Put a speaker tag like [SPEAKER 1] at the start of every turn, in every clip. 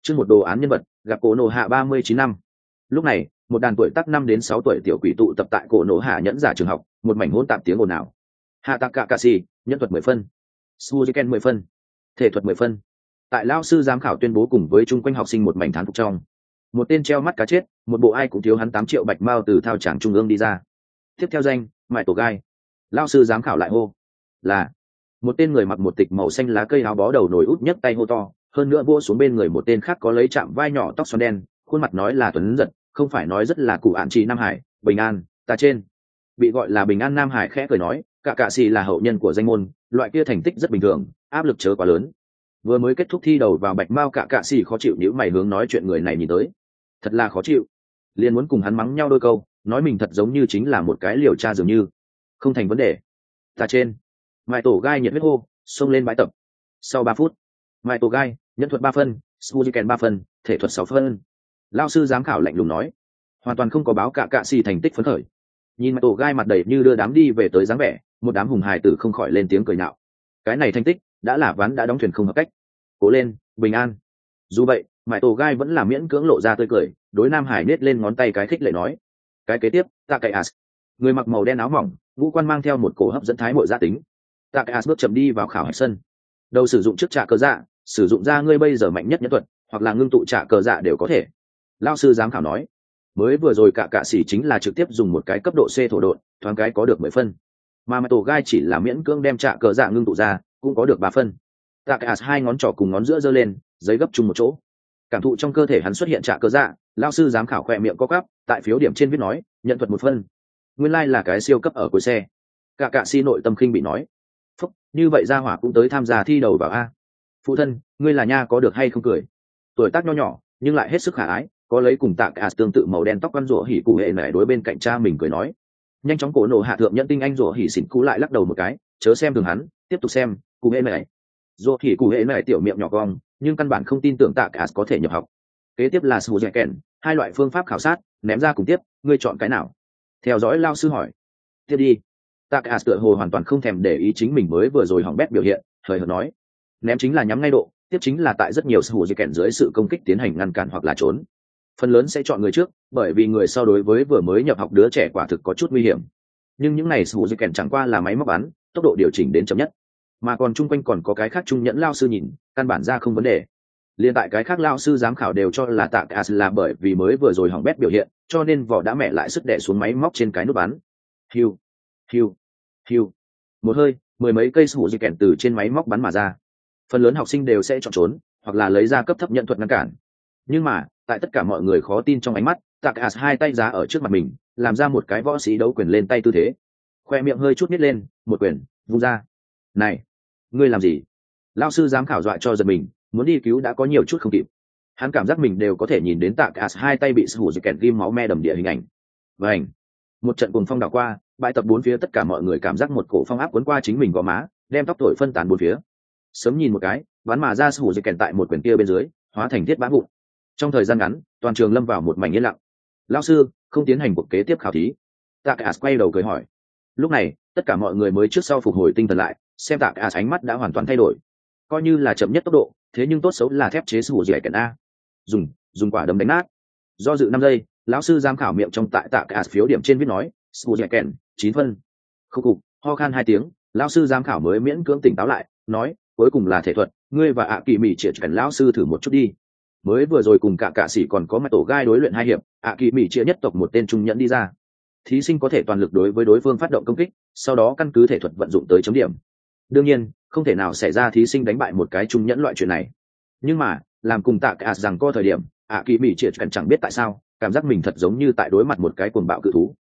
[SPEAKER 1] Chương một đồ án nhân vật, gặp cổ nổ hạ 39 năm. Lúc này, một đàn tuổi tác 5 đến 6 tuổi tiểu quỷ tụ tập tại cổ nổ hạ nhẫn giả trường học, một mảnh hỗn tạp tiếng ồn ào. Hạ Tạc Cạ Cạ Xỉ, nhân thuật 10 phân. Suzuken 10 phân. Thể thuật 10 phân. Tại lao sư giám khảo tuyên bố cùng với chung quanh học sinh một mảnh thán phục trong. Một tên treo mắt cá chết, một bộ ai cũng thiếu hắn 8 triệu bạch mao từ thao tràng trung ương đi ra. Tiếp theo danh, Mại Tổ Gai. Lao sư giám khảo lại hô. Là một tên người mặc một tịch màu xanh lá cây áo bó đầu nổi út nhấc tay hô to, hơn nữa vỗ xuống bên người một tên khác có lấy chạm vai nhỏ tóc xoăn đen, khuôn mặt nói là tuấn giật, không phải nói rất là cụ ạn trì Nam Hải, bình an, ta trên. Bị gọi là bình an Nam Hải khẽ cười nói, Cạ Cạ Xỉ là hậu nhân của danh môn, loại kia thành tích rất bình thường, áp lực chớ quá lớn. Vừa mới kết thúc thi đầu vào bạch mao Cạ Cạ Xỉ khó chịu nhíu mày hướng nói chuyện người này nhìn tới, thật là khó chịu, liền muốn cùng hắn mắng nhau đôi câu, nói mình thật giống như chính là một cái liều tra dường như, không thành vấn đề. Ta trên. Mại Tổ Gai nhiệt huyết hô, xông lên bãi tập. Sau 3 phút, Mại Tổ Gai, nhân thuật 3 phân, Suzuken 3 phân, thể thuật 6 phân. Lao sư giám khảo lạnh lùng nói, hoàn toàn không có báo Cạ Cạ Xỉ thành tích phấn khởi. Nhìn Mại Tổ Gai mặt đầy như đưa đám đi về tới dáng vẻ, một đám hùng hài tử không khỏi lên tiếng cười nhạo. Cái này thành tích đã là ván đã đóng thuyền không hợp cách. Cố lên, bình an. Dù vậy, Mại Tổ Gai vẫn là miễn cưỡng lộ ra tươi cười, đối Nam Hải nết lên ngón tay cái khích lệ nói, cái kế tiếp, Takeas, người mặc màu đen áo mỏng, ngũ quan mang theo một cổ hấp dẫn thái mội gia tính. Takeas bước chậm đi vào khảo hạch sân. Đầu sử dụng trước trả cờ dạ, sử dụng ra ngươi bây giờ mạnh nhất nhân thuật, hoặc là ngưng tụ trả cờ dạ đều có thể. Lao sư giám khảo nói, mới vừa rồi Cạ Cạ Xỉ chính là trực tiếp dùng một cái cấp độ C thổ độn, thoáng cái có được 10 phân, mà Mại Tổ Gai chỉ là miễn cưỡng đem trả cờ dạ ngưng tụ ra, cũng có được 3 phân. Takeas hai ngón trỏ cùng ngón giữa giơ lên, giấy gấp chung một chỗ, cảm thụ trong cơ thể hắn xuất hiện trả cờ dạ. Lao sư giám khảo khoe miệng co quắp, tại phiếu điểm trên viết nói, nhận thuật 1 phân, nguyên lai là cái siêu cấp ở cuối xe. Cạ Cạ Xỉ nội tâm khinh bị nói, phúc, như vậy gia hỏa cũng tới tham gia thi đầu vào a. Phụ thân, ngươi là nha có được hay không cười. Tuổi tác nho nhỏ nhưng lại hết sức khả ái, có lấy cùng Takeas tương tự màu đen tóc văn rủa hỉ cụ hệ nảy đối bên cạnh cha mình cười nói. Nhanh chóng cổ nổ hạ thượng nhận tinh anh rủa hỉ xỉn cú lại lắc đầu một cái, chớ xem thường hắn, tiếp tục xem. Cụ hệ nảy rủa hỉ cụ hệ nảy tiểu miệng nhỏ cong, nhưng căn bản không tin tưởng Takeas có thể nhập học. Kế tiếp là Suzuken, hai loại phương pháp khảo sát, ném ra cùng tiếp, ngươi chọn cái nào? Theo dõi lao sư hỏi. Tiếp đi. Takeas tựa hồ hoàn toàn không thèm để ý chính mình mới vừa rồi hỏng bét biểu hiện, hời hợt nói, ném chính là nhắm ngay độ, tiếp chính là tại rất nhiều Suzuken dưới sự công kích tiến hành ngăn cản hoặc là trốn. Phần lớn sẽ chọn người trước, bởi vì người sau đối với vừa mới nhập học đứa trẻ quả thực có chút nguy hiểm. Nhưng những này Suzuken chẳng qua là máy móc bắn, tốc độ điều chỉnh đến chậm nhất, mà còn chung quanh còn có cái khác trung nhẫn lao sư nhìn, căn bản ra không vấn đề. Liên tại cái khác lao sư giám khảo đều cho là Takeas là bởi vì mới vừa rồi hỏng bét biểu hiện, cho nên vỏ đã mẹ lại sức đè xuống máy móc trên cái nút bắn. Hiu, hiu, hiu. Một hơi, 10 mấy cây Suzuken từ trên máy móc bắn mà ra. Phần lớn học sinh đều sẽ chọn trốn, hoặc là lấy ra cấp thấp nhận thuật ngăn cản. Nhưng mà, tại tất cả mọi người khó tin trong ánh mắt, Takeas hai tay giá ở trước mặt mình, làm ra một cái võ sĩ đấu quyền lên tay tư thế. Khoe miệng hơi chút nít lên, một quyền vung ra. Này, ngươi làm gì? Lao sư giám khảo dọa cho giật mình, muốn đi cứu đã có nhiều chút không kịp. Hắn cảm giác mình đều có thể nhìn đến Takeas hai tay bị Suzuken ghim máu me đầm địa hình ảnh. Vành, một trận cuồng phong đảo qua, bãi tập bốn phía tất cả mọi người cảm giác một cổ phong áp cuốn qua chính mình gò má, đem tóc thổi phân tán bốn phía. Sớm nhìn một cái, bắn mà ra Suzuken tại một quyền kia bên dưới, hóa thành thiết bã vụn. Trong thời gian ngắn, toàn trường lâm vào một mảnh yên lặng. Lão sư, không tiến hành cuộc kế tiếp khảo thí. Takeas quay đầu cười hỏi. Lúc này, tất cả mọi người mới trước sau phục hồi tinh thần lại, xem Takeas ánh mắt đã hoàn toàn thay đổi. Coi như là chậm nhất tốc độ, thế nhưng tốt xấu là thép chế Suzuken a. Dùng quả đấm đánh nát. Do dự 5 giây, lão sư giám khảo miệng trong tại Takeas phiếu điểm trên viết nói, Suzuken 9 phân. Khúc cục, ho khan 2 tiếng, lão sư giám khảo mới miễn cưỡng tỉnh táo lại, nói, cuối cùng là thể thuật, ngươi và ạ kỳ mỹ triệt lão sư thử một chút đi. Mới vừa rồi cùng Cạ Cạ Xỉ còn có Mại Tổ Gai đối luyện 2 hiệp, ạ kỳ mỹ triệt nhất tộc một tên trung nhẫn đi ra. Thí sinh có thể toàn lực đối với đối phương phát động công kích, sau đó căn cứ thể thuật vận dụng tới chấm điểm. Đương nhiên, không thể nào xảy ra thí sinh đánh bại một cái trung nhẫn loại chuyện này. Nhưng mà, làm cùng Takeas rằng có thời điểm, ạ kỳ mỹ triệt chẳng biết tại sao, cảm giác mình thật giống như tại đối mặt một cái cuồng bạo cự thú.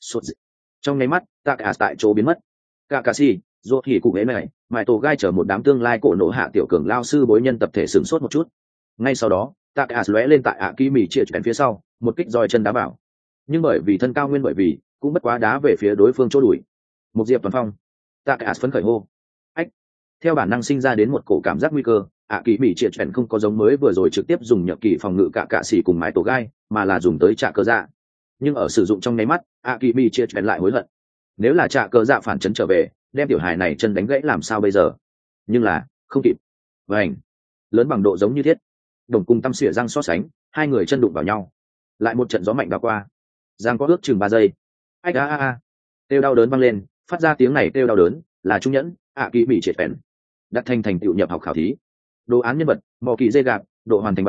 [SPEAKER 1] Trong nháy mắt, Takeas tại chỗ biến mất. Cạ Cạ Xỉ, Rốt Hỉ cùng này, Mại Tổ Gai chở một đám tương lai cổ nổ hạ tiểu cường lao sư bối nhân tập thể sửng sốt một chút. Ngay sau đó, Takeas lóe lên tại ạ kỳ mỹ triệt phía sau, một kích roi chân đá vào. Nhưng bởi vì thân cao nguyên bởi vì cũng bất quá đá về phía đối phương chỗ đuổi. Một diệp toàn phong. Takeas phấn khởi hô. Ách. Theo bản năng sinh ra đến một cổ cảm giác nguy cơ, ạ kỳ mỹ triệt chuyển không có giống mới vừa rồi trực tiếp dùng nhậm kỳ phòng ngự Cạ Cạ Xỉ cùng Mại Tổ Gai, mà là dùng tới trả cờ dạ. Nhưng ở sử dụng trong nháy mắt, ạ kỳ mỹ triệt chuyển lại hối hận. Nếu là trả cờ dạ phản chấn trở về, đem tiểu hài này chân đánh gãy làm sao bây giờ? Nhưng là không kịp. Vành. Lớn bằng độ giống như thiết. đồng cùng tăm xỉa răng so sánh, hai người chân đụng vào nhau, lại một trận gió mạnh đã qua, giang có ước chừng 3 giây. Ách a, kêu đau đớn vang lên, phát ra tiếng này kêu đau đớn là trung nhẫn kỳ bị triệt phèn đặt thành tựu nhập học khảo thí. Đồ án nhân vật mò kỳ dê gạp, độ hoàn thành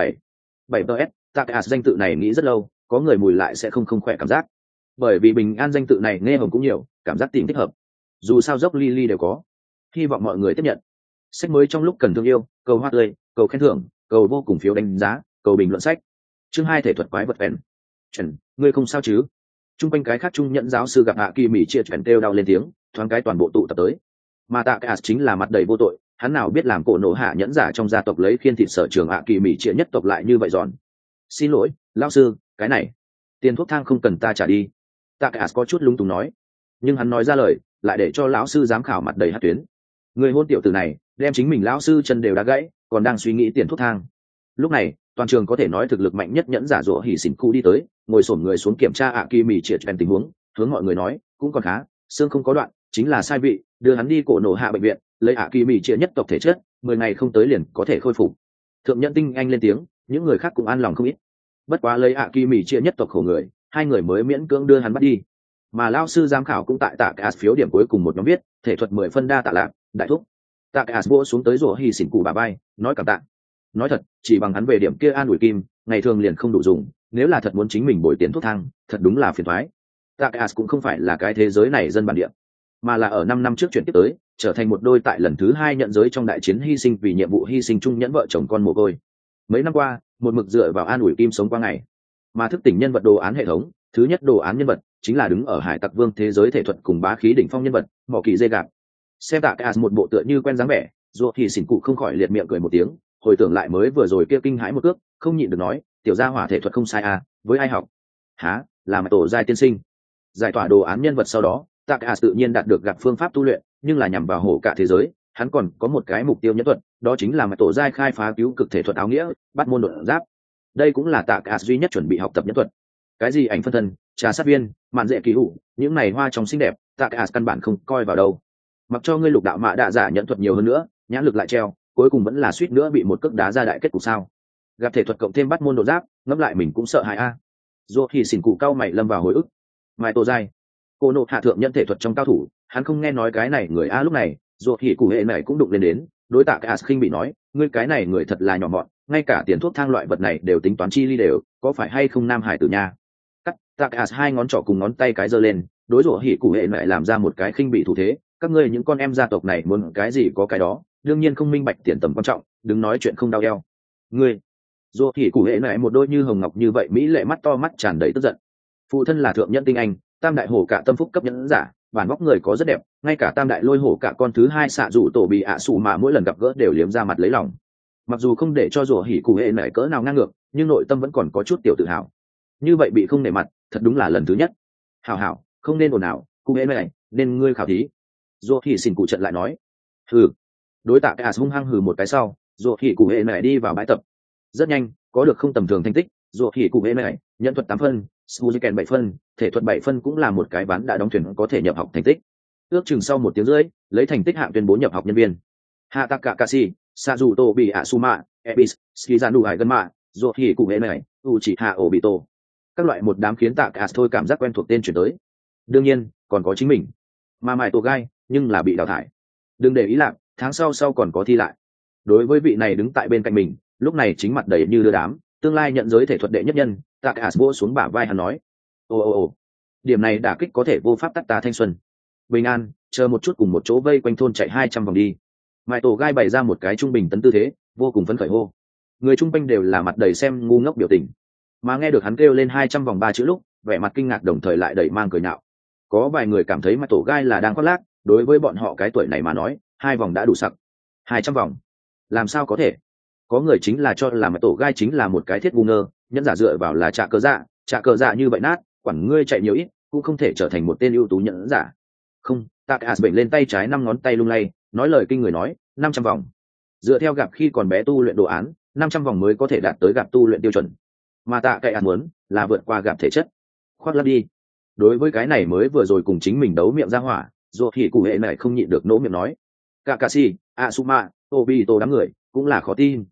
[SPEAKER 1] 7 ts. Takahashi danh tự này nghĩ rất lâu, có người mùi lại sẽ không khỏe cảm giác, bởi vì bình an danh tự này nghe hồng cũng nhiều, cảm giác tìm thích hợp, dù sao dốc Lily đều có. Hy vọng mọi người tiếp nhận. Sách mới trong lúc cần thương yêu, cầu hoa tươi, cầu khen thưởng, cầu vô cùng phiếu đánh giá, cầu bình luận sách. Chương 2 thể thuật quái vật phèn. Chuẩn, ngươi không sao chứ? Trung quanh cái khác trung nhận giáo sư gặp hạ kỳ mỹ chia chuyển kêu đau lên tiếng, thoáng cái toàn bộ tụ tập tới. Mà Takahashi chính là mặt đầy vô tội, hắn nào biết làm cổ nổ hạ nhẫn giả trong gia tộc lấy khiên thịt sở trường hạ kỳ mỹ chia nhất tộc lại như vậy giòn. Xin lỗi, lão sư, cái này tiền thuốc thang không cần ta trả đi. Takahashi có chút lung túng nói, nhưng hắn nói ra lời lại để cho lão sư giám khảo mặt đầy hất tuyến. Người hôn tiểu tử này đem chính mình lão sư chân đều đã gãy, còn đang suy nghĩ tiền thuốc thang. Lúc này toàn trường có thể nói thực lực mạnh nhất nhẫn giả rủa hỉ xỉn cụ đi tới, ngồi xổm người xuống kiểm tra ạ kỳ mì triệt chuyện tình huống, hướng mọi người nói cũng còn khá, xương không có đoạn, chính là sai vị, đưa hắn đi cổ nổ hạ bệnh viện, lấy ạ kỳ mì triệt nhất tộc thể chất, 10 ngày không tới liền có thể khôi phục. Thượng nhận tinh anh lên tiếng, những người khác cũng an lòng không ít. Bất quá lấy ạ kỳ mì triệt nhất tộc khổ người, hai người mới miễn cưỡng đưa hắn bắt đi. Mà lao sư giám khảo cũng tại tạ cái phiếu điểm cuối cùng một nhóm viết thể thuật 10 phân đa tạ lạc đại thúc. Tạ cái vỗ xuống tới rủa hỉ xỉn cụ bà bay, nói cảm tạ. Nói thật, chỉ bằng hắn về điểm kia an ủi kim, ngày thường liền không đủ dùng, nếu là thật muốn chính mình bồi tiền thuốc thang, thật đúng là phiền toái. Takahashi cũng không phải là cái thế giới này dân bản địa, mà là ở 5 năm trước chuyển tiếp tới, trở thành một đôi tại lần thứ 2 nhận giới trong đại chiến hy sinh vì nhiệm vụ hy sinh chung nhẫn vợ chồng con mồ côi. Mấy năm qua, một mực dựa vào an ủi kim sống qua ngày. Mà thức tỉnh nhân vật đồ án hệ thống, thứ nhất đồ án nhân vật chính là đứng ở hải tặc vương thế giới thể thuật cùng bá khí đỉnh phong nhân vật, mỏ kỳ dê gạp. Xem Takahashi một bộ tựa như quen dáng vẻ, dù thì xỉn cụ không khỏi liệt miệng cười một tiếng, hồi tưởng lại mới vừa rồi kia kinh hãi một cước, không nhịn được nói, tiểu gia hỏa thể thuật không sai à, với ai học? Hả, là mà tổ giai tiên sinh. Giải tỏa đồ án nhân vật sau đó, Takahashi tự nhiên đạt được gặp phương pháp tu luyện, nhưng là nhằm vào hổ cả thế giới, hắn còn có một cái mục tiêu nhẫn thuật, đó chính là mà tổ giai khai phá cứu cực thể thuật áo nghĩa, bắt môn đột giáp. Đây cũng là Takahashi duy nhất chuẩn bị học tập nhẫn thuật. Cái gì ảnh phân thân, trà sát viên, mạn dễ kỳ hủ, những này hoa trong xinh đẹp, Takahashi căn bản không coi vào đâu. Mặc cho ngươi lục đạo mạ đạ giả nhẫn thuật nhiều hơn nữa, nhãn lực lại treo, cuối cùng vẫn là suýt nữa bị một cước đá ra đại kết cục sao? Gặp thể thuật cộng thêm bắt môn độ giáp, ngẫm lại mình cũng sợ hãi a. Dù thì xỉn cụ cao mày lâm vào hồi ức. Mai tổ giai, cô nộ hạ thượng nhận thể thuật trong cao thủ, hắn không nghe nói cái này người a. Lúc này dù thì cụ hệ này cũng đụng lên đến, đối tạ cái khinh bị nói, ngươi cái này người thật là nhỏ mọn, ngay cả tiền thuốc thang loại vật này đều tính toán chi ly đều, có phải hay không nam hải tử nha? Cắt, tạ cái hai ngón trỏ cùng ngón tay cái giơ lên, đối dù hỉ cụ hệ này làm ra một cái khinh bị thủ thế, các ngươi những con em gia tộc này muốn cái gì có cái đó, đương nhiên không minh bạch tiền tầm quan trọng, đừng nói chuyện không đau eo. Ngươi, dù thì cụ hệ này một đôi như hồng ngọc như vậy mỹ lệ mắt to mắt tràn đầy tức giận. Phụ thân là thượng nhân tinh anh, tam đại hổ cả tâm phúc cấp nhẫn giả, bản vóc người có rất đẹp, ngay cả tam đại lôi hổ cả con thứ 2 xạ dụ tổ bị ạ sủ mà mỗi lần gặp gỡ đều liếm ra mặt lấy lòng. Mặc dù không để cho dù hỉ cụ hệ này cỡ nào ngang ngược, nhưng nội tâm vẫn còn có chút tiểu tự hào. Như vậy bị không nể mặt, thật đúng là lần thứ nhất. Hảo hảo, không nên ồn ào, cụ hệ này, nên ngươi khảo thí. Dù hỉ xỉn cụ trận lại nói, hừ. Đối tạ cái hung hăng hừ một cái sau, dù hỉ cụ hệ này đi vào bãi tập. Rất nhanh, có được không tầm thường thành tích, dù hỉ cụ hệ này nhận thuật 8 phân, Suzuken 7 phân, thể thuật 7 phân cũng là một cái ván đã đóng thuyền có thể nhập học thành tích. Ước chừng sau 1 tiếng rưỡi, lấy thành tích hạng tuyên bố nhập học nhân viên. Hatakakashi, Sazuto bị Asuma, Ebis, Shizanu Aiganma, dù hỉ cụ hệ này, Uchiha Obito. Các loại một đám khiến tạ cả thôi cảm giác quen thuộc tên chuyển tới. Đương nhiên, còn có chính mình. Mà Mai Tổ Gai, nhưng là bị đào thải. Đừng để ý lạc, tháng sau còn có thi lại. Đối với vị này đứng tại bên cạnh mình, lúc này chính mặt đầy như đưa đám, tương lai nhận giới thể thuật đệ nhất nhân, Takahashi vỗ xuống bả vai hắn nói, ồ, điểm này đả kích có thể vô pháp tắt ta thanh xuân. Bình an, chờ một chút cùng một chỗ vây quanh thôn chạy 200 vòng đi. Mai Tổ Gai bày ra một cái trung bình tấn tư thế, vô cùng phấn khởi hô. Người trung quanh đều là mặt đầy xem ngu ngốc biểu tình, mà nghe được hắn kêu lên 200 vòng 3 chữ lúc, vẻ mặt kinh ngạc đồng thời lại đầy mang cười nhạo. Có vài người cảm thấy Mai Tổ Gai là đang khoác lác, đối với bọn họ cái tuổi này mà nói, 2 vòng đã đủ sặc. 200 vòng, làm sao có thể? Có người chính là cho là Mai Tổ Gai chính là một cái thiết ngu ngơ, nhẫn giả dựa vào là trả cờ dạ như vậy nát, quản ngươi chạy nhiều ít, cũng không thể trở thành một tên ưu tú nhẫn giả. Không, Takahashi bệnh lên tay trái 5 ngón tay lung lay, nói lời kinh người nói, 500 vòng. Dựa theo gặp khi còn bé tu luyện đồ án, 500 vòng mới có thể đạt tới gặp tu luyện tiêu chuẩn. Mà Takahashi muốn là vượt qua gặp thể chất. Khoác lác đi. Đối với cái này mới vừa rồi cùng chính mình đấu miệng ra hỏa, dù thì cụ hệ này không nhịn được nỗ miệng nói. Kakashi, Asuma, Obito đám người, cũng là khó tin.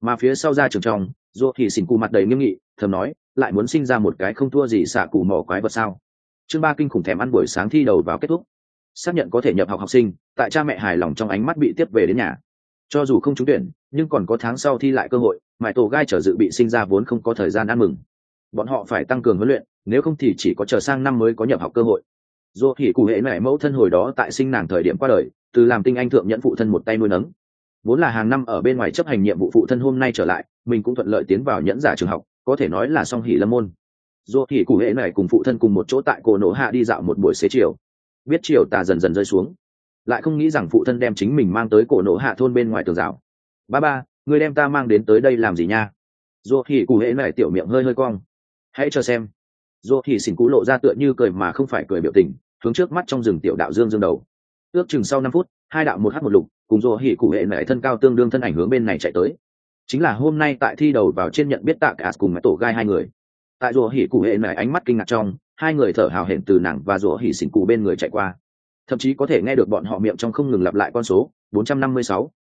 [SPEAKER 1] Mà phía sau ra trường trong, Dô thì xỉn cụ mặt đầy nghiêm nghị, thầm nói, lại muốn sinh ra một cái không thua gì xạ cụ mỏ quái vật sao? Chương 3 kinh khủng thèm ăn buổi sáng thi đầu vào kết thúc. Xác nhận có thể nhập học học sinh, tại cha mẹ hài lòng trong ánh mắt bị tiếp về đến nhà. Cho dù không trúng tuyển, nhưng còn có tháng sau thi lại cơ hội, mãi tổ gai trở dự bị sinh ra vốn không có thời gian ăn mừng. Bọn họ phải tăng cường huấn luyện, nếu không thì chỉ có chờ sang năm mới có nhập học cơ hội. Dù thì cụ hệ mẹ mẫu thân hồi đó tại sinh nàng thời điểm qua đời, từ làm tinh anh thượng nhẫn phụ thân một tay nuôi nấng. Vốn là hàng năm ở bên ngoài chấp hành nhiệm vụ phụ thân hôm nay trở lại, mình cũng thuận lợi tiến vào nhẫn giả trường học, có thể nói là song hỷ lâm môn. Dù thì cụ hệ mẹ cùng phụ thân cùng một chỗ tại cổ nổ hạ đi dạo một buổi xế chiều. Biết chiều tà dần dần rơi xuống, lại không nghĩ rằng phụ thân đem chính mình mang tới cổ nổ hạ thôn bên ngoài tường rào. Ba, người đem ta mang đến tới đây làm gì nha? Dù thì cụ hệ mẹ tiểu miệng hơi hơi cong. Hãy cho xem. Dù thì xỉn cú lộ ra tựa như cười mà không phải cười biểu tình, hướng trước mắt trong rừng tiểu đạo dương dương đầu. Ước chừng sau 5 phút, hai đạo một hắc một lục, cùng Dù hỉ cụ hệ mẹ thân cao tương đương thân ảnh hướng bên này chạy tới. Chính là hôm nay tại thi đầu vào trên nhận biết tạ cả cùng mẹ tổ gai hai người. Tại Dù hỉ cụ hệ mẹ ánh mắt kinh ngạc trong, hai người thở hào hển từ nàng và Dù hỉ xỉn cú bên người chạy qua. Thậm chí có thể nghe được bọn họ miệng trong không ngừng lặp lại con số 456,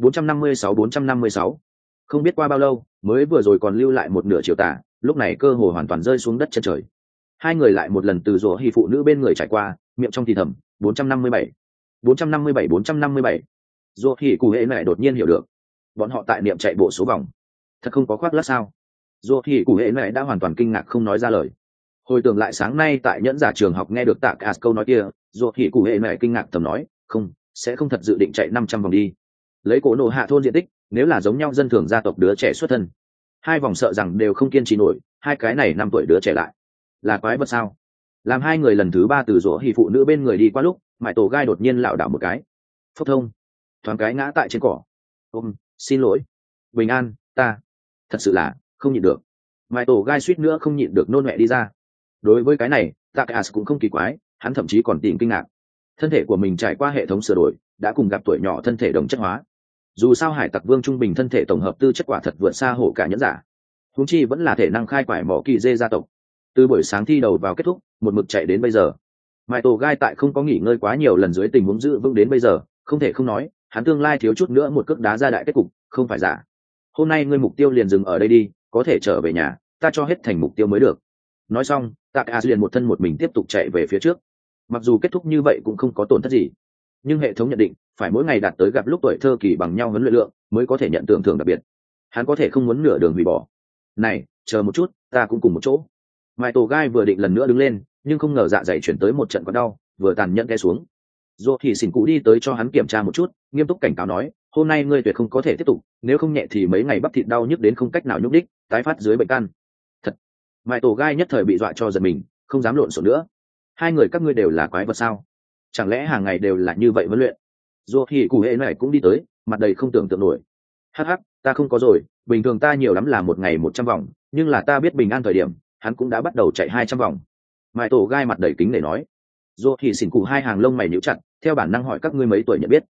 [SPEAKER 1] 456, 456. Không biết qua bao lâu, mới vừa rồi còn lưu lại một nửa chiều tà, lúc này cơ hồ hoàn toàn rơi xuống đất chân trời. Hai người lại một lần từ Dù hỉ phụ nữ bên người trải qua, miệng trong thì thầm 457, 457, 457. Dù hỉ cụ hệ mẹ đột nhiên hiểu được, bọn họ tại niệm chạy bộ số vòng, thật không có khoác lác sao? Dù hỉ cụ hệ mẹ đã hoàn toàn kinh ngạc không nói ra lời. Hồi tưởng lại sáng nay tại nhẫn giả trường học nghe được tạ cả câu nói kia, dù hỉ cụ hệ mẹ kinh ngạc thầm nói, không, sẽ không thật dự định chạy 500 vòng đi. Lấy cổ nổ hạ thôn diện tích, nếu là giống nhau dân thường gia tộc đứa trẻ xuất thân, hai vòng sợ rằng đều không kiên trì nổi. Hai cái này 5 tuổi đứa trẻ lại là quái vật sao? Làm hai người lần thứ 3 từ rỗ hỉ phụ nữ bên người đi qua lúc, mãi tổ gai đột nhiên lảo đảo một cái, phốc thông, thoáng cái ngã tại trên cỏ. Xin lỗi, bình an, ta thật sự là không nhịn được. Mãi tổ gai suýt nữa không nhịn được nôn mẹ đi ra. Đối với cái này, Takas cũng không kỳ quái, hắn thậm chí còn tìm kinh ngạc. Thân thể của mình trải qua hệ thống sửa đổi, đã cùng gặp tuổi nhỏ thân thể đồng chất hóa. Dù sao hải tặc vương trung bình thân thể tổng hợp tư chất quả thật vượt xa hổ cả nhẫn giả, huống chi vẫn là thể năng khai quải mỏ kỳ dê gia tộc. Từ buổi sáng thi đầu vào kết thúc, một mực chạy đến bây giờ. Mai tổ gai tại không có nghỉ ngơi quá nhiều lần dưới tình huống giữ vững đến bây giờ, không thể không nói, hắn tương lai thiếu chút nữa một cước đá ra đại kết cục, không phải giả. Hôm nay ngươi mục tiêu liền dừng ở đây đi, có thể trở về nhà, ta cho hết thành mục tiêu mới được. Nói xong, Takas liền một thân một mình tiếp tục chạy về phía trước. Mặc dù kết thúc như vậy cũng không có tổn thất gì, nhưng hệ thống nhận định phải mỗi ngày đạt tới gặp lúc tuổi thơ kỳ bằng nhau huấn luyện lượng mới có thể nhận tưởng thưởng đặc biệt. Hắn có thể không muốn nửa đường hủy bỏ. Này, chờ một chút, ta cũng cùng một chỗ. Mai tổ gai vừa định lần nữa đứng lên, nhưng không ngờ dạ dày chuyển tới một trận còn đau, vừa tàn nhẫn té xuống. Dù thì xỉn cụ đi tới cho hắn kiểm tra một chút, nghiêm túc cảnh cáo nói, hôm nay ngươi tuyệt không có thể tiếp tục, nếu không nhẹ thì mấy ngày bắp thịt đau nhức đến không cách nào nhúc đích, tái phát dưới bệnh căn. Thật. Mai tổ gai nhất thời bị dọa cho giật mình, không dám lộn xộn nữa. Hai người các ngươi đều là quái vật sao? Chẳng lẽ hàng ngày đều là như vậy huấn luyện? Dù thì cụ hệ này cũng đi tới, mặt đầy không tưởng tượng nổi. Hắc hắc, ta không có rồi, bình thường ta nhiều lắm là một ngày 100 vòng, nhưng là ta biết bình an thời điểm, hắn cũng đã bắt đầu chạy 200 vòng. Mai tổ gai mặt đầy kính để nói. Dù thì xỉn cụ hai hàng lông mày nhíu chặt, theo bản năng hỏi các ngươi mấy tuổi nhận biết.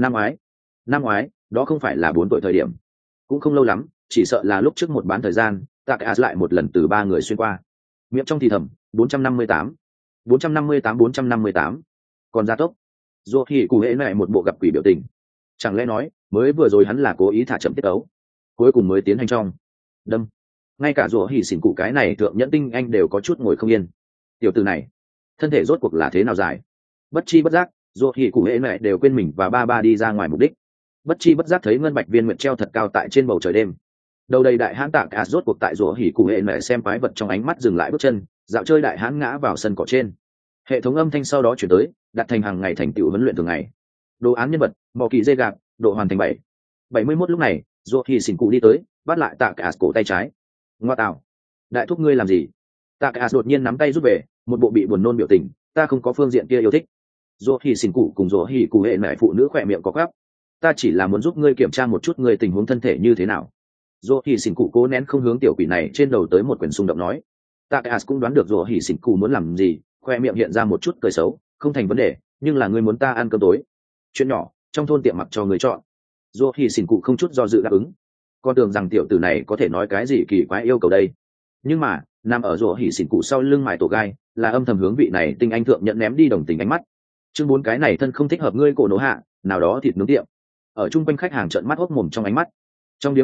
[SPEAKER 1] Năm ngoái, đó không phải là 4 tuổi thời điểm, cũng không lâu lắm, chỉ sợ là lúc trước một bán thời gian, Takas lại một lần từ 3 người xuyên qua. Miệng trong thì thầm, 458, 458, 458. Còn gia tốc. Dù thì cụ hệ này một bộ gặp quỷ biểu tình. Chẳng lẽ nói, mới vừa rồi hắn là cố ý thả chậm tiết ấu, cuối cùng mới tiến hành trong đâm. Ngay cả rủa hỉ xỉn cụ cái này thượng nhẫn tinh anh đều có chút ngồi không yên. Tiểu tử này, thân thể rốt cuộc là thế nào dài? Bất chi bất giác, rủa hỉ cụ hệ mẹ đều quên mình và ba đi ra ngoài mục đích. Bất chi bất giác thấy ngân bạch viên nguyệt treo thật cao tại trên bầu trời đêm. Đầu đầy đại hãn tạ cả rốt cuộc tại rủa hỉ cụ hệ mẹ xem quái vật trong ánh mắt dừng lại bước chân, dạo chơi đại hãn ngã vào sân cỏ trên. Hệ thống âm thanh sau đó chuyển tới, đặt thành hàng ngày thành tựu huấn luyện thường ngày. Đồ án nhân vật, mò kỳ dê gạp, độ hoàn thành 71 lúc này, rủa hỉ xỉn cụ đi tới, bắt lại tạ cả cổ tay trái. Ngoa tạo, đại thúc ngươi làm gì? Tạ cả đột nhiên nắm tay rút về, một bộ bị buồn nôn biểu tình, ta không có phương diện kia yêu thích. Rủa hỉ xỉn cụ cùng rủa hỉ cụ hệ mẹ phụ nữ khỏe miệng có gắp. Ta chỉ là muốn giúp ngươi kiểm tra một chút ngươi tình huống thân thể như thế nào. Rủa hỉ xỉn cụ cố nén không hướng tiểu quỷ này trên đầu tới một quyển xung động nói. Tạ cả cũng đoán được rủa hỉ xỉn cụ muốn làm gì, khoe miệng hiện ra một chút cười xấu, không thành vấn đề, nhưng là ngươi muốn ta ăn cơm tối. Chuyện nhỏ, trong thôn tiệm mặc cho người chọn. Rủa hỉ xỉn cụ không chút do dự đáp ứng. Con tưởng rằng tiểu tử này có thể nói cái gì kỳ quái yêu cầu đây, nhưng mà nằm ở rủa hỉ xỉn cụ sau lưng mài tổ gai là âm thầm hướng vị này tinh anh thượng nhận ném đi đồng tình ánh mắt. Chương 4 cái này thân không thích hợp ngươi cổ nổ hạ nào đó thịt nướng tiệm. Ở chung quanh khách hàng trợn mắt hốt mồm trong ánh mắt. Trong điếm một góc,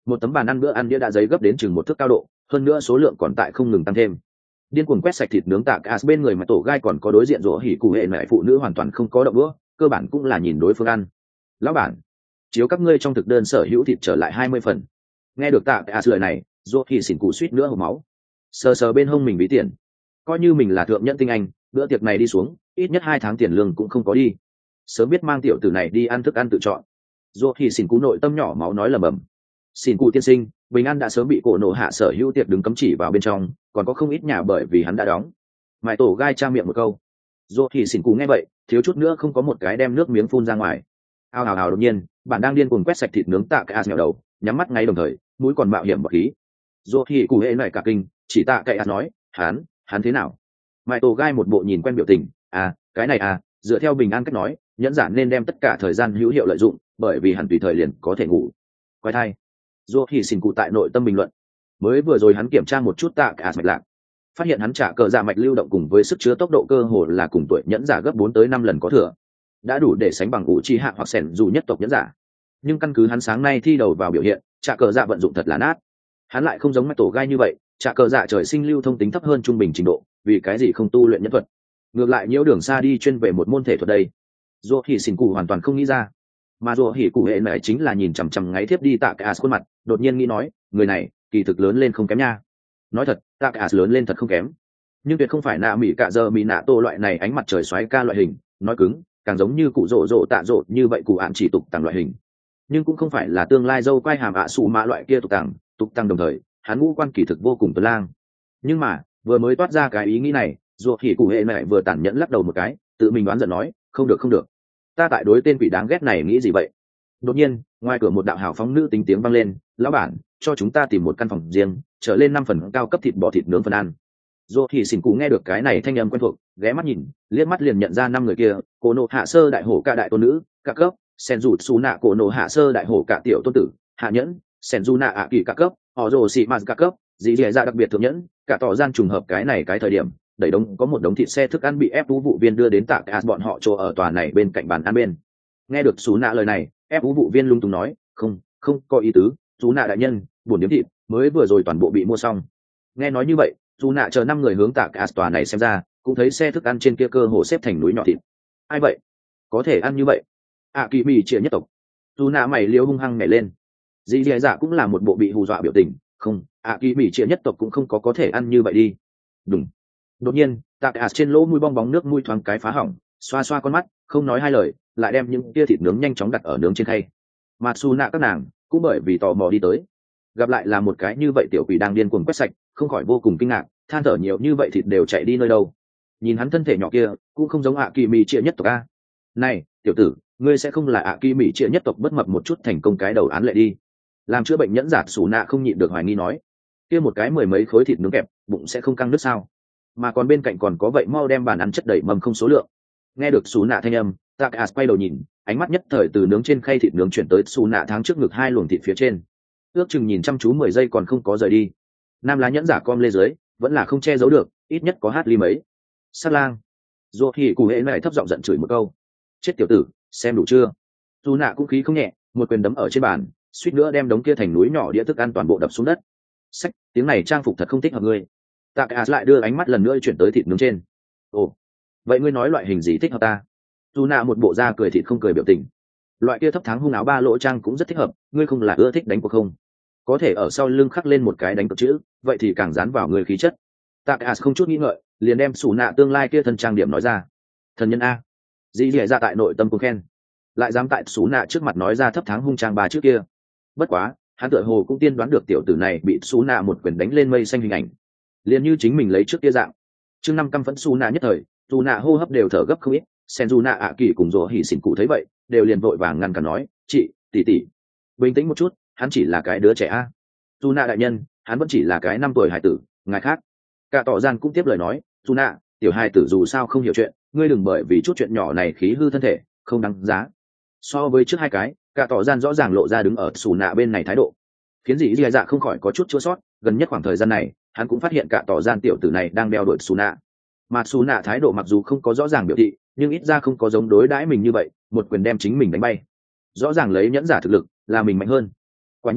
[SPEAKER 1] Một tấm bàn ăn bữa ăn đĩa đã giấy gấp đến chừng một thước cao độ, hơn nữa số lượng còn tại không ngừng tăng thêm. Điên cuồng quét sạch thịt nướng tạ gas bên người mà tổ gai còn có đối diện rỗ hỉ cụ hệ mẹ phụ nữ hoàn toàn không có động đũa, cơ bản cũng là nhìn đối phương ăn. Lão bản, chiếu các ngươi trong thực đơn sở hữu thịt trở lại 20 phần. Nghe được tạ gas lời này, rỗ hỉ xỉn cụ suýt nữa hộc máu. Sờ sờ bên hông mình ví tiền, coi như mình là thượng nhẫn tinh anh, bữa tiệc này đi xuống ít nhất 2 tháng tiền lương cũng không có đi. Sớm biết mang tiểu tử này đi ăn thức ăn tự chọn. Rỗ hỉ xỉn cụ nội tâm nhỏ máu nói lầm bầm. Xỉn cụ tiên sinh, bình an đã sớm bị cổ nổ hạ sở hữu tiệc đứng cấm chỉ vào bên trong, còn có không ít nhà bởi vì hắn đã đóng. Mãi tổ gai tra miệng một câu. Rỗ hỉ xỉn cụ nghe vậy, thiếu chút nữa không có một cái đem nước miếng phun ra ngoài. Ao ào ào đột nhiên, bạn đang điên cuồng quét sạch thịt nướng tạ cái nghèo đầu, nhắm mắt ngay đồng thời, mũi còn mạo hiểm bọt khí. Rỗ hỉ cụ hệ nảy cả kinh, chỉ tạ cái nói, hắn thế nào? Mãi tổ gai một bộ nhìn quen biểu tình, cái này dựa theo bình an cách nói, nhẫn giả nên đem tất cả thời gian hữu hiệu lợi dụng, bởi vì hắn tùy thời liền có thể ngủ. Quay thai. Dù thì xin cụ tại nội tâm bình luận, mới vừa rồi hắn kiểm tra một chút tạ cả mạch lạc, phát hiện hắn trả cờ dạ mạch lưu động cùng với sức chứa tốc độ cơ hồ là cùng tuổi nhẫn giả gấp 4 tới 5 lần có thừa, đã đủ để sánh bằng ngũ chi hạ hoặc sẻn dù nhất tộc nhẫn giả. Nhưng căn cứ hắn sáng nay thi đầu vào biểu hiện, trả cờ dạ vận dụng thật là nát. Hắn lại không giống mạch tổ gai như vậy, trả cờ dạ trời sinh lưu thông tính thấp hơn trung bình trình độ, vì cái gì không tu luyện nhẫn thuật, ngược lại nhiễu đường xa đi chuyên về một môn thể thuật đây. Dù thì xin cụ hoàn toàn không nghĩ ra, mà dù hỉ cụ hệ này chính là nhìn chằm chằm ngáy thiếp đi tạ cái khuôn mặt, đột nhiên nghĩ nói, người này kỳ thực lớn lên không kém nha. Nói thật, tạ cái lớn lên thật không kém, nhưng tuyệt không phải nạ mỹ cạ giờ mỹ nạ tô loại này ánh mặt trời xoáy ca loại hình, nói cứng càng giống như cụ rộ rộ tạ rộ như vậy cụ ạn chỉ tục tàng loại hình, nhưng cũng không phải là tương lai dâu quai hàm ạ sụ mạ loại kia tục tàng đồng thời hắn ngũ quan kỳ thực vô cùng tuấn lang. Nhưng mà vừa mới toát ra cái ý nghĩ này, dù hỉ cụ hệ này vừa tản nhẫn lắc đầu một cái, tự mình đoán giận nói, không được, ta tại đối tên quỷ đáng ghét này nghĩ gì vậy? Đột nhiên ngoài cửa một đạo hào phóng nữ tính tiếng vang lên, lão bản, cho chúng ta tìm một căn phòng riêng, trở lên 5 phần cao cấp thịt bò thịt nướng phần ăn. Dù thì xỉn cụ nghe được cái này thanh âm quen thuộc, ghé mắt nhìn, liếc mắt liền nhận ra 5 người kia, cổ nộ hạ sơ đại hổ ca đại tôn nữ ca cấp, sen rụt xù nạ cổ nộ hạ sơ đại hổ ca tiểu tôn tử hạ nhẫn, sen du nạ ạ kỳ ca cấp, họ rồ xị mạt ca cấp, dì dì ra đặc biệt thượng nhẫn, cả tỏ gian trùng hợp cái này cái thời điểm đẩy đống có một đống thịt xe thức ăn bị ép thú vụ viên đưa đến tạ cái bọn họ chỗ ở tòa này bên cạnh bàn ăn bên. Nghe được xú nạ lời này, ép thú vụ viên lung tung nói, không có ý tứ, xú nạ đại nhân, buồn điếm thịt mới vừa rồi toàn bộ bị mua xong. Nghe nói như vậy, xú nạ chờ 5 người hướng tạ cái tòa này xem ra, cũng thấy xe thức ăn trên kia cơ hồ xếp thành núi nhỏ thịt. Ai vậy, có thể ăn như vậy? Kỳ mì chia nhất tộc. Xú nạ mày liếu hung hăng nhảy lên. Dì dì dạ cũng là một bộ bị hù dọa biểu tình, không, kỳ mì chia nhất tộc cũng không có thể ăn như vậy đi. Đúng. Đột nhiên tạ cái trên lỗ mũi bong bóng nước mũi thoáng cái phá hỏng, xoa xoa con mắt, không nói hai lời, lại đem những tia thịt nướng nhanh chóng đặt ở nướng trên khay. Mà su nạ các nàng cũng bởi vì tò mò đi tới, gặp lại là một cái như vậy tiểu quỷ đang điên cuồng quét sạch, không khỏi vô cùng kinh ngạc, than thở nhiều như vậy thịt đều chạy đi nơi đâu. Nhìn hắn thân thể nhỏ kia cũng không giống kỳ mì chia nhất tộc a. Này tiểu tử, ngươi sẽ không là kỳ mì chia nhất tộc bất mập một chút thành công cái đầu án lệ đi? Làm chữa bệnh nhẫn giả su nạ không nhịn được hoài nghi nói, kia một cái 10 mấy khối thịt nướng kẹp bụng sẽ không căng đứt sao? Mà còn bên cạnh còn có vậy mau đem bàn ăn chất đầy mầm không số lượng. Nghe được xù nạ thanh âm, Taka quay đầu nhìn, ánh mắt nhất thời từ nướng trên khay thịt nướng chuyển tới xù nạ tháng trước ngực 2 luồng thịt phía trên, ước chừng nhìn chăm chú 10 giây còn không có rời đi. Nam lá nhẫn giả com lê dưới vẫn là không che giấu được, ít nhất có hát ly mấy. Sát lang. Dù thì cụ hệ này thấp giọng giận chửi một câu, chết tiểu tử, xem đủ chưa? Xù nạ cũng khí không nhẹ, một quyền đấm ở trên bàn, suýt nữa đem đống kia thành núi nhỏ đĩa thức ăn toàn bộ đập xuống đất. Sách, tiếng này trang phục thật không thích hợp ngươi. Taka lại đưa ánh mắt lần nữa chuyển tới thịt nướng trên. Ồ, vậy ngươi nói loại hình gì thích hợp ta? Tuna một bộ da cười thịt không cười biểu tình. Loại kia thấp tháng hung áo 3 lỗ trang cũng rất thích hợp, ngươi không là ưa thích đánh cuộc không? Có thể ở sau lưng khắc lên một cái đánh cược chữ, vậy thì càng dán vào người khí chất. Taka không chút nghĩ ngợi, liền đem sủ nạ tương lai kia thân trang điểm nói ra. Thần nhân a. Dĩ dẻ ra tại nội tâm cũng khen. Lại dám tại sủ nạ trước mặt nói ra thấp tháng hung trang 3 chữ kia. Bất quá, hắn tựa hồ cũng tiên đoán được tiểu tử này bị sủ nạ một quyền đánh lên mây xanh hình ảnh, liền như chính mình lấy trước kia dạng. Chương 5 căm phẫn su nạ nhất thời, su nạ hô hấp đều thở gấp không ít, sen du nạ kỳ cùng rồ hỉ xỉn cụ thấy vậy đều liền vội vàng ngăn cản nói, chị tỷ bình tĩnh một chút, hắn chỉ là cái đứa trẻ a. Su nạ đại nhân, hắn vẫn chỉ là cái 5 tuổi hải tử, ngài khác. Cả tỏ gian cũng tiếp lời nói, su nạ tiểu hải tử dù sao không hiểu chuyện, ngươi đừng bởi vì chút chuyện nhỏ này khí hư thân thể, không đáng giá. So với trước 2 cái, cả tỏ gian rõ ràng lộ ra đứng ở su nạ bên này thái độ, khiến dì dì dạ không khỏi có chút chua sót. Gần nhất khoảng thời gian này hắn cũng phát hiện cả tỏ gian tiểu tử này đang đeo đuổi su nạ, mà su nạ thái độ mặc dù không có rõ ràng biểu thị, nhưng ít ra không có giống đối đãi mình như vậy, một quyền đem chính mình đánh bay. Rõ ràng lấy nhẫn giả thực lực là mình mạnh hơn. Quả nhiên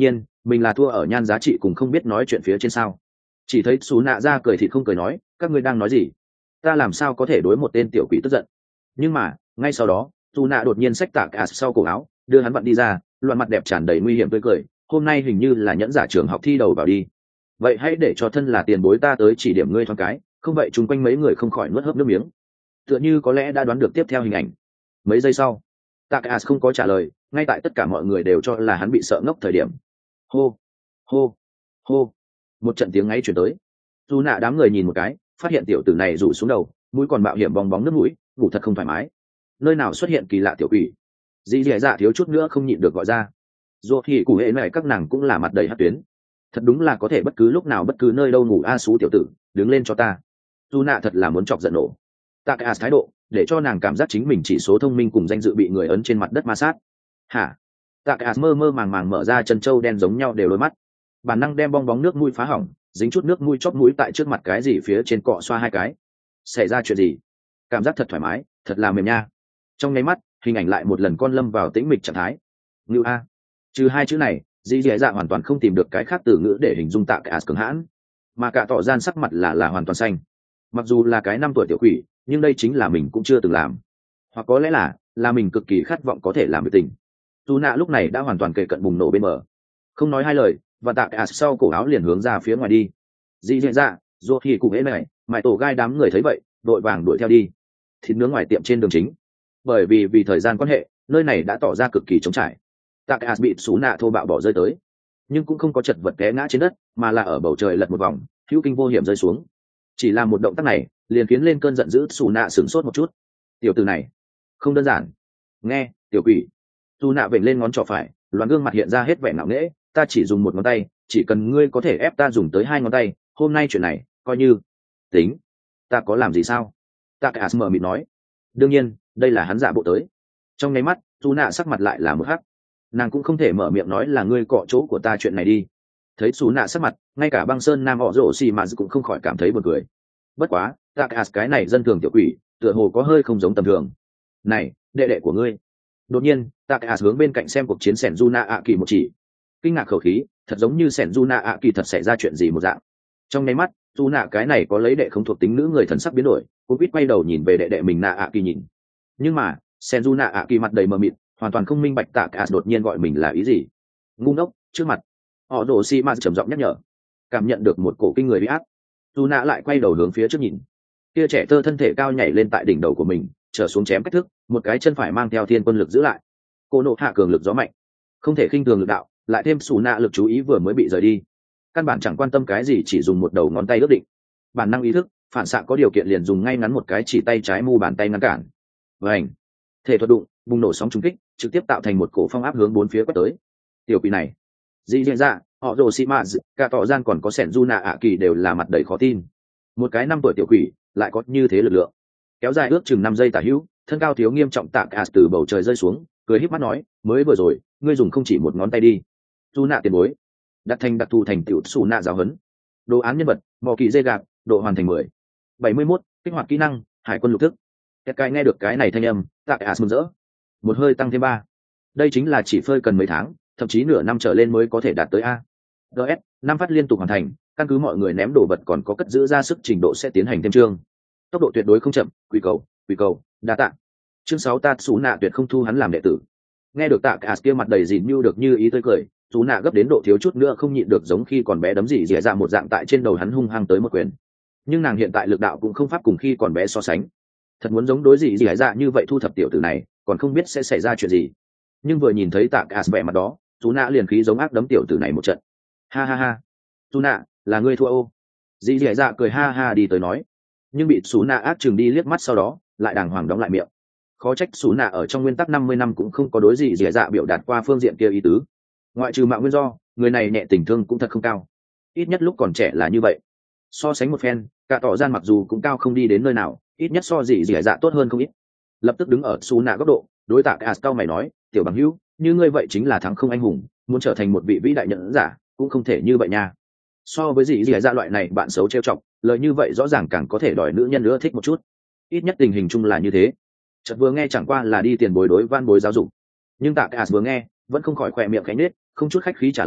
[SPEAKER 1] mình là thua ở nhan giá trị cùng không biết nói chuyện phía trên sao. Chỉ thấy xú nạ ra cười thịt không cười nói, các ngươi đang nói gì, ta làm sao có thể đối một tên tiểu quỷ tức giận. Nhưng mà ngay sau đó xú nạ đột nhiên xách tạ cả sau cổ áo đưa hắn vặn đi ra, loạn mặt đẹp tràn đầy nguy hiểm tươi cười, hôm nay hình như là nhẫn giả trường học thi đầu vào đi, vậy hãy để cho thân là tiền bối ta tới chỉ điểm ngươi thoáng cái, không vậy chung quanh mấy người không khỏi nuốt hớp nước miếng, tựa như có lẽ đã đoán được tiếp theo hình ảnh. Mấy giây sau Taka không có trả lời, ngay tại tất cả mọi người đều cho là hắn bị sợ ngốc thời điểm, hô hô hô, một trận tiếng ngáy chuyển tới. Dù nạ đám người nhìn một cái, phát hiện tiểu tử này rủ xuống đầu, mũi còn mạo hiểm bong bóng nước mũi, ngủ thật không thoải mái. Nơi nào xuất hiện kỳ lạ tiểu quỷ, dì dẻ dạ thiếu chút nữa không nhịn được gọi ra. Dù thì cụ hệ này các nàng cũng là mặt đầy hát tuyến, thật đúng là có thể bất cứ lúc nào bất cứ nơi đâu ngủ a xú tiểu tử, đứng lên cho ta. Dù nạ thật là muốn chọc giận nổ. Taka thái độ để cho nàng cảm giác chính mình chỉ số thông minh cùng danh dự bị người ấn trên mặt đất ma sát. Hả? Taka mơ mơ màng màng mở ra chân trâu đen giống nhau đều đôi mắt, bản năng đem bong bóng nước mũi phá hỏng, dính chút nước mũi chóp mũi tại trước mặt cái gì phía trên cọ xoa hai cái. Xảy ra chuyện gì? Cảm giác thật thoải mái, thật là mềm nha. Trong nháy mắt hình ảnh lại một lần con lâm vào tĩnh mịch trạng thái. Ngưu a. Trừ hai chữ này, dì dẻ dạ hoàn toàn không tìm được cái khác từ ngữ để hình dung Taka cường hãn, mà cả tỏ gian sắc mặt là hoàn toàn xanh. Mặc dù là cái 5 tuổi tiểu quỷ, nhưng đây chính là mình cũng chưa từng làm, hoặc có lẽ là mình cực kỳ khát vọng có thể làm việc tình. Dù nạ lúc này đã hoàn toàn kề cận bùng nổ bên bờ, không nói hai lời và Taka sau cổ áo liền hướng ra phía ngoài đi. Dì dẻ dạ, dù thì cùng ế này mãi tổ gai đám người thấy vậy đội vàng đuổi theo đi. Thịt nướng ngoài tiệm trên đường chính, bởi vì thời gian quan hệ nơi này đã tỏ ra cực kỳ trống trải. Taka bị xú nạ thô bạo bỏ rơi tới, nhưng cũng không có chật vật té ngã trên đất, mà là ở bầu trời lật một vòng hữu kinh vô hiểm rơi xuống. Chỉ là một động tác này liền khiến lên cơn giận dữ xú nạ sửng sốt một chút. Tiểu tử này không đơn giản. Nghe tiểu quỷ. Xú nạ vểnh lên ngón trỏ phải, loáng gương mặt hiện ra hết vẻ ngạo nghễ, ta chỉ dùng một ngón tay, chỉ cần ngươi có thể ép ta dùng tới 2 ngón tay, hôm nay chuyện này coi như tính. Ta có làm gì sao? Taka mở mịt nói. Đương nhiên đây là hắn giả bộ tới. Trong nháy mắt xú nạ sắc mặt lại là một hắc, nàng cũng không thể mở miệng nói là ngươi cọ chỗ của ta chuyện này đi. Thấy xú nạ sắc mặt, ngay cả băng sơn nam họ rổ xì mà cũng không khỏi cảm thấy buồn cười. Bất quá Taka cái này dân thường tiểu quỷ tựa hồ có hơi không giống tầm thường. Này đệ đệ của ngươi. Đột nhiên Taka hướng bên cạnh xem cuộc chiến sẻn Juna ạ kỳ một chỉ, kinh ngạc khẩu khí, thật giống như sẻn Juna ạ kỳ thật xảy ra chuyện gì một dạng. Trong nháy mắt Juna cái này có lấy đệ không thuộc tính nữ người thần sắc biến đổi, cô biết quay đầu nhìn về đệ đệ mình nạ ạ kỳ nhìn. Nhưng mà sẻn Juna ạ kỳ mặt đầy mờ mịt, hoàn toàn không minh bạch Taka đột nhiên gọi mình là ý gì. Ngu ngốc, trước mặt họ đổ xi ma trầm giọng nhắc nhở. Cảm nhận được một cổ kinh người uy áp, Juna lại quay đầu hướng phía trước nhìn. Kia trẻ thơ thân thể cao nhảy lên tại đỉnh đầu của mình, trở xuống chém cách thức, một cái chân phải mang theo thiên quân lực giữ lại. Cô nộ hạ cường lực gió mạnh, không thể khinh thường lực đạo, lại thêm xù nạ lực chú ý vừa mới bị rời đi, căn bản chẳng quan tâm cái gì, chỉ dùng một đầu ngón tay ước định. Bản năng ý thức phản xạ có điều kiện liền dùng ngay ngắn một cái chỉ tay trái mu bàn tay ngăn cản. Vành, thể thuật đụng, bùng nổ sóng trùng kích, trực tiếp tạo thành một cổ phong áp hướng bốn phía quét tới. Tiểu quỷ này, dĩ nhiên ra, họ rồ xi mã, cả tỏ gian còn có sẻn Juna ạ kỳ đều là mặt đầy khó tin. Một cái 5 tuổi tiểu quỷ lại có như thế lực lượng. Kéo dài ước chừng 5 giây tả hữu, thân cao thiếu nghiêm trọng Taka từ bầu trời rơi xuống, cười híp mắt nói, mới vừa rồi ngươi dùng không chỉ một ngón tay đi. Juna tiền bối, đặt thành đặc thù thành tiểu xù nạ giáo huấn. Đồ án nhân vật, mò kỳ dây gạc, độ hoàn thành 10. 71, kích hoạt kỹ năng, hải quân lục thức. Cái nghe được cái này thanh âm, Taka mừng rỡ. Một hơi tăng thêm 3. Đây chính là chỉ phơi cần mấy tháng, thậm chí nửa năm trở lên mới có thể đạt tới a. DS, 5 phát liên tục hoàn thành, căn cứ mọi người ném đồ vật còn có cất giữ ra sức trình độ sẽ tiến hành thêm chương. Tốc độ tuyệt đối không chậm, quy cầu, đa tạ. Chương 6 Tatsuna tuyệt không thu hắn làm đệ tử. Nghe được Taka kia mặt đầy dịn như được như ý tươi cười, Tsuna gấp đến độ thiếu chút nữa không nhịn được giống khi còn bé đấm gì dẻ ra một dạng tại trên đầu hắn hung hăng tới một quyền. Nhưng nàng hiện tại lực đạo cũng không pháp cùng khi còn bé so sánh. Thật muốn giống đối gì dẻ ra như vậy thu thập tiểu tử này, còn không biết sẽ xảy ra chuyện gì. Nhưng vừa nhìn thấy Taka vẻ mặt đó, Tsuna liền khí giống ác đấm tiểu tử này một trận. Ha ha ha, Tsuna, là ngươi thua ô. Dì dẻ dạ cười ha ha đi tới nói, nhưng bị Tsuna ác chừng đi liếc mắt, sau đó lại đàng hoàng đóng lại miệng. Khó trách Tsuna ở trong nguyên tắc 50 năm cũng không có đối gì dẻ dạ biểu đạt qua phương diện kia ý tứ. Ngoại trừ mạo nguyên do, người này nhẹ tình thương cũng thật không cao, ít nhất lúc còn trẻ là như vậy. So sánh một phen, cả tỏ gian mặc dù cũng cao không đi đến nơi nào, ít nhất so gì dẻ dạ tốt hơn không ít. Lập tức đứng ở Tsuna góc độ, đối Taka cao mày nói, tiểu bằng hữu, như ngươi vậy chính là thắng không anh hùng, muốn trở thành một vị vĩ đại nhẫn giả cũng không thể như vậy nha. So với gì dẻ dạ loại này bạn xấu trêu chọc, lời như vậy rõ ràng càng có thể đòi nữ nhân nữa thích một chút. Ít nhất tình hình chung là như thế. Chợt vừa nghe chẳng qua là đi tiền bối đối van bối giáo dục, nhưng Taka vừa nghe vẫn không khỏi khỏe miệng khẽ nết, không chút khách khí trả lời,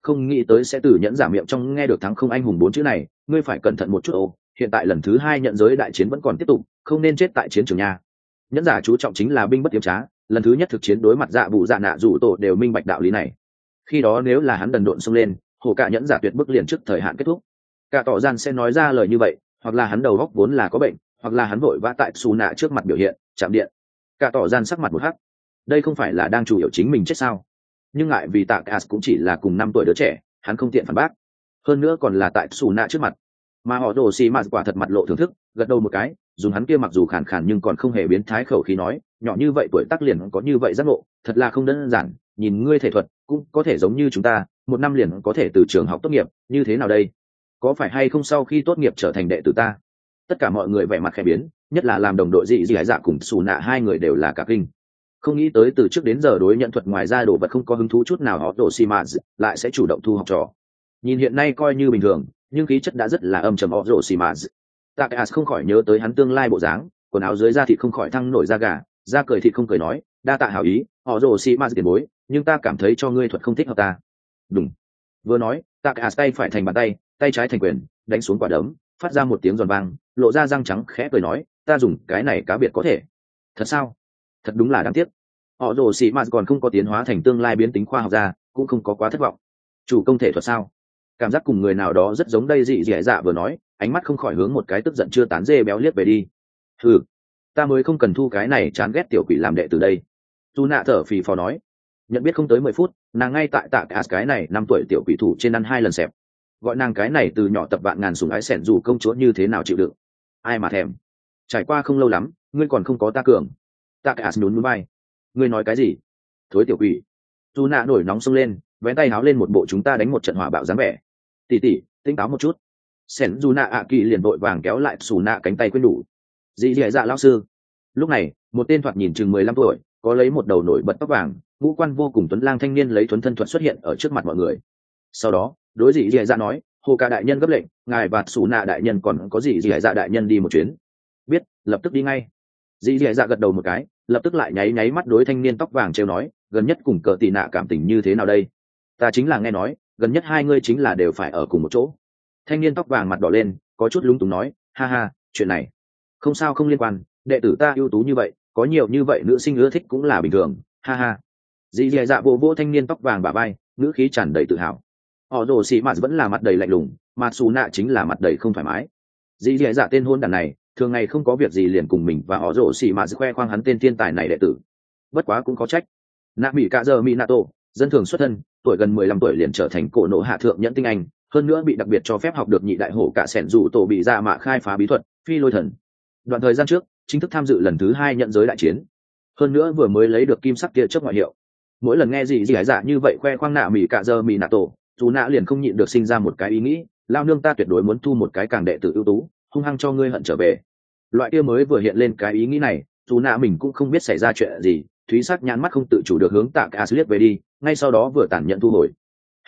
[SPEAKER 1] không nghĩ tới sẽ từ nhẫn giả miệng trong nghe được thắng không anh hùng 4 chữ này, ngươi phải cẩn thận một chút ô, hiện tại lần thứ 2 nhận giới đại chiến vẫn còn tiếp tục, không nên chết tại chiến trường nha. Nhẫn giả chú trọng chính là binh bất tiếm trá, lần thứ nhất thực chiến đối mặt dạ vụ dạ nạ rủ tổ đều minh bạch đạo lý này. Khi đó nếu là hắn đần độn xông lên, hồ cả nhẫn giả tuyệt bức liền trước thời hạn kết thúc. Cả tỏ gian sẽ nói ra lời như vậy, hoặc là hắn đầu góc vốn là có bệnh, hoặc là hắn vội vã tại xù nạ trước mặt biểu hiện chạm điện. Cả tỏ gian sắc mặt một hắc, đây không phải là đang chủ yếu chính mình chết sao? Nhưng ngại vì tạ As cũng chỉ là cùng 5 tuổi đứa trẻ, hắn không tiện phản bác, hơn nữa còn là tại xù nạ trước mặt. Mà họ đồ xì mạt quả thật mặt lộ thưởng thức, gật đầu một cái, dùng hắn kia mặc dù khàn khàn nhưng còn không hề biến thái khẩu khí nói, nhỏ như vậy tuổi tác liền có như vậy giác ngộ, thật là không đơn giản, nhìn ngươi thể thuật cũng có thể giống như chúng ta, 1 năm liền có thể từ trường học tốt nghiệp, như thế nào đây? Có phải hay không sau khi tốt nghiệp trở thành đệ tử ta? Tất cả mọi người vẻ mặt khẽ biến, nhất là làm đồng đội dị dị dạ cùng xù nạ hai người đều là cả kinh. Không nghĩ tới từ trước đến giờ đối nhận thuật ngoài ra đồ vật không có hứng thú chút nào, họ đồ xì mạt lại sẽ chủ động thu học trò. Nhìn hiện nay coi như bình thường, nhưng khí chất đã rất là âm trầm họ đồ xì mạt. Takas không khỏi nhớ tới hắn tương lai bộ dáng, quần áo dưới da thịt không khỏi thăng nổi da gà, da cười thịt không cười nói, đa tạ hảo ý, họ đồ xì mạt tiền bối, nhưng ta cảm thấy cho ngươi thuật không thích hợp ta. Đúng. Vừa nói, Takas tay phải thành bàn tay, tay trái thành quyền, đánh xuống quả đấm, phát ra một tiếng giòn vang, lộ ra răng trắng khẽ cười nói, ta dùng cái này cá biệt có thể. Thật sao? Thật đúng là đáng tiếc. Họ rồ xì mạt còn không có tiến hóa thành tương lai biến tính khoa học ra, cũng không có quá thất vọng. Chủ công thể thuật sao? Cảm giác cùng người nào đó rất giống đây, dị dẻ dạ vừa nói, ánh mắt không khỏi hướng một cái tức giận chưa tán dê béo liếc về đi. Ừ, ta mới không cần thu cái này chán ghét tiểu quỷ làm đệ từ đây. Tu nạ thở phì phò nói. Nhận biết không tới 10 phút, nàng ngay tại tạ cái này 5 tuổi tiểu quỷ thủ trên ăn 2 lần xẹp. Gọi nàng cái này từ nhỏ tập vạn ngàn sủng ái sẻn dù công chúa như thế nào chịu đựng. Ai mà thèm. Trải qua không lâu lắm, ngươi còn không có ta cường. Takas nhún nhún vai. Ngươi nói cái gì? Thối tiểu quỷ. Tu nạ nổi nóng xông lên, vén tay háo lên một bộ chúng ta đánh một trận hỏa bạo dáng vẻ. Tỷ tỷ, tinh táo một chút. Sẻn dù nạ ạ kỳ liền vội vàng kéo lại xù nạ cánh tay quên đủ. Dị dẻ dạ lão sư. Lúc này, một tên thoạt nhìn chừng 15 tuổi, có lấy một đầu nổi bật tóc vàng, ngũ quan vô cùng tuấn lang thanh niên lấy thuấn thân thuật xuất hiện ở trước mặt mọi người. Sau đó, đối dị dẻ dạ nói, hồ ca đại nhân gấp lệnh, ngài và xù nạ đại nhân còn có dị dẻ dạ đại nhân đi một chuyến. Biết, lập tức đi ngay. Dị dẻ dạ gật đầu một cái, lập tức lại nháy nháy mắt đối thanh niên tóc vàng trêu nói, gần nhất cùng cờ tì nạ cảm tình như thế nào đây? Ta chính là nghe nói, gần nhất hai ngươi chính là đều phải ở cùng một chỗ. Thanh niên tóc vàng mặt đỏ lên, có chút lúng túng nói, ha ha, chuyện này không sao, không liên quan, đệ tử ta ưu tú như vậy, có nhiều như vậy nữ sinh ưa thích cũng là bình thường, ha ha. Dì dì dạ vỗ vỗ thanh niên tóc vàng bả vai, ngữ khí tràn đầy tự hào. Họ rồ xì mạt vẫn là mặt đầy lạnh lùng, mà xù nạ chính là mặt đầy không thoải mái. Dì dì dạ tên hôn đàn này, thường ngày không có việc gì liền cùng mình và họ rồ xì mạt khoe khoang hắn tên thiên tài này đệ tử. Bất quá cũng có trách. Nạ mỹ cạ giờ minato, dân thường xuất thân, tuổi gần 15 tuổi liền trở thành cổ nộ hạ thượng nhẫn tinh anh, hơn nữa bị đặc biệt cho phép học được nhị đại hổ cả sẻn dù tổ bị ra mạ khai phá bí thuật phi lôi thần. Đoạn thời gian trước chính thức tham dự lần thứ 2 nhận giới đại chiến, hơn nữa vừa mới lấy được kim sắc kia chớp ngoại hiệu. Mỗi lần nghe gì gì dạ như vậy khoe khoang nạ mỹ cạ giờ mỹ nạ tổ, dù nạ liền không nhịn được sinh ra một cái ý nghĩ, lao nương ta tuyệt đối muốn thu một cái càng đệ tử ưu tú, hung hăng cho ngươi hận trở về. Loại kia mới vừa hiện lên cái ý nghĩ này, dù nạ mình cũng không biết xảy ra chuyện gì, thúy sắc nhãn mắt không tự chủ được hướng tạ cả liếc về đi, ngay sau đó vừa tản nhận thu hồi.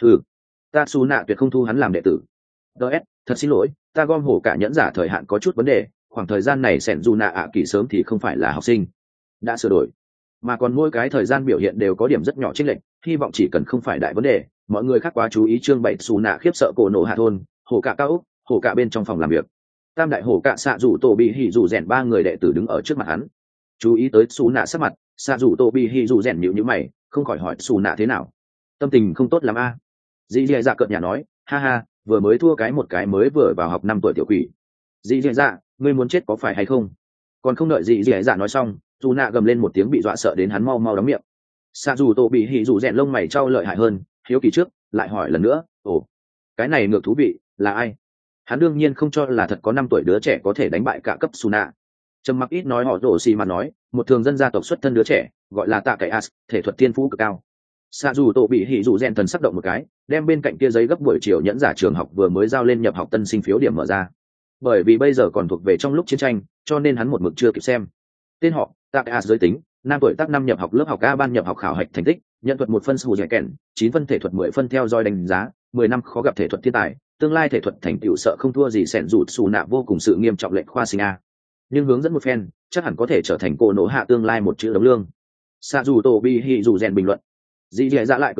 [SPEAKER 1] Ta su nạ tuyệt không thu hắn làm đệ tử. ds thật xin lỗi, ta gom hổ cả nhẫn giả thời hạn có chút vấn đề, khoảng thời gian này sẻn dù nạ ạ kỳ sớm thì không phải là học sinh, đã sửa đổi, mà còn mỗi cái thời gian biểu hiện đều có điểm rất nhỏ chênh lệch, hy vọng chỉ cần không phải đại vấn đề, mọi người khác quá chú ý. Chương 7 su nạ khiếp sợ cổ nổ hạ thôn, hổ cả cao úc, hổ cả bên trong phòng làm việc, tam đại hổ cả xạ rủ tổ bị hỉ rủ rèn 3 người đệ tử đứng ở trước mặt hắn. Chú ý tới su nạ sắc mặt, xạ rủ tổ bị hỉ rủ rèn nhíu nhíu mày, không khỏi hỏi su nạ thế nào, tâm tình không tốt lắm a? Dì dì dạ cợt nhà nói, ha ha, vừa mới thua một cái mới vừa vào học 5 tuổi tiểu quỷ. Dì dì dạ, ngươi muốn chết có phải hay không? Còn không đợi dì dì dạ nói xong, dù nạ gầm lên một tiếng bị dọa sợ đến hắn mau mau đóng miệng. Xạ dù tổ bị hỉ dù rèn lông mày trao lợi hại hơn, hiếu kỳ trước lại hỏi lần nữa, ồ, cái này ngược thú vị là ai? Hắn đương nhiên không cho là thật có 5 tuổi đứa trẻ có thể đánh bại cả cấp su nạ. Trầm mặc ít nói, họ rổ xì mà nói, một thường dân gia tộc xuất thân đứa trẻ, gọi là tạ cậy as, thể thuật thiên phú cực cao. Xạ dù tổ bị hỉ dù rèn thần sắc động một cái, đem bên cạnh kia giấy gấp buổi chiều nhẫn giả trường học vừa mới giao lên nhập học tân sinh phiếu điểm mở ra. Bởi vì bây giờ còn thuộc về trong lúc chiến tranh, cho nên hắn một mực chưa kịp xem. Tên họ Takas, giới tính nam, tuổi tác 5, nhập học lớp học A ban, nhập học khảo hạch thành tích nhận thuật 1 phân sù dẻ kèn, 9 phân thể thuật 10 phân theo dõi đánh giá, 10 năm khó gặp thể thuật thiên tài, tương lai thể thuật thành tựu sợ không thua gì sẻn rụt xù nạ vô cùng sự nghiêm trọng lệnh khoa sinh A. Nhưng hướng dẫn một phen, chắc hẳn có thể trở thành cô nổ hạ tương lai một chữ đống lương. Xạ dù tổ bị hỉ dù rèn bình luận. Dì dì dạ lại cười nói,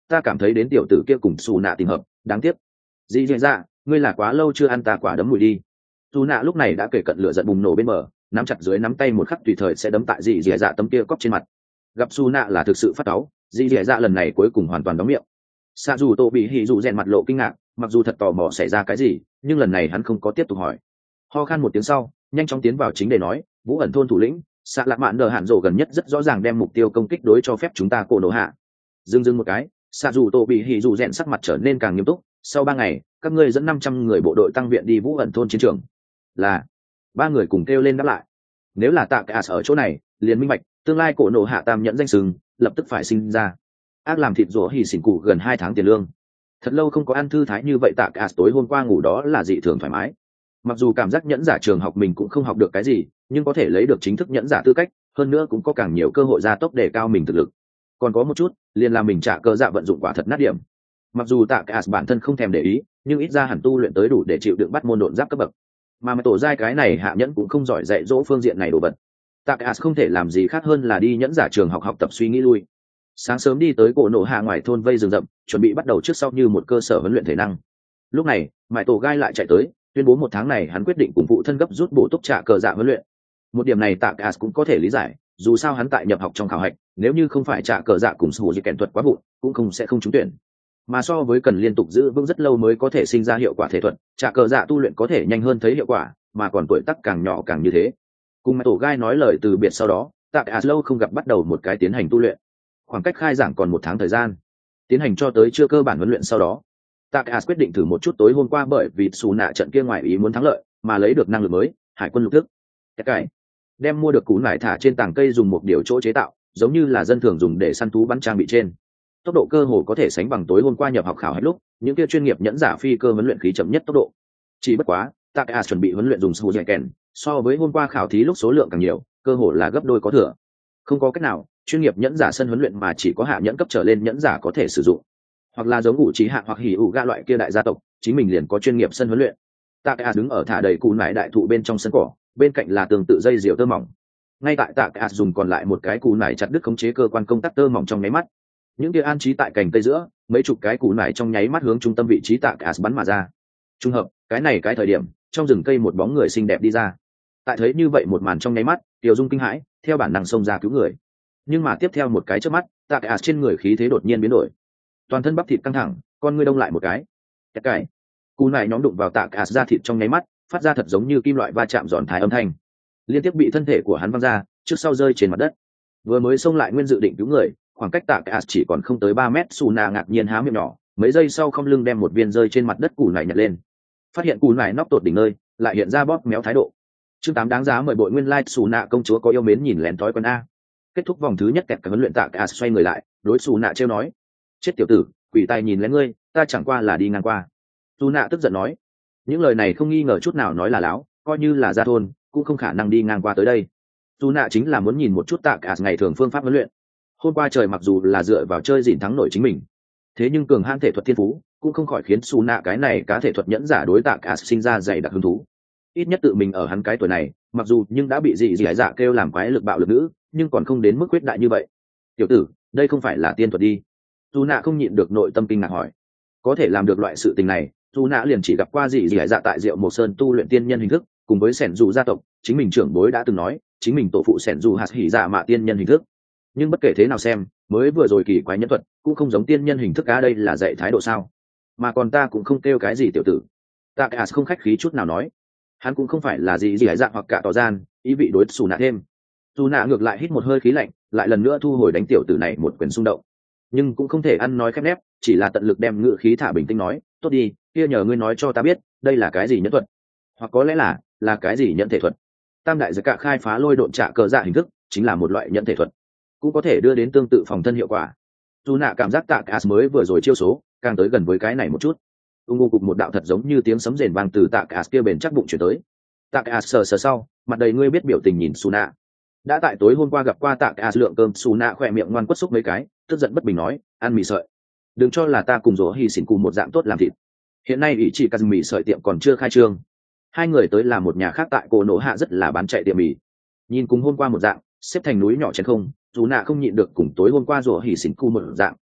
[SPEAKER 1] ta cảm thấy đến tiểu tử kia cùng xù nạ tình hợp đáng tiếc. Dị dạ dạ, ngươi là quá lâu chưa ăn ta quả đấm mùi đi. Xù nạ lúc này đã kể cận lửa giận bùng nổ bên bờ, nắm chặt dưới nắm tay một khắc tùy thời sẽ đấm tại dị dạ tấm kia cóc trên mặt. Gặp xù nạ là thực sự phát cáu, dị dạ lần này cuối cùng hoàn toàn đóng miệng. Xạ dù tô bị hỉ dù rèn mặt lộ kinh ngạc, mặc dù thật tò mò xảy ra cái gì, nhưng lần này hắn không có tiếp tục hỏi. Ho khan một tiếng sau, nhanh chóng tiến vào chính để nói, Vũ ẩn thôn thủ lĩnh xạ lạ mạn đờ hạn rộ gần nhất rất rõ ràng đem mục tiêu công kích đối cho phép chúng ta cổ nổ hạ. Dưng một cái, xạ dù tô bị hỉ dù rèn sắc mặt trở nên càng nghiêm túc. Sau 3 ngày, các ngươi dẫn 500 người bộ đội tăng viện đi Vũ ẩn thôn chiến trường. Là 3 người cùng kêu lên đáp lại. Nếu là tạ cả ở chỗ này, liền minh bạch tương lai cổ nổ hạ tam nhẫn danh sừng lập tức phải sinh ra. Ác làm thịt rủa hỉ xỉn cụ gần 2 tháng tiền lương. Thật lâu không có ăn thư thái như vậy, tạ cả tối hôm qua ngủ đó là dị thường thoải mái. Mặc dù cảm giác nhẫn giả trường học mình cũng không học được cái gì, nhưng có thể lấy được chính thức nhẫn giả tư cách, hơn nữa cũng có càng nhiều cơ hội gia tốc để cao mình thực lực. Còn có một chút, liền là mình trả cơ dạ vận dụng quả thật nát điểm. Mặc dù tạ cả bản thân không thèm để ý, nhưng ít ra hẳn tu luyện tới đủ để chịu đựng bắt môn độn giáp cấp bậc. Mà tổ giai cái này hạ nhẫn cũng không giỏi dạy dỗ phương diện này đồ vật. Tạ cả không thể làm gì khác hơn là đi nhẫn giả trường học tập suy nghĩ lui. Sáng sớm đi tới cổ nổ hạ ngoài thôn vây rừng rậm, chuẩn bị bắt đầu trước sau như một cơ sở huấn luyện thể năng. Lúc này mãi tổ gai lại chạy tới, tuyên bố 1 tháng này hắn quyết định cùng phụ thân gấp rút bổ túc trả cờ dạ huấn luyện. Một điểm này tạ cả cũng có thể lý giải, dù sao hắn tại nhập học trong khảo hạch, nếu như không phải trả cờ dạ cùng sủ dị kèn thuật quá vụn, cũng sẽ không trúng tuyển. Mà so với cần liên tục giữ vững rất lâu mới có thể sinh ra hiệu quả thể thuật, trả cờ dạ tu luyện có thể nhanh hơn thấy hiệu quả, mà còn tuổi tác càng nhỏ càng như thế. Cùng mãi tổ gai nói lời từ biệt sau đó, tạ cả lâu không gặp bắt đầu một cái tiến hành tu luyện. Khoảng cách khai giảng còn 1 tháng thời gian, tiến hành cho tới chưa cơ bản huấn luyện sau đó, Taka quyết định thử một chút tối hôm qua bởi vì xù nạ trận kia ngoài ý muốn thắng lợi mà lấy được năng lực mới, hải quân lục thức. Cái đem mua được cú nải thả trên tảng cây dùng một điều chỗ chế tạo, giống như là dân thường dùng để săn thú bắn trang bị trên. Tốc độ cơ hồ có thể sánh bằng tối hôm qua nhập học khảo hết lúc những kia chuyên nghiệp nhẫn giả phi cơ huấn luyện khí chậm nhất tốc độ. Chỉ bất quá, Taka chuẩn bị huấn luyện dùng sù dẻ kèn, so với hôm qua khảo thí lúc số lượng càng nhiều, cơ hồ là gấp đôi có thừa. Không có cách nào, chuyên nghiệp nhẫn giả sân huấn luyện mà chỉ có hạ nhẫn cấp trở lên nhẫn giả có thể sử dụng, hoặc là giống ngũ trí hạ hoặc hỉ ủ ga loại kia đại gia tộc chính mình liền có chuyên nghiệp sân huấn luyện. Taka đứng ở thả đầy cù nải đại thụ bên trong sân cỏ, bên cạnh là tương tự dây diều tơ mỏng. Ngay tại Taka dùng còn lại một cái cù nải chặt đứt khống chế cơ quan công tắc tơ mỏng trong nháy mắt, những kia an trí tại cành cây giữa mấy chục cái cù nải trong nháy mắt hướng trung tâm vị trí Taka bắn mà ra. Trùng hợp, cái thời điểm trong rừng cây một bóng người xinh đẹp đi ra. Tại thấy như vậy một màn trong nháy mắt, Tiểu Dung kinh hãi, theo bản năng xông ra cứu người. Nhưng mà tiếp theo một cái chớp mắt, Taka trên người khí thế đột nhiên biến đổi, toàn thân bắp thịt căng thẳng, con ngươi đông lại một cái. Cái cú này nhóm đụng vào Taka da thịt trong nháy mắt, phát ra thật giống như kim loại va chạm giòn thái âm thanh, liên tiếp bị thân thể của hắn văng ra, trước sau rơi trên mặt đất. Vừa mới xông lại nguyên dự định cứu người, khoảng cách Taka chỉ còn không tới 3 mét, Suna ngạc nhiên há miệng nhỏ, mấy giây sau không lưng đem một viên rơi trên mặt đất củ này nhặt lên, phát hiện củ này nóc tột đỉnh nơi, lại hiện ra bóp méo thái độ. Chương 8 đáng giá mời bội nguyên like Suna công chúa có yêu mến nhìn lén thói quen a. Kết thúc vòng thứ nhất kẹt cả huấn luyện, Taka xoay người lại, đối Suna trêu nói: chết tiểu tử, quỷ tài nhìn lén ngươi, ta chẳng qua là đi ngang qua. Suna tức giận nói, những lời này không nghi ngờ chút nào nói là láo, coi như là ra thôn cũng không khả năng đi ngang qua tới đây. Suna chính là muốn nhìn một chút Taka ngày thường phương pháp huấn luyện. Hôm qua trời mặc dù là dựa vào chơi dịn thắng nổi chính mình, thế nhưng cường hãn thể thuật thiên phú cũng không khỏi khiến Suna cái này cá thể thuật nhẫn giả đối Taka sinh ra dày đặc hứng thú. Ít nhất tự mình ở hắn cái tuổi này, mặc dù nhưng đã bị dị dạ kêu làm quái lực bạo lực nữ, nhưng còn không đến mức quyết đại như vậy. Tiểu tử, đây không phải là tiên thuật đi? Suna không nhịn được nội tâm kinh ngạc hỏi. Có thể làm được loại sự tình này, Suna liền chỉ gặp qua dị dạ tại Diệu Mộc Sơn tu luyện tiên nhân hình thức, cùng với sẻn dù gia tộc, chính mình trưởng bối đã từng nói, chính mình tổ phụ sẻn dù hạt hỉ dạ mạ tiên nhân hình thức. Nhưng bất kể thế nào xem, mới vừa rồi kỳ quái nhân thuật cũng không giống tiên nhân hình thức á, đây là dạy thái độ sao? Mà còn ta cũng không kêu cái gì tiểu tử. Taka không khách khí chút nào nói, hắn cũng không phải là gì dạ hoặc cả tỏ gian, ý vị đối Suna thêm. Suna ngược lại hít một hơi khí lạnh, lại lần nữa thu hồi đánh tiểu tử này một quyền xung động. Nhưng cũng không thể ăn nói khép nép, chỉ là tận lực đem ngữ khí thả bình tĩnh nói, tốt đi, kia nhờ ngươi nói cho ta biết, đây là cái gì nhẫn thuật, hoặc có lẽ là cái gì nhẫn thể thuật. Tam đại giới cả khai phá lôi độn trạ cờ dạ hình thức chính là một loại nhẫn thể thuật, cũng có thể đưa đến tương tự phòng thân hiệu quả. Suna cảm giác Taka mới vừa rồi chiêu số càng tới gần với cái này một chút. Ung cục một đạo thật giống như tiếng sấm rền vang từ Taka kia bền chắc bụng chuyển tới. Taka sờ sau, mặt đầy ngươi biết biểu tình nhìn Suna. Đã tại tối hôm qua gặp qua Taka lượng cơm, Suna khỏe miệng ngoan quất xúc mấy cái, tức giận bất bình nói, ăn mì sợi, đừng cho là ta cùng rỗ hy xỉn cùng một dạng tốt làm thịt. Hiện nay ủy chỉ cắt mì sợi tiệm còn chưa khai trương, hai người tới làm một nhà khác tại cổ nổ hạ rất là bán chạy tiệm mì, nhìn cùng hôm qua một dạng, xếp thành núi nhỏ chén không. Suna không nhịn được cùng tối hôm qua rỗ hy xỉn cùng một dạng,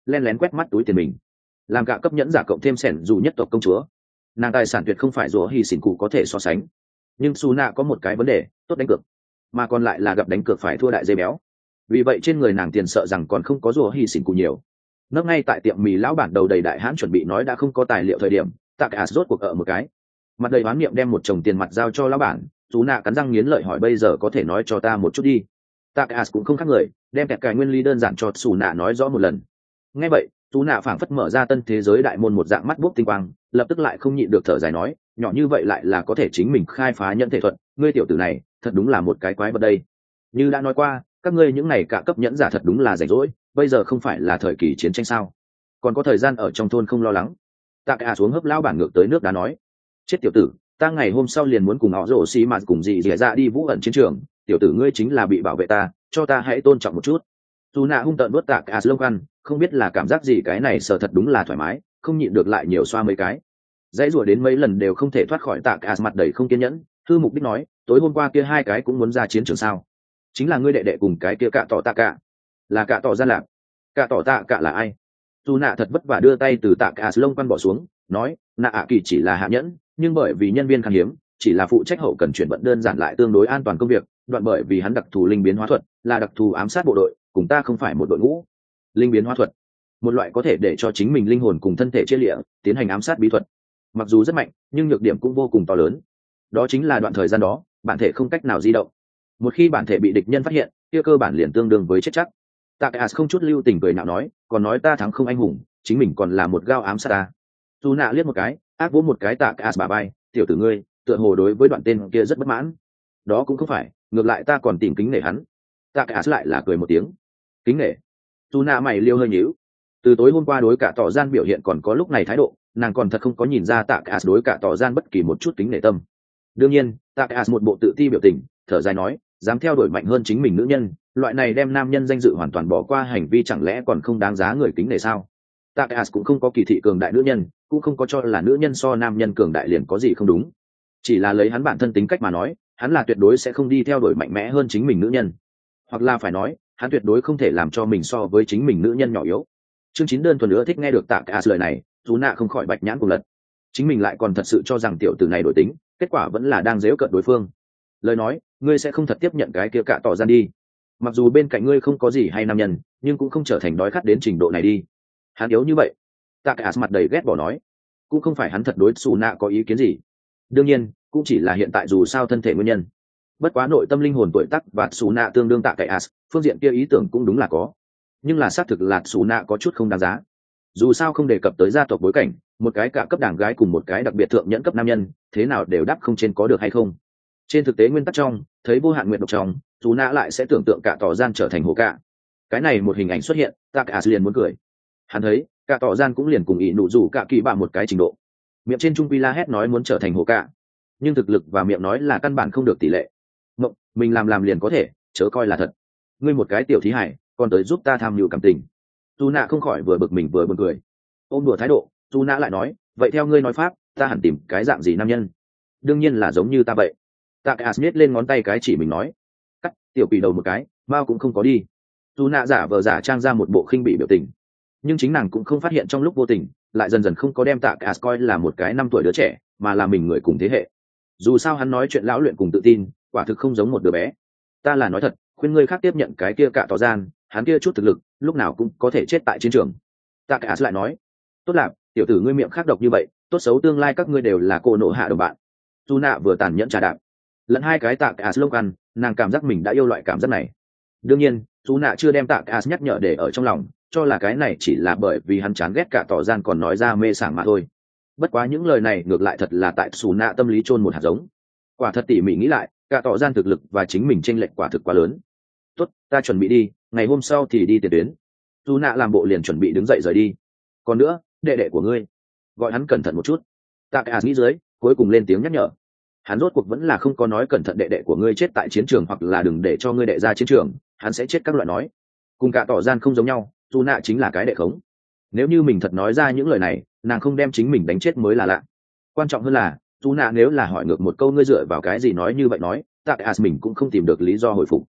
[SPEAKER 1] len lén quét mắt túi tiền mình. Làm cả cấp nhẫn giả cộng thêm sẻn dù nhất tộc công chúa, nàng tài sản tuyệt không phải rủa hy xỉn cụ có thể so sánh. Nhưng Su nạ có một cái vấn đề, tốt đánh cược, mà còn lại là gặp đánh cược phải thua đại dây béo. Vì vậy trên người nàng tiền sợ rằng còn không có rủa hy xỉn cụ nhiều. Nấp ngay tại tiệm mì lão bản đầu đầy đại hãn chuẩn bị nói đã không có tài liệu thời điểm, tạ cả rốt cuộc ở một cái, mặt đầy oán niệm đem một chồng tiền mặt giao cho lão bản. Su nạ cắn răng nghiến lợi hỏi bây giờ có thể nói cho ta một chút đi. Tạ cả cũng không khác người, đem kẹt cài nguyên lý đơn giản cho Su nạ nói rõ một lần. Nghe vậy Su nạ phảng phất mở ra tân thế giới đại môn một dạng mắt buốc tinh quang, lập tức lại không nhịn được thở dài nói, nhỏ như vậy lại là có thể chính mình khai phá nhận thể thuật, ngươi tiểu tử này thật đúng là một cái quái vật đây. Như đã nói qua, các ngươi những này cả cấp nhẫn giả thật đúng là rảnh rỗi, bây giờ không phải là thời kỳ chiến tranh sao, còn có thời gian ở trong thôn không lo lắng. Tạ cả xuống hấp lao bản ngược tới nước đá nói, chết tiểu tử, ta ngày hôm sau liền muốn cùng họ rổ xì mà cùng dì dì ra đi vũ ẩn chiến trường, tiểu tử ngươi chính là bị bảo vệ ta, cho ta hãy tôn trọng một chút. Dù nạ hung tợn đuốt Tạ cả lông ăn, không biết là cảm giác gì cái này sợ thật đúng là thoải mái, không nhịn được lại nhiều xoa mấy cái. Dãy rủa đến mấy lần đều không thể thoát khỏi Tạ cả mặt đầy không kiên nhẫn, thư mục đích nói, tối hôm qua kia hai cái cũng muốn ra chiến trường sao? Chính là ngươi đệ đệ cùng cái kia cạ tỏ Tạ cả, là cạ tỏ gian lạc. Cạ tỏ Tạ cả là ai? Dù nạ thật vất vả đưa tay từ Tạ cả lông quan bỏ xuống, nói, nạ ạ kỳ chỉ là hạ nhẫn, nhưng bởi vì nhân viên khan hiếm, chỉ là phụ trách hậu cần chuyển vận đơn giản lại tương đối an toàn công việc, đoạn bởi vì hắn đặc thù linh biến hóa thuật, là đặc thù ám sát bộ đội, cùng ta không phải một đội ngũ. Linh biến hóa thuật, một loại có thể để cho chính mình linh hồn cùng thân thể chia lịa, tiến hành ám sát bí thuật. Mặc dù rất mạnh, nhưng nhược điểm cũng vô cùng to lớn. Đó chính là đoạn thời gian đó, bản thể không cách nào di động. Một khi bản thể bị địch nhân phát hiện, kia cơ bản liền tương đương với chết chắc. Taka không chút lưu tình cười nhạo nói, còn nói ta thắng không anh hùng, chính mình còn là một gao ám sát ta. Tu nạ liếc một cái, ác vỗ một cái Taka bà bay, tiểu tử ngươi, tựa hồ đối với đoạn tên kia rất bất mãn. Đó cũng không phải, ngược lại ta còn tìm kính nể hắn. Taka lại là cười một tiếng. Kính nể? Tu nạ mày liêu hơi nhíu. Từ tối hôm qua đối cả tỏ gian biểu hiện còn có lúc này thái độ, nàng còn thật không có nhìn ra Taka đối cả tỏ gian bất kỳ một chút kính nể tâm. Đương nhiên, Taka một bộ tự ti biểu tình, thở dài nói, dám theo đuổi mạnh hơn chính mình nữ nhân, loại này đem nam nhân danh dự hoàn toàn bỏ qua hành vi chẳng lẽ còn không đáng giá người kính nể sao? Taka cũng không có kỳ thị cường đại nữ nhân, cũng không có cho là nữ nhân so nam nhân cường đại liền có gì không đúng. Chỉ là lấy hắn bản thân tính cách mà nói, hắn là tuyệt đối sẽ không đi theo đuổi mạnh mẽ hơn chính mình nữ nhân. Hoặc là phải nói, hắn tuyệt đối không thể làm cho mình so với chính mình nữ nhân nhỏ yếu. Chương 9 đơn thuần nữa thích nghe được Taka lời này, dù nạ không khỏi bạch nhãn cùng lật. Chính mình lại còn thật sự cho rằng tiểu tử này đổi tính, kết quả vẫn là đang giễu cợt đối phương. Lời nói, ngươi sẽ không thật tiếp nhận cái kia cả tỏ gian đi. Mặc dù bên cạnh ngươi không có gì hay nam nhân, nhưng cũng không trở thành đói khát đến trình độ này đi. Hắn yếu như vậy. Taka mặt đầy ghét bỏ nói. Cũng không phải hắn thật đối xù nạ có ý kiến gì. Đương nhiên, cũng chỉ là hiện tại dù sao thân thể nguyên nhân. Bất quá nội tâm linh hồn tuổi tác và xù nạ tương đương Taka, phương diện kia ý tưởng cũng đúng là có. Nhưng là xác thực là xù nạ có chút không đáng giá. Dù sao không đề cập tới gia tộc bối cảnh, một cái cả cấp đảng gái cùng một cái đặc biệt thượng nhẫn cấp nam nhân, thế nào đều đáp không trên có được hay không. Trên thực tế nguyên tắc trong, thấy vô hạn nguyện độc trong, dù nã lại sẽ tưởng tượng cả tỏ gian trở thành hồ cả. Cái này một hình ảnh xuất hiện, Taka liền muốn cười. Hắn thấy cả tỏ gian cũng liền cùng ý nụ rủ cả kỳ bạ một cái trình độ. Miệng trên trung quy la hét nói muốn trở thành hồ cả, nhưng thực lực và miệng nói là căn bản không được tỷ lệ. Ngộng, mình làm liền có thể, chớ coi là thật. Ngươi một cái tiểu thí hải, còn tới giúp ta tham nhu cảm tình. Dù nã không khỏi vừa bực mình vừa buồn cười. Ôm đùa thái độ, dù nã lại nói, vậy theo ngươi nói pháp, ta hẳn tìm cái dạng gì nam nhân? Đương nhiên là giống như ta vậy. Taka nhét lên ngón tay cái chỉ mình nói, cắt tiểu quỷ đầu một cái, bao cũng không có đi. Dù nạ giả vờ giả trang ra một bộ khinh bị biểu tình, nhưng chính nàng cũng không phát hiện trong lúc vô tình, lại dần dần không có đem Taka coi là một cái 5 tuổi đứa trẻ, mà là mình người cùng thế hệ. Dù sao hắn nói chuyện lão luyện cùng tự tin, quả thực không giống một đứa bé. Ta là nói thật, khuyên ngươi khác tiếp nhận cái kia cả tỏ gian, hắn kia chút thực lực, lúc nào cũng có thể chết tại chiến trường. Taka lại nói, tốt lắm, tiểu tử ngươi miệng khác độc như vậy, tốt xấu tương lai các ngươi đều là cô nộ hạ đồng bạn. Dù nạ vừa tàn nhẫn trà đạp lẫn hai cái Taka lông ăn, nàng cảm giác mình đã yêu loại cảm giác này. Đương nhiên dù nạ chưa đem Taka nhắc nhở để ở trong lòng, cho là cái này chỉ là bởi vì hắn chán ghét cả tỏ gian còn nói ra mê sảng mà thôi. Bất quá những lời này ngược lại thật là tại xù nạ tâm lý chôn một hạt giống. Quả thật tỉ mỉ nghĩ lại, cả tỏ gian thực lực và chính mình chênh lệch quả thực quá lớn. Tốt, ta chuẩn bị đi, ngày hôm sau thì đi tiền tuyến. Dù nạ làm bộ liền chuẩn bị đứng dậy rời đi. Còn nữa, đệ đệ của ngươi, gọi hắn cẩn thận một chút. Taka nghĩ dưới, cuối cùng lên tiếng nhắc nhở. Hắn rốt cuộc vẫn là không có nói cẩn thận đệ đệ của ngươi chết tại chiến trường hoặc là đừng để cho ngươi đệ ra chiến trường, hắn sẽ chết các loại nói. Cùng cả tỏ gian không giống nhau, dù nạ chính là cái đệ khống. Nếu như mình thật nói ra những lời này, nàng không đem chính mình đánh chết mới là lạ. Quan trọng hơn là, dù nạ nếu là hỏi ngược một câu ngươi dựa vào cái gì nói như vậy nói, Taka mình cũng không tìm được lý do hồi phục.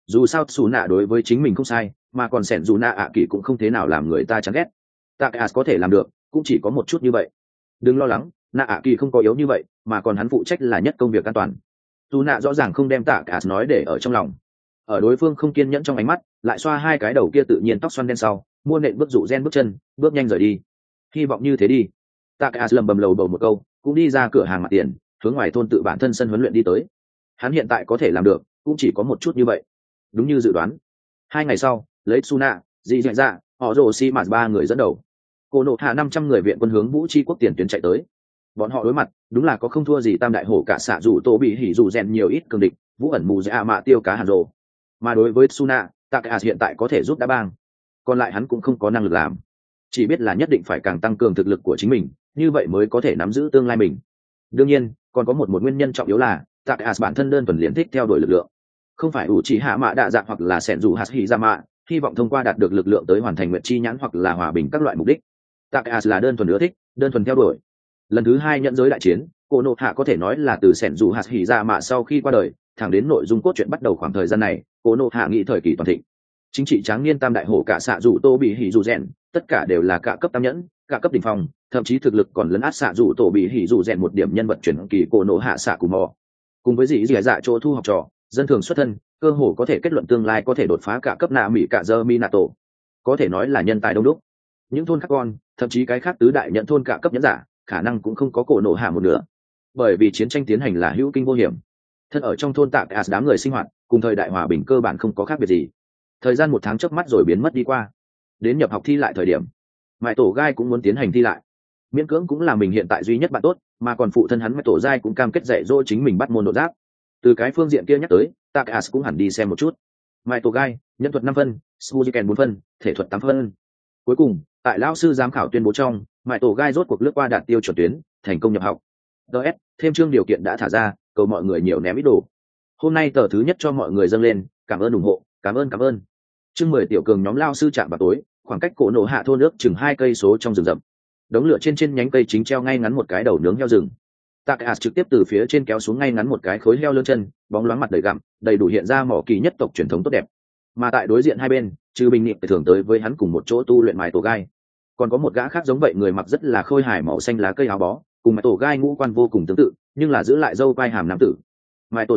[SPEAKER 1] dù sao xù nạ đối với chính mình không sai, mà còn sẻn dù nạ ạ kỳ cũng không thế nào làm người ta chán ghét. Tạ cái có thể làm được cũng chỉ có một chút như vậy. Đừng lo lắng, nạ ạ kỳ không có yếu như vậy, mà còn hắn phụ trách là nhất công việc an toàn. Dù nạ rõ ràng không đem tạ cái nói để ở trong lòng. Ở đối phương không kiên nhẫn trong ánh mắt, lại xoa hai cái đầu kia tự nhiên tóc xoăn đen sau, mua nện bước dụ gen bước chân, bước nhanh rời đi. Hy vọng như thế đi. Tạ cái lầm bầm lầu bầu một câu, cũng đi ra cửa hàng mặt tiền, hướng ngoài thôn tự bản thân sân huấn luyện đi tới. Hắn hiện tại có thể làm được cũng chỉ có một chút như vậy. Đúng như dự đoán, 2 ngày sau, lấy Suna, dị dạy dạ, họ rồ si mạt 3 người dẫn đầu, cô nộ hạ 500 người viện quân hướng vũ tri quốc tiền tuyến chạy tới. Bọn họ đối mặt đúng là có không thua gì tam đại hổ cả xạ dù tô bị hỉ dù rèn nhiều ít cường địch, vũ ẩn mù dạ mạ tiêu cá hàn rồ. Mà đối với Suna, Taka hiện tại có thể giúp đá bang, còn lại hắn cũng không có năng lực làm, chỉ biết là nhất định phải càng tăng cường thực lực của chính mình, như vậy mới có thể nắm giữ tương lai mình. Đương nhiên còn có một nguyên nhân trọng yếu là Taka bản thân đơn thuần liền thích theo đuổi lực lượng, không phải ủ chỉ hạ mạ đạ dạ hoặc là sẻn dù hạt hỉ ra mạ, hy vọng thông qua đạt được lực lượng tới hoàn thành nguyện chi nhãn hoặc là hòa bình các loại mục đích. Taka là đơn thuần ưa thích, đơn thuần theo đuổi. Lần thứ 2 nhận giới đại chiến, cô nộ hạ có thể nói là từ sẻn dù hạt hỉ ra mạ sau khi qua đời, thẳng đến nội dung cốt truyện bắt đầu khoảng thời gian này, cô nộ hạ nghĩ thời kỳ toàn thịnh. Chính trị tráng niên tam đại hổ cả xạ dù tô bị hỉ dù rèn, tất cả đều là cả cấp tam nhẫn, cả cấp đỉnh phong, thậm chí thực lực còn lấn át xạ dù tổ bị hỉ dù rèn một điểm nhân vật chuyển kỳ cô nộ hạ xạ cù mò. Cùng với dị dạ chỗ thu học trò, dân thường xuất thân, cơ hồ có thể kết luận tương lai có thể đột phá cả cấp nạ mỹ cả dơ minato, có thể nói là nhân tài đông đúc. Những thôn khác con, thậm chí cái khác tứ đại nhận thôn cả cấp nhẫn giả, khả năng cũng không có cổ nộ hạ một nửa, bởi vì chiến tranh tiến hành là hữu kinh vô hiểm. Thân ở trong thôn Tạ đám người sinh hoạt cùng thời đại hòa bình cơ bản không có khác biệt gì. Thời gian 1 tháng chớp mắt rồi biến mất đi qua. Đến nhập học thi lại thời điểm, Mại Tổ Gai cũng muốn tiến hành thi lại. Miễn cưỡng cũng là mình hiện tại duy nhất bạn tốt, mà còn phụ thân hắn Mại Tổ Gai cũng cam kết dạy dỗ chính mình bắt môn độ giáp. Từ cái phương diện kia nhắc tới, Tạ cũng hẳn đi xem một chút. Mại Tổ Gai, nhân thuật 5 phân, Suzuken 4 phân, thể thuật 8 phân. Cuối cùng, tại lão sư giám khảo tuyên bố trong, Mại Tổ Gai rốt cuộc lướt qua đạt tiêu chuẩn tuyến, thành công nhập học. DS, thêm chương điều kiện đã thả ra, cầu mọi người nhiều ném ít đồ. Hôm nay tờ thứ nhất cho mọi người dâng lên, cảm ơn ủng hộ, cảm ơn. Chương 10 tiểu cường nhóm lao sư chạm vào tối, khoảng cách cổ nổ hạ thôn nước chừng 2 cây số trong rừng rậm. Đống lửa trên nhánh cây chính treo ngay ngắn một cái đầu nướng heo rừng. Taka trực tiếp từ phía trên kéo xuống ngay ngắn một cái khối heo lươn chân, bóng loáng mặt đầy gặm, đầy đủ hiện ra mỏ kỳ nhất tộc truyền thống tốt đẹp. Mà tại đối diện hai bên, trừ bình niệm thường tới với hắn cùng một chỗ tu luyện Mại Tổ Gai, còn có một gã khác giống vậy người mặc rất là khôi hài màu xanh lá cây áo bó, cùng Mại Tổ Gai ngũ quan vô cùng tương tự, nhưng là giữ lại râu quai hàm nam tử. Mại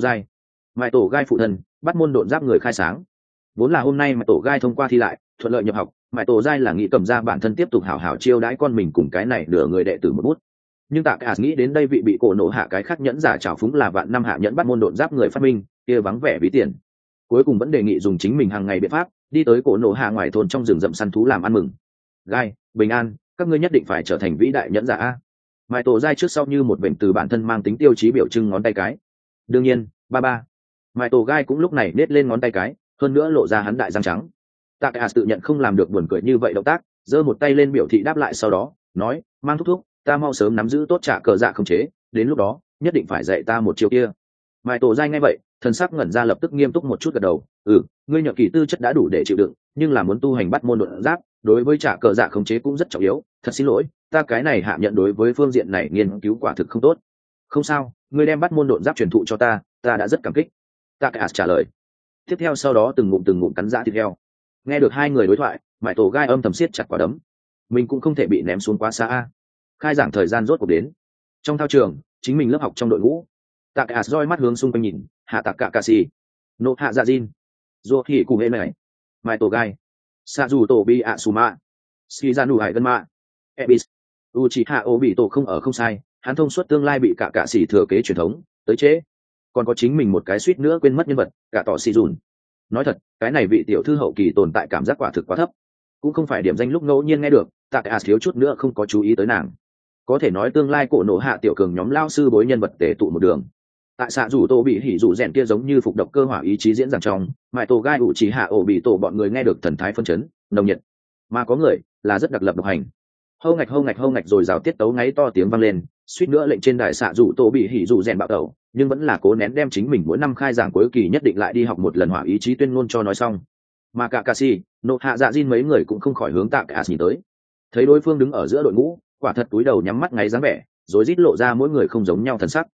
[SPEAKER 1] Tổ Gai phụ thân, bắt môn độn giáp người khai sáng. Vốn là hôm nay Mại Tổ Gai thông qua thi lại, thuận lợi nhập học, Mại Tổ Gai là nghĩ cầm ra bản thân tiếp tục hảo hảo chiêu đãi con mình cùng cái này nửa người đệ tử một bút. Nhưng Taka nghĩ đến đây vị bị cổ nổ hạ cái khác nhẫn giả trào phúng là vạn năm hạ nhẫn bắt môn độn giáp người phát minh, kia vắng vẻ ví tiền. Cuối cùng vẫn đề nghị dùng chính mình hàng ngày biện pháp, đi tới cổ nổ hạ ngoài thôn trong rừng rậm săn thú làm ăn mừng. Gai, bình an, các ngươi nhất định phải trở thành vĩ đại nhẫn giả a. Mại Tổ Gai trước sau như một vểnh từ bản thân mang tính tiêu chí biểu trưng ngón tay cái. Đương nhiên, ba. Mại Tổ Gai cũng lúc này nết lên ngón tay cái, hơn nữa lộ ra hắn đại răng trắng. Taka tự nhận không làm được buồn cười như vậy động tác, giơ một tay lên biểu thị đáp lại, sau đó nói, mang thúc, ta mau sớm nắm giữ tốt trả cờ dạ không chế, đến lúc đó nhất định phải dạy ta một chiêu kia. Mại Tổ Gai nghe vậy, thần sắc ngẩn ra, lập tức nghiêm túc một chút gật đầu, ngươi nhậm kỳ tư chất đã đủ để chịu đựng, nhưng là muốn tu hành bắt môn độn giáp, đối với trả cờ dạ khống chế cũng rất trọng yếu, thật xin lỗi, ta cái này hạ nhận đối với phương diện này nghiên cứu quả thực không tốt. Không sao, ngươi đem bắt môn độn giáp truyền thụ cho ta đã rất cảm kích. Taka trả lời. Tiếp theo sau đó từng ngụm cắn giã thịt heo. Nghe được hai người đối thoại, Mại Tổ Gai âm thầm siết chặt quả đấm, mình cũng không thể bị ném xuống quá xa. Khai giảng thời gian rốt cuộc đến. Trong thao trường, chính mình lớp học trong đội ngũ, Taka roi mắt hướng xung quanh nhìn, hạ Taka Kasi, nộ hạ dạ jin, dù thì cùng hệ này, Mại Tổ Gai, sa dù tổ bi ạ suma, shizanu hải gân mạ, ebis, uchiha obito không ở không sai, hắn thông suốt tương lai bị cả xỉ thừa kế truyền thống tới chế. Còn có chính mình một cái suýt nữa quên mất nhân vật, cả tỏ xì dùn. Nói thật, cái này vị tiểu thư hậu kỳ tồn tại cảm giác quả thực quá thấp, cũng không phải điểm danh lúc ngẫu nhiên nghe được, Taka thiếu chút nữa không có chú ý tới nàng. Có thể nói tương lai cổ nổ hạ tiểu cường nhóm lao sư bối nhân vật tề tụ một đường. Tại xạ rủ tô bị hỉ rủ rèn kia giống như phục độc cơ hỏa ý chí diễn giảng trong, Mại Tổ Gai ủ chỉ hạ ổ bị tổ bọn người nghe được thần thái phân chấn nồng nhiệt, mà có người là rất đặc lập độc hành. Hâu ngạch rồi rào tiết tấu ngáy to tiếng vang lên, suýt nữa lệnh trên đài xạ rủ tô bị hỉ rủ rèn bạo tẩu, nhưng vẫn là cố nén đem chính mình mỗi năm khai giảng cuối kỳ nhất định lại đi học một lần hỏa ý chí tuyên ngôn cho nói xong. Mà cả Kasi, nộ hạ dạ jin mấy người cũng không khỏi hướng Taka nhìn tới. Thấy đối phương đứng ở giữa đội ngũ, quả thật túi đầu nhắm mắt ngáy dáng vẻ, rồi rít lộ ra mỗi người không giống nhau thần sắc.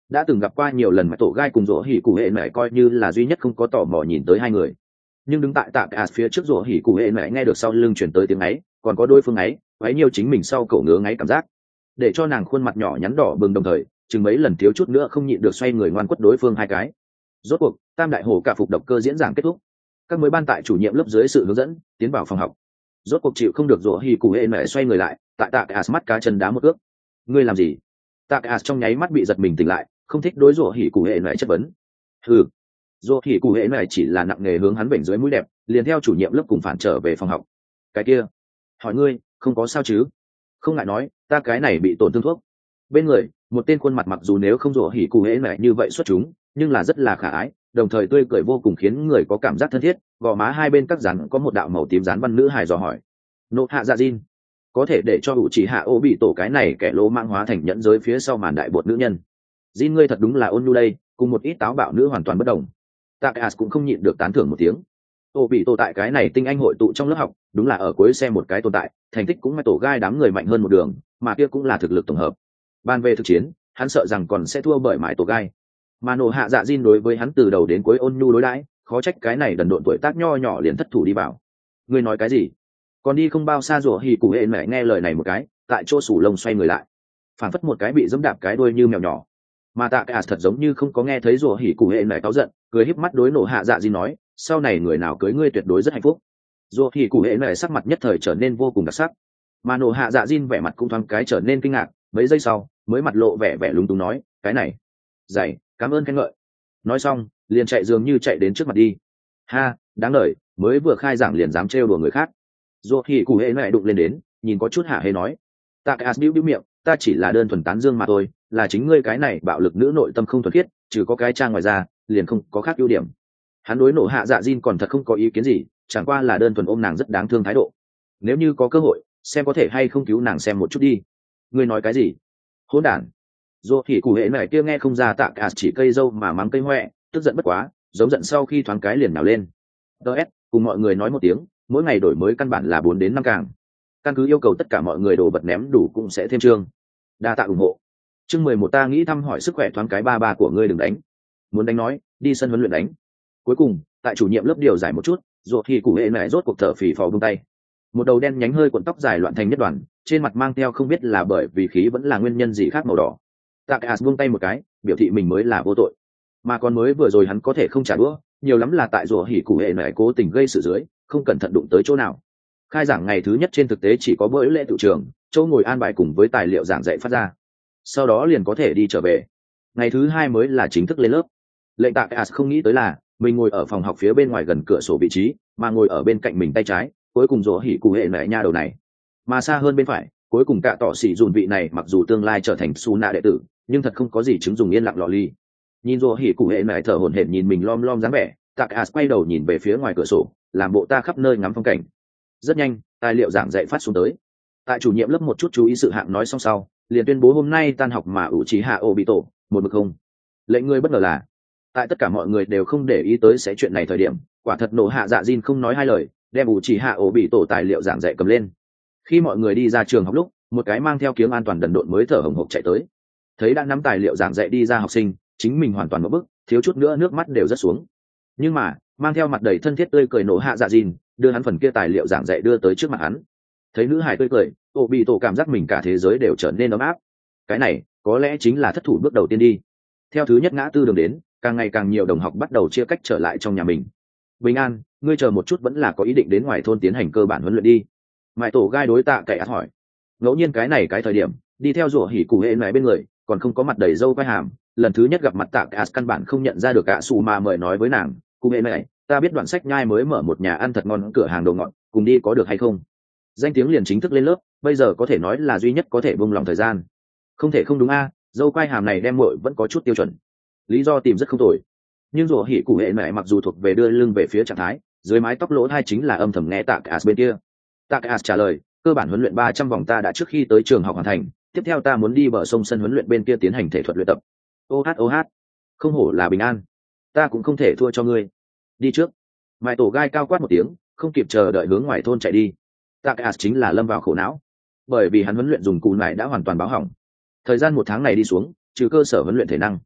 [SPEAKER 1] đã từng gặp qua nhiều lần mà tổ gai cùng rỗ hỉ cụ hệ mẹ coi như là duy nhất không có tò mò nhìn tới hai người, nhưng đứng tại tạ cả phía trước rỗ hỉ cụ hệ mẹ nghe được sau lưng chuyển tới tiếng ấy, còn có đối phương ấy váy nhiều chính mình sau cổ ngứa ngáy cảm giác, để cho nàng khuôn mặt nhỏ nhắn đỏ bừng, đồng thời chừng mấy lần thiếu chút nữa không nhịn được xoay người ngoan quất đối phương hai cái. Rốt cuộc tam đại hồ cả phục độc cơ diễn giảng kết thúc, các mới ban tại chủ nhiệm lớp dưới sự hướng dẫn tiến vào phòng học. Rốt cuộc chịu không được rỗ hỉ cụ hệ mẹ xoay người lại, tại tạ cả mắt cá chân đá một ước. Ngươi làm gì? Tạ cả trong nháy mắt bị giật mình tỉnh lại, không thích đối rỗ hỉ cụ hệ mẹ chất vấn. Hừ. Rỗ hỉ cụ hệ mẹ chỉ là nặng nề hướng hắn vểnh dưới mũi đẹp, liền theo chủ nhiệm lớp cùng phản trở về phòng học. Cái kia, hỏi ngươi, không có sao chứ? Không ngại nói, ta cái này bị tổn thương thuốc. Bên người, một tên khuôn mặt mặc dù nếu không rỗ hỉ cụ hệ mẹ như vậy xuất chúng, nhưng là rất là khả ái, đồng thời tươi cười vô cùng khiến người có cảm giác thân thiết. Gò má hai bên các rắn có một đạo màu tím rán văn nữ hài dò hỏi. Nộ hạ dạ Jin, có thể để cho hữu chỉ hạ ô bị tổ cái này kẻ lỗ mang hóa thành nhẫn giới phía sau màn đại bột nữ nhân. Jin ngươi thật đúng là ôn nhu đây, cùng một ít táo bạo nữ hoàn toàn bất đồng. Takas cũng không nhịn được tán thưởng một tiếng. Ô bị tổ tại cái này tinh anh hội tụ trong lớp học, đúng là ở cuối xe một cái tồn tại, thành tích cũng may tổ gai đám người mạnh hơn một đường, mà kia cũng là thực lực tổng hợp. Ban về thực chiến, hắn sợ rằng còn sẽ thua bởi mãi tổ gai. Mà nổ hạ dạ Jin đối với hắn từ đầu đến cuối ôn nhu đối đãi, khó trách cái này đần độn tuổi tác nho nhỏ liền thất thủ đi vào. Ngươi nói cái gì? Còn đi không bao xa rủa hỉ cụ hệ mẹ nghe lời này một cái, tại chỗ sủ lông xoay người lại, phản phất một cái bị dẫm đạp cái đuôi như mèo nhỏ. Mà tạ cả thật giống như không có nghe thấy rủa hỉ cụ hệ mẹ cáu giận, cười híp mắt đối nổ hạ dạ Jin nói, sau này người nào cưới ngươi tuyệt đối rất hạnh phúc. Rủa hỉ cụ hệ mẹ sắc mặt nhất thời trở nên vô cùng đặc sắc, mà nổ hạ dạ Jin vẻ mặt cũng thoáng cái trở nên kinh ngạc, mấy giây sau mới mặt lộ vẻ vẻ lúng túng nói, cái này dạy, cảm ơn khen ngợi. Nói xong liền chạy dường như chạy đến trước mặt đi. Ha, đáng lời, mới vừa khai giảng liền dám trêu đùa người khác. Dù thì cụ hệ lại đụng lên đến, nhìn có chút hả hê nói, Takas bĩu miệng, ta chỉ là đơn thuần tán dương mà thôi, là chính ngươi cái này bạo lực nữ nội tâm không thuần khiết, trừ có cái trang ngoài ra liền không có khác ưu điểm. Hắn đối nổ hạ dạ Jin còn thật không có ý kiến gì, chẳng qua là đơn thuần ôm nàng rất đáng thương thái độ. Nếu như có cơ hội, xem có thể hay không cứu nàng xem một chút đi. Ngươi nói cái gì? Hỗn đản. Dù thì cụ hệ này kia nghe không ra Takas chỉ cây dâu mà mắng cây hoẹ, tức giận bất quá, giống giận sau khi thoáng cái liền nào lên. DS, cùng mọi người nói một tiếng, mỗi ngày đổi mới căn bản là 4 đến 5 càng. Căn cứ yêu cầu tất cả mọi người đồ vật ném đủ cũng sẽ thêm chương. Đa tạ ủng hộ. Chương 11 ta nghĩ thăm hỏi sức khỏe thoáng cái ba của ngươi đừng đánh. Muốn đánh nói, đi sân huấn luyện đánh. Cuối cùng, tại chủ nhiệm lớp điều giải một chút, rồi thì cụ hệ mẹ rốt cuộc thở phì phò buông tay. Một đầu đen nhánh hơi cuộn tóc dài loạn thành nhất đoàn, trên mặt mang theo không biết là bởi vì khí vẫn là nguyên nhân gì khác màu đỏ. Takas buông tay một cái, biểu thị mình mới là vô tội. Mà còn mới vừa rồi hắn có thể không trả đũa, nhiều lắm là tại rủa hỉ cụ hệ mẹ cố tình gây sự dưới, không cẩn thận đụng tới chỗ nào. Khai giảng ngày thứ nhất trên thực tế chỉ có bữa lễ tự trường, chỗ ngồi an bài cùng với tài liệu giảng dạy phát ra, sau đó liền có thể đi trở về. Ngày thứ hai mới là chính thức lên lớp. Lệnh Takas không nghĩ tới là mình ngồi ở phòng học phía bên ngoài gần cửa sổ vị trí, mà ngồi ở bên cạnh mình tay trái, cuối cùng rủa hỉ cụ hệ mẹ nha đầu này, mà xa hơn bên phải, cuối cùng cả tỏ xỉ dùn vị này mặc dù tương lai trở thành su nạ đệ tử, nhưng thật không có gì chứng dùng yên lặng lò ly. Nhìn rủa hỉ cụ hệ mẹ thở hổn hển nhìn mình lom lom dáng vẻ, Takas quay đầu nhìn về phía ngoài cửa sổ, làm bộ ta khắp nơi ngắm phong cảnh. Rất nhanh, tài liệu giảng dạy phát xuống tới. Tại chủ nhiệm lớp một chút chú ý sự hạng nói xong sau, liền tuyên bố hôm nay tan học mà ủ trí hạ ô bị tổ một mực không. Lệnh người bất ngờ là, tại tất cả mọi người đều không để ý tới sẽ chuyện này thời điểm, quả thật nổ hạ dạ Jin không nói hai lời, đem ủ trí hạ ô bị tổ tài liệu giảng dạy cầm lên. Khi mọi người đi ra trường học lúc, một cái mang theo kiếng an toàn đần độn mới thở hổn hộc chạy tới, thấy đã nắm tài liệu giảng dạy đi ra học sinh, chính mình hoàn toàn một bức, thiếu chút nữa nước mắt đều rớt xuống. Nhưng mà mang theo mặt đầy thân thiết tươi cười nổ hạ dạ Jin đưa hắn phần kia tài liệu giảng dạy đưa tới trước mặt hắn. Thấy nữ hải tươi cười, ô bị tổ cảm giác mình cả thế giới đều trở nên ấm áp. Cái này có lẽ chính là thất thủ bước đầu tiên đi. Theo thứ nhất ngã tư đường đến, càng ngày càng nhiều đồng học bắt đầu chia cách trở lại trong nhà mình. Bình an, ngươi chờ một chút vẫn là có ý định đến ngoài thôn tiến hành cơ bản huấn luyện đi. Mãi tổ gai đối tạ cậy át hỏi. Ngẫu nhiên cái này cái thời điểm đi theo rủa hỉ cụ hệ mẹ bên người còn không có mặt đầy râu quai hàm, lần thứ nhất gặp mặt tạ cậy căn bản không nhận ra được cả xù mà mời nói với nàng, cụ hệ mẹ, ta biết đoạn sách nhai mới mở một nhà ăn thật ngon cửa hàng đồ ngọt, cùng đi có được hay không? Danh tiếng liền chính thức lên lớp, bây giờ có thể nói là duy nhất có thể buông lòng thời gian. Không thể không đúng a, dâu quai hàm này đem muội vẫn có chút tiêu chuẩn. Lý do tìm rất không tồi. Nhưng rủa hỉ cụ hệ mẹ mặc dù thuộc về đưa lưng về phía trạng thái, dưới mái tóc lỗ hai chính là âm thầm nghe tạ cậy bên kia. Tạ cậy trả lời, cơ bản huấn luyện 300 vòng ta đã trước khi tới trường học hoàn thành, tiếp theo ta muốn đi bờ sông sân huấn luyện bên kia tiến hành thể thuật luyện tập. Ô hát, không hổ là bình an, ta cũng không thể thua cho ngươi. Đi trước. Mãi tổ gai cao quát một tiếng, không kịp chờ đợi hướng ngoài thôn chạy đi. Takas chính là lâm vào khổ não, bởi vì hắn huấn luyện dùng cù nải đã hoàn toàn báo hỏng. Thời gian 1 tháng này đi xuống, trừ cơ sở huấn luyện thể năng,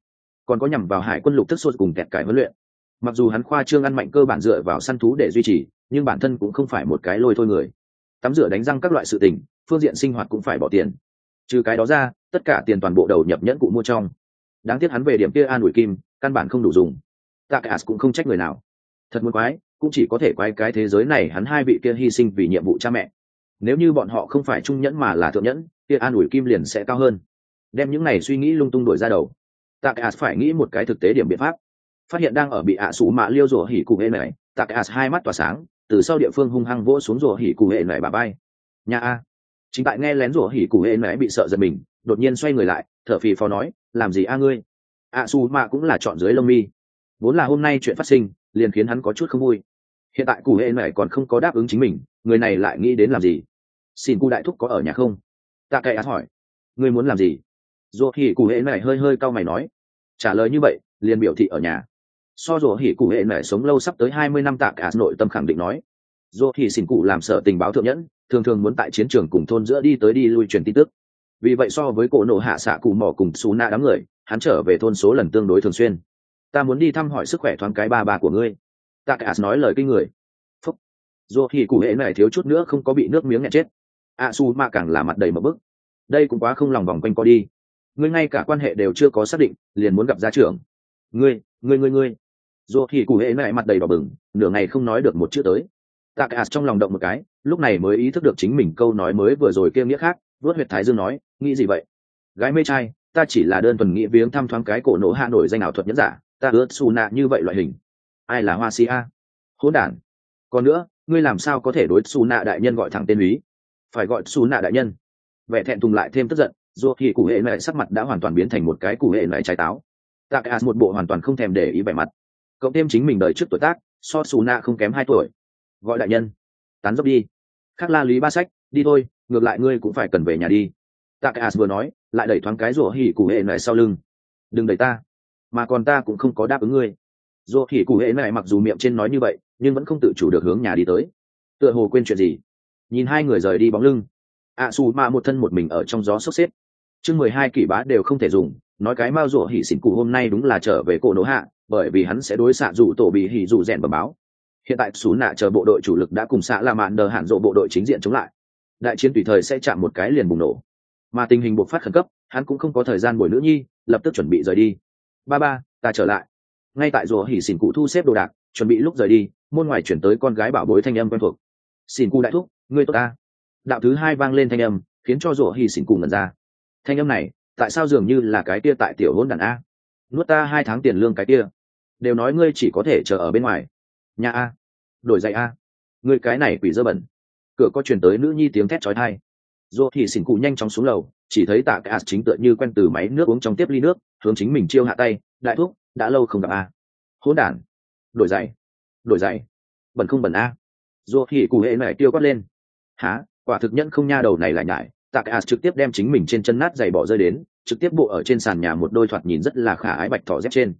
[SPEAKER 1] còn có nhằm vào hải quân lục thức sốt cùng kẹt cải huấn luyện. Mặc dù hắn khoa trương ăn mạnh cơ bản dựa vào săn thú để duy trì, nhưng bản thân cũng không phải một cái lôi thôi người. Tắm rửa đánh răng các loại sự tình, phương diện sinh hoạt cũng phải bỏ tiền. Trừ cái đó ra, tất cả tiền toàn bộ đầu nhập nhẫn cụ mua trong. Đáng tiếc hắn về điểm kia an ủi kim, căn bản không đủ dùng. Takas cũng không trách người nào. Thật muốn quái, cũng chỉ có thể quái cái thế giới này hắn hai vị kia hy sinh vì nhiệm vụ cha mẹ. Nếu như bọn họ không phải trung nhẫn mà là thượng nhẫn, kia an ủi kim liền sẽ cao hơn. Đem những này suy nghĩ lung tung đổi ra đầu. Takas phải nghĩ một cái thực tế điểm biện pháp. Phát hiện đang ở bị ạ sủ mạ liêu rủa hỉ cụ hệ này, Takas hai mắt tỏa sáng, từ sau địa phương hung hăng vỗ xuống rủa hỉ cụ hệ này bà bay. Nhà a. Chính tại nghe lén rủa hỉ cụ hệ này bị sợ giật mình, đột nhiên xoay người lại, thở phì phò nói, làm gì a ngươi? ạ sủ mạ cũng là chọn dưới lông mi. Vốn là hôm nay chuyện phát sinh, liền khiến hắn có chút không vui. Hiện tại cụ hệ này còn không có đáp ứng chính mình, người này lại nghĩ đến làm gì? Xin cụ đại thúc có ở nhà không? Takas hỏi. Ngươi muốn làm gì? Rủa hỉ cụ hệ này hơi hơi cau mày nói. Trả lời như vậy, liền biểu thị ở nhà. So rủa hỉ cụ hệ này sống lâu sắp tới 20 năm, Takas nội tâm khẳng định nói. Rủa hỉ xin cụ làm sở tình báo thượng nhẫn, thường thường muốn tại chiến trường cùng thôn giữa đi tới đi lui truyền tin tức. Vì vậy so với cổ nổ hạ xạ cụ mỏ cùng xú nạ đám người, hắn trở về thôn số lần tương đối thường xuyên. Ta muốn đi thăm hỏi sức khỏe thoáng cái ba của ngươi. Takas nói lời kinh người. Phúc. Rủa hỉ cụ hệ này thiếu chút nữa không có bị nước miếng nghẹn chết. Su mà càng là mặt đầy một bức. Đây cũng quá không lòng vòng quanh co đi. Ngươi ngay cả quan hệ đều chưa có xác định, liền muốn gặp gia trưởng. Ngươi. Rủa hỉ cụ hệ này mặt đầy đỏ bừng, nửa ngày không nói được một chữ tới. Takas trong lòng động một cái, lúc này mới ý thức được chính mình câu nói mới vừa rồi kia nghĩa khác, vuốt huyệt thái dương nói, nghĩ gì vậy? Gái mê trai, ta chỉ là đơn thuần nghĩ viếng thăm thoáng cái cổ nổ hạ nổi danh ảo thuật nhẫn giả, ta ướt su nạ như vậy loại hình. Ai là hoa si a? Hỗn đản. Còn nữa, ngươi làm sao có thể đối su nạ đại nhân gọi thẳng tên úy? Phải gọi su nạ đại nhân. Vẻ thẹn thùng lại thêm tức giận, dù thì cụ hệ này sắc mặt đã hoàn toàn biến thành một cái cụ hệ này trái táo. Takas một bộ hoàn toàn không thèm để ý vẻ mặt. Cộng thêm chính mình đời trước tuổi tác, so su nạ không kém 2 tuổi. Gọi đại nhân. Tán dốc đi. Khắc la lý ba sách, đi thôi, ngược lại ngươi cũng phải cần về nhà đi. Takas vừa nói, lại đẩy thoáng cái rủa hỉ cụ hệ này sau lưng. Đừng đẩy ta, mà còn ta cũng không có đáp ứng ngươi. Rủa hỉ cụ hệ này mặc dù miệng trên nói như vậy, nhưng vẫn không tự chủ được hướng nhà đi tới. Tựa hồ quên chuyện gì. Nhìn hai người rời đi bóng lưng, Su mà một thân một mình ở trong gió sốc xếp. Chương 12 kỷ bá đều không thể dùng, nói cái mao rủa hỉ xỉn cụ hôm nay đúng là trở về cổ nổ hạ, bởi vì hắn sẽ đối xạ rủ tổ bị hỉ rủ rèn bẩm báo. Hiện tại Sú nạ chờ bộ đội chủ lực đã cùng xạ La Mạn Đờ hạn rộ bộ đội chính diện chống lại. Đại chiến tùy thời sẽ chạm một cái liền bùng nổ. Mà tình hình buộc phát khẩn cấp, hắn cũng không có thời gian bồi nữ nhi, lập tức chuẩn bị rời đi. Ba, ta trở lại. Ngay tại rùa hỉ xỉn cụ thu xếp đồ đạc, chuẩn bị lúc rời đi, môn ngoài chuyển tới con gái bảo bối thanh âm quen thuộc. Xỉn cụ đại thúc, ngươi tốt ta. Đạo thứ hai vang lên thanh âm, khiến cho rùa hỉ xỉn cụ ngẩn ra. Thanh âm này, tại sao dường như là cái kia tại tiểu hôn đàn a? Nuốt ta 2 tháng tiền lương cái kia. Đều nói ngươi chỉ có thể chờ ở bên ngoài. Nhà a, đổi giày a, ngươi cái này quỷ dơ bẩn. Cửa có truyền tới nữ nhi tiếng thét chói tai. Rốt thì xỉn cụ nhanh chóng xuống lầu, chỉ thấy Tạ Cả chính tựa như quen từ máy nước uống trong tiếp ly nước, hướng chính mình chiêu hạ tay, đại thúc, đã lâu không gặp a. Hỗn đản, đổi giày, bẩn không bẩn a. Rốt thì cụ hệ này tiêu quát lên. Hả, quả thực nhẫn không nha đầu này lại nhải. Tạ Cả trực tiếp đem chính mình trên chân nát giày bỏ rơi đến, trực tiếp bộ ở trên sàn nhà một đôi thoạt nhìn rất là khả ái bạch thỏ dép trên.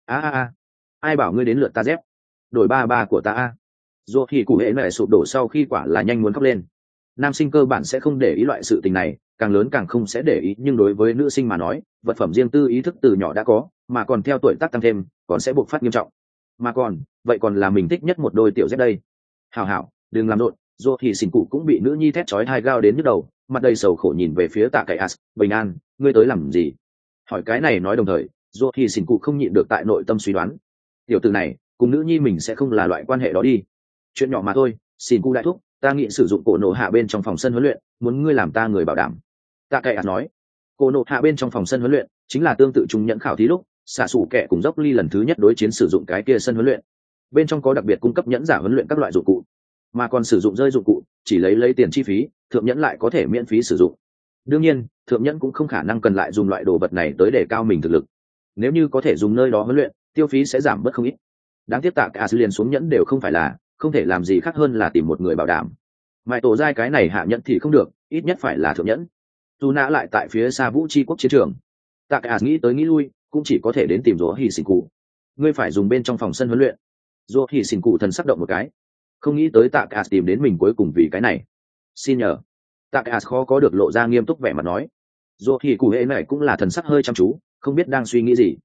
[SPEAKER 1] A, ai bảo ngươi đến lượt ta dép? Đổi ba của ta a. Dù thì cụ hệ này sụp đổ sau khi quả là nhanh muốn khóc lên. Nam sinh cơ bản sẽ không để ý loại sự tình này, càng lớn càng không sẽ để ý, nhưng đối với nữ sinh mà nói, vật phẩm riêng tư ý thức từ nhỏ đã có, mà còn theo tuổi tác tăng thêm, còn sẽ buộc phát nghiêm trọng. Mà còn, vậy còn là mình thích nhất một đôi tiểu dép đây. Hảo, đừng làm rộn. Dù thì xỉn cụ cũng bị nữ nhi thét chói tai gao đến nhức đầu, mặt đầy sầu khổ nhìn về phía Tạ Cải As, bình an, ngươi tới làm gì? Hỏi cái này nói đồng thời, dù thì xỉn cụ không nhịn được tại nội tâm suy đoán. Tiểu tử này, cùng nữ nhi mình sẽ không là loại quan hệ đó đi. Chuyện nhỏ mà thôi, xin cụ đại thúc, ta nghĩ sử dụng cổ nổ hạ bên trong phòng sân huấn luyện, muốn ngươi làm ta người bảo đảm. Tạ Cải As nói, cổ nổ hạ bên trong phòng sân huấn luyện chính là tương tự trung nhận khảo thí lúc xạ xủ kẻ cùng dốc ly lần thứ nhất đối chiến sử dụng cái kia sân huấn luyện. Bên trong có đặc biệt cung cấp nhẫn giả huấn luyện các loại dụng cụ, mà còn sử dụng rơi dụng cụ chỉ lấy tiền chi phí, thượng nhẫn lại có thể miễn phí sử dụng. Đương nhiên, thượng nhẫn cũng không khả năng cần lại dùng loại đồ vật này tới để cao mình thực lực. Nếu như có thể dùng nơi đó huấn luyện, tiêu phí sẽ giảm bớt không ít. Đáng tiếc Tạ Cả liền xuống nhẫn đều không phải là, không thể làm gì khác hơn là tìm một người bảo đảm. Mại tổ giai cái này hạ nhẫn thì không được, ít nhất phải là thượng nhẫn. Dù nã lại tại phía xa Vũ Chi quốc chiến trường. Tạ Cả nghĩ tới nghĩ lui, cũng chỉ có thể đến tìm Rô Hỉ Xỉn Cụ. Ngươi phải dùng bên trong phòng sân huấn luyện. Rô Hỉ Xỉn Cụ thần sắc động một cái, không nghĩ tới Tạ Cả tìm đến mình cuối cùng vì cái này. Xin nhờ. Tạ Cả khó có được lộ ra nghiêm túc vẻ mặt nói. Rô Hỉ Cụ hệ này cũng là thần sắc hơi chăm chú, không biết đang suy nghĩ gì.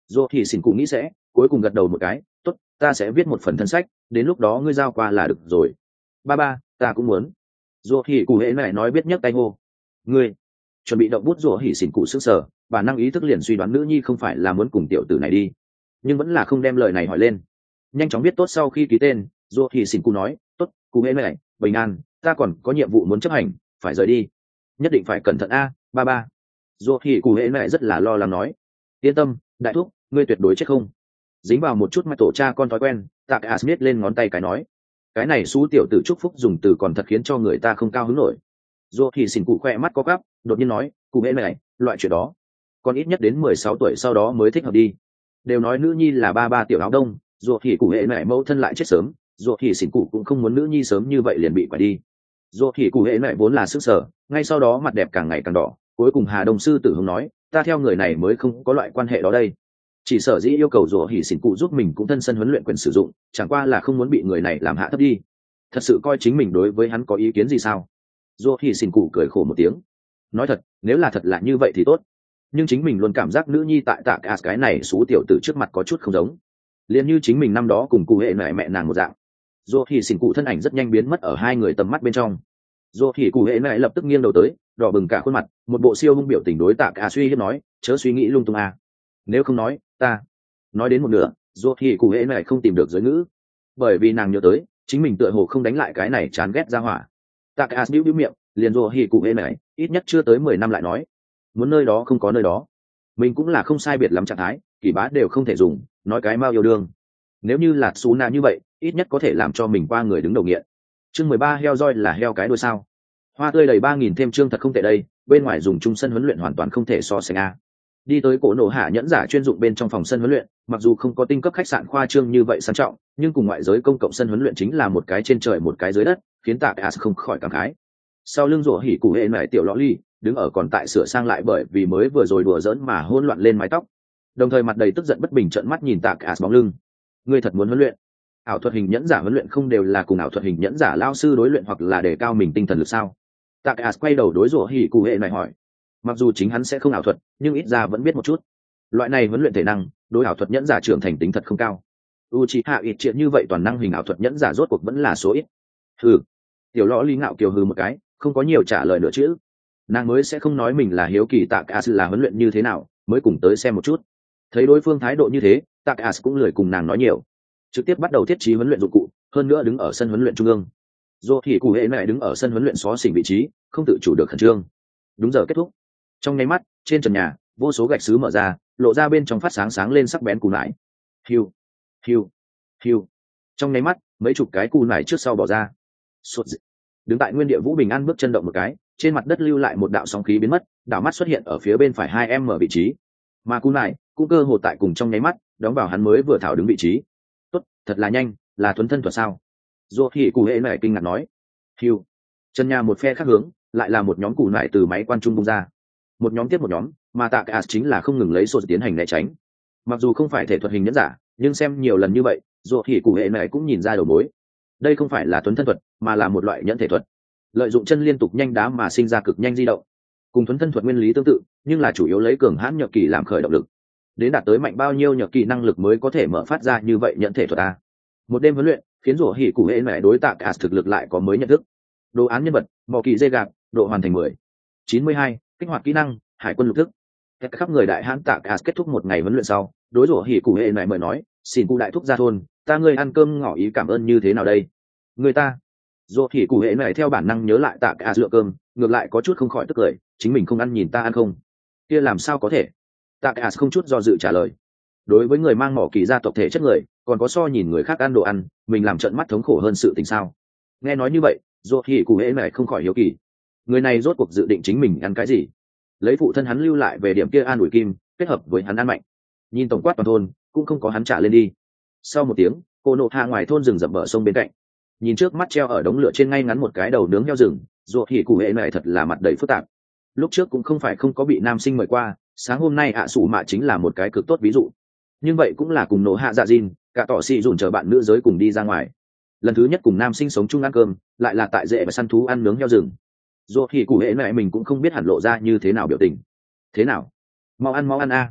[SPEAKER 1] Dô thì xỉn cụ nghĩ sẽ cuối cùng gật đầu một cái, tốt, ta sẽ viết một phần thân sách, đến lúc đó ngươi giao qua là được rồi. Ba ba, ta cũng muốn. Dô thì cụ hễ mẹ nói biết nhấc tay hô. Ngươi chuẩn bị động bút. Dô hỉ xỉn cụ sững sờ, bản năng ý thức liền suy đoán nữ nhi không phải là muốn cùng tiểu tử này đi, nhưng vẫn là không đem lời này hỏi lên. Nhanh chóng viết tốt sau khi ký tên, Dô thì xỉn cụ nói, tốt, cụ hễ mẹ, bình an, ta còn có nhiệm vụ muốn chấp hành, phải rời đi, nhất định phải cẩn thận a, ba ba. Dô thì cụ hễ mẹ rất là lo lắng nói, yên tâm đại thúc, ngươi tuyệt đối chết không. Dính vào một chút mạch tổ cha con thói quen, Tạ Cả Smith lên ngón tay cái nói, cái này xú tiểu tử chúc phúc dùng từ còn thật khiến cho người ta không cao hứng nổi. Dô thì xỉn cụ khoe mắt có gắp, đột nhiên nói, cụ hễ mẹ, loại chuyện đó còn ít nhất đến 16 tuổi sau đó mới thích hợp đi. Đều nói nữ nhi là ba ba tiểu áo đông, dù thì cụ hễ mẹ mẫu thân lại chết sớm, dù thì xỉn cụ cũng không muốn nữ nhi sớm như vậy liền bị quải đi. Dù thì cụ hễ mẹ vốn là sức sở, ngay sau đó mặt đẹp càng ngày càng đỏ, cuối cùng Hà Đông sư tử hùng nói, ta theo người này mới không có loại quan hệ đó đây. Chỉ sở dĩ yêu cầu dù thì xỉn cụ giúp mình cũng thân sân huấn luyện quyền sử dụng, chẳng qua là không muốn bị người này làm hạ thấp đi. Thật sự coi chính mình đối với hắn có ý kiến gì sao? Dù thì xỉn cụ cười khổ một tiếng, nói thật, nếu là thật là như vậy thì tốt, nhưng chính mình luôn cảm giác nữ nhi tại Tạ Cả cái này xú tiểu tử trước mặt có chút không giống, liền như chính mình năm đó cùng cụ hệ mẹ nàng một dạng. Dù thì xỉn cụ thân ảnh rất nhanh biến mất ở hai người tầm mắt bên trong. Dù thì cụ hệ mẹ lập tức nghiêng đầu tới, đỏ bừng cả khuôn mặt, một bộ siêu hung biểu tình đối Tạ Cả suy hiếp nói, chớ suy nghĩ lung tung à, nếu không nói ta. Nói đến một nửa, dù thì cụ hệ mẹ không tìm được giới ngữ, bởi vì nàng nhớ tới chính mình tựa hồ không đánh lại cái này chán ghét ra hỏa. Tạ Cả bĩu bĩu miệng, liền dù thì cụ hệ mẹ ít nhất chưa tới 10 năm lại nói, muốn nơi đó không có nơi đó, mình cũng là không sai biệt lắm trạng thái, kỳ bá đều không thể dùng, nói cái mau yêu đương. Nếu như là xú na như vậy, ít nhất có thể làm cho mình qua người đứng đầu nghiện. Chương 13 heo roi là heo cái đuôi sao? Hoa tươi đầy 3000 thêm chương thật không tệ đây, bên ngoài dùng chung sân huấn luyện hoàn toàn không thể so sánh a. Đi tới cổ nổ hạ nhẫn giả chuyên dụng bên trong phòng sân huấn luyện, mặc dù không có tinh cấp khách sạn khoa trương như vậy sang trọng, nhưng cùng ngoại giới công cộng sân huấn luyện chính là một cái trên trời một cái dưới đất, khiến Tạ Cả không khỏi cảm khái. Sau lưng rủa hỉ cụ hệ mẹ tiểu lõ ly đứng ở còn tại sửa sang lại bởi vì mới vừa rồi đùa giỡn mà hỗn loạn lên mái tóc, đồng thời mặt đầy tức giận bất bình trợn mắt nhìn Tạ Cả bóng lưng. Ngươi thật muốn huấn luyện? Ảo thuật hình nhẫn giả huấn luyện không đều là cùng ảo thuật hình nhẫn giả lao sư đối luyện hoặc là để cao mình tinh thần lực sao? Tạ Cả quay đầu đối rủa hỉ cụ hệ này hỏi. Mặc dù chính hắn sẽ không ảo thuật, nhưng ít ra vẫn biết một chút. Loại này huấn luyện thể năng, đối ảo thuật nhẫn giả trưởng thành tính thật không cao. Uchiha ít chuyện như vậy toàn năng hình ảo thuật nhẫn giả rốt cuộc vẫn là số ít. Hừ. Tiểu lõ ly ngạo kiều hừ một cái, không có nhiều trả lời nữa chứ. Nàng mới sẽ không nói mình là hiếu kỳ Tạ Cả là huấn luyện như thế nào, mới cùng tới xem một chút. Thấy đối phương thái độ như thế, Tạ Cả cũng lười cùng nàng nói nhiều, trực tiếp bắt đầu thiết trí huấn luyện dụng cụ, hơn nữa đứng ở sân huấn luyện trung ương. Dô thì cụ hệ mẹ đứng ở sân huấn luyện xó xỉnh vị trí, không tự chủ được khẩn trương. Đúng giờ kết thúc. Trong nháy mắt, trên trần nhà, vô số gạch sứ mở ra, lộ ra bên trong phát sáng sáng lên sắc bén cù nải. Hiu, hiu, hiu. Trong nháy mắt, mấy chục cái cù nải trước sau bỏ ra. Sột dị. Đứng tại nguyên địa Vũ Bình An bước chân động một cái, trên mặt đất lưu lại một đạo sóng khí biến mất, đảo mắt xuất hiện ở phía bên phải 2 em ở vị trí. Mà cù nải cũng cơ hồ tại cùng trong nháy mắt đóng vào hắn mới vừa thảo đứng vị trí. Tốt, thật là nhanh, là thuấn thân thuật sao? Dô thì cụ hệ mẹ kinh ngạc nói. Hiu. Chân nhà một phe khác hướng, lại là một nhóm cù nải từ máy quan trung bung ra. Một nhóm tiếp một nhóm, mà Tạ Cả chính là không ngừng lấy sột tiến hành né tránh. Mặc dù không phải thể thuật hình nhẫn giả, nhưng xem nhiều lần như vậy, Dô thì cụ hệ mẹ cũng nhìn ra đầu mối. Đây không phải là thuấn thân thuật, mà là một loại nhẫn thể thuật, lợi dụng chân liên tục nhanh đá mà sinh ra cực nhanh di động, cùng thuấn thân thuật nguyên lý tương tự, nhưng là chủ yếu lấy cường hãn nhược kỳ làm khởi động lực. Đến đạt tới mạnh bao nhiêu nhược kỳ năng lực mới có thể mở phát ra như vậy nhẫn thể thuật a. Một đêm huấn luyện khiến rủa hỉ cụ hệ mẹ đối Tạ Cả thực lực lại có mới nhận thức. Đồ án nhân vật, mỏ kỳ dây gạc, độ hoàn thành 10. 92, kích hoạt kỹ năng, hải quân lục thức. Các khắp người đại hãn Tạ Cả kết thúc một ngày huấn luyện sau, đối rủa hỉ cụ hệ mẹ mời nói, xin cụ đại thúc ra thôn, ta ngươi ăn cơm ngỏ ý cảm ơn như thế nào đây? Người ta. Rủa hỉ cụ hệ mẹ theo bản năng nhớ lại Tạ Cả lựa cơm, ngược lại có chút không khỏi tức cười, chính mình không ăn nhìn ta ăn không? Kia làm sao có thể? Tạ Cả không chút do dự trả lời. Đối với người mang mỏ kỳ gia tộc thể chất người, còn có so nhìn người khác ăn đồ ăn, mình làm trợn mắt thống khổ hơn sự tình sao? Nghe nói như vậy, rủa hỉ cụ hệ mẹ không khỏi hiếu kỳ, người này rốt cuộc dự định chính mình ăn cái gì? Lấy phụ thân hắn lưu lại về điểm kia an ủi kim, kết hợp với hắn ăn mạnh, nhìn tổng quát toàn thôn cũng không có hắn trả lên đi. Sau một tiếng, cô nộ hạ ngoài thôn rừng rậm bờ sông bên cạnh, nhìn trước mắt treo ở đống lửa trên ngay ngắn một cái đầu nướng heo rừng, rủa hỉ cụ hệ mẹ thật là mặt đầy phức tạp. Lúc trước cũng không phải không có bị nam sinh mời qua, sáng hôm nay ạ sủ mạ chính là một cái cực tốt ví dụ. Nhưng vậy cũng là cùng nổ hạ dạ dìn, cả tỏ xì dùn chờ bạn nữ giới cùng đi ra ngoài. Lần thứ nhất cùng nam sinh sống chung ăn cơm, lại là tại rễ và săn thú ăn nướng heo rừng. Dù thì cụ hệ mẹ mình cũng không biết hẳn lộ ra như thế nào biểu tình. Thế nào? Mau ăn a.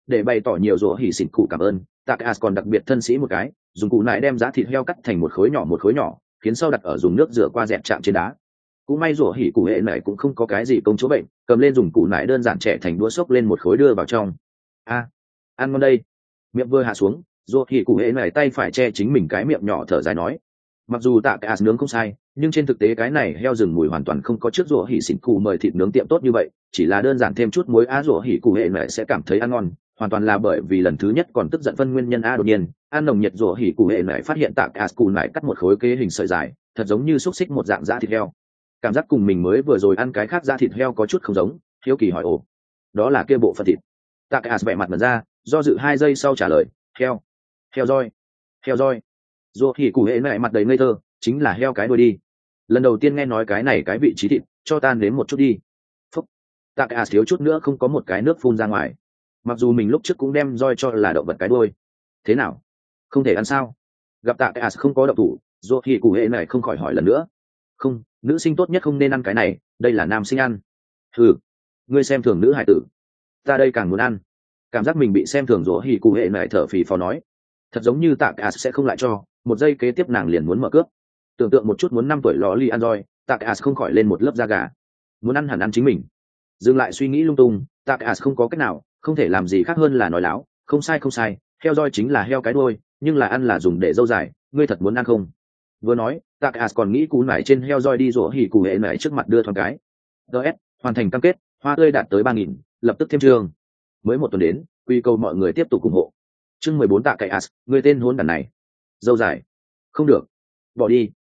[SPEAKER 1] để bày tỏ nhiều rủa hỉ xỉn cụ cảm ơn, Takas còn đặc biệt thân sĩ một cái, dùng cụ nải đem giá thịt heo cắt thành một khối nhỏ, khiến sau đặt ở dùng nước rửa qua dẹp chạm trên đá. Cũng may rủa hỉ cụ hệ nải cũng không có cái gì công chỗ bệnh, cầm lên dùng cụ nải đơn giản trẻ thành đũa xốc lên một khối đưa vào trong. Ăn ngon đây. Miệng vừa hạ xuống, rủa hỉ cụ hệ nải tay phải che chính mình cái miệng nhỏ thở dài nói. Mặc dù Takas nướng không sai, nhưng trên thực tế cái này heo rừng mùi hoàn toàn không có trước rủa hỉ xỉn cụ mời thịt nướng tiệm tốt như vậy, chỉ là đơn giản thêm chút muối rủa hỉ cụ hệ nải sẽ cảm thấy ăn ngon, hoàn toàn là bởi vì lần thứ nhất còn tức giận phân nguyên nhân đột nhiên ăn nồng nhiệt rủa hỉ cụ hệ nải phát hiện Takas cụ nải cắt một khối kế hình sợi dài, thật giống như xúc xích một dạng da thịt heo. Cảm giác cùng mình mới vừa rồi ăn cái khác da thịt heo có chút không giống, hiếu kỳ hỏi ồ, đó là kia bộ phận thịt. Takas vẻ mặt mở ra, do dự 2 giây sau trả lời, heo roi. Rủa hỉ cụ hệ nải mặt đầy ngây thơ, chính là heo cái đuôi đi. Lần đầu tiên nghe nói cái này cái vị trí thịt, cho tan đến một chút đi. Phúc. Takas thiếu chút nữa không có một cái nước phun ra ngoài. Mặc dù mình lúc trước cũng đem roi cho là động vật cái đuôi. Thế nào? Không thể ăn sao? Gặp Takas không có động thủ, rủa hỉ cụ hệ nải không khỏi hỏi lần nữa. Không, nữ sinh tốt nhất không nên ăn cái này, đây là nam sinh ăn. Ngươi xem thường nữ hải tử. Ta đây càng muốn ăn. Cảm giác mình bị xem thường rủa hỉ cụ hệ nải thở phì phò nói. Thật giống như Takas sẽ không lại cho, một giây kế tiếp nàng liền muốn mở cướp. Tưởng tượng một chút muốn 5 tuổi lò ly ăn roi, Takas không khỏi lên một lớp da gà. Muốn ăn hẳn ăn chính mình. Dừng lại suy nghĩ lung tung, Takas không có cách nào, không thể làm gì khác hơn là nói láo. Không sai, heo roi chính là heo cái đuôi, nhưng là ăn là dùng để dâu dài, ngươi thật muốn ăn không? Vừa nói, Takas còn nghĩ cú nải trên heo roi đi rủa hỉ cụ hệ nải trước mặt đưa thoáng cái. DS, hoàn thành cam kết, hoa tươi đạt tới 3.000, lập tức thêm chương. Mới một tuần đến, quy cầu mọi người tiếp tục ủng hộ. Chương 14 Takas, người tên hỗn đản này. Dâu dài. Không được. Bỏ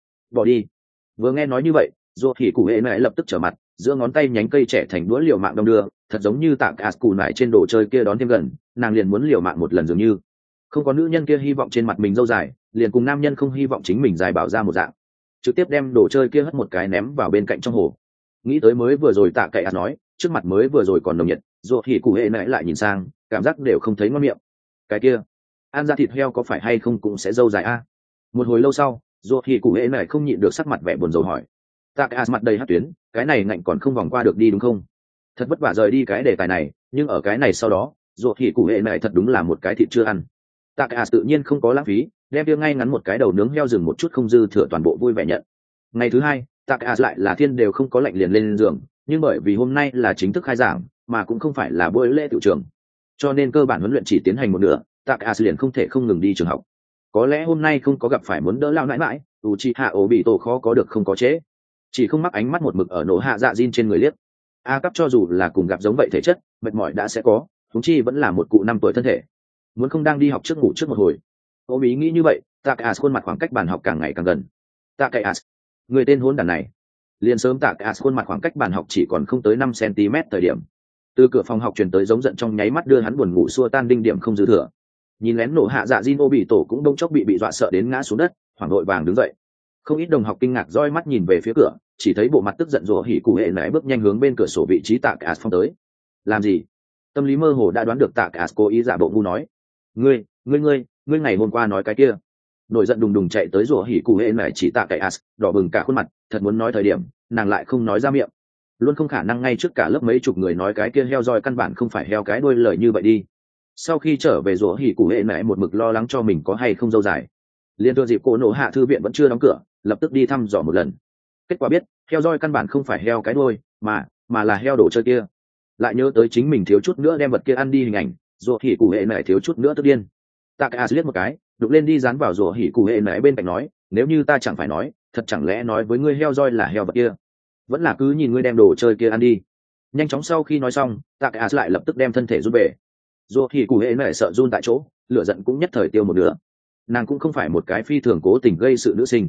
[SPEAKER 1] đi. Vừa nghe nói như vậy, rủa hỉ cụ hệ nải lập tức trở mặt, giữa ngón tay nhánh cây trẻ thành đũa liều mạng đong đưa, thật giống như Takas cù nải trên đồ chơi kia đón thêm gần, nàng liền muốn liều mạng một lần dường như. Không có nữ nhân kia hy vọng trên mặt mình dâu dài, liền cùng nam nhân không hy vọng chính mình dài bảo ra một dạng, trực tiếp đem đồ chơi kia hất một cái ném vào bên cạnh trong hồ. Nghĩ tới mới vừa rồi Takas nói, trước mặt mới vừa rồi còn nồng nhiệt, rủa hỉ cụ hệ nải lại nhìn sang, cảm giác đều không thấy ngon miệng. Cái kia, ăn ra thịt heo có phải hay không cũng sẽ dâu dài a? Một hồi lâu sau, rủa hỉ cụ hệ nải không nhịn được sắc mặt vẻ buồn rầu hỏi. Takas mặt đầy hất tuyến, cái này ngạnh còn không vòng qua được đi đúng không? Thật vất vả rời đi cái đề tài này, nhưng ở cái này sau đó, rủa hỉ cụ hệ nải thật đúng là một cái thịt chưa ăn. Takas tự nhiên không có lãng phí, đem đưa ngay ngắn một cái đầu nướng heo rừng một chút không dư thừa toàn bộ vui vẻ nhận. Ngày thứ hai, Takas lại là thiên đều không có lệnh liền lên giường, nhưng bởi vì hôm nay là chính thức khai giảng, mà cũng không phải là buổi lễ tiểu trường, cho nên cơ bản huấn luyện chỉ tiến hành một nửa, Takas liền không thể không ngừng đi trường học. Có lẽ hôm nay không có gặp phải muốn đỡ lao nãi mãi, Uchiha Obito khó có được không có chế, chỉ không mắc ánh mắt một mực ở nổ hạ dạ Jin trên người liếc. Cấp cho dù là cùng gặp giống vậy thể chất, mệt mỏi đã sẽ có, huống chi vẫn là một cụ 5 tuổi thân thể. Muốn không đang đi học trước ngủ trước một hồi. Ôm ý nghĩ như vậy, Takas khuôn mặt khoảng cách bàn học càng ngày càng gần. Takas, người tên hỗn đản này. Liền sớm Takas khuôn mặt khoảng cách bàn học chỉ còn không tới 5 cm thời điểm. Từ cửa phòng học truyền tới giống giận trong nháy mắt đưa hắn buồn ngủ xua tan đinh điểm không dư thừa. Nhìn lén nổ hạ dạ Jin Obito cũng đông chốc bị dọa sợ đến ngã xuống đất, hoảng vội vàng đứng dậy. Không ít đồng học kinh ngạc roi mắt nhìn về phía cửa, chỉ thấy bộ mặt tức giận rủa hỉ cụ hệ nải bước nhanh hướng bên cửa sổ vị trí Takas phong tới. Làm gì? Tâm lý mơ hồ đã đoán được Takas cố ý giả bộ ngu nói. Ngươi ngày hôm qua nói cái kia. Nổi giận đùng đùng chạy tới rủa hỉ cụ hệ nải chỉ Takas, đỏ bừng cả khuôn mặt, thật muốn nói thời điểm, nàng lại không nói ra miệng. Luôn không khả năng ngay trước cả lớp mấy chục người nói cái kia heo roi căn bản không phải heo cái đuôi lời như vậy đi. Sau khi trở về rủa hỉ cụ hệ nải một mực lo lắng cho mình có hay không dâu dài. Liên thừa dịp cổ nổ hạ thư viện vẫn chưa đóng cửa, lập tức đi thăm dò một lần. Kết quả biết, heo roi căn bản không phải heo cái đuôi, mà là heo đồ chơi kia. Lại nhớ tới chính mình thiếu chút nữa đem vật kia ăn đi hình ảnh, rủa hỉ cụ hệ nải thiếu chút nữa tức điên. Takas liếc một cái, đục lên đi dán vào rủa hỉ cụ hệ nải bên cạnh nói, nếu như ta chẳng phải nói, thật chẳng lẽ nói với ngươi heo roi là heo vật kia, vẫn là cứ nhìn ngươi đem đồ chơi kia ăn đi. Nhanh chóng sau khi nói xong, Takas lại lập tức đem thân thể rút về. Rủa hỉ cụ hệ nải sợ run tại chỗ, lửa giận cũng nhất thời tiêu một nửa. Nàng cũng không phải một cái phi thường cố tình gây sự nữ sinh,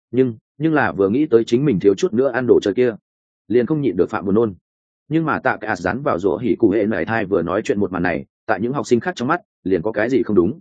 [SPEAKER 1] nhưng là vừa nghĩ tới chính mình thiếu chút nữa ăn đồ chơi kia, liền không nhịn được phạm buồn nôn. Nhưng mà Takas dán vào rủa hỉ cụ hệ nải thai vừa nói chuyện một màn này, tại những học sinh khác trong mắt liền có cái gì không đúng.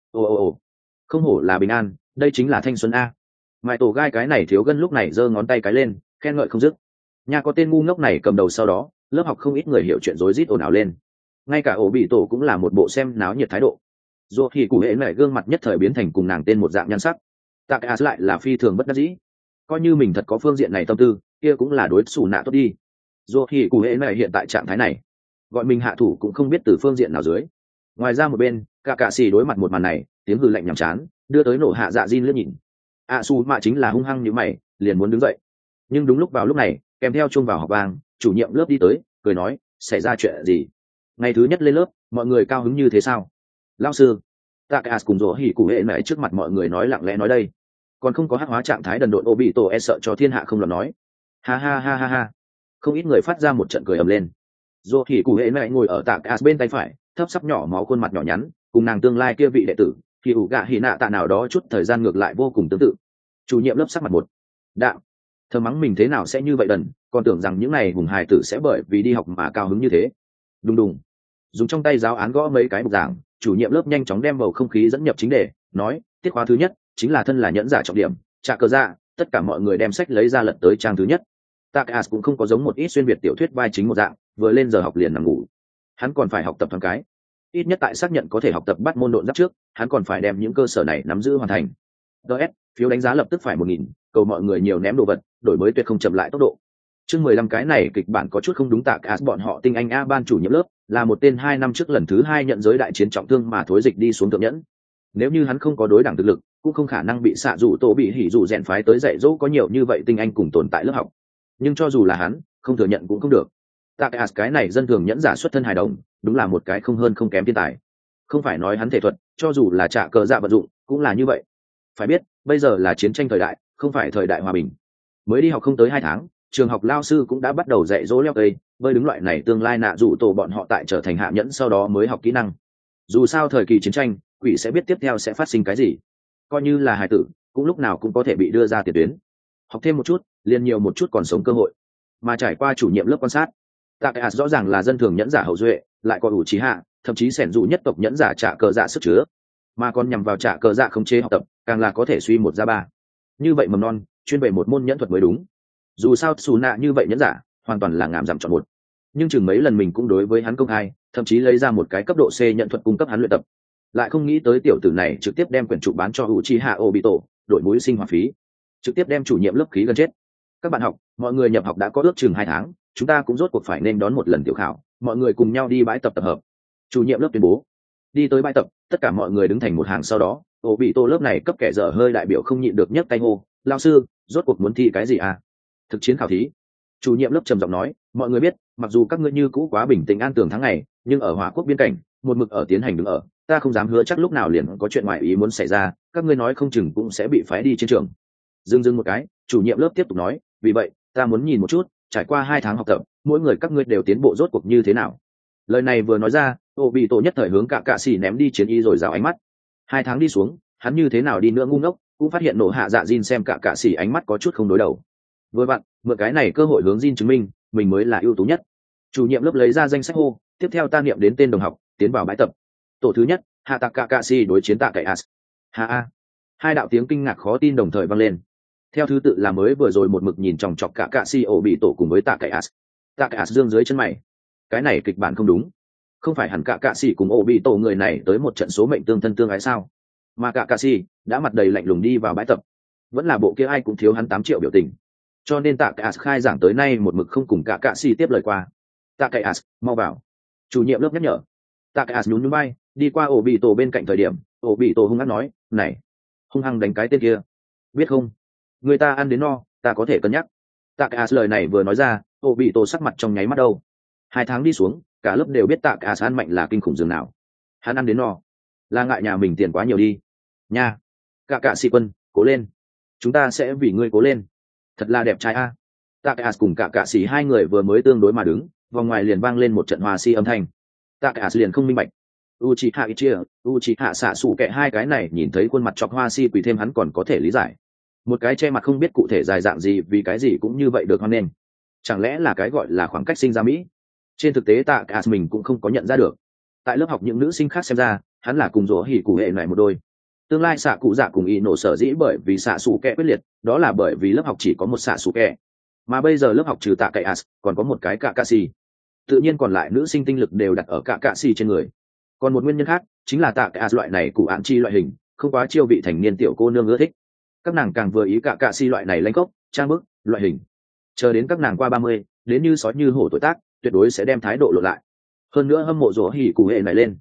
[SPEAKER 1] Ồ, không hổ là bình an, đây chính là thanh xuân a. Mãi tổ gai cái này thiếu gân lúc này giơ ngón tay cái lên, khen ngợi không dứt. Nhà có tên ngu ngốc này cầm đầu sau đó, lớp học không ít người hiểu chuyện rối rít ồn ào lên. Ngay cả ổ bị tổ cũng là một bộ xem náo nhiệt thái độ. Rủa hỉ cụ hệ nải gương mặt nhất thời biến thành cùng nàng tên một dạng nhan sắc. Takas lại là phi thường bất đắc dĩ. Coi như mình thật có phương diện này tâm tư, kia cũng là đối xù nạ tốt đi. Rủa hỉ cụ hệ nải hiện tại trạng thái này, gọi mình hạ thủ cũng không biết từ phương diện nào dưới. Ngoài ra một bên cả cạ xì đối mặt một màn này tiếng hư lạnh nhàm chán đưa tới nổ hạ dạ diên lướt nhìn. Su mạ chính là hung hăng như mày liền muốn đứng dậy, nhưng đúng lúc vào lúc này kèm theo chuông vào học vang, chủ nhiệm lớp đi tới cười nói xảy ra chuyện gì? Ngày thứ nhất lên lớp mọi người cao hứng như thế sao? Lão sư, Takaas cùng rỗ hỉ cụ hệ mẹ trước mặt mọi người nói lặng lẽ nói đây, còn không có hắc hóa trạng thái đần độn Obito e sợ cho thiên hạ không lọt nói. Ha ha ha ha ha, không ít người phát ra một trận cười ầm lên. Rỗ hỉ cụ hệ mẹ ngồi ở Takaas bên tay phải, thấp sắp nhỏ máu khuôn mặt nhỏ nhắn cùng nàng tương lai kia vị đệ tử thì ủ gạ hỉ nạ tạ nào đó chút thời gian ngược lại vô cùng tương tự. Chủ nhiệm lớp sắc mặt một đạo, thầm mắng mình thế nào sẽ như vậy đần, còn tưởng rằng những này hùng hài tử sẽ bởi vì đi học mà cao hứng như thế. Đùng đùng, dùng trong tay giáo án gõ mấy cái bục giảng, chủ nhiệm lớp nhanh chóng đem bầu không khí dẫn nhập chính đề, nói tiết khóa thứ nhất chính là thân là nhẫn giả trọng điểm, trả cờ dạ. Tất cả mọi người đem sách lấy ra lật tới trang thứ nhất. Takaas cũng không có giống một ít xuyên việt tiểu thuyết vai chính một dạng vừa lên giờ học liền nằm ngủ, hắn còn phải học tập thoáng cái, ít nhất tại xác nhận có thể học tập bắt môn độn giáp trước hắn còn phải đem những cơ sở này nắm giữ hoàn thành. Phiếu đánh giá lập tức phải 1000, cầu mọi người nhiều ném đồ vật, đổi mới tuyệt không chậm lại tốc độ. Chương 15 cái này kịch bản có chút không đúng. Takaas bọn họ tinh anh A ban chủ nhiệm lớp là một tên 2 năm trước lần thứ 2 nhận giới đại chiến trọng thương mà thối dịch đi xuống thượng nhẫn. Nếu như hắn không có đối đẳng thực lực, cũng không khả năng bị xạ dụ tổ bị hỉ dụ rèn phái tới dạy dỗ có nhiều như vậy tinh anh cùng tồn tại lớp học. Nhưng cho dù là hắn, không thừa nhận cũng không được. Takaas cái này dân thường nhẫn giả xuất thân hài đồng, đúng là một cái không hơn không kém thiên tài. Không phải nói hắn thể thuật, cho dù là trả cờ dạ vận dụng, cũng là như vậy. Phải biết, bây giờ là chiến tranh thời đại, không phải thời đại hòa bình. Mới đi học không tới 2 tháng, trường học lao sư cũng đã bắt đầu dạy dỗ leo cây, bơi đứng loại này tương lai nạ dụ tổ bọn họ tại trở thành hạ nhẫn sau đó mới học kỹ năng. Dù sao thời kỳ chiến tranh, quỷ sẽ biết tiếp theo sẽ phát sinh cái gì. Coi như là hài tử, cũng lúc nào cũng có thể bị đưa ra tiền tuyến. Học thêm một chút, liền nhiều một chút còn sống cơ hội. Mà trải qua chủ nhiệm lớp quan sát, Takaas rõ ràng là dân thường nhẫn giả hậu duệ, lại có ủ trí hạ, thậm chí sẻn dụ nhất tộc nhẫn giả trả cờ dạ sức chứa, mà còn nhằm vào trả cờ dạ khống chế học tập, càng là có thể suy 1 ra 3. Như vậy mầm non, chuyên về một môn nhẫn thuật mới đúng. Dù sao xù nạ như vậy nhẫn giả, hoàn toàn là ngảm giảm chọn một. Nhưng chừng mấy lần mình cũng đối với hắn công khai, thậm chí lấy ra một cái cấp độ C nhận thuật cung cấp hắn luyện tập. Lại không nghĩ tới tiểu tử này trực tiếp đem quyển trục bán cho Uchiha Obito, đổi mũi sinh hoạt phí, trực tiếp đem chủ nhiệm lớp khí gần chết. Các bạn học, mọi người nhập học đã có ước chừng 2 tháng, chúng ta cũng rốt cuộc phải nên đón một lần tiểu khảo, mọi người cùng nhau đi bãi tập tập hợp. Chủ nhiệm lớp tuyên bố. Đi tới bãi tập, tất cả mọi người đứng thành một hàng, sau đó Obito lớp này cấp kẻ dở hơi đại biểu không nhịn được nhấc tay hô, lao sư, rốt cuộc muốn thi cái gì à? Thực chiến khảo thí. Chủ nhiệm lớp trầm giọng nói, mọi người biết, mặc dù các ngươi như cũ quá bình tĩnh an tường tháng ngày, nhưng ở Hỏa Quốc biên cảnh, một mực ở tiến hành đứng ở, ta không dám hứa chắc lúc nào liền có chuyện ngoại ý muốn xảy ra, các ngươi nói không chừng cũng sẽ bị phái đi chiến trường. Dừng một cái, chủ nhiệm lớp tiếp tục nói, vì vậy, ta muốn nhìn một chút, trải qua 2 tháng học tập, mỗi người các ngươi đều tiến bộ rốt cuộc như thế nào. Lời này vừa nói ra, Obito nhất thời hướng cả cạ xỉ ném đi chiến y rồi rào ánh mắt. 2 tháng đi xuống, hắn như thế nào đi nữa ngu ngốc, cũng phát hiện nổ hạ dạ Jin xem cả cạ xỉ ánh mắt có chút không đối đầu. Vừa vặn, mượn cái này cơ hội hướng Jin chứng minh mình mới là ưu tú nhất. Chủ nhiệm lớp lấy ra danh sách hô, tiếp theo ta niệm đến tên đồng học, tiến vào bãi tập. Tổ thứ nhất, hạ tạc cả cạ xỉ đối chiến tạ cậy as. Ha ha. 2 đạo tiếng kinh ngạc khó tin đồng thời vang lên. Theo thứ tự là mới vừa rồi một mực nhìn chòng chọc cả cạ xỉ bị tổ cùng với tạ cậy as. Tạ cậy as dương dưới chân mày. Cái này kịch bản không đúng. Không phải hẳn cả cạ xỉ cùng bị tổ người này tới một trận số mệnh tương thân tương ái sao? Mà cả cạ xỉ đã mặt đầy lạnh lùng đi vào bãi tập. Vẫn là bộ kia ai cũng thiếu hắn 8 triệu biểu tình. Cho nên tạ cậy as khai giảng tới nay một mực không cùng cả cạ xỉ tiếp lời qua. Tạ cậy as, mau vào. Chủ nhiệm lớp nhắc nhở. Tạ cậy as nhún nhún vai, đi qua bị tổ bên cạnh thời điểm, bị tổ hung hăng nói, này, hung hăng đánh cái tên kia, biết không? Người ta ăn đến no, ta có thể cân nhắc. Tạ cậy as lời này vừa nói ra, bị tổ sắc mặt trong nháy mắt đâu. 2 tháng đi xuống, cả lớp đều biết tạ cậy as ăn mạnh là kinh khủng dường nào. Hắn ăn đến no, là ngại nhà mình tiền quá nhiều đi. Nha, cả cạ sĩ quân, cố lên, chúng ta sẽ vì ngươi cố lên. Thật là đẹp trai a. Tạ cậy as cùng cả cạ sĩ 2 người vừa mới tương đối mà đứng, vòng ngoài liền vang lên một trận hòa si âm thanh. Tạ cậy as liền không minh bạch. Uchiha Itachi, Uchiha Sasuke 2 cái này nhìn thấy khuôn mặt chọc hoa si quỳ thêm hắn còn có thể lý giải. Một cái che mặt không biết cụ thể dài dạng gì vì cái gì cũng như vậy được hoan nghênh. Chẳng lẽ là cái gọi là khoảng cách sinh ra Mỹ? Trên thực tế tạ cạ mình cũng không có nhận ra được. Tại lớp học những nữ sinh khác xem ra, hắn là cùng rỗ hỉ cụ hệ này một đôi. Tương lai xạ cụ dạ cùng y nổ sở dĩ bởi vì xạ xù kẹ quyết liệt, đó là bởi vì lớp học chỉ có một xạ xù kẹ. Mà bây giờ lớp học trừ tạ cậy as, còn có một cái cả cạ xì. Tự nhiên còn lại nữ sinh tinh lực đều đặt ở cả cạ xì trên người. Còn một nguyên nhân khác, chính là tạ cậy as loại này cụ ạn chi loại hình, không quá chiêu vị thành niên tiểu cô nương ưa thích. Các nàng càng vừa ý cả cạ xì loại này lanh cốc, trang bức, loại hình. Chờ đến các nàng qua 30, đến như sói như hổ tuổi tác, tuyệt đối sẽ đem thái độ lộ lại. Hơn nữa hâm mộ rỗ hỉ cụ hệ này lên.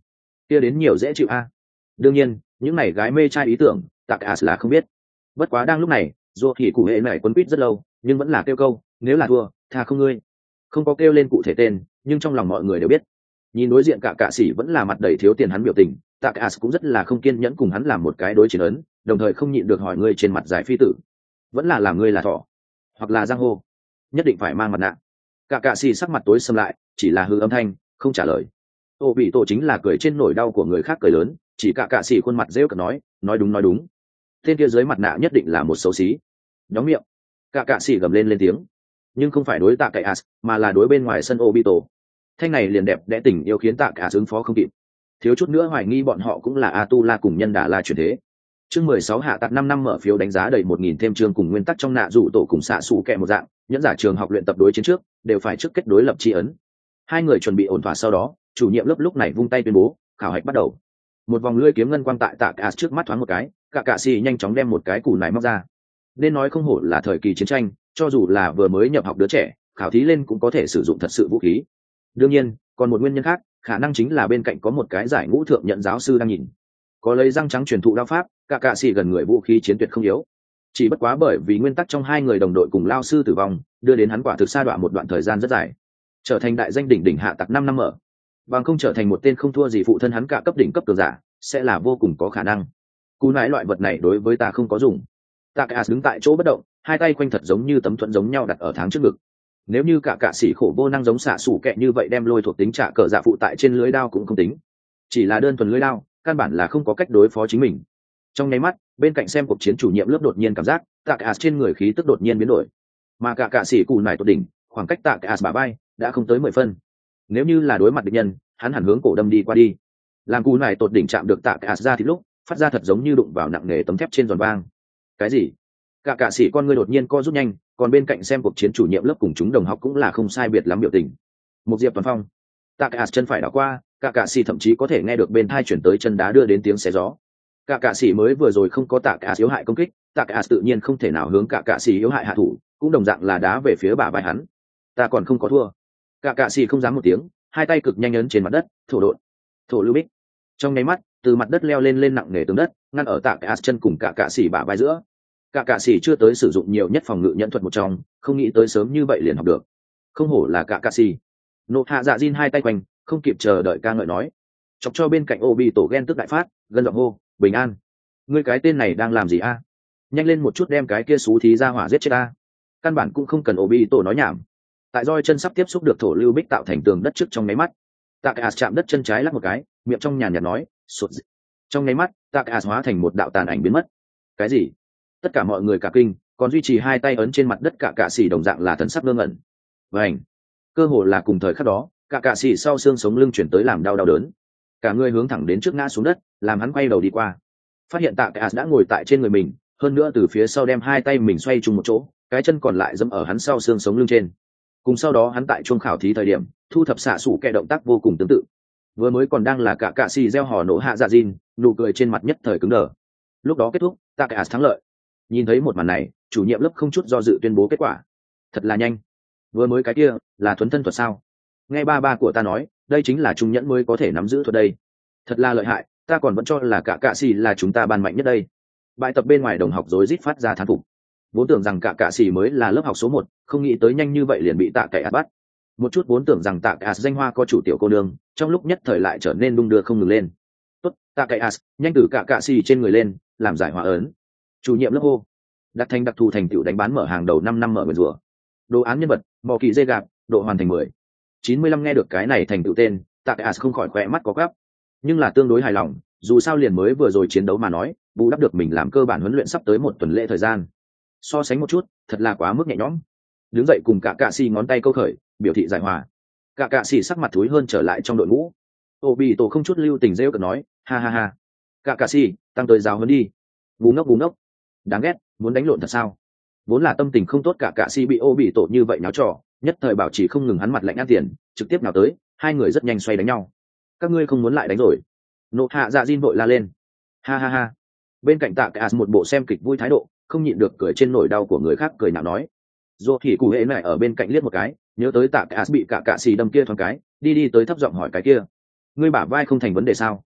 [SPEAKER 1] kia đến nhiều dễ chịu a. Đương nhiên những này gái mê trai ý tưởng tạ cả là không biết. Bất quá đang lúc này dù thì cụ hệ này quấn quýt rất lâu nhưng vẫn là kêu câu nếu là thua tha không ngươi, không có kêu lên cụ thể tên nhưng trong lòng mọi người đều biết. Nhìn đối diện cả cạ sĩ vẫn là mặt đầy thiếu tiền hắn biểu tình, tạ cả cũng rất là không kiên nhẫn cùng hắn làm một cái đối chiến ấn, đồng thời không nhịn được hỏi ngươi trên mặt giải phi tử vẫn là làm ngươi là thỏ hoặc là giang hô, nhất định phải mang mặt nạ. Cả cạ sĩ sắc mặt tối sầm lại chỉ là hư âm thanh không trả lời. Ô bị tổ chính là cười trên nỗi đau của người khác cười lớn, chỉ cả cạ sĩ khuôn mặt rêu cợt nói đúng tên kia dưới mặt nạ nhất định là một xấu xí. Đóng miệng. Cả cạ sĩ gầm lên tiếng, nhưng không phải đối tạ cậy as mà là đối bên ngoài sân Obito. Thanh này liền đẹp đẽ tình yêu khiến tạ cả ứng phó không kịp, thiếu chút nữa hoài nghi bọn họ cũng là Atula cùng nhân đà la chuyển thế. Chương 16 hạ tạc 5 năm mở phiếu đánh giá đầy 1000 thêm chương cùng nguyên tắc trong nạ dụ tổ cùng xạ sủ kẹ một dạng, nhẫn giả trường học luyện tập đối chiến trước đều phải trước kết đối lập chi ấn. Hai người chuẩn bị ổn thỏa sau đó, chủ nhiệm lớp lúc này vung tay tuyên bố, khảo hạch bắt đầu. Một vòng lưỡi kiếm ngân quang tại tạ cả trước mắt thoáng một cái, cả cạ xì nhanh chóng đem một cái củ nải móc ra. Nên nói không hổ là thời kỳ chiến tranh, cho dù là vừa mới nhập học đứa trẻ, khảo thí lên cũng có thể sử dụng thật sự vũ khí. Đương nhiên còn một nguyên nhân khác, khả năng chính là bên cạnh có một cái giải ngũ thượng nhận giáo sư đang nhìn, có lấy răng trắng truyền thụ đao pháp, cả cạ xì gần người vũ khí chiến tuyệt không yếu. Chỉ bất quá bởi vì nguyên tắc trong hai người đồng đội cùng lao sư tử vong, đưa đến hắn quả thực sa đọa một đoạn thời gian rất dài, trở thành đại danh đỉnh hạ tặc 5 năm mở, bằng không trở thành một tên không thua gì phụ thân hắn cả cấp đỉnh cấp cường giả, sẽ là vô cùng có khả năng. Cú nãi loại vật này đối với ta không có dùng. Tạ cả đứng tại chỗ bất động, hai tay quanh thật giống như tấm thuẫn giống nhau đặt ở tháng trước ngực. Nếu như cả cạ sĩ khổ vô năng giống xạ sủ kẹ như vậy đem lôi thuộc tính trả cờ dạ phụ tại trên lưới đao cũng không tính, chỉ là đơn thuần lưới đao căn bản là không có cách đối phó chính mình. Trong nháy mắt bên cạnh xem cuộc chiến chủ nhiệm lớp đột nhiên cảm giác tạ cả trên người khí tức đột nhiên biến đổi, mà cả cạ sĩ cù nải tột đỉnh khoảng cách tạ cả bả vai đã không tới 10 phân. Nếu như là đối mặt địch nhân, hắn hẳn hướng cổ đâm đi qua đi. Làm cù nải tột đỉnh chạm được tạ cả ra thì lúc phát ra thật giống như đụng vào nặng nề tấm thép trên giòn vang. Cái gì? Cả cạ sĩ con ngươi đột nhiên co rút nhanh, còn bên cạnh xem cuộc chiến chủ nhiệm lớp cùng chúng đồng học cũng là không sai biệt lắm biểu tình. Một diệp toàn phong, tạ cả chân phải đảo qua, cả cạ sĩ thậm chí có thể nghe được bên thai chuyển tới chân đá đưa đến tiếng xé gió. Cả cạ sĩ mới vừa rồi không có tạ cả yếu hại công kích, tạ cả tự nhiên không thể nào hướng cả cạ sĩ yếu hại hạ thủ, cũng đồng dạng là đá về phía bả vai hắn. Ta còn không có thua. Cả cạ sĩ không dám một tiếng, hai tay cực nhanh ấn trên mặt đất, thổ độn, thổ lưu bích. Trong nháy mắt, từ mặt đất leo lên nặng nề tường đất, ngăn ở tạ cả chân cùng cả cạ sĩ bả vai giữa. Cả cạ sĩ chưa tới sử dụng nhiều nhất phòng ngự nhẫn thuật một trong, không nghĩ tới sớm như vậy liền học được. Không hổ là cả cạ sĩ. Nộ hạ dạ Jin hai tay quanh, không kịp chờ đợi ca ngợi nói, chọc cho bên cạnh Obi tổ ghen tức đại phát, gân giọng hô, bình an. Ngươi cái tên này đang làm gì a? Nhanh lên một chút đem cái kia xú thí ra hỏa giết chết ta. Căn bản cũng không cần Obi tổ nói nhảm. Tại roi chân sắp tiếp xúc được thổ lưu bích tạo thành tường đất trước trong máy mắt. Tạ cả chạm đất chân trái lắc một cái, miệng trong nhàn nhạt nói, sụt. Trong nháy mắt, Tạ cả hóa thành một đạo tàn ảnh biến mất. Cái gì? Tất cả mọi người cả kinh, còn duy trì hai tay ấn trên mặt đất cả cạ xỉ đồng dạng là thần sắc ngơ ngẩn. Vành, cơ hồ là cùng thời khắc đó, cả cạ xỉ sau xương sống lưng chuyển tới làm đau đớn, cả người hướng thẳng đến trước ngã xuống đất, làm hắn quay đầu đi qua, phát hiện Tạ cả đã ngồi tại trên người mình, hơn nữa từ phía sau đem hai tay mình xoay chung một chỗ, cái chân còn lại dẫm ở hắn sau xương sống lưng trên. Cùng sau đó hắn tại chuông khảo thí thời điểm thu thập xạ sủ kẹ động tác vô cùng tương tự. Vừa mới còn đang là cả cạ xỉ gieo hò nổ hạ dạ Jin, nụ cười trên mặt nhất thời cứng đờ. Lúc đó kết thúc, Tạ cả thắng lợi. Nhìn thấy một màn này, chủ nhiệm lớp không chút do dự tuyên bố kết quả. Thật là nhanh. Vừa mới cái kia là thuấn thân thuật sao? Nghe ba của ta nói, đây chính là trung nhẫn mới có thể nắm giữ thuật đây. Thật là lợi hại, ta còn vẫn cho là cả cạ xỉ là chúng ta ban mạnh nhất đây. Bài tập bên ngoài đồng học rối rít phát ra thán phục. Vốn tưởng rằng cả cạ xỉ mới là lớp học số 1, không nghĩ tới nhanh như vậy liền bị Tạ Cậy bắt. Một chút vốn tưởng rằng Tạ Cậy danh hoa có chủ tiểu cô nương, trong lúc nhất thời lại trở nên đung đưa không ngừng lên. Tốt, Tạ Cậy nhanh từ cả cạ xỉ trên người lên, làm giải hòa ấn. Chủ nhiệm lớp hô. Đặt thành đặc thù thành tựu đánh bán mở hàng đầu 5 năm mở nguyền rủa. Đồ án nhân vật, mò kỳ dê gạp, độ hoàn thành 10. 95 nghe được cái này thành tựu tên, Tạ Cậy không khỏi khỏe mắt có gắp, nhưng là tương đối hài lòng, dù sao liền mới vừa rồi chiến đấu mà nói, bù đắp được mình làm cơ bản huấn luyện sắp tới 1 tuần lễ thời gian. So sánh một chút, thật là quá mức nhẹ nhõm. Đứng dậy cùng cả cạ xỉ ngón tay câu khởi, biểu thị giải hòa. Cả cạ xỉ sắc mặt thúi hơn trở lại trong đội ngũ. Obi tổ không chút lưu tình rêu cợt nói, ha ha ha, cả cạ xỉ tăng tới giáo hơn đi. Bú ngốc, đáng ghét, muốn đánh lộn thật sao? Vốn là tâm tình không tốt, cả cạ xỉ bị Obi tổ như vậy nháo trò, nhất thời bảo trì không ngừng hắn mặt lạnh ăn tiền, trực tiếp nào tới, hai người rất nhanh xoay đánh nhau. Các ngươi không muốn lại đánh rồi? Nộ hạ dạ Jin vội la lên. Ha ha ha. Bên cạnh Tạ Cạ một bộ xem kịch vui thái độ, không nhịn được cười trên nỗi đau của người khác, cười nào nói. Dù thì cụ hệ này ở bên cạnh liếc một cái, nhớ tới Tạ Cạ bị cả cạ xì đâm kia thoáng cái, đi tới thấp giọng hỏi cái kia, ngươi bả vai không thành vấn đề sao?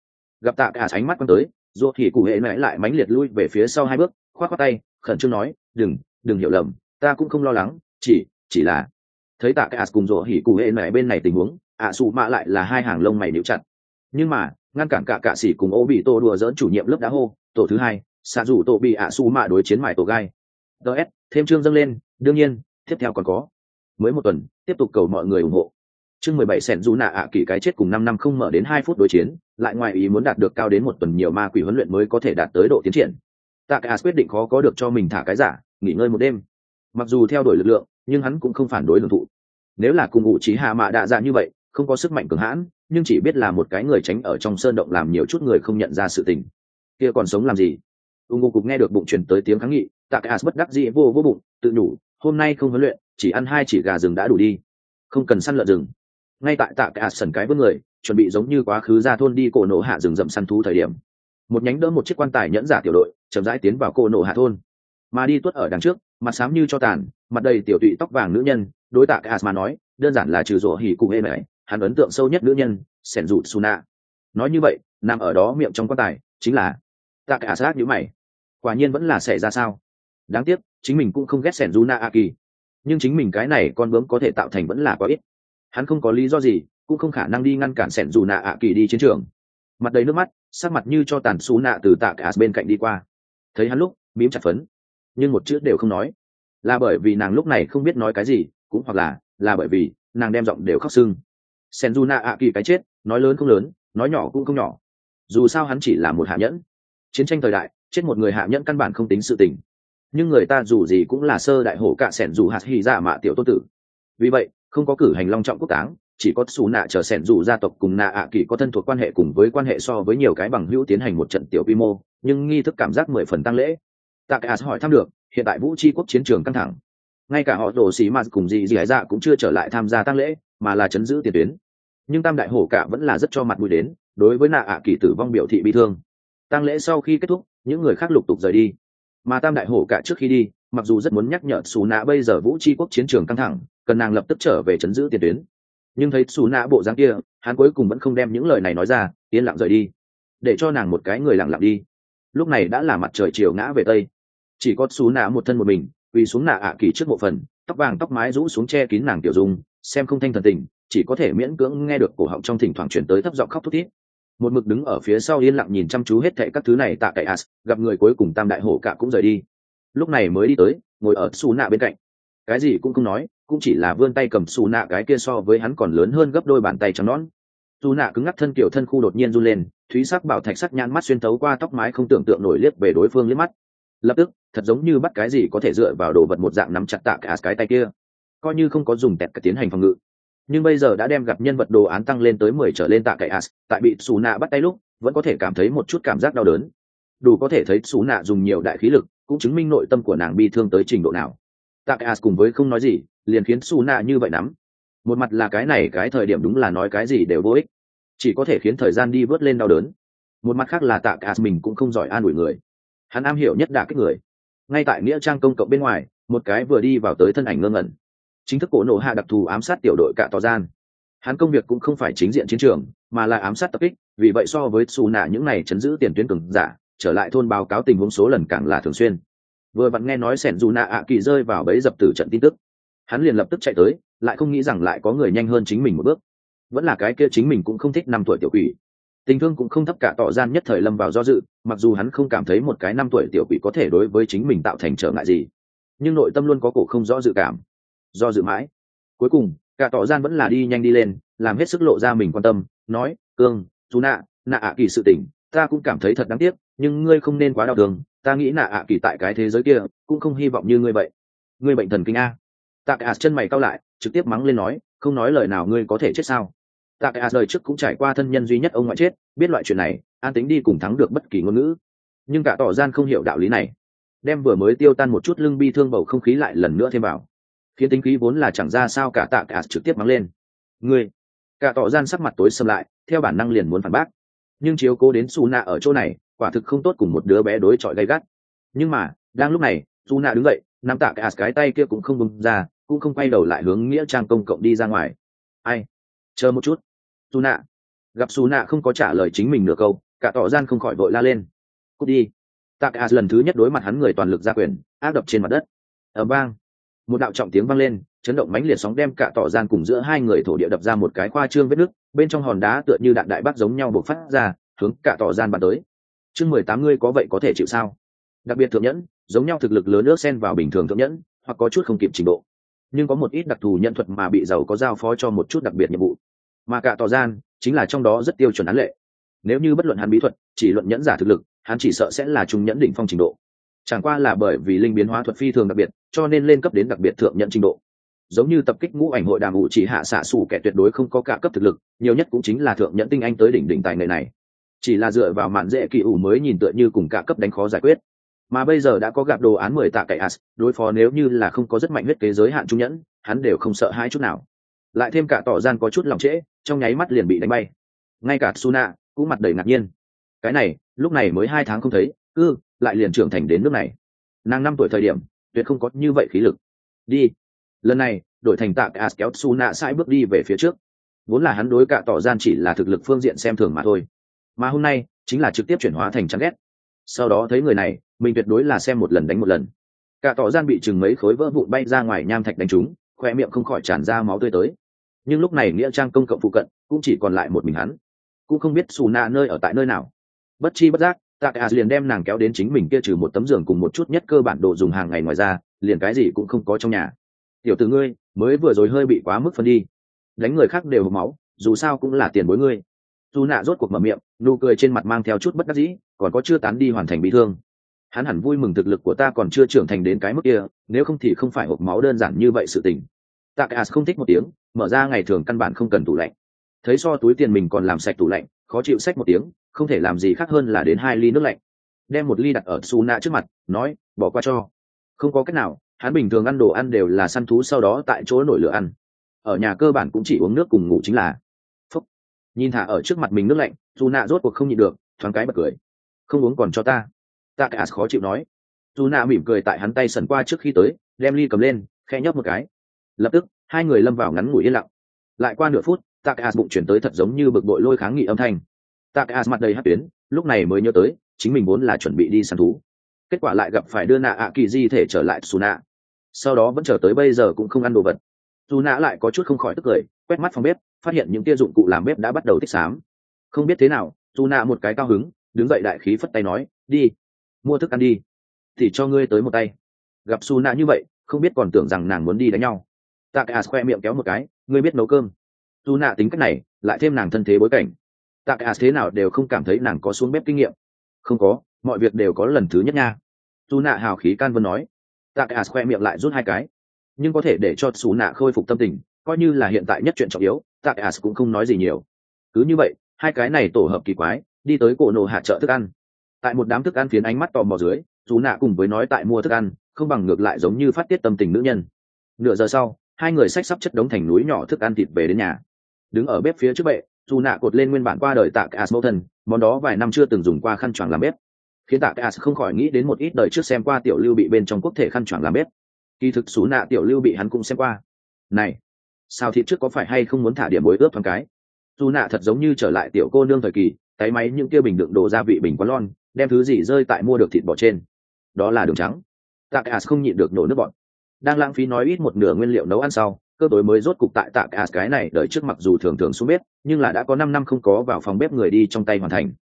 [SPEAKER 1] Gặp tạ cả ánh mắt quăng tới, rủa hỉ cụ hệ mẹ lại mãnh liệt lui về phía sau 2 bước, khoát khoát tay, khẩn trương nói, đừng hiểu lầm, ta cũng không lo lắng, chỉ là thấy tạ cả cùng rủa hỉ cụ hệ mẹ bên này tình huống, sụ mạ lại là hai hàng lông mày nhíu chặt. Nhưng mà ngăn cản cả sĩ cùng ô bị tô đùa dỡn chủ nhiệm lớp đã hô tổ thứ 2, xạ dù tổ bị sụ mạ đối chiến mải tổ gai. ts thêm chương dâng lên, đương nhiên tiếp theo còn có mới một tuần tiếp tục cầu mọi người ủng hộ. Chương 17 sẹn dù nạ kỳ cái chết cùng 5 năm không mở đến 2 phút đối chiến, lại ngoài ý muốn đạt được cao đến một tuần nhiều ma quỷ huấn luyện mới có thể đạt tới độ tiến triển. Taka quyết định khó có được cho mình thả cái giả, nghỉ ngơi một đêm. Mặc dù theo đuổi lực lượng, nhưng hắn cũng không phản đối hưởng thụ. Nếu là cùng ngụ trí hạ mạ đạ dạ như vậy, không có sức mạnh cường hãn, nhưng chỉ biết là một cái người tránh ở trong sơn động làm nhiều chút người không nhận ra sự tình. Kia còn sống làm gì? Ngụ cục nghe được bụng truyền tới tiếng kháng nghị, Taka bất đắc dĩ vô bụng, tự nhủ, hôm nay không huấn luyện, chỉ ăn 2 chỉ gà rừng đã đủ đi, không cần săn lợn rừng. Ngay tại tạ cả sần cái vươn người chuẩn bị giống như quá khứ ra thôn đi cổ nổ hạ rừng rậm săn thú thời điểm, một nhánh đỡ một chiếc quan tài nhẫn giả tiểu đội chậm rãi tiến vào cổ nổ hạ thôn, mà đi tuất ở đằng trước mặt xám như cho tàn, mặt đầy tiểu tụy tóc vàng nữ nhân đối tạ cả mà nói, đơn giản là trừ rỗ hỉ cùng ê này hắn ấn tượng sâu nhất nữ nhân sẻn rụt suna. Nói như vậy nằm ở đó miệng trong quan tài chính là tạ cả sát nhíu mày, quả nhiên vẫn là xảy ra sao. Đáng tiếc chính mình cũng không ghét sẻn runa a kỳ, nhưng chính mình cái này con bướm có thể tạo thành vẫn là quá ít. Hắn không có lý do gì cũng không khả năng đi ngăn cản sẻn dù nạ ạ kỳ đi chiến trường. Mặt đầy nước mắt, sắc mặt như cho tàn xú nạ từ tạ cả bên cạnh đi qua, thấy hắn lúc mím chặt phấn nhưng một chữ đều không nói, là bởi vì nàng lúc này không biết nói cái gì, cũng hoặc là bởi vì nàng đem giọng đều khóc sưng. Sẻn dù nạ ạ kỳ cái chết nói lớn không lớn, nói nhỏ cũng không nhỏ, dù sao hắn chỉ là một hạ nhẫn. Chiến tranh thời đại chết một người hạ nhẫn căn bản không tính sự tình, nhưng người ta dù gì cũng là sơ đại hổ cạ sẻn dù hạt hy dạ mạ tiểu tô tử, vì vậy không có cử hành long trọng quốc táng, chỉ có xù nạ chờ sẻn dù gia tộc cùng nạ ạ kỳ có thân thuộc quan hệ cùng với quan hệ so với nhiều cái bằng hữu tiến hành một trận tiểu quy mô nhưng nghi thức cảm giác 10 phần tăng lễ. Tạ cả hỏi thăm được hiện tại vũ tri quốc chiến trường căng thẳng, ngay cả họ tổ xì mà cùng gì gì dạ cũng chưa trở lại tham gia tang lễ mà là chấn giữ tiền tuyến, nhưng tam đại hổ cả vẫn là rất cho mặt mũi đến đối với nạ ạ kỳ tử vong biểu thị bi thương. Tang lễ sau khi kết thúc, những người khác lục tục rời đi, mà tam đại hổ cả trước khi đi mặc dù rất muốn nhắc nhở xù nạ bây giờ vũ tri quốc chiến trường căng thẳng, cần nàng lập tức trở về chấn giữ tiền tuyến, nhưng thấy xù nạ bộ dáng kia, hắn cuối cùng vẫn không đem những lời này nói ra, yên lặng rời đi, để cho nàng một cái người lặng lặng đi. Lúc này đã là mặt trời chiều ngã về tây, chỉ có xù nạ một thân một mình quỳ xuống nạ ạ kỳ trước mộ phần, tóc vàng tóc mái rũ xuống che kín nàng tiểu dung, xem không thanh thần tình, chỉ có thể miễn cưỡng nghe được cổ họng trong thỉnh thoảng chuyển tới thấp giọng khóc thút thít. Một mực đứng ở phía sau yên lặng nhìn chăm chú hết thệ các thứ này tạ cậy as gặp người cuối cùng tam đại hổ cả cũng rời đi, lúc này mới đi tới ngồi ở xù nạ bên cạnh, cái gì cũng không nói, cũng chỉ là vươn tay cầm xù nạ cái kia so với hắn còn lớn hơn gấp đôi bàn tay trắng nõn. Xù nạ cứng ngắc thân kiểu thân khu đột nhiên run lên, thúy sắc bảo thạch sắc nhãn mắt xuyên tấu qua tóc mái không tưởng tượng nổi liếc về đối phương liếc mắt, lập tức thật giống như bắt cái gì có thể dựa vào đồ vật một dạng nắm chặt tạ cả cái tay kia, coi như không có dùng tẹt cả tiến hành phòng ngự, nhưng bây giờ đã đem gặp nhân vật đồ án tăng lên tới 10 trở lên tạ cái as, tại bị xù nạ bắt tay lúc vẫn có thể cảm thấy một chút cảm giác đau đớn, đủ có thể thấy xù nạ dùng nhiều đại khí lực, cũng chứng minh nội tâm của nàng bi thương tới trình độ nào. Tạ cái as cùng với không nói gì liền khiến xù nạ như vậy nắm, một mặt là cái này cái thời điểm đúng là nói cái gì đều vô ích, chỉ có thể khiến thời gian đi vớt lên đau đớn, một mặt khác là tạ cái as mình cũng không giỏi an ủi người, hắn am hiểu nhất đả kích người. Ngay tại nghĩa trang công cộng bên ngoài, một cái vừa đi vào tới thân ảnh ngơ ngẩn, chính thức cổ nổ hạ đặc thù ám sát tiểu đội cạ tỏ gian. Hắn công việc cũng không phải chính diện chiến trường mà là ám sát tập kích, vì vậy so với xù nạ những này chấn giữ tiền tuyến cường giả, trở lại thôn báo cáo tình huống số lần càng là thường xuyên. Vừa vặn nghe nói sẻn dù nạ ạ kỳ rơi vào bẫy dập tử trận tin tức, hắn liền lập tức chạy tới, lại không nghĩ rằng lại có người nhanh hơn chính mình một bước, vẫn là cái kia chính mình cũng không thích 5 tuổi tiểu quỷ. Tình thương cũng không thấp cả tỏ gian nhất thời lâm vào do dự, mặc dù hắn không cảm thấy một cái 5 tuổi tiểu quỷ có thể đối với chính mình tạo thành trở ngại gì, nhưng nội tâm luôn có cổ không rõ dự cảm, do dự mãi cuối cùng cả tỏ gian vẫn là đi nhanh đi lên, làm hết sức lộ ra mình quan tâm, nói cương dù nạ ạ kỳ sự tình ta cũng cảm thấy thật đáng tiếc, nhưng ngươi không nên quá đau thương, ta nghĩ nạ ạ kỳ tại cái thế giới kia cũng không hy vọng như ngươi vậy, ngươi bệnh thần kinh a. Tạ cả chân mày cau lại, trực tiếp mắng lên nói, không nói lời nào ngươi có thể chết sao. Tạ cả đời trước cũng trải qua thân nhân duy nhất ông ngoại chết, biết loại chuyện này an tính đi cùng thắng được bất kỳ ngôn ngữ, nhưng cả tỏ gian không hiểu đạo lý này, đem vừa mới tiêu tan một chút lưng bi thương bầu không khí lại lần nữa thêm vào, khiến tính khí vốn là chẳng ra sao cả tạ cả trực tiếp mắng lên, ngươi. Cả tỏ gian sắc mặt tối sầm lại, theo bản năng liền muốn phản bác, nhưng chiếu cố đến su nạ ở chỗ này quả thực không tốt cùng một đứa bé đối chọi gay gắt. Nhưng mà đang lúc này su nạ đứng dậy, nắm tạ cái tay kia cũng không buông ra, cũng không quay đầu lại hướng nghĩa trang công cộng đi ra ngoài. Ai? Chờ một chút. Su nạ. Gặp su nạ không có trả lời chính mình nửa câu, Cả tỏ gian không khỏi vội la lên. Cút đi. Taka lần thứ nhất đối mặt hắn người toàn lực ra quyền, áp đập trên mặt đất. Ầm vang. Một đạo trọng tiếng vang lên, chấn động mãnh liệt sóng đem cả tỏ gian cùng giữa hai người thổ địa đập ra một cái khoa trương vết nứt, bên trong hòn đá tựa như đạn đại bác giống nhau bộc phát ra, hướng cả tỏ gian bắn tới. Chương 18 ngươi có vậy có thể chịu sao? Đặc biệt thượng nhẫn, giống nhau thực lực lớn nước xen vào bình thường thượng nhẫn, hoặc có chút không kịp trình độ. Nhưng có một ít đặc thù nhân thuật mà bị giàu có giao phó cho một chút đặc biệt nhiệm vụ. Mà cả tỏ gian chính là trong đó rất tiêu chuẩn án lệ. Nếu như bất luận hắn bí thuật, chỉ luận nhẫn giả thực lực, hắn chỉ sợ sẽ là trung nhẫn đỉnh phong trình độ. Chẳng qua là bởi vì linh biến hóa thuật phi thường đặc biệt, cho nên lên cấp đến đặc biệt thượng nhẫn trình độ. Giống như tập kích ngũ ảnh hội đàm ủ chỉ hạ xạ sủ kẻ tuyệt đối không có cả cấp thực lực, nhiều nhất cũng chính là thượng nhẫn tinh anh tới đỉnh tài nghệ này. Chỉ là dựa vào mạn dễ kỳ ủ mới nhìn tựa như cùng cả cấp đánh khó giải quyết. Mà bây giờ đã có gặp đồ án 10 tạ cậy as, đối phó nếu như là không có rất mạnh huyết kế giới hạn trung nhẫn, hắn đều không sợ hai chút nào. Lại thêm cả tỏ gian có chút lòng trễ, trong nháy mắt liền bị đánh bay. Ngay cả Suna cũng mặt đầy ngạc nhiên. Cái này, lúc này mới 2 tháng không thấy, lại liền trưởng thành đến nước này. Nàng 5 tuổi thời điểm, tuyệt không có như vậy khí lực. Đi. Lần này, đổi thành tạ as kéo Suna sai bước đi về phía trước. Vốn là hắn đối cả tỏ gian chỉ là thực lực phương diện xem thường mà thôi. Mà hôm nay, chính là trực tiếp chuyển hóa thành chán ghét. Sau đó thấy người này, mình tuyệt đối là xem một lần đánh một lần. Cả tỏ gian bị chừng mấy khối vỡ vụn bay ra ngoài nham thạch đánh trúng, khoe miệng không khỏi tràn ra máu tươi tới. Nhưng lúc này nghĩa trang công cộng phụ cận cũng chỉ còn lại một mình hắn, cũng không biết Suna nơi ở tại nơi nào. Bất chi bất giác, Taka liền đem nàng kéo đến chính mình kia trừ một tấm giường cùng một chút nhất cơ bản đồ dùng hàng ngày ngoài ra, liền cái gì cũng không có trong nhà. Tiểu tử ngươi, mới vừa rồi hơi bị quá mức phân đi. Đánh người khác đều hộc máu, dù sao cũng là tiền bối ngươi. Suna rốt cuộc mở miệng, nụ cười trên mặt mang theo chút bất đắc dĩ, còn có chưa tán đi hoàn thành bị thương. Hắn hẳn vui mừng thực lực của ta còn chưa trưởng thành đến cái mức kia, nếu không thì không phải hộc máu đơn giản như vậy sự tình. Taka không thích một tiếng, mở ra ngày thường căn bản không cần tủ lạnh. Thấy so túi tiền mình còn làm sạch tủ lạnh, khó chịu xách một tiếng, không thể làm gì khác hơn là đến 2 ly nước lạnh. Đem một ly đặt ở Suna trước mặt, nói, bỏ qua cho. Không có cách nào, hắn bình thường ăn đồ ăn đều là săn thú sau đó tại chỗ nổi lửa ăn. Ở nhà cơ bản cũng chỉ uống nước cùng ngủ chính là. Phúc. Nhìn thả ở trước mặt mình nước lạnh, Suna rốt cuộc không nhịn được, thoáng cái bật cười. Không uống còn cho ta. Taka khó chịu nói. Suna mỉm cười tại hắn tay sần qua trước khi tới, đem ly cầm lên, khẽ nhấp một cái. Lập tức, hai người lâm vào ngắn ngủi yên lặng. Lại qua nửa phút, Taka bụng chuyển tới thật giống như bực bội lôi kháng nghị âm thanh. Taka mặt đầy hắc tuyến, lúc này mới nhớ tới, chính mình vốn là chuẩn bị đi săn thú. Kết quả lại gặp phải đưa nạ ạ kỳ di thể trở lại Suna. Sau đó vẫn chờ tới bây giờ cũng không ăn đồ vật. Suna lại có chút không khỏi tức cười, quét mắt phòng bếp, phát hiện những tia dụng cụ làm bếp đã bắt đầu tích xám. Không biết thế nào, Suna một cái cao hứng, đứng dậy đại khí phất tay nói, đi, mua thức ăn đi, thì cho ngươi tới một tay. Gặp Suna như vậy, không biết còn tưởng rằng nàng muốn đi đánh nhau. Taka khoe miệng kéo một cái, ngươi biết nấu cơm. Suna tính cách này, lại thêm nàng thân thế bối cảnh. Taka thế nào đều không cảm thấy nàng có xuống bếp kinh nghiệm. Không có, mọi việc đều có lần thứ nhất nha. Suna hào khí can vân nói. Taka khoe miệng lại rút 2 cái. Nhưng có thể để cho Suna khôi phục tâm tình, coi như là hiện tại nhất chuyện trọng yếu, Taka cũng không nói gì nhiều. Cứ như vậy, 2 cái này tổ hợp kỳ quái, đi tới cổ nổ hạ chợ thức ăn. Tại một đám thức ăn phiến ánh mắt tò mò dưới, Suna cùng với nói tại mua thức ăn, không bằng ngược lại giống như phát tiết tâm tình nữ nhân. Nửa giờ sau, 2 người xách sắp chất đống thành núi nhỏ thức ăn thịt về đến nhà. Đứng ở bếp phía trước bệ, Suna cột lên nguyên bản qua đời Taka mẫu thân, món đó vài năm chưa từng dùng qua khăn choàng làm bếp, khiến Taka không khỏi nghĩ đến một ít đời trước xem qua tiểu lưu bị bên trong quốc thể khăn choàng làm bếp. Kỳ thực Suna tiểu lưu bị hắn cũng xem qua. Này, sao thịt trước có phải hay không muốn thả điểm muối ướp thoáng cái? Suna thật giống như trở lại tiểu cô nương thời kỳ, tay máy những kia bình đựng đồ gia vị bình quán lon, đem thứ gì rơi tại mua được thịt bò trên. Đó là đường trắng. Taka không nhịn được nổ nước bọt. Đang lãng phí nói ít một nửa nguyên liệu nấu ăn sau, cơ tối mới rốt cục tại Taka cái này đợi trước mặc dù thường thường xuống bếp, nhưng là đã có 5 năm không có vào phòng bếp người đi trong tay hoàn thành.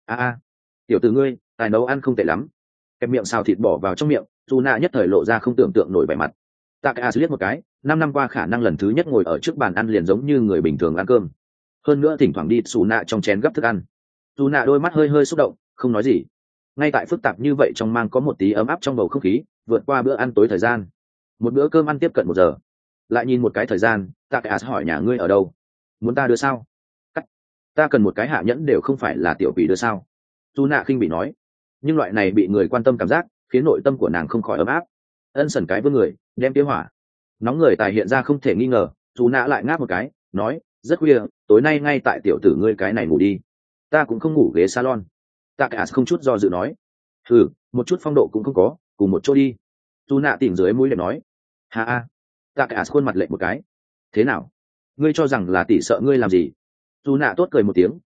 [SPEAKER 1] Tiểu tử ngươi, tài nấu ăn không tệ lắm. Kẹp miệng xào thịt bỏ vào trong miệng, Suna nhất thời lộ ra không tưởng tượng nổi vẻ mặt. Taka liếc một cái, 5 năm qua khả năng lần thứ nhất ngồi ở trước bàn ăn liền giống như người bình thường ăn cơm. Hơn nữa thỉnh thoảng đi Suna trong chén gấp thức ăn. Suna đôi mắt hơi hơi xúc động, không nói gì. Ngay tại phức tạp như vậy trong mang có một tí ấm áp trong bầu không khí, vượt qua bữa ăn tối thời gian. Một bữa cơm ăn tiếp cận 1 giờ. Lại nhìn một cái thời gian, Taka hỏi nhà ngươi ở đâu? Muốn ta đưa sao? Cắt. Ta cần một cái hạ nhẫn đều không phải là tiểu quỷ đưa sao? Suna khinh bị nói. Nhưng loại này bị người quan tâm cảm giác, khiến nội tâm của nàng không khỏi ấm áp. Ân sẩn cái vươn người, đem tiêu hỏa. Nóng người tài hiện ra không thể nghi ngờ, Suna lại ngáp một cái, nói, rất khuya, tối nay ngay tại tiểu tử ngươi cái này ngủ đi. Ta cũng không ngủ ghế salon. Taka không chút do dự nói. Một chút phong độ cũng không có, cùng một chỗ đi. Suna tìm dưới mũi để nói. Ha. Taka khuôn mặt lệnh một cái. Thế nào? Ngươi cho rằng là tỷ sợ ngươi làm gì? Suna tốt cười một tiếng,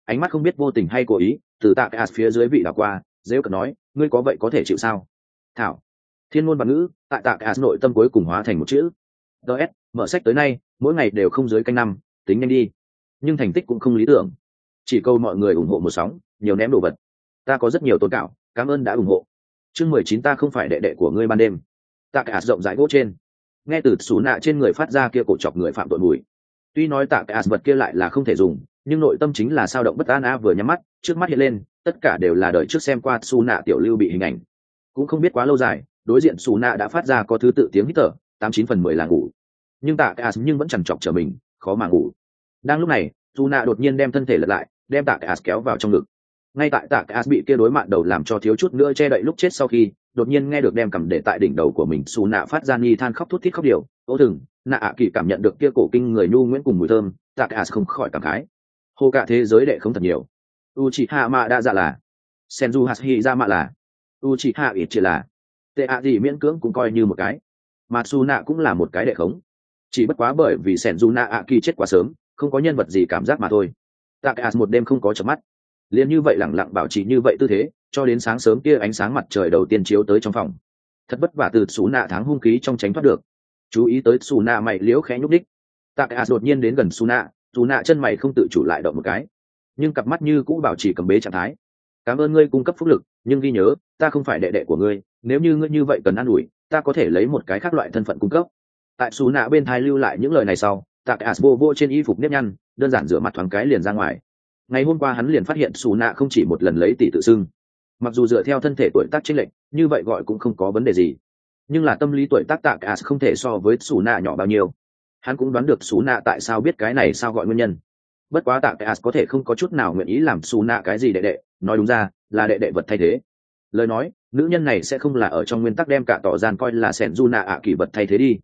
[SPEAKER 1] ánh mắt không biết vô tình hay cố ý từ tạ cái phía dưới vị đảo qua, dễ cận nói, ngươi có vậy có thể chịu sao? Thảo, thiên ngôn và ngữ tại tạ cái nội tâm cuối cùng hóa thành một chữ. ts mở sách tới nay mỗi ngày đều không dưới canh năm, tính nhanh đi, nhưng thành tích cũng không lý tưởng, chỉ câu mọi người ủng hộ một sóng, nhiều ném đồ vật, ta có rất nhiều tôn cạo, cảm ơn đã ủng hộ. Chương 19 ta không phải đệ đệ của ngươi ban đêm. Tạ cái rộng rãi gỗ trên, nghe từ xù nạ trên người phát ra kia cổ chọc người phạm tội mùi. Tuy nói tạ cái vật kia lại là không thể dùng, nhưng nội tâm chính là sao động bất an. Vừa nhắm mắt, trước mắt hiện lên tất cả đều là đời trước xem qua xù nạ tiểu lưu bị hình ảnh. Cũng không biết quá lâu dài, đối diện xù nạ đã phát ra có thứ tự tiếng hít thở, 89/10 là ngủ, nhưng tạ cái nhưng vẫn chằn chọc trở mình, khó mà ngủ. Đang lúc này, xù nạ đột nhiên đem thân thể lật lại, đem tạ cái kéo vào trong ngực. Ngay tại tạ cái bị kia đối mạn đầu làm cho thiếu chút nữa che đậy lúc chết sau khi, đột nhiên nghe được đem cầm để tại đỉnh đầu của mình, xù nạ phát ra ni than khóc thút thít khóc điều. Ô thừng nạ ạ kỳ cảm nhận được kia cổ kinh người nhu nguyễn cùng mùi thơm, tạ cái không khỏi cảm khái, hồ cả thế giới đệ không thật nhiều. Uchiha mạ đa dạ là Senju Hashi ra mạ là Uchiha ít chỉ là tệ ạ gì miễn cưỡng cũng coi như một cái, mà su nạ cũng là một cái đệ khống, chỉ bất quá bởi vì Senju nạ ạ kỳ chết quá sớm, không có nhân vật gì cảm giác mà thôi. Tạ cái một đêm không có chợp mắt, liền như vậy lẳng lặng bảo trì như vậy tư thế cho đến sáng sớm kia ánh sáng mặt trời đầu tiên chiếu tới trong phòng. Thật vất vả từ xù nạ tháng hung khí trong tránh thoát được. Chú ý tới xù nạ mày liễu khẽ nhúc đích, tạ cái đột nhiên đến gần xù nạ chân mày không tự chủ lại động một cái, nhưng cặp mắt như cũ bảo trì cầm bế trạng thái. Cảm ơn ngươi cung cấp phúc lực, nhưng ghi nhớ ta không phải đệ đệ của ngươi, nếu như ngươi như vậy cần an ủi, ta có thể lấy một cái khác loại thân phận cung cấp. Tại xù nạ bên thai lưu lại những lời này sau, tạ cái vô trên y phục nếp nhăn, đơn giản rửa mặt thoáng cái liền ra ngoài. Ngày hôm qua hắn liền phát hiện xù nạ không chỉ một lần lấy tỷ tự xưng, mặc dù dựa theo thân thể tuổi tác chênh lệch, như vậy gọi cũng không có vấn đề gì, nhưng là tâm lý tuổi tác tạ cả không thể so với xù nạ nhỏ bao nhiêu. Hắn cũng đoán được xù nạ tại sao biết cái này sao gọi nguyên nhân, bất quá tạ cả có thể không có chút nào nguyện ý làm xù nạ cái gì đệ đệ, nói đúng ra là đệ đệ vật thay thế. Lời nói nữ nhân này sẽ không là ở trong nguyên tắc đem cả tỏ gian coi là sẻn du nạ ạ kỳ vật thay thế đi.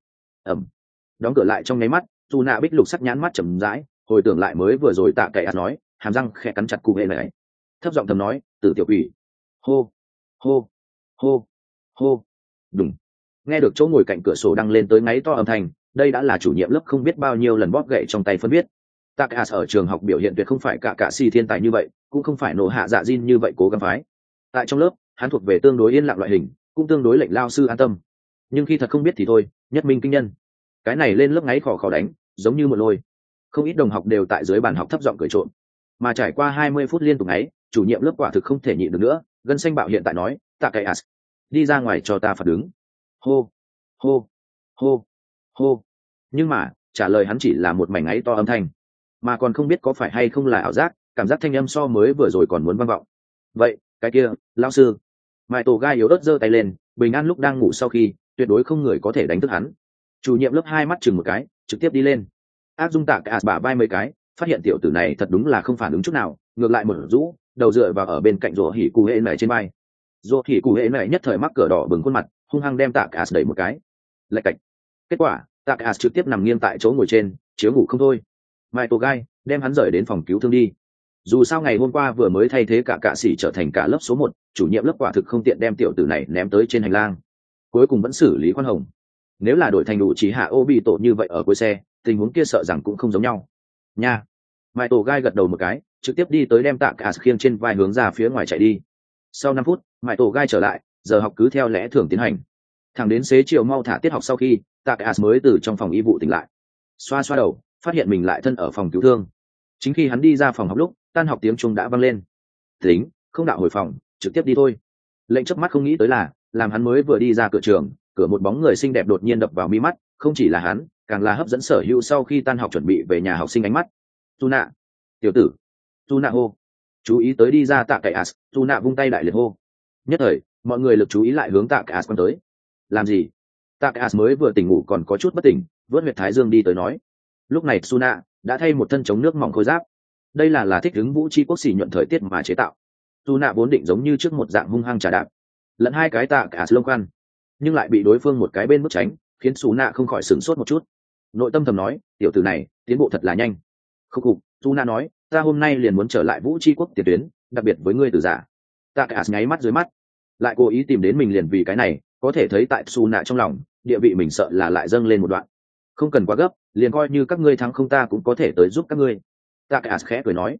[SPEAKER 1] Đóng cửa lại trong nháy mắt, dù nạ bích lục sắc nhãn mắt chầm rãi, hồi tưởng lại mới vừa rồi tạ cậy nói, hàm răng khẽ cắn chặt cụ hệ này, thấp giọng thầm nói, tử tiểu quỷ, hô hô hô hô. Đúng, nghe được chỗ ngồi cạnh cửa sổ đăng lên tới ngáy to âm thanh, đây đã là chủ nhiệm lớp không biết bao nhiêu lần bóp gậy trong tay phân biết. Tạ cậy ở trường học biểu hiện tuyệt không phải cả si thiên tài như vậy, cũng không phải nổ hạ dạ Jin như vậy cố gắng phái. Tại trong lớp hắn thuộc về tương đối yên lặng loại hình, cũng tương đối lệnh lao sư an tâm, nhưng khi thật không biết thì thôi, nhất minh kinh nhân. Cái này lên lớp ngáy khò khò đánh, giống như một lôi. Không ít đồng học đều tại dưới bàn học thấp giọng cười trộm. Mà trải qua 20 phút liên tục ngáy, chủ nhiệm lớp quả thực không thể nhịn được nữa, gân xanh bạo hiện tại nói, tạ cậy đi ra ngoài cho ta phạt đứng. Hô hô hô hô. Nhưng mà trả lời hắn chỉ là một mảnh ngáy to âm thanh, mà còn không biết có phải hay không là ảo giác, cảm giác thanh âm so mới vừa rồi còn muốn vang vọng. Vậy cái kia lão sư, mãi tổ gai yếu ớt giơ tay lên, bình an lúc đang ngủ sau khi, tuyệt đối không người có thể đánh thức hắn. Chủ nhiệm lớp hai mắt chừng một cái, trực tiếp đi lên áp dung tạ cả bả vai mấy cái, phát hiện tiểu tử này thật đúng là không phản ứng chút nào, ngược lại một rũ đầu dựa vào ở bên cạnh rổ hỉ cụ hệ này trên vai. Rổ hỉ cụ hệ này nhất thời mắc cỡ đỏ bừng khuôn mặt, hung hăng đem tạ cả đẩy một cái, lạch cạch. Kết quả tạ cả trực tiếp nằm nghiêng tại chỗ ngồi trên, chiếu ngủ không thôi. Mai tổ gai đem hắn rời đến phòng cứu thương đi. Dù sao ngày hôm qua vừa mới thay thế cả cạ sĩ trở thành cả lớp số 1, chủ nhiệm lớp quả thực không tiện đem tiểu tử này ném tới trên hành lang, cuối cùng vẫn xử lý khoan hồng. Nếu là đổi thành đủ chỉ hạ ô bị tổ như vậy ở cuối xe, tình huống kia sợ rằng cũng không giống nhau nha. Mai tổ gai gật đầu một cái, trực tiếp đi tới đem tạ cả khiêng trên vai hướng ra phía ngoài chạy đi. Sau 5 phút, Mai tổ gai trở lại, giờ học cứ theo lẽ thường tiến hành. Thẳng đến xế chiều mau thả tiết học sau khi, tạ cả mới từ trong phòng y vụ tỉnh lại, xoa xoa đầu, phát hiện mình lại thân ở phòng cứu thương. Chính khi hắn đi ra phòng học lúc, tan học tiếng chuông đã vang lên. Tính không đạo hồi phòng, trực tiếp đi thôi. Lệnh chớp mắt không nghĩ tới là, làm hắn mới vừa đi ra cửa trường, cửa một bóng người xinh đẹp đột nhiên đập vào mi mắt, không chỉ là hắn, càng là hấp dẫn sở hữu sau khi tan học chuẩn bị về nhà học sinh ánh mắt. Tuna, tiểu tử, Tuna hô. Chú ý tới đi ra tạ cậy as, Tuna vung tay đại liệt hô. Nhất thời, mọi người lực chú ý lại hướng tạ cậy as quan tới. Làm gì? Tạ cậy as mới vừa tỉnh ngủ còn có chút bất tỉnh, vớt huyệt thái dương đi tới nói. Lúc này Tuna đã thay một thân chống nước mỏng khôi giáp. Đây là thích ứng vũ chi quốc xỉ nhuận thời tiết mà chế tạo. Tuna vốn định giống như trước một dạng hung hăng trà đạp, lẫn hai cái tạ cậy as lông quan, nhưng lại bị đối phương một cái bên bước tránh, khiến Tuna không khỏi sửng sốt một chút. Nội tâm thầm nói, tiểu tử này tiến bộ thật là nhanh. Khúc cục, Tuna nói, ta hôm nay liền muốn trở lại vũ chi quốc tiền tuyến, đặc biệt với ngươi từ giả. Tạ cậy as nháy mắt dưới mắt, lại cố ý tìm đến mình liền vì cái này, có thể thấy tại Tuna trong lòng địa vị mình sợ là lại dâng lên một đoạn. Không cần quá gấp, liền coi như các ngươi thắng không ta cũng có thể tới giúp các ngươi. Tạ cậy as khẽ cười nói,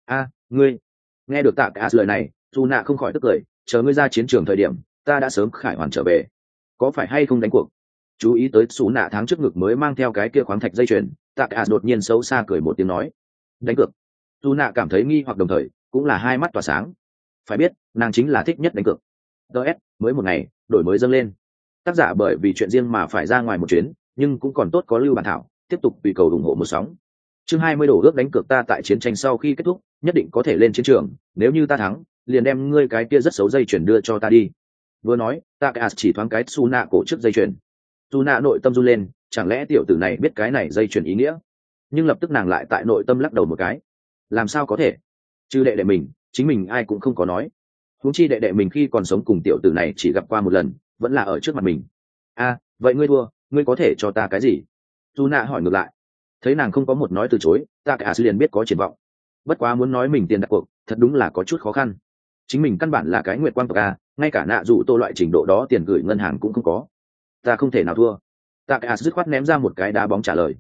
[SPEAKER 1] Ngươi nghe được tạ cả lời này, dù nạ không khỏi tức cười, chờ ngươi ra chiến trường thời điểm ta đã sớm khải hoàn trở về, có phải hay không đánh cuộc? Chú ý tới xù nạ tháng trước ngực mới mang theo cái kia khoáng thạch dây chuyền, tạ cả đột nhiên xấu xa cười một tiếng nói, đánh cược. Dù nạ cảm thấy nghi hoặc đồng thời cũng là hai mắt tỏa sáng, phải biết nàng chính là thích nhất đánh cược. ts mới một ngày đổi mới dâng lên, tác giả bởi vì chuyện riêng mà phải ra ngoài một chuyến, nhưng cũng còn tốt có lưu bản thảo, tiếp tục tùy cầu ủng hộ một sóng. Chương 20 đổ ước đánh cược, ta tại chiến tranh sau khi kết thúc nhất định có thể lên chiến trường, nếu như ta thắng liền đem ngươi cái kia rất xấu dây chuyền đưa cho ta đi. Vừa nói tạ cả chỉ thoáng cái su nạ cổ trước dây chuyền. Su nạ nội tâm run lên, chẳng lẽ tiểu tử này biết cái này dây chuyền ý nghĩa? Nhưng lập tức nàng lại tại nội tâm lắc đầu một cái, làm sao có thể, chứ đệ đệ mình chính mình ai cũng không có nói, huống chi đệ đệ mình khi còn sống cùng tiểu tử này chỉ gặp qua một lần, vẫn là ở trước mặt mình. Vậy ngươi thua, ngươi có thể cho ta cái gì? Su nạ hỏi ngược lại. Thấy nàng không có một nói từ chối, tạ cả liền biết có triển vọng. Bất quá muốn nói mình tiền đặt cuộc thật đúng là có chút khó khăn, chính mình căn bản là cái nguyệt quang tộc ngay cả nạ dụ tô loại trình độ đó tiền gửi ngân hàng cũng không có, ta không thể nào thua. Tạ cả dứt khoát ném ra một cái đá bóng trả lời.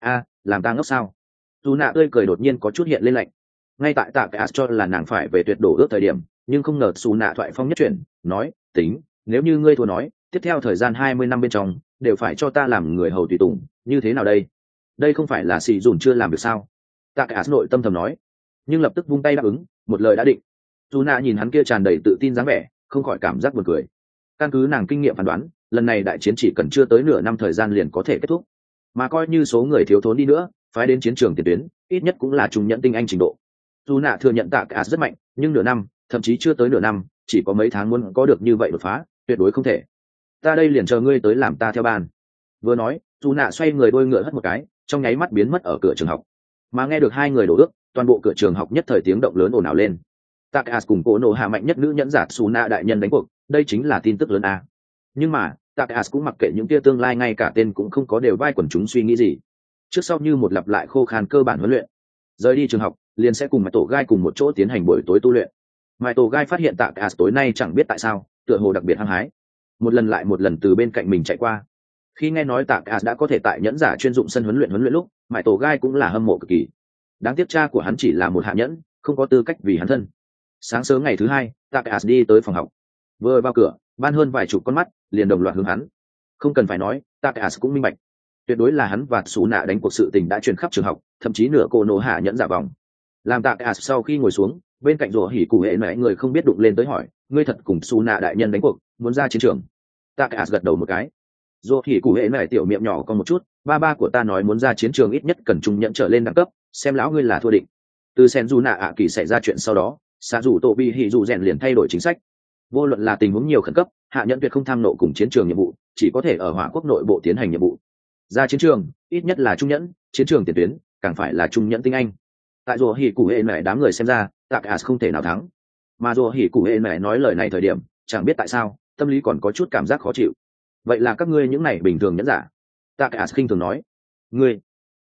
[SPEAKER 1] Làm ta ngốc sao? Dù nạ tươi cười đột nhiên có chút hiện lên lạnh. Ngay tại tạ cả cho là nàng phải về tuyệt đổ ước thời điểm, nhưng không ngờ xù nạ thoại phong nhất chuyển, nói, tính, nếu như ngươi thua nói, tiếp theo thời gian 20 năm bên trong đều phải cho ta làm người hầu tùy tùng, như thế nào đây? Đây không phải là xì dùn chưa làm được sao? Tạ cả nội tâm thầm nói, nhưng lập tức vung tay đáp ứng, một lời đã định. Dù nạ nhìn hắn kia tràn đầy tự tin dáng vẻ, không khỏi cảm giác buồn cười. Căn cứ nàng kinh nghiệm phán đoán, lần này đại chiến chỉ cần chưa tới nửa năm thời gian liền có thể kết thúc, mà coi như số người thiếu thốn đi nữa, phái đến chiến trường tiền tuyến ít nhất cũng là trung nhẫn tinh anh trình độ. Dù nạ thừa nhận tạ cả rất mạnh, nhưng nửa năm, thậm chí chưa tới nửa năm, chỉ có mấy tháng muốn có được như vậy đột phá, tuyệt đối không thể. Ta đây liền chờ ngươi tới làm ta theo ban. Vừa nói, dù nạ xoay người đôi ngựa hất một cái, trong nháy mắt biến mất ở cửa trường học. Mà nghe được hai người đổ ước, toàn bộ cửa trường học nhất thời tiếng động lớn ồn ào lên. Tạ cả cùng cổ nổ hạ mạnh nhất nữ nhẫn giả xù nạ đại nhân đánh cuộc, đây chính là tin tức lớn a. Nhưng mà tạ cả cũng mặc kệ những tia tương lai ngay cả tên cũng không có, đều vai quần chúng suy nghĩ gì. Trước sau như một lặp lại khô khan cơ bản huấn luyện, rời đi trường học liền sẽ cùng mãi tổ gai cùng một chỗ tiến hành buổi tối tu luyện. Mãi tổ gai phát hiện tạ cả tối nay chẳng biết tại sao tựa hồ đặc biệt hăng hái, một lần lại một lần từ bên cạnh mình chạy qua. Khi nghe nói tạ cả đã có thể tại nhẫn giả chuyên dụng sân huấn luyện lúc, mãi tổ gai cũng là hâm mộ cực kỳ. Đáng tiếc cha của hắn chỉ là một hạ nhẫn, không có tư cách vì hắn thân. Sáng sớm ngày thứ hai, tạ cả đi tới phòng học, vừa vào cửa ban hơn vài chục con mắt liền đồng loạt hướng hắn. Không cần phải nói, tạ cả cũng minh bạch, tuyệt đối là hắn và xù nạ đánh cuộc sự tình đã truyền khắp trường học, thậm chí nửa cô nổ hạ nhẫn giả vòng. Làm tạ cả sau khi ngồi xuống, bên cạnh rủa hỉ cụ hệ mẹ người không biết đụng lên tới hỏi, ngươi thật cùng xù nạ đại nhân đánh cuộc, muốn ra chiến trường? Tạ cả gật đầu một cái. Rủa hỉ cụ hệ mẹ tiểu miệng nhỏ còn một chút, ba của ta nói muốn ra chiến trường ít nhất cần trung nhẫn trở lên đẳng cấp, xem lão ngươi là thua định. Từ sen du nạ ạ kỳ xảy ra chuyện sau đó, xạ dù tổ bị hỉ dù rèn liền thay đổi chính sách. Vô luận là tình huống nhiều khẩn cấp, hạ nhẫn tuyệt không tham nộ cùng chiến trường nhiệm vụ, chỉ có thể ở hỏa quốc nội bộ tiến hành nhiệm vụ. Ra chiến trường ít nhất là trung nhẫn, chiến trường tiền tuyến càng phải là trung nhẫn tinh anh. Tại rùa hỉ cụ hệ mẹ đám người xem ra, tạ cả không thể nào thắng. Mà rùa hỉ cụ hệ mẹ nói lời này thời điểm, chẳng biết tại sao tâm lý còn có chút cảm giác khó chịu. Vậy là các ngươi những này bình thường nhẫn giả? Tạ cả khinh thường nói. Ngươi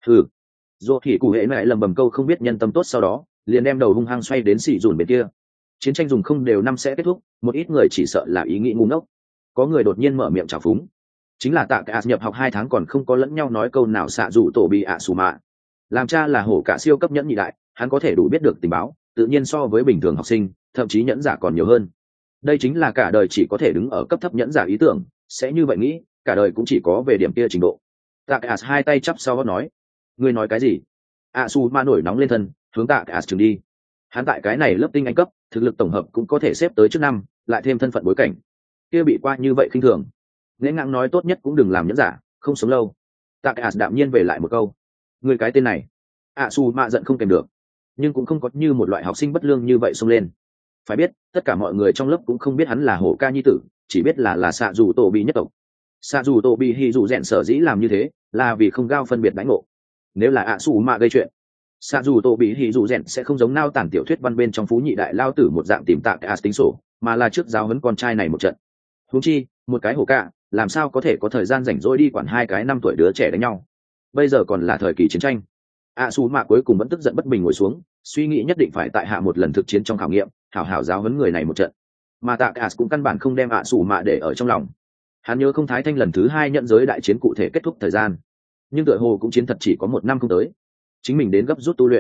[SPEAKER 1] rùa hỉ cụ hệ mẹ lầm bầm câu không biết nhân tâm tốt, sau đó liền đem đầu hung hăng xoay đến xỉ dùn bên kia. Chiến tranh dùng không đều năm sẽ kết thúc, một ít người chỉ sợ là ý nghĩ ngu ngốc. Có người đột nhiên mở miệng chào phúng, chính là tạ cả nhập học 2 tháng còn không có lẫn nhau nói câu nào xạ dù tổ bị ạ xù mạ. Làm cha là hổ cả siêu cấp nhẫn nhị đại, hắn có thể đủ biết được tình báo, tự nhiên so với bình thường học sinh, thậm chí nhẫn giả còn nhiều hơn. Đây chính là cả đời chỉ có thể đứng ở cấp thấp nhẫn giả ý tưởng, sẽ như vậy nghĩ, cả đời cũng chỉ có về điểm kia trình độ. Tạ cả hai tay chắp sau nói, ngươi nói cái gì? ạ xù mạ nổi nóng lên thân, hướng tạ cả trường đi. Hắn tại cái này lớp tinh anh cấp, thực lực tổng hợp cũng có thể xếp tới trước năm, lại thêm thân phận bối cảnh, kia bị qua như vậy khinh thường, nghễ ngang nói tốt nhất cũng đừng làm nhẫn giả, không sống lâu. Tạ cả đạm nhiên về lại một câu, người cái tên này. Su mạ giận không kèm được, nhưng cũng không có như một loại học sinh bất lương như vậy xông lên. Phải biết tất cả mọi người trong lớp cũng không biết hắn là hổ ca nhi tử, chỉ biết là xạ dù tổ bị nhất tộc. Xạ dù tổ bị hì dù rèn sở dĩ làm như thế là vì không gao phân biệt đánh ngộ. Nếu là Su mạ gây chuyện, xạ dù tổ bị hì dù rèn sẽ không giống nao tản tiểu thuyết văn bên trong phú nhị đại lao tử một dạng tìm Tạ cả tính sổ, mà là trước giáo huấn con trai này một trận. Huống chi một cái hổ ca làm sao có thể có thời gian rảnh rỗi đi quản 2 cái 5 tuổi đứa trẻ đánh nhau, bây giờ còn là thời kỳ chiến tranh. Su mạ cuối cùng vẫn tức giận bất bình ngồi xuống, suy nghĩ nhất định phải tại hạ một lần thực chiến trong khảo nghiệm, hảo hảo giáo huấn người này một trận. Mà Tạ cả cũng căn bản không đem Su mạ để ở trong lòng. Hắn nhớ không thái thanh lần thứ 2 nhận giới đại chiến cụ thể kết thúc thời gian, nhưng tựa hồ cũng chiến thật chỉ có 1 năm không tới. Chính mình đến gấp rút tu luyện,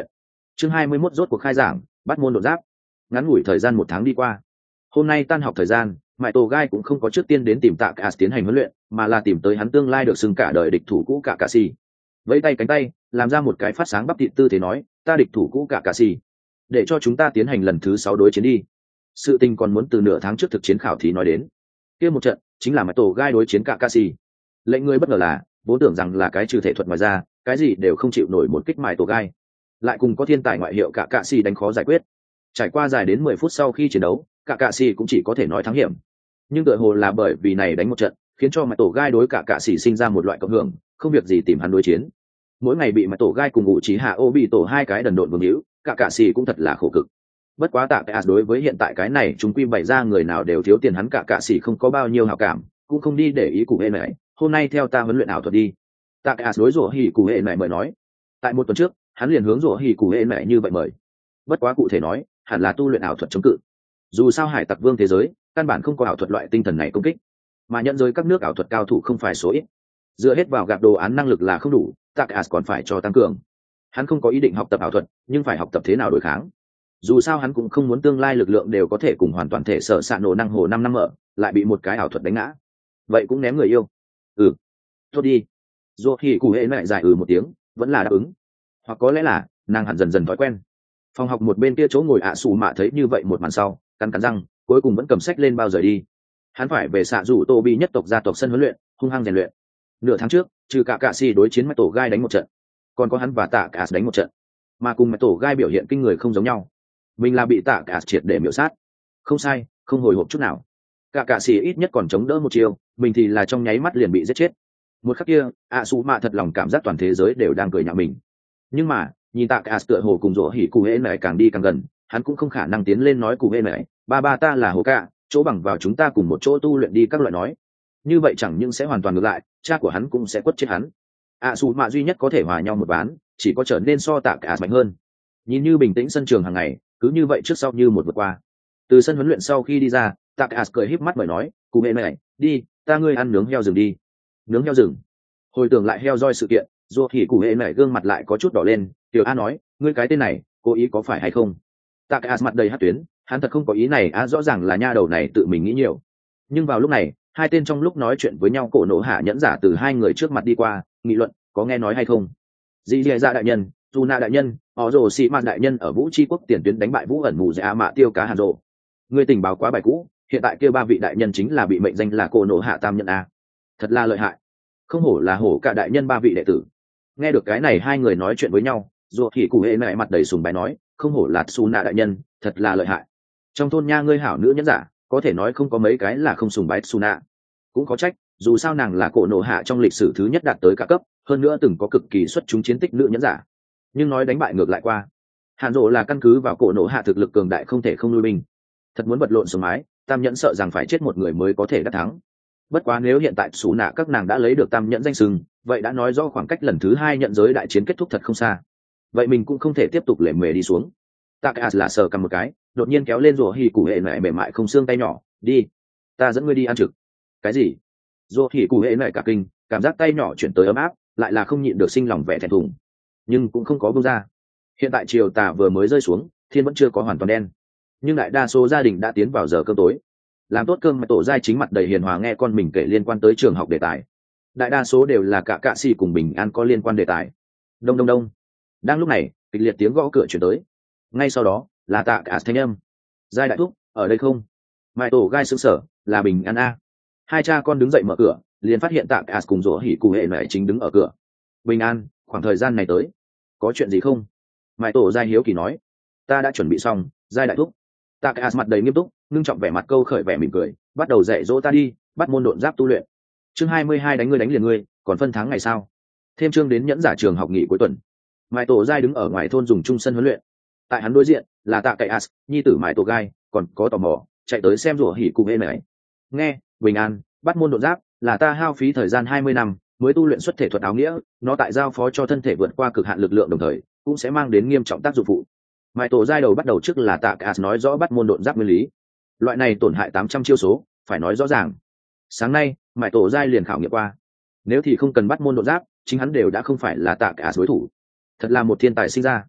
[SPEAKER 1] Chương 21 rốt cuộc khai giảng, bắt môn đột giáp. Ngắn ngủi thời gian 1 tháng đi qua. Hôm nay tan học thời gian, Mại Tổ Gai cũng không có trước tiên đến tìm Tạ Cả tiến hành huấn luyện, mà là tìm tới hắn tương lai được xưng cả đời địch thủ cũ Cả Cạ Xỉ. Vẫy tay cánh tay, làm ra một cái phát sáng bắp thịt tư thế nói, ta địch thủ cũ Cả Cạ Xỉ, để cho chúng ta tiến hành lần thứ 6 đối chiến đi. Sự tình còn muốn từ nửa tháng trước thực chiến khảo thí nói đến. Kia một trận chính là Mại Tổ Gai đối chiến Cả Cạ Xỉ. Lệnh người bất ngờ là, vốn tưởng rằng là cái trừ thể thuật ngoài ra, cái gì đều không chịu nổi một kích Mại Tổ Gai, lại cùng có thiên tài ngoại hiệu Cả Cạ Xỉ đánh khó giải quyết. Trải qua dài đến 10 phút sau khi chiến đấu, Cả Cạ Xỉ cũng chỉ có thể nói thắng hiểm. Nhưng tựa hồ là bởi vì này đánh một trận, khiến cho Mại Tổ Gai đối Cả Cạ Xỉ sinh ra một loại cộng hưởng, không việc gì tìm hắn đối chiến. Mỗi ngày bị Mại Tổ Gai cùng ngụ trí hạ ô bị tổ hai cái đần độn vương hữu, Cả Cạ Xỉ cũng thật là khổ cực. Bất quá Tạ Cả đối với hiện tại cái này chúng quy bày ra người nào đều thiếu tiền hắn Cả Cạ Xỉ không có bao nhiêu hảo cảm, cũng không đi để ý cụ hệ này. Hôm nay theo ta huấn luyện ảo thuật đi. Tạ Cả đối rủa hỉ cụ hệ này mời nói. Tại một tuần trước, hắn liền hướng rủa hỉ cụ hệ này như vậy mời. Bất quá cụ thể nói, hẳn là tu luyện ảo thuật chống cự. Dù sao hải tặc vương thế giới, căn bản không có ảo thuật loại tinh thần này công kích, mà nhận giới các nước ảo thuật cao thủ không phải số ít. Dựa hết vào gạt đồ án năng lực là không đủ, Tạ Cả còn phải cho tăng cường. Hắn không có ý định học tập ảo thuật, nhưng phải học tập thế nào đối kháng. Dù sao hắn cũng không muốn tương lai lực lượng đều có thể cùng hoàn toàn thể sở xạ nổ năng hồ 5 năm ở, lại bị một cái ảo thuật đánh ngã. Vậy cũng ném người yêu. Thôi đi. Dù thì cụ hệ mẹ dài một tiếng, vẫn là đáp ứng. Hoặc có lẽ là nàng hẳn dần dần thói quen. Phòng học một bên kia chỗ ngồi ạ xù mạ thấy như vậy một màn sau, cắn cắn răng, cuối cùng vẫn cầm sách lên bao rời đi. Hắn phải về xạ rủ tô bi nhất tộc gia tộc sân huấn luyện, hung hăng rèn luyện. Nửa tháng trước, trừ cả cạ xì đối chiến Mạch Tổ Gai đánh một trận, còn có hắn và Tạ Cả đánh một trận, mà cùng Mạch Tổ Gai biểu hiện kinh người không giống nhau. Mình là bị Tạ Cả triệt để miểu sát. Không sai, không hồi hộp chút nào. Cả cạ xì ít nhất còn chống đỡ một chiều, mình thì là trong nháy mắt liền bị giết chết. Một khắc kia, ạ xù mạ thật lòng cảm giác toàn thế giới đều đang cười nhạo mình. Nhưng mà nhìn Tạ Cả tựa hồ cùng rỗ hỉ cụ hễ này càng đi càng gần, hắn cũng không khả năng tiến lên nói cụ hễ này, ba ta là hồ cạ, chỗ bằng vào chúng ta cùng một chỗ tu luyện đi các loại nói. Như vậy chẳng những sẽ hoàn toàn ngược lại, cha của hắn cũng sẽ quất chết hắn. ạ xù mạ duy nhất có thể hòa nhau một ván, chỉ có trở nên so Tạ Cả mạnh hơn. Nhìn như bình tĩnh sân trường hàng ngày, cứ như vậy trước sau như một vượt qua. Từ sân huấn luyện sau khi đi ra, Tạ Cả cười híp mắt mời nói, cụ hễ này, đi, ta ngươi ăn nướng heo rừng đi. Nướng heo rừng. Hồi tưởng lại heo roi sự kiện, dù thì cụ hệ này gương mặt lại có chút đỏ lên. Tiểu A nói, ngươi cái tên này cố ý có phải hay không? Tạ Cả mặt đầy hát tuyến, hắn thật không có ý này. Rõ ràng là nha đầu này tự mình nghĩ nhiều. Nhưng vào lúc này, hai tên trong lúc nói chuyện với nhau cổ nổ hạ nhẫn giả từ hai người trước mặt đi qua, nghị luận, có nghe nói hay không? Dì dì dạ đại nhân, dù na đại nhân, họ rồ xị mạn đại nhân ở vũ tri quốc tiền tuyến đánh bại vũ ẩn mù dạ mạ tiêu cá hàn rồ. Ngươi tình báo quá bài cũ, hiện tại kia ba vị đại nhân chính là bị mệnh danh là cổ nổ hạ tam nhân A. Thật là lợi hại. Không hổ là hổ cả đại nhân ba vị đệ tử. Nghe được cái này hai người nói chuyện với nhau, dù thì cụ hệ mẹ mặt đầy sùng bái nói, không hổ là su nạ đại nhân, thật là lợi hại. Trong thôn nha ngươi hảo nữ nhẫn giả, có thể nói không có mấy cái là không sùng bái su nạ. Cũng có trách, dù sao nàng là cổ nổ hạ trong lịch sử thứ nhất đạt tới cả cấp, hơn nữa từng có cực kỳ xuất chúng chiến tích nữ nhẫn giả. Nhưng nói đánh bại ngược lại qua, hàn rộ là căn cứ vào cổ nổ hạ thực lực cường đại không thể không nuôi binh. Thật muốn vật lộn sống mái, tam nhẫn sợ rằng phải chết một người mới có thể đắc thắng. Bất quá nếu hiện tại xù nạ các nàng đã lấy được tam nhẫn danh sừng, vậy đã nói rõ khoảng cách lần thứ 2 nhận giới đại chiến kết thúc thật không xa. Vậy mình cũng không thể tiếp tục lề mề đi xuống. Tạ là sờ cầm một cái, đột nhiên kéo lên rùa hì cụ hệ mẹ mềm mại không xương tay nhỏ, đi, ta dẫn ngươi đi ăn trực. Cái gì? Rùa hì cụ hệ mẹ cả kinh, cảm giác tay nhỏ chuyển tới ấm áp, lại là không nhịn được sinh lòng vẻ thẹn thùng, nhưng cũng không có buông ra. Hiện tại chiều tà vừa mới rơi xuống, thiên vẫn chưa có hoàn toàn đen, nhưng đại đa số gia đình đã tiến vào giờ cơm tối. Làm tốt cơm mà tổ giai chính mặt đầy hiền hòa nghe con mình kể liên quan tới trường học đề tài. Đại đa số đều là cả cạ xì cùng bình an có liên quan đề tài. Đông đông đông. Đang lúc này, kịch liệt tiếng gõ cửa chuyển tới. Ngay sau đó là Tạ Cả thanh âm. Giai đại thúc, ở đây không? Mai tổ gai sững sở, là bình an a. Hai cha con đứng dậy mở cửa, liền phát hiện Tạ Cả cùng rỗ hỉ cụ hệ mẹ chính đứng ở cửa. Bình an, khoảng thời gian này tới, có chuyện gì không? Mai tổ giai hiếu kỳ nói. Ta đã chuẩn bị xong, giai đại thúc. Tạ Cả mặt đầy nghiêm túc, ngưng trọng vẻ mặt câu khởi vẻ mỉm cười, bắt đầu dạy dỗ ta đi, bắt môn độn giáp tu luyện. Chương 22 đánh ngươi đánh liền ngươi, còn phân tháng ngày sao? Thêm chương đến nhẫn giả trường học nghỉ cuối tuần. Mai tổ giai đứng ở ngoài thôn dùng chung sân huấn luyện. Tại hắn đối diện là Tạ Cả nhi tử Mai tổ gai, còn có tò mò chạy tới xem rủa hỉ cùng ê này. Nghe, bình an, bắt môn độn giáp là ta hao phí thời gian 20 năm mới tu luyện xuất thể thuật áo nghĩa, nó tại giao phó cho thân thể vượt qua cực hạn lực lượng đồng thời cũng sẽ mang đến nghiêm trọng tác dụng phụ. Mai tổ giai đầu bắt đầu trước là Tạ Cả nói rõ bắt môn độn giáp nguyên lý. Loại này tổn hại 800 chiêu số, phải nói rõ ràng. Sáng nay Mai tổ giai liền khảo nghiệm qua, nếu thì không cần bắt môn độn giáp, chính hắn đều đã không phải là Tạ Cả đối thủ. Thật là một thiên tài sinh ra.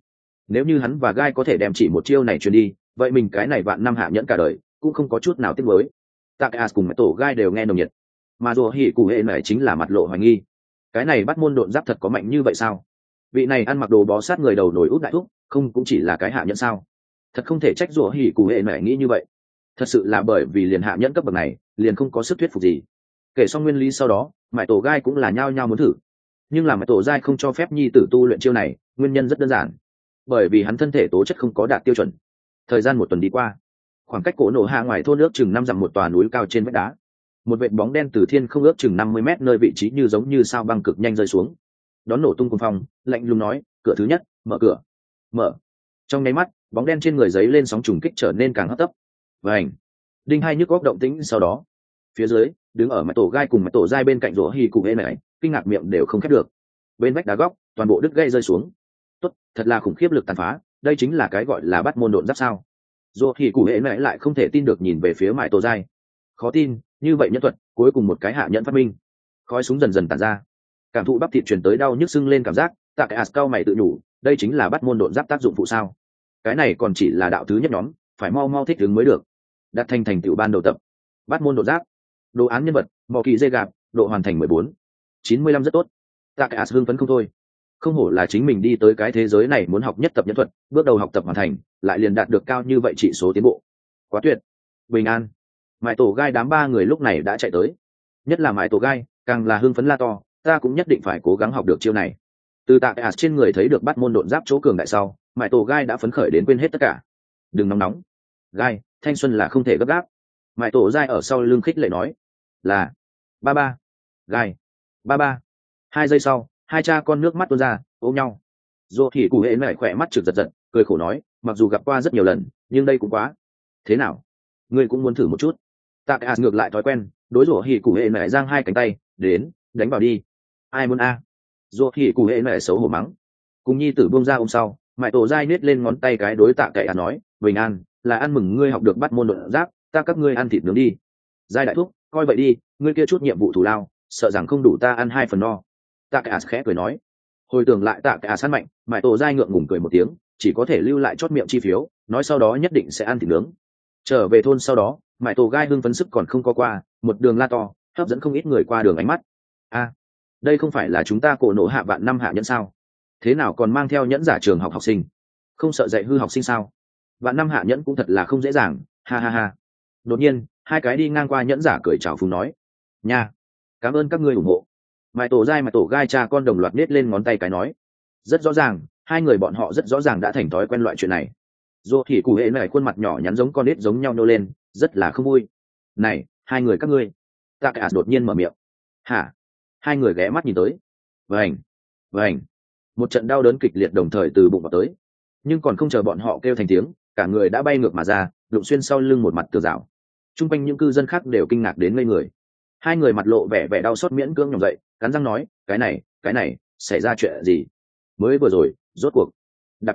[SPEAKER 1] nếu như hắn và gai có thể đem chỉ một chiêu này truyền đi, vậy mình cái này vạn năm hạ nhẫn cả đời cũng không có chút nào tiếc nuối. Takeas cùng mẹ tổ gai đều nghe nồng nhiệt, mà rùa hỉ cụ hệ này chính là mặt lộ hoài nghi. Cái này bắt môn độn giáp thật có mạnh như vậy sao? Vị này ăn mặc đồ bó sát người đầu nổi út đại thúc, không cũng chỉ là cái hạ nhẫn sao? Thật không thể trách rùa hỉ cụ hệ này nghĩ như vậy. Thật sự là bởi vì liền hạ nhẫn cấp bậc này liền không có sức thuyết phục gì. Kể xong nguyên lý sau đó, mẹ tổ gai cũng là nhao nhao muốn thử, nhưng là mẹ tổ gai không cho phép nhi tử tu luyện chiêu này, nguyên nhân rất đơn giản, bởi vì hắn thân thể tố chất không có đạt tiêu chuẩn. Thời gian một tuần đi qua, khoảng cách cổ nổ hạ ngoài thôn ước chừng 5 dặm một tòa núi cao trên vách đá, một vệt bóng đen từ thiên không ước chừng 50 mét nơi vị trí như giống như sao băng cực nhanh rơi xuống, đón nổ tung cuồng phong, lạnh lùng nói, cửa thứ nhất, mở cửa. Mở. Trong nháy mắt, bóng đen trên người giấy lên sóng trùng kích trở nên càng hấp tấp. Vành. Đinh hai nhức óc động tĩnh sau đó, phía dưới đứng ở mẹ tổ gai cùng mẹ tổ dai bên cạnh rỗ hì cụ hễ này, kinh ngạc miệng đều không khép được. Bên vách đá góc, toàn bộ đứt gãy rơi xuống. Tốt, thật là khủng khiếp lực tàn phá, đây chính là cái gọi là bắt môn độn giáp sao? Rỗ hì cụ hễ này lại không thể tin được nhìn về phía mẹ tổ dai. Khó tin, như vậy nhân thuật, cuối cùng một cái hạ nhẫn phát minh. Khói súng dần dần tàn ra, cảm thụ bắp thịt truyền tới đau nhức sưng lên cảm giác, tạ cái cao mày tự nhủ, đây chính là bắt môn độn giáp tác dụng phụ sao? Cái này còn chỉ là đạo thứ nhất nhóm, phải mau mau thích ứng mới được. Đạt thành tựu ban đầu tập, bắt môn độn giáp, đồ án nhân vật, mò kỳ dê gạp, độ hoàn thành 14/95 rất tốt. Tạ cái hưng phấn không thôi, không hổ là chính mình đi tới cái thế giới này muốn học nhất tập nhân thuật, bước đầu học tập hoàn thành, lại liền đạt được cao như vậy chỉ số tiến bộ, quá tuyệt. Bình an. Mãi tổ gai đám 3 người lúc này đã chạy tới, nhất là mãi tổ gai càng là hưng phấn la to, ta cũng nhất định phải cố gắng học được chiêu này. Từ tạ cái trên người thấy được bắt môn độn giáp chỗ cường đại sau, mãi tổ gai đã phấn khởi đến quên hết tất cả. Đừng nóng nóng, gai, thanh xuân là không thể gấp gáp. Mãi tổ gai ở sau lưng khích lệ nói, là ba ba. Gai, ba ba. 2 giây sau, hai cha con nước mắt tuôn ra, ôm nhau. Dô thì cụ hệ mẹ khỏe mắt trực giật giật, cười khổ nói, mặc dù gặp qua rất nhiều lần, nhưng đây cũng quá. Thế nào, ngươi cũng muốn thử một chút? Tạ cái ngược lại thói quen, đối rủa hỉ cụ hệ mẹ giang 2 cánh tay, đến, đánh vào đi. Ai muốn a? Rủa hỉ cụ hệ mẹ xấu hổ mắng. Cùng nhi tử buông ra ôm sau, mẹ tổ dai nết lên ngón tay cái đối Tạ cái nói, bình an, là ăn mừng ngươi học được bắt môn độn giáp, ta các ngươi ăn thịt nướng đi. Giai đại thúc, coi vậy đi, ngươi kia chút nhiệm vụ thù lao, sợ rằng không đủ ta ăn 2 phần no. Tạ cái khẽ cười nói. Hồi tưởng lại Tạ cái sát mạnh, mẹ tổ dai ngượng ngùng cười một tiếng, chỉ có thể lưu lại chót miệng chi phiếu, nói sau đó nhất định sẽ ăn thịt nướng. Trở về thôn sau đó, mãi tổ gai hưng phấn sức còn không có qua, một đường la to, hấp dẫn không ít người qua đường ánh mắt. A, đây không phải là chúng ta cổ nổ hạ vạn năm hạ nhẫn sao? Thế nào còn mang theo nhẫn giả trường học học sinh? Không sợ dạy hư học sinh sao? Vạn năm hạ nhẫn cũng thật là không dễ dàng, ha ha ha. Đột nhiên, 2 cái đi ngang qua nhẫn giả cười chào phúng nói, nha, cảm ơn các ngươi ủng hộ. Mãi tổ gai cha con đồng loạt nết lên ngón tay cái nói, rất rõ ràng, 2 người bọn họ rất rõ ràng đã thành thói quen loại chuyện này. Dù thì cụ hệ này khuôn mặt nhỏ nhắn giống con nít giống nhau nô lên, rất là không vui. Này, 2 người các ngươi. Tạ cả đột nhiên mở miệng. Hả? 2 người ghé mắt nhìn tới. Vành, vành. Một trận đau đớn kịch liệt đồng thời từ bụng vào tới. Nhưng còn không chờ bọn họ kêu thành tiếng, cả người đã bay ngược mà ra, đụng xuyên sau lưng một mặt tường rào. Trung quanh những cư dân khác đều kinh ngạc đến ngây người. 2 người mặt lộ vẻ đau xót miễn cưỡng nhổm dậy, cắn răng nói, cái này, xảy ra chuyện gì? Mới vừa rồi, rốt cuộc. Đập.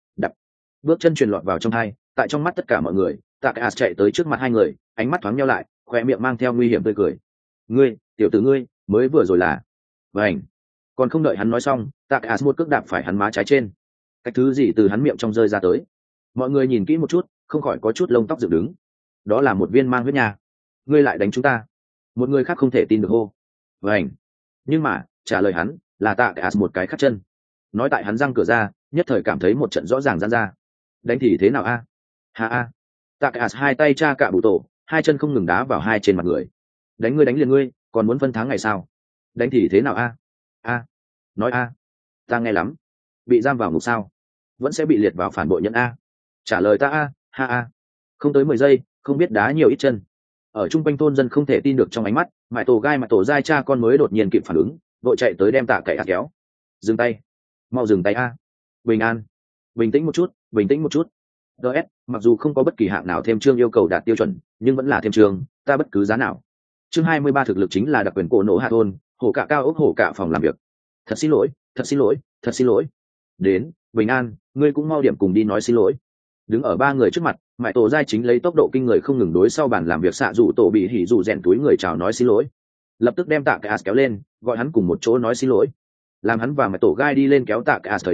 [SPEAKER 1] Bước chân truyền lọt vào trong hai, tại trong mắt tất cả mọi người, Tạ cái chạy tới trước mặt 2 người, ánh mắt thoáng nhau lại, khoe miệng mang theo nguy hiểm tươi cười. Ngươi, tiểu tử ngươi, mới vừa rồi là. Vành. Còn không đợi hắn nói xong, Tạ cái một cước đạp phải hắn má trái trên. Cái thứ gì từ hắn miệng trong rơi ra tới. Mọi người nhìn kỹ một chút, không khỏi có chút lông tóc dựng đứng. Đó là một viên mang huyết nha. Ngươi lại đánh chúng ta. Một người khác không thể tin được hô. Vành. Nhưng mà, trả lời hắn, là Tạ cái một cái khắc chân. Nói tại hắn răng cửa ra, nhất thời cảm thấy một trận rõ ràng gian ra. Đánh thì thế nào a? Ha a. Tạ cả 2 tay cha cả bụ tổ, 2 chân không ngừng đá vào 2 trên mặt người. Đánh ngươi đánh liền ngươi, còn muốn phân thắng ngày sao? Đánh thì thế nào a? A. Nói a. Ta nghe lắm. Bị giam vào ngục sao? Vẫn sẽ bị liệt vào phản bội nhận a. Trả lời ta a, ha a. Không tới 10 giây, không biết đá nhiều ít chân. Ở trung quanh thôn dân không thể tin được trong ánh mắt, mãi tổ dai cha con mới đột nhiên kịp phản ứng, vội chạy tới đem Tạ Cậy kéo. Dừng tay. Mau dừng tay a. Bình an. Bình tĩnh một chút, bình tĩnh một chút. DS, mặc dù không có bất kỳ hạng nào thêm chương yêu cầu đạt tiêu chuẩn, nhưng vẫn là thêm chương, ta bất cứ giá nào. Chương 23 thực lực chính là đặc quyền cổ nổ hạ thôn, hổ cả cao ốc hổ cả phòng làm việc. Thật xin lỗi, thật xin lỗi, thật xin lỗi. Đến, Bình an, ngươi cũng mau điểm cùng đi nói xin lỗi. Đứng ở 3 người trước mặt, mãi tổ giai chính lấy tốc độ kinh người không ngừng đối sau bàn làm việc xạ dụ tổ bị hỉ dụ rèn túi người chào nói xin lỗi. Lập tức đem Tạ Cái kéo lên, gọi hắn cùng một chỗ nói xin lỗi. Làm hắn và mãi tổ gai đi lên kéo Tạ Cái thời điểm,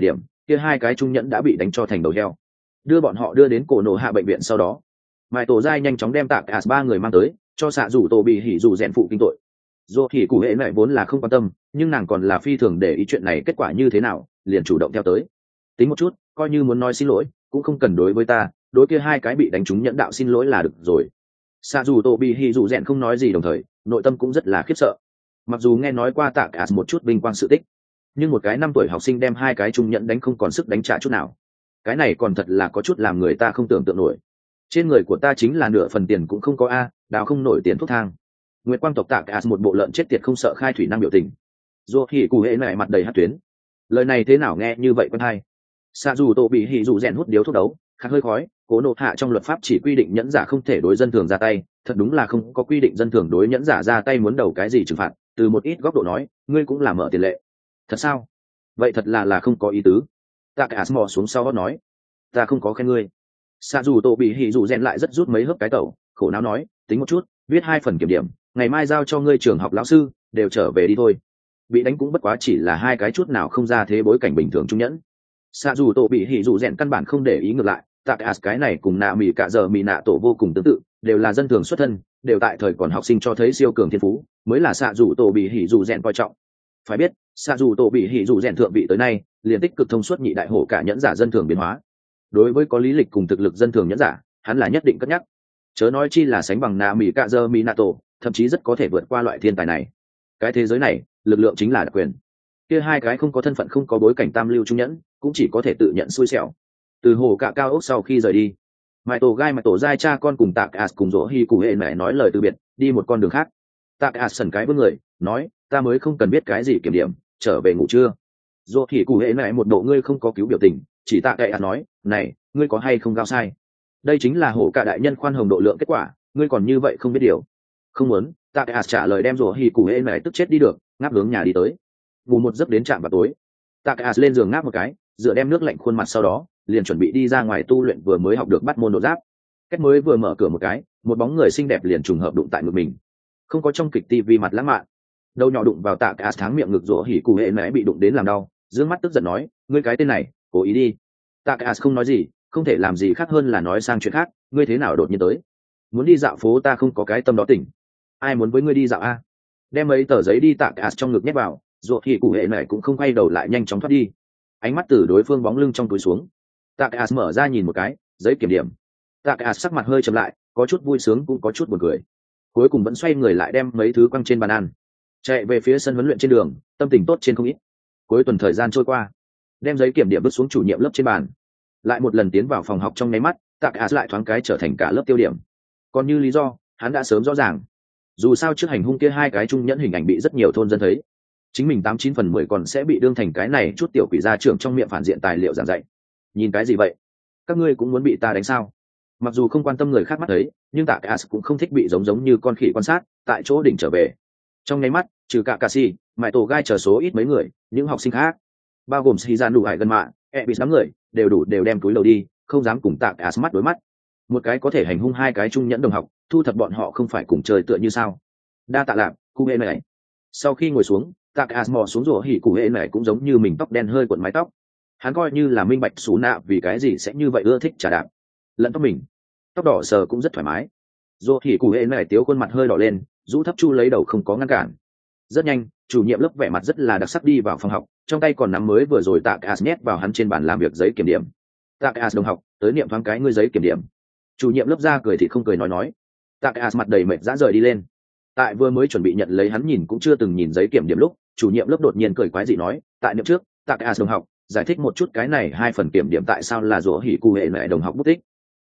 [SPEAKER 1] kia hai cái trung nhẫn đã bị đánh cho thành đầu heo. Đưa bọn họ đưa đến cổ nổ hạ bệnh viện sau đó, mai tổ giai nhanh chóng đem Tạ As ba người mang tới cho xạ rủ tổ bị hỉ rủ rèn phụ kinh tội. Dù thì cụ hệ này vốn là không quan tâm, nhưng nàng còn là phi thường để ý chuyện này kết quả như thế nào, liền chủ động theo tới. Tính một chút, coi như muốn nói xin lỗi cũng không cần đối với ta, đối kia hai cái bị đánh trúng nhẫn đạo xin lỗi là được rồi. Xạ dù tổ bị hỉ dù rèn không nói gì, đồng thời nội tâm cũng rất là khiếp sợ. Mặc dù nghe nói qua Tạ As một chút vinh quang sự tích, nhưng một cái 5 tuổi học sinh đem hai cái trung nhẫn đánh không còn sức đánh trả chút nào, cái này còn thật là có chút làm người ta không tưởng tượng nổi. Trên người của ta chính là nửa phần tiền cũng không có a, đào không nổi tiền thuốc thang. Nguyệt Quang tộc Tạ As một bộ lợn chết tiệt không sợ khai thủy năng biểu tình. Dù thì cụ hệ này mặt đầy hát tuyến, lời này thế nào nghe như vậy quen hay. Xạ dù tổ bị hỉ dù rèn hút điếu thuốc đấu khát hơi khói. Cố nộ hạ trong luật pháp chỉ quy định nhẫn giả không thể đối dân thường ra tay, thật đúng là không có quy định dân thường đối nhẫn giả ra tay muốn đầu cái gì trừng phạt. Từ một ít góc độ nói, ngươi cũng là mở tiền lệ. Thật sao? Vậy thật là không có ý tứ. Tạ As mò xuống sau nói, ta không có khen ngươi. Xạ dù tổ bị hỉ dù rèn lại rất rút mấy hớp cái tẩu, khổ não nói, tính một chút, viết 2 phần kiểm điểm, ngày mai giao cho ngươi trường học lão sư, đều trở về đi thôi. Bị đánh cũng bất quá chỉ là hai cái chút nào không ra thế bối cảnh bình thường trung nhẫn. Xạ dù tổ bị hỉ dù rèn căn bản không để ý, ngược lại Tạ As cái này cùng nạ mì cả giờ mì nạ tổ vô cùng tương tự, đều là dân thường xuất thân, đều tại thời còn học sinh cho thấy siêu cường thiên phú, mới là xạ dù tổ bị hỉ dù rèn coi trọng. Phải biết xạ dù tổ bị hỉ dù rèn thượng vị tới nay liền tích cực thông suốt nhị đại hổ cả nhẫn giả dân thường biến hóa. Đối với có lý lịch cùng thực lực dân thường nhẫn giả, hắn là nhất định cất nhắc, chớ nói chi là sánh bằng nạ mì cả giờ mì nạ tổ, thậm chí rất có thể vượt qua loại thiên tài này. Cái thế giới này lực lượng chính là đặc quyền, kia hai cái không có thân phận không có bối cảnh tam lưu trung nhẫn cũng chỉ có thể tự nhận xui xẻo. Từ hồ cả cao ốc sau khi rời đi, mãi tổ giai cha con cùng Tạ As cùng Dỗ Hi cụ hệ mẹ nói lời từ biệt, đi một con đường khác. Tạ As sần cái bước người nói, ta mới không cần biết cái gì kiểm điểm, trở về ngủ trưa. Dỗ Hi cụ hệ mẹ một bộ ngươi không có cứu biểu tình, chỉ Tạ As nói, này ngươi có hay không gao sai, đây chính là hổ cả đại nhân khoan hồng độ lượng kết quả, ngươi còn như vậy không biết điều. Không muốn. Tạ As trả lời đem Dỗ Hi cụ hệ mẹ tức chết đi được, ngáp hướng nhà đi tới. Ngủ một giấc đến trạm vào tối, Tạ As lên giường ngáp một cái, dựa đem nước lạnh khuôn mặt, sau đó liền chuẩn bị đi ra ngoài tu luyện vừa mới học được bắt môn độ giáp. Cách mới vừa mở cửa một cái, một bóng người xinh đẹp liền trùng hợp đụng tại ngực mình. Không có trong kịch tivi mặt lãng mạn, đầu nhỏ đụng vào Tạ As tháng miệng ngực, Dỗ Hi cụ hệ mẹ bị đụng đến làm đau, dương mắt tức giận nói, ngươi cái tên này cố ý đi. Tạ As không nói gì, không thể làm gì khác hơn là nói sang chuyện khác, ngươi thế nào đột nhiên tới? Muốn đi dạo phố, ta không có cái tâm đó tỉnh. Ai muốn với ngươi đi dạo a? Đem mấy tờ giấy đi Tạ As trong ngực nhét vào, Dỗ Hi cụ hệ mẹ cũng không quay đầu lại nhanh chóng thoát đi. Ánh mắt từ đối phương bóng lưng trong túi xuống, Tạ As mở ra nhìn một cái, giấy kiểm điểm. Tạ As sắc mặt hơi trầm lại, có chút vui sướng cũng có chút buồn cười. Cuối cùng vẫn xoay người lại đem mấy thứ quăng trên bàn ăn, chạy về phía sân huấn luyện trên đường, tâm tình tốt trên không ít. Cuối tuần thời gian trôi qua, đem giấy kiểm điểm vứt xuống chủ nhiệm lớp trên bàn, lại một lần tiến vào phòng học. Trong nháy mắt, Tạ As lại thoáng cái trở thành cả lớp tiêu điểm. Còn như lý do, hắn đã sớm rõ ràng. Dù sao trước hành hung kia hai cái trung nhẫn hình ảnh bị rất nhiều thôn dân thấy, chính mình 89 phần 10 còn sẽ bị đương thành cái này chút tiểu quỷ gia trưởng trong miệng phản diện tài liệu giảng dạy. Nhìn cái gì vậy? Các ngươi cũng muốn bị ta đánh sao? Mặc dù không quan tâm người khác mắt thấy, nhưng Tạ As cũng không thích bị giống như con khỉ quan sát, tại chỗ đỉnh trở về. Trong nháy mắt, trừ cả Cassie, mãi tổ gai chờ số ít mấy người, những học sinh khác, bao gồm Shizan Hải gần mạ, Ebis đám người, đều đem túi lầu đi, không dám cùng Tạ As mắt đối mắt. Một cái có thể hành hung hai cái trung nhẫn đồng học, thu thập bọn họ không phải cùng chơi tựa như sao? Đa tạ lạc, cụ hệ này. Sau khi ngồi xuống, Tạ As mò xuống Dỗ Hi cụ hệ này cũng giống như mình tóc đen hơi cuộn mái tóc. Hắn coi như là minh bạch xú nạ vì cái gì sẽ như vậy ưa thích trà đạp. Lẫn tóc mình, tóc đỏ sờ cũng rất thoải mái. Dỗ Hi cụ hệ này tiếu khuôn mặt hơi đỏ lên, rũ thấp chu lấy đầu không có ngăn cản. Rất nhanh, chủ nhiệm lớp vẻ mặt rất là đặc sắc đi vào phòng học, trong tay còn nắm mới vừa rồi Tạ As nhét vào hắn trên bàn làm việc giấy kiểm điểm. Tạ As đồng học, tới niệm thoáng cái ngươi giấy kiểm điểm. Chủ nhiệm lớp ra cười thì không cười nói. Tạ As mặt đầy mệt dã rời đi lên. Tại vừa mới chuẩn bị nhận lấy hắn nhìn cũng chưa từng nhìn giấy kiểm điểm lúc, chủ nhiệm lớp đột nhiên cười quái dị nói, tại niệm trước, Tạ As đồng học, giải thích một chút cái này 2 phần kiểm điểm tại sao là Dỗ Hi cụ hệ mẹ đồng học bút tích.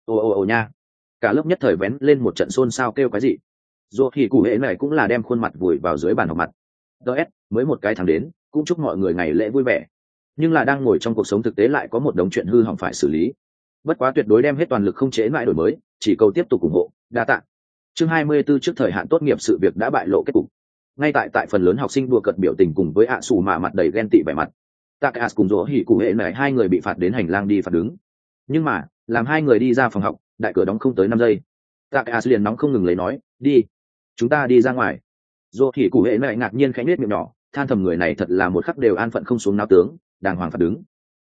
[SPEAKER 1] Ồ nha. Cả lớp nhất thời vén lên một trận xôn xao kêu quái dị. Dỗ Hi cụ hệ mẹ cũng là đem khuôn mặt vùi vào dưới bàn học mặt. Mới một cái tháng đến, cũng chúc mọi người ngày lễ vui vẻ. Nhưng là đang ngồi trong cuộc sống thực tế lại có một đống chuyện hư hỏng phải xử lý. Bất quá tuyệt đối đem hết toàn lực không chế mãi đổi mới, chỉ cầu tiếp tục ủng hộ, đa tạ. Chương 24 trước thời hạn tốt nghiệp sự việc đã bại lộ kết cục. Ngay tại phần lớn học sinh đùa cợt biểu tình cùng với ạ sủ mà mặt đầy ghen tị vẻ mặt. Tạ As cùng Dỗ Hi cụ hệ này hai người bị phạt đến hành lang đi phạt đứng. Nhưng mà, làm hai người đi ra phòng học, đại cửa đóng không tới 5 giây. Tạ As liền nóng không ngừng lấy nói, đi, chúng ta đi ra ngoài. Dỗ Hi cụ hệ này ngạc nhiên khẽ nhếch miệng nhỏ, than thầm người này thật là một khắc đều an phận không xuống náo tướng, đàng hoàng phạt đứng.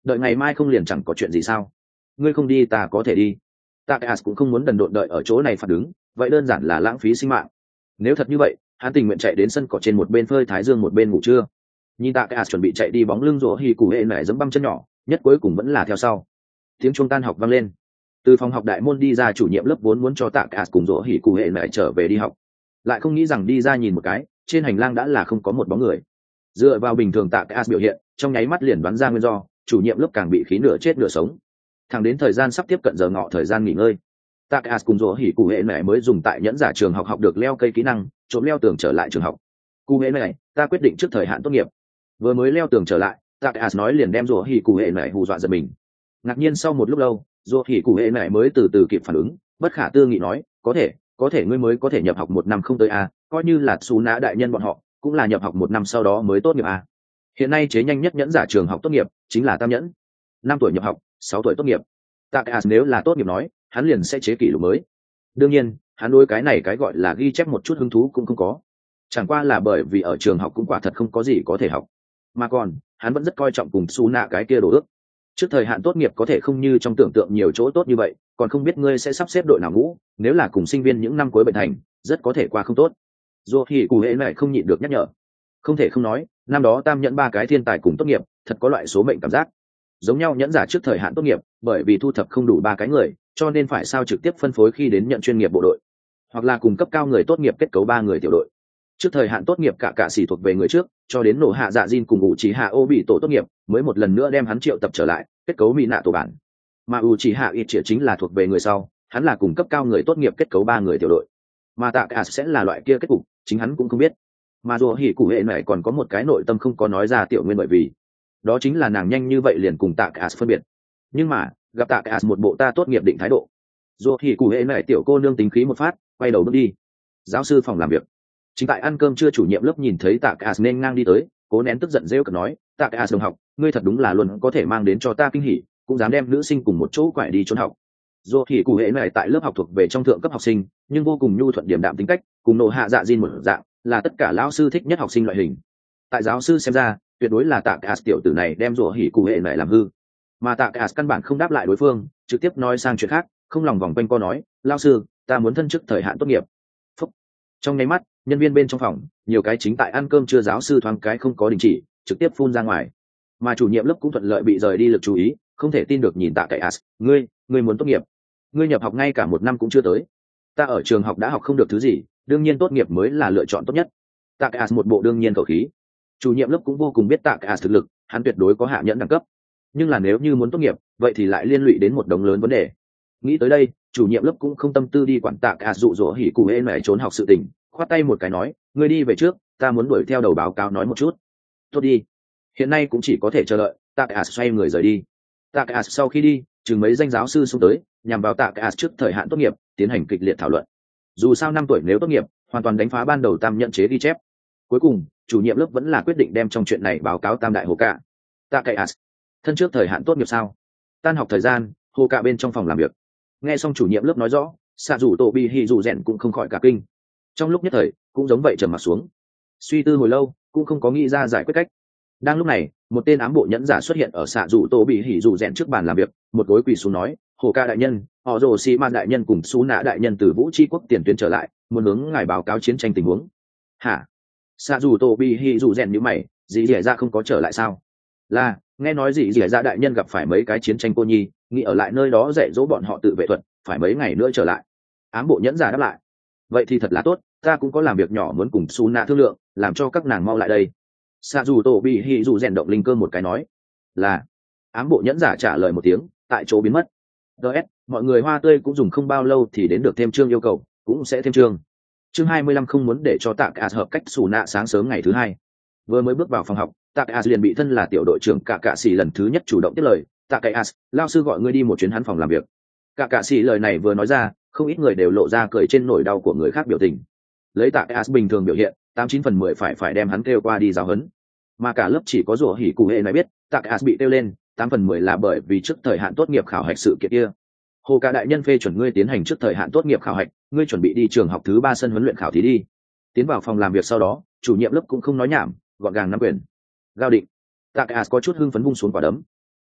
[SPEAKER 1] đợi ngày mai không liền chẳng có chuyện gì sao? Ngươi không đi ta có thể đi. Takeas cũng không muốn đần độn đợi ở chỗ này phạt đứng, vậy đơn giản là lãng phí sinh mạng. Nếu thật như vậy, hắn tình nguyện chạy đến sân cỏ trên một bên phơi thái dương một bên ngủ trưa. Nhìn Takeas chuẩn bị chạy đi bóng lưng rủa hỉ cụ hệ nảy giẫm băm chân nhỏ, nhất cuối cùng vẫn là theo sau. Tiếng chuông tan học vang lên. Từ phòng học đại môn đi ra chủ nhiệm lớp vốn muốn cho Takeas cùng rủa hỉ cụ hệ nảy trở về đi học, lại không nghĩ rằng đi ra nhìn một cái, trên hành lang đã là không có một bóng người. Dựa vào bình thường Takeas biểu hiện, trong nháy mắt liền đoán ra nguyên do, chủ nhiệm lớp càng bị khí nửa chết nửa sống. Thẳng đến thời gian sắp tiếp cận giờ ngọ thời gian nghỉ ngơi, Takeas cùng rủa hỉ cụ hệ nảy mới dùng tại nhẫn giả trường học học được leo cây kỹ năng, trộm leo tường trở lại trường học. Cụ hệ nảy, ta quyết định trước thời hạn tốt nghiệp. Vừa mới leo tường trở lại, Takeas nói liền đem rủa hỉ cụ hệ nảy hù dọa giật mình. Ngạc nhiên sau một lúc lâu, rủa hỉ cụ hệ nảy mới từ từ kịp phản ứng, bất khả tư nghị nói, có thể ngươi mới có thể nhập học một năm không tới a, coi như là xú nã đại nhân bọn họ cũng là nhập học một năm sau đó mới tốt nghiệp a. Hiện nay chế nhanh nhất nhẫn giả trường học tốt nghiệp chính là tam nhẫn, 5 tuổi nhập học, 6 tuổi tốt nghiệp. Takeas nếu là tốt nghiệp nói, hắn liền sẽ chế kỷ lục mới. Đương nhiên, hắn đối cái này cái gọi là ghi chép một chút hứng thú cũng không có, chẳng qua là bởi vì ở trường học cũng quả thật không có gì có thể học, mà còn hắn vẫn rất coi trọng cùng xú nạ cái kia đồ ước. Trước thời hạn tốt nghiệp có thể không như trong tưởng tượng nhiều chỗ tốt như vậy, còn không biết ngươi sẽ sắp xếp đội nào ngũ, nếu là cùng sinh viên những năm cuối bệnh thành, rất có thể qua không tốt. Dù thì cụ hệ này không nhịn được nhắc nhở. Không thể không nói, năm đó tam nhẫn 3 cái thiên tài cùng tốt nghiệp, thật có loại số mệnh cảm giác. Giống nhau nhẫn giả trước thời hạn tốt nghiệp, bởi vì thu thập không đủ 3 cái người, cho nên phải sao trực tiếp phân phối khi đến nhận chuyên nghiệp bộ đội, hoặc là cùng cấp cao người tốt nghiệp kết cấu 3 người tiểu đội. Trước thời hạn tốt nghiệp cả sĩ thuộc về người trước, cho đến nổ hạ dạ Jin cùng ủ chỉ hạ ô bị tổ tốt nghiệp, mới một lần nữa đem hắn triệu tập trở lại, kết cấu mỹ nạ tổ bản. Mà ủ chỉ hạ ít triệu chính là thuộc về người sau, hắn là cùng cấp cao người tốt nghiệp kết cấu 3 người tiểu đội. Mà Takeas sẽ là loại kia kết cục, chính hắn cũng không biết. Mà dù hỉ cụ hệ này còn có một cái nội tâm không có nói ra tiểu nguyên bởi vì đó chính là nàng nhanh như vậy liền cùng Takeas phân biệt. Nhưng mà gặp Takeas một bộ ta tốt nghiệp định thái độ, dù hỉ cụ hệ này tiểu cô nương tính khí một phát, quay đầu bước đi. Giáo sư phòng làm việc. Chính tại ăn cơm trưa chủ nhiệm lớp nhìn thấy Takeas nên ngang đi tới, cố nén tức giận rêu cợt nói, Takeas đồng học, ngươi thật đúng là luôn có thể mang đến cho ta kinh hỉ, cũng dám đem nữ sinh cùng một chỗ quải đi trốn học. Dù thì cụ hệ này tại lớp học thuộc về trong thượng cấp học sinh, nhưng vô cùng nhu thuận điểm đạm tính cách, cùng nộ hạ dạ Jin một dạng, là tất cả lão sư thích nhất học sinh loại hình. Tại giáo sư xem ra, tuyệt đối là Takeas tiểu tử này đem rủa hỉ cụ hệ này làm hư. Mà Takeas căn bản không đáp lại đối phương, trực tiếp nói sang chuyện khác, không lòng vòng quanh co nói, lão sư, ta muốn thân chức thời hạn tốt nghiệp. Phúc. Trong nháy mắt, nhân viên bên trong phòng, nhiều cái chính tại ăn cơm trưa giáo sư thoáng cái không có đình chỉ, trực tiếp phun ra ngoài. Mà chủ nhiệm lớp cũng thuận lợi bị rời đi lực chú ý, không thể tin được nhìn Takeas, ngươi muốn tốt nghiệp? Ngươi nhập học ngay cả một năm cũng chưa tới. Ta ở trường học đã học không được thứ gì, đương nhiên tốt nghiệp mới là lựa chọn tốt nhất. Takeas một bộ đương nhiên khẩu khí. Chủ nhiệm lớp cũng vô cùng biết Takeas thực lực, hắn tuyệt đối có hạ nhẫn đẳng cấp. Nhưng là nếu như muốn tốt nghiệp, vậy thì lại liên lụy đến một đống lớn vấn đề. Nghĩ tới đây, chủ nhiệm lớp cũng không tâm tư đi quản Takeas dụ dỗ hỉ cụ hễ mẹ trốn học sự tình, khoát tay một cái nói, ngươi đi về trước, ta muốn đuổi theo đầu báo cáo nói một chút. Tốt đi. Hiện nay cũng chỉ có thể chờ đợi. Takeas xoay người rời đi. Takeas sau khi đi, chừng mấy danh giáo sư xuống tới, nhằm vào Takeas trước thời hạn tốt nghiệp tiến hành kịch liệt thảo luận. Dù sao 5 tuổi nếu tốt nghiệp, hoàn toàn đánh phá ban đầu tam nhận chế ghi chép. Cuối cùng, chủ nhiệm lớp vẫn là quyết định đem trong chuyện này báo cáo tam đại hồ cạ. Takeas, thân trước thời hạn tốt nghiệp sao? Tan học thời gian, hồ cạ bên trong phòng làm việc. Nghe xong chủ nhiệm lớp nói rõ, xạ rủ tổ bị hì rủ rèn cũng không khỏi cả kinh. Trong lúc nhất thời, cũng giống vậy trầm mặt xuống. Suy tư hồi lâu, cũng không có nghĩ ra giải quyết cách. Đang lúc này, một tên ám bộ nhẫn giả xuất hiện ở xạ rủ tổ bị hỉ rủ rèn trước bàn làm việc, một gối quỳ xuống nói, hồ ca đại nhân, họ rồ xi man đại nhân cùng xú nã đại nhân từ vũ tri quốc tiền tuyến trở lại, muốn hướng ngài báo cáo chiến tranh tình huống. Hả? Xạ rủ tổ bị hỉ rủ rèn như mày, dì dì ra không có trở lại sao? Là, nghe nói dì dì ra đại nhân gặp phải mấy cái chiến tranh cô nhi, nghĩ ở lại nơi đó dạy dỗ bọn họ tự vệ thuật, phải mấy ngày nữa trở lại. Ám bộ nhẫn giả đáp lại, vậy thì thật là tốt, ta cũng có làm việc nhỏ muốn cùng xú nã thương lượng, làm cho các nàng mau lại đây. Xạ dù tổ bị hỉ dù rèn động linh cơ một cái nói là. Ám bộ nhẫn giả trả lời một tiếng, tại chỗ biến mất. ts mọi người hoa tươi cũng dùng không bao lâu thì đến được thêm chương yêu cầu, cũng sẽ thêm chương. Chương 25 không muốn để cho Takeas hợp cách xù nạ sáng sớm ngày thứ hai. Vừa mới bước vào phòng học, Takeas liền bị thân là tiểu đội trưởng cả sĩ lần thứ nhất chủ động tiếp lời. Takeas, lao sư gọi ngươi đi một chuyến hắn phòng làm việc. Cả sĩ lời này vừa nói ra, không ít người đều lộ ra cười trên nỗi đau của người khác biểu tình. Lấy Takeas bình thường biểu hiện, 89/10 phải đem hắn kêu qua đi giáo huấn. Mà cả lớp chỉ có rủa hỉ cụ hệ này biết Takeas bị kêu lên 8/10 là bởi vì trước thời hạn tốt nghiệp khảo hạch sự kiện kia. Hồ cả đại nhân phê chuẩn ngươi tiến hành trước thời hạn tốt nghiệp khảo hạch, ngươi chuẩn bị đi trường học thứ 3 sân huấn luyện khảo thí đi. Tiến vào phòng làm việc sau đó, chủ nhiệm lớp cũng không nói nhảm, gọn gàng nắm quyền. Giao định. Takeas có chút hưng phấn vung xuống quả đấm.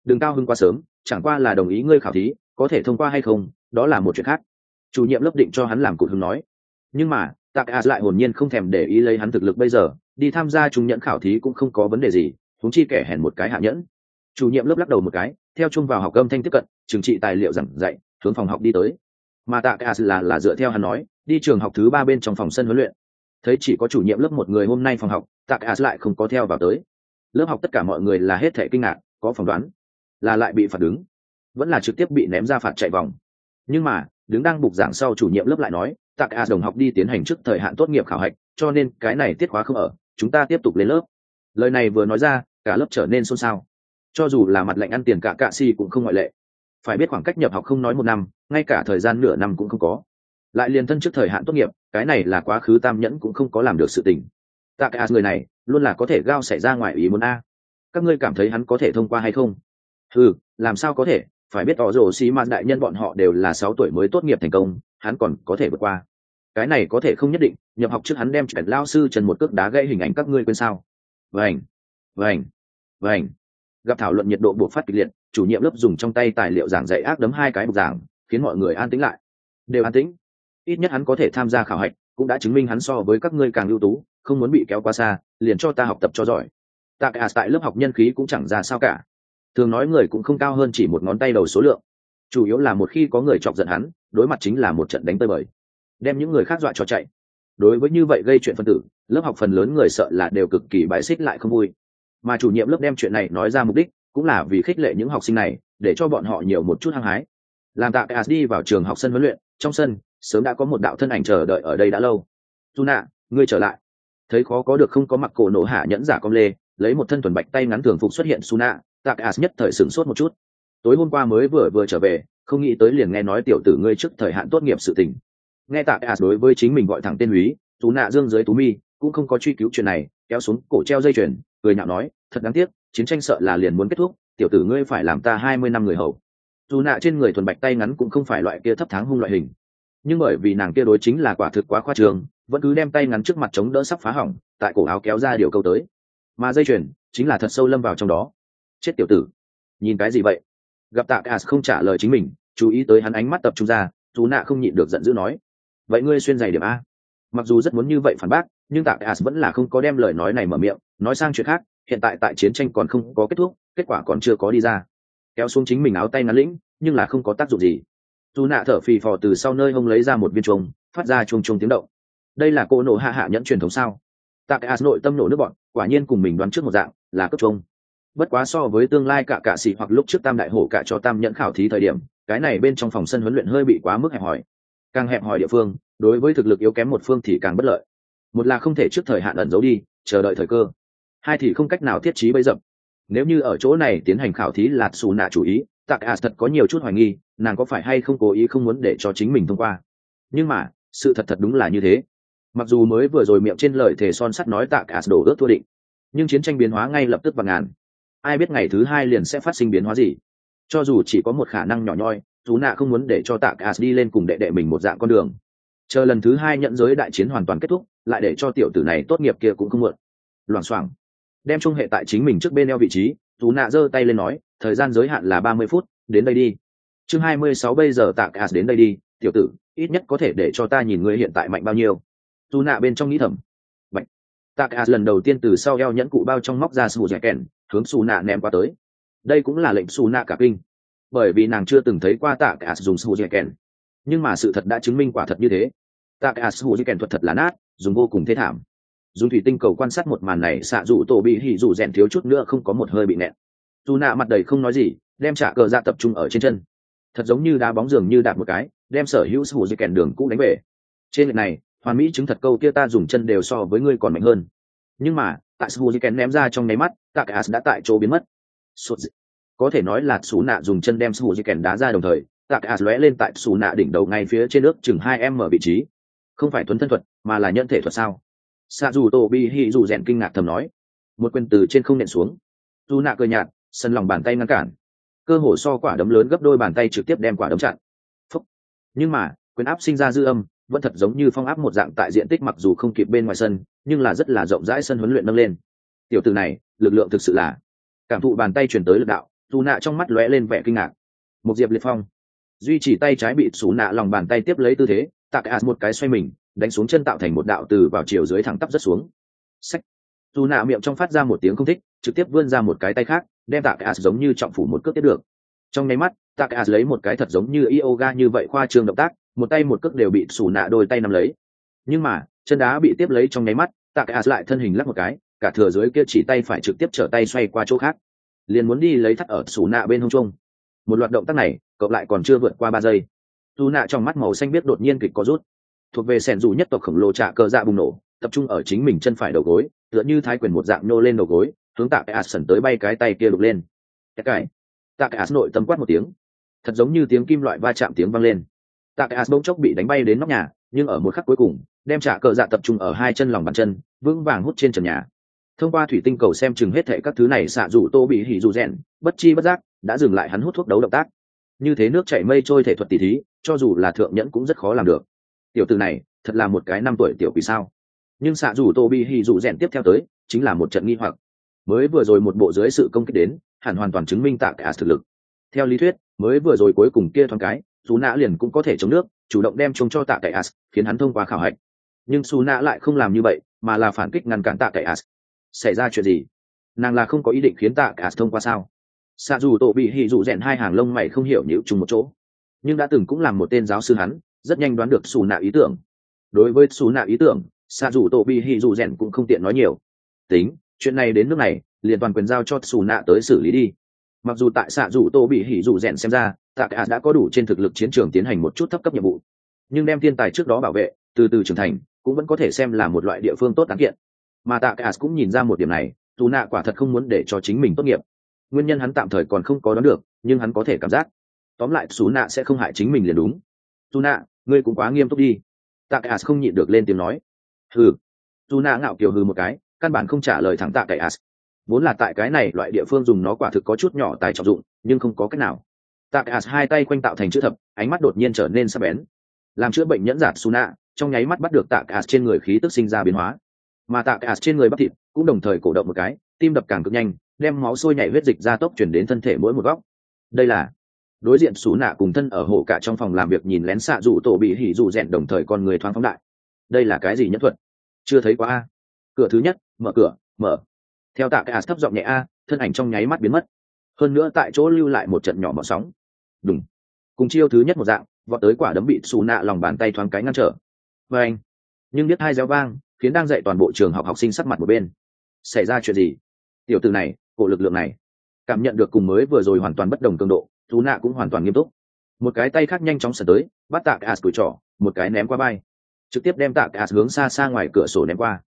[SPEAKER 1] đừng cao hứng quá sớm, chẳng qua là đồng ý ngươi khảo thí, có thể thông qua hay không đó là một chuyện khác. Chủ nhiệm lớp định cho hắn làm cụt hứng nói. Nhưng mà Takahashi lại hồn nhiên không thèm để ý, lấy hắn thực lực bây giờ đi tham gia trung nhẫn khảo thí cũng không có vấn đề gì, huống chi kẻ hèn một cái hạ nhẫn. Chủ nhiệm lớp lắc đầu một cái, theo chung vào học âm thanh tiếp cận trừng trị tài liệu giảng dạy, hướng phòng học đi tới. Mà Takahashi là dựa theo hắn nói đi trường học thứ 3 bên trong phòng sân huấn luyện. Thấy chỉ có chủ nhiệm lớp một người hôm nay phòng học, Takahashi lại không có theo vào tới. Lớp học tất cả mọi người là hết thảy kinh ngạc, có phỏng đoán là lại bị phạt đứng, vẫn là trực tiếp bị ném ra phạt chạy vòng. Nhưng mà đứng đang bục giảng sau, chủ nhiệm lớp lại nói Takahashi đồng học đi tiến hành trước thời hạn tốt nghiệp khảo hạch, cho nên cái này tiết khóa không ở, chúng ta tiếp tục lên lớp. Lời này vừa nói ra, cả lớp trở nên xôn xao, cho dù là mặt lạnh ăn tiền cả cạ si cũng không ngoại lệ. Phải biết khoảng cách nhập học không nói 1 năm, ngay cả thời gian nửa năm cũng không có, lại liền thân trước thời hạn tốt nghiệp, cái này là quá khứ tam nhẫn cũng không có làm được sự tình. Takahashi người này luôn là có thể gao xảy ra ngoài ý muốn a. Các ngươi cảm thấy hắn có thể thông qua hay không? Làm sao có thể, phải biết rồ xí mạn đại nhân bọn họ đều là 6 tuổi mới tốt nghiệp thành công, hắn còn có thể vượt qua. Cái này có thể không nhất định, nhập học trước hắn đem chuyện lao sư trần một cước đá gãy hình ảnh các ngươi quên sao? Vành. Gặp thảo luận nhiệt độ buộc phát kịch liệt, chủ nhiệm lớp dùng trong tay tài liệu giảng dạy ác đấm 2 cái bục giảng, khiến mọi người an tĩnh lại. Đều an tĩnh. Ít nhất hắn có thể tham gia khảo hạch, cũng đã chứng minh hắn so với các ngươi càng ưu tú, không muốn bị kéo quá xa, liền cho ta học tập cho giỏi. Takahashi tại lớp học nhân khí cũng chẳng ra sao cả. Thường nói người cũng không cao hơn chỉ một ngón tay đầu số lượng. Chủ yếu là một khi có người chọc giận hắn, đối mặt chính là một trận đánh tơi bời, đem những người khác dọa cho chạy. Đối với như vậy gây chuyện phân tử, lớp học phần lớn người sợ là đều cực kỳ bãi xích lại không vui. Mà chủ nhiệm lớp đem chuyện này nói ra mục đích cũng là vì khích lệ những học sinh này, để cho bọn họ nhiều một chút hăng hái. Làm Takahashi đi vào trường học sân huấn luyện, trong sân sớm đã có một đạo thân ảnh chờ đợi ở đây đã lâu. Suna, ngươi trở lại. Thấy khó có được không có mặc cổ nổ hạ nhẫn giả com lê, lấy một thân thuần bạch tay ngắn thường phục xuất hiện Suna, Takahashi nhất thời sửng sốt một chút. Tối hôm qua mới vừa trở về, không nghĩ tới liền nghe nói tiểu tử ngươi trước thời hạn tốt nghiệp sự tình. Nghe Takahashi đối với chính mình gọi thẳng tên húy, Suna dương dưới tú mi, cũng không có truy cứu chuyện này, kéo xuống cổ treo dây chuyền, cười nhạo nói, thật đáng tiếc, chiến tranh sợ là liền muốn kết thúc, tiểu tử ngươi phải làm ta 20 năm người hầu. Suna trên người thuần bạch tay ngắn cũng không phải loại kia thấp tháng hung loại hình, nhưng bởi vì nàng kia đối chính là quả thực quá khoa trương, vẫn cứ đem tay ngắn trước mặt chống đỡ sắp phá hỏng, tại cổ áo kéo ra điều câu tới, mà dây chuyền chính là thật sâu lâm vào trong đó. Chết tiểu tử, nhìn cái gì vậy? Gặp Takahashi không trả lời chính mình, chú ý tới hắn ánh mắt tập trung ra, Suna không nhịn được giận dữ nói, vậy ngươi xuyên giày điểm a? Mặc dù rất muốn như vậy phản bác, nhưng Takahashi vẫn là không có đem lời nói này mở miệng, nói sang chuyện khác. Hiện tại chiến tranh còn không có kết thúc, kết quả còn chưa có đi ra. Kéo xuống chính mình áo tay ngắn lĩnh, nhưng là không có tác dụng gì. Suna thở phì phò từ sau nơi hông lấy ra một viên chuông, phát ra chuông chuông tiếng động. Đây là cô nổ hạ nhẫn truyền thống sao? Takahashi nội tâm nổ nước bọn, quả nhiên cùng mình đoán trước một dạng, là cấp chuông. Bất quá so với tương lai cả sĩ hoặc lúc trước tam đại hổ cả cho tam nhẫn khảo thí thời điểm, cái này bên trong phòng sân huấn luyện hơi bị quá mức hẹp hòi. Càng hẹp hòi địa phương, đối với thực lực yếu kém một phương thì càng bất lợi. Một là không thể trước thời hạn ẩn giấu đi, chờ đợi thời cơ. Hai thì không cách nào thiết trí bẫy dập. Nếu như ở chỗ này tiến hành khảo thí là Suna chủ ý, Takahashi thật có nhiều chút hoài nghi, nàng có phải hay không cố ý không muốn để cho chính mình thông qua. Nhưng mà sự thật đúng là như thế. Mặc dù mới vừa rồi miệng trên lời thề son sắt nói Takahashi đổ ước thua định, nhưng chiến tranh biến hóa ngay lập tức và ngàn. Ai biết ngày thứ 2 liền sẽ phát sinh biến hóa gì? Cho dù chỉ có một khả năng nhỏ nhoi, Suna không muốn để cho Takahashi đi lên cùng đệ đệ mình một dạng con đường. Chờ lần thứ 2 nhận giới đại chiến hoàn toàn kết thúc, lại để cho tiểu tử này tốt nghiệp kia cũng không muộn. Loảng xoảng đem trung hệ tại chính mình trước bên eo vị trí, Suna giơ tay lên nói, thời gian giới hạn là 30 phút, đến đây đi. Chương 26 bây giờ Takahashi đến đây đi, tiểu tử, ít nhất có thể để cho ta nhìn ngươi hiện tại mạnh bao nhiêu. Suna bên trong nghĩ thầm. Bạch. Takahashi lần đầu tiên từ sau eo nhẫn cụ bao trong móc ra sù dẻ kèn, hướng Suna ném qua tới. Đây cũng là lệnh Suna cả kinh, bởi vì nàng chưa từng thấy qua Takahashi dùng sù dẻ kèn. Nhưng mà sự thật đã chứng minh quả thật như thế. Takahashi sù dẻ kèn thuật thật là nát, dùng vô cùng thê thảm. Dùng thủy tinh cầu quan sát một màn này, xạ dụ tổ bị hỉ dụ rèn thiếu chút nữa không có một hơi bị nẹt. Suna mặt đầy không nói gì, đem trả cờ ra tập trung ở trên chân, thật giống như đá bóng dường như đạp một cái, đem sở hữu sù dẻ kèn đường cũ đánh về. Trên lệch này, hoàn mỹ chứng thật câu kia ta dùng chân đều so với ngươi còn mạnh hơn. Nhưng mà tại sù dẻ kèn ném ra trong nháy mắt, Takahashi đã tại chỗ biến mất. Có thể nói là Suna dùng chân đem sù dẻ kèn đá ra, đồng thời Takahashi lóe lên tại Suna đỉnh đầu ngay phía trên nước chừng 2m vị trí. Không phải thuần thân thuật, mà là nhân thể thuật sao? Xạ dù tổ bị hỉ dù rèn kinh ngạc thầm nói. Một quyền từ trên không nện xuống. Suna cười nhạt, sân lòng bàn tay ngăn cản, cơ hồ so quả đấm lớn gấp đôi bàn tay trực tiếp đem quả đấm chặn. Phúc. Nhưng mà quyền áp sinh ra dư âm vẫn thật giống như phong áp một dạng, tại diện tích mặc dù không kịp bên ngoài sân, nhưng là rất là rộng rãi sân huấn luyện nâng lên. Tiểu tử này lực lượng thực sự là. Cảm thụ bàn tay truyền tới lực đạo, Xù nạ trong mắt lóe lên vẻ kinh ngạc. Một diệp liệt phong, duy chỉ tay trái bị xù nạ lòng bàn tay tiếp lấy tư thế, tạ cả một cái xoay mình đánh xuống chân tạo thành một đạo từ vào chiều dưới thẳng tắp rất xuống. Sách. Xù nạ miệng trong phát ra một tiếng không thích, trực tiếp vươn ra một cái tay khác, đem tạ cả giống như trọng phủ một cước tiếp được. Trong nháy mắt, tạ cả lấy một cái thật giống như yoga như vậy khoa trương động tác, một tay một cước đều bị xù nạ đôi tay nắm lấy. Nhưng mà chân đá bị tiếp lấy trong nháy mắt, tạ cả lại thân hình lắc một cái, cả thừa dưới kia chỉ tay phải trực tiếp trở tay xoay qua chỗ khác, liền muốn đi lấy thắt ở xù nạ bên hông trung. Một loạt động tác này cộng lại còn chưa vượt qua 3 giây, xù nạ trong mắt màu xanh biết đột nhiên kịch có rút, thuộc về sẻn dù nhất tộc khổng lồ trả cờ dạ bùng nổ, tập trung ở chính mình chân phải đầu gối, tựa như thái quyền một dạng nhô lên đầu gối, hướng tạ cả sần tới bay cái tay kia đục lên. Cái tạ cả nội tâm quát một tiếng, thật giống như tiếng kim loại va chạm tiếng vang lên. Tạ cả bỗng chốc bị đánh bay đến nóc nhà, nhưng ở một khắc cuối cùng đem trả cờ dạ tập trung ở hai chân lòng bàn chân, vững vàng hút trên trần nhà. Thông qua thủy tinh cầu xem chừng hết thảy các thứ này, xạ dù tô bị hỉ dù rèn bất chi bất giác đã dừng lại hắn hút thuốc đấu động tác. Như thế nước chảy mây trôi thể thuật tỷ thí, cho dù là thượng nhẫn cũng rất khó làm được. Tiểu tử này thật là một cái 5 tuổi tiểu quỷ sao. Nhưng xạ dù tô bị hỉ dù rèn tiếp theo tới chính là một trận nghi hoặc. Mới vừa rồi một bộ dưới sự công kích đến, hẳn hoàn toàn chứng minh tạ cả thực lực. Theo lý thuyết, mới vừa rồi cuối cùng kia thoáng cái, Sú Nã liền cũng có thể chống nước, chủ động đem chung cho tạ cả khiến hắn thông qua khảo hạch. Nhưng Sú Nã lại không làm như vậy, mà là phản kích ngăn cản tạ cả. Xảy ra chuyện gì? Nàng là không có ý định khiến tạ cả thông qua sao? Xạ dù tổ bị hỉ dù rèn hai hàng lông mày không hiểu nhíu chung một chỗ, nhưng đã từng cũng làm một tên giáo sư hắn, rất nhanh đoán được Sú Nã ý tưởng. Đối với Sú Nã ý tưởng, xạ dù tổ bị hỉ dù rèn cũng không tiện nói nhiều. Tính, chuyện này đến nước này, liền toàn quyền giao cho Sú Nã tới xử lý đi. Mặc dù tại xạ dù tô bị hỉ dù rèn xem ra tạ cả đã có đủ trên thực lực chiến trường tiến hành một chút thấp cấp nhiệm vụ, nhưng đem thiên tài trước đó bảo vệ từ từ trưởng thành cũng vẫn có thể xem là một loại địa phương tốt đáng kiện. Mà tạ cả cũng nhìn ra một điểm này, dù nạ quả thật không muốn để cho chính mình tốt nghiệp. Nguyên nhân hắn tạm thời còn không có đoán được, nhưng hắn có thể cảm giác tóm lại xú nạ sẽ không hại chính mình liền đúng. Dù nạ, ngươi cũng quá nghiêm túc đi. Tạ cả không nhịn được lên tiếng nói. Hừ. Dù nạ ngạo kiều hừ một cái, căn bản không trả lời thẳng tạ cả. Vốn là tại cái này loại địa phương dùng nó quả thực có chút nhỏ tài trọng dụng, nhưng không có cách nào. Tạ cả hai tay quanh tạo thành chữ thập, ánh mắt đột nhiên trở nên sắc bén, làm chữa bệnh nhẫn giạt Suna trong nháy mắt bắt được Tạ cả trên người khí tức sinh ra biến hóa, mà Tạ cả trên người bắp thịt cũng đồng thời cổ động một cái, tim đập càng cực nhanh, đem máu sôi nhảy huyết dịch ra tốc chuyển đến thân thể mỗi một góc. Đây là đối diện Suna cùng thân ở hộ cả trong phòng làm việc nhìn lén xạ dụ tổ bị hỉ dụ rèn đồng thời con người thoáng phóng đại. Đây là cái gì nhẫn thuật? Chưa thấy quá a. Cửa thứ nhất, mở cửa, mở. Theo Tạ cả thấp giọng nhẹ a, thân ảnh trong nháy mắt biến mất, hơn nữa tại chỗ lưu lại một trận nhỏ bọt sóng. Đùng. Cùng chiêu thứ nhất một dạng, vọt tới quả đấm bị Suna lòng bàn tay thoáng cái ngăn trở. Và anh. Nhưng biết hai réo vang, khiến đang dạy toàn bộ trường học học sinh sắc mặt một bên. Xảy ra chuyện gì? Tiểu tử này, cổ lực lượng này, cảm nhận được cùng mới vừa rồi hoàn toàn bất đồng cường độ, Suna cũng hoàn toàn nghiêm túc. Một cái tay khác nhanh chóng sờ tới, bắt Tạ cả cùi trỏ, một cái ném qua vai, trực tiếp đem Tạ cả hướng xa xa ngoài cửa sổ ném qua.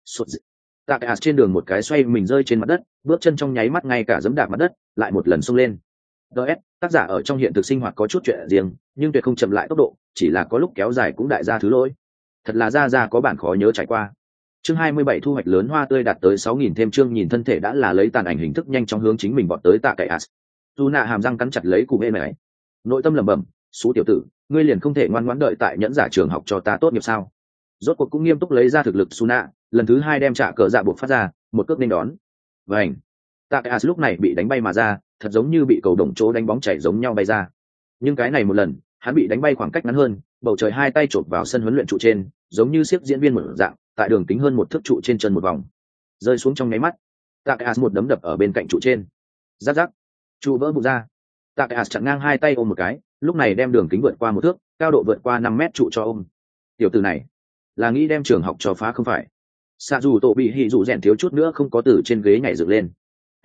[SPEAKER 1] Tạ cả trên đường một cái xoay mình rơi trên mặt đất, bước chân trong nháy mắt ngay cả giẫm đạp mặt đất, lại một lần xông lên. DS, tác giả ở trong hiện thực sinh hoạt có chút chuyện riêng, nhưng tuyệt không chậm lại tốc độ, chỉ là có lúc kéo dài cũng đại gia thứ lỗi. Thật là ra có bản khó nhớ trải qua. Chương 27 thu hoạch lớn hoa tươi đạt tới 6000 thêm chương nhìn thân thể đã là lấy tàn ảnh hình thức nhanh chóng hướng chính mình vọt tới Tạ cả. Suna hàm răng cắn chặt lấy cùng ê mày. Nội tâm lẩm bẩm, "Sú tiểu tử, ngươi liền không thể ngoan ngoãn đợi tại nhẫn giả trường học cho ta tốt nghiệp sao?" Rốt cuộc cũng nghiêm túc lấy ra thực lực Suna, lần thứ hai đem trả cờ dạ buộc phát ra, một cước nên đón. Vành. Tạ cả lúc này bị đánh bay mà ra, thật giống như bị cầu đồng chỗ đánh bóng chảy giống nhau bay ra. Nhưng cái này một lần, hắn bị đánh bay khoảng cách ngắn hơn, bầu trời hai tay chộp vào sân huấn luyện trụ trên, giống như siếc diễn viên một dạng, tại đường kính hơn một thước trụ trên chân một vòng, rơi xuống trong nháy mắt. Tạ cả một đấm đập ở bên cạnh trụ trên, rắc rắc, trụ vỡ vụn ra. Tạ cả chặn ngang hai tay ôm một cái, lúc này đem đường kính vượt qua một thước, cao độ vượt qua 5 mét trụ cho ôm. Tiểu tử này là nghĩ đem trường học cho phá không phải? Xạ dù tổ bị hỉ dù rèn thiếu chút nữa không có từ trên ghế nhảy dựng lên.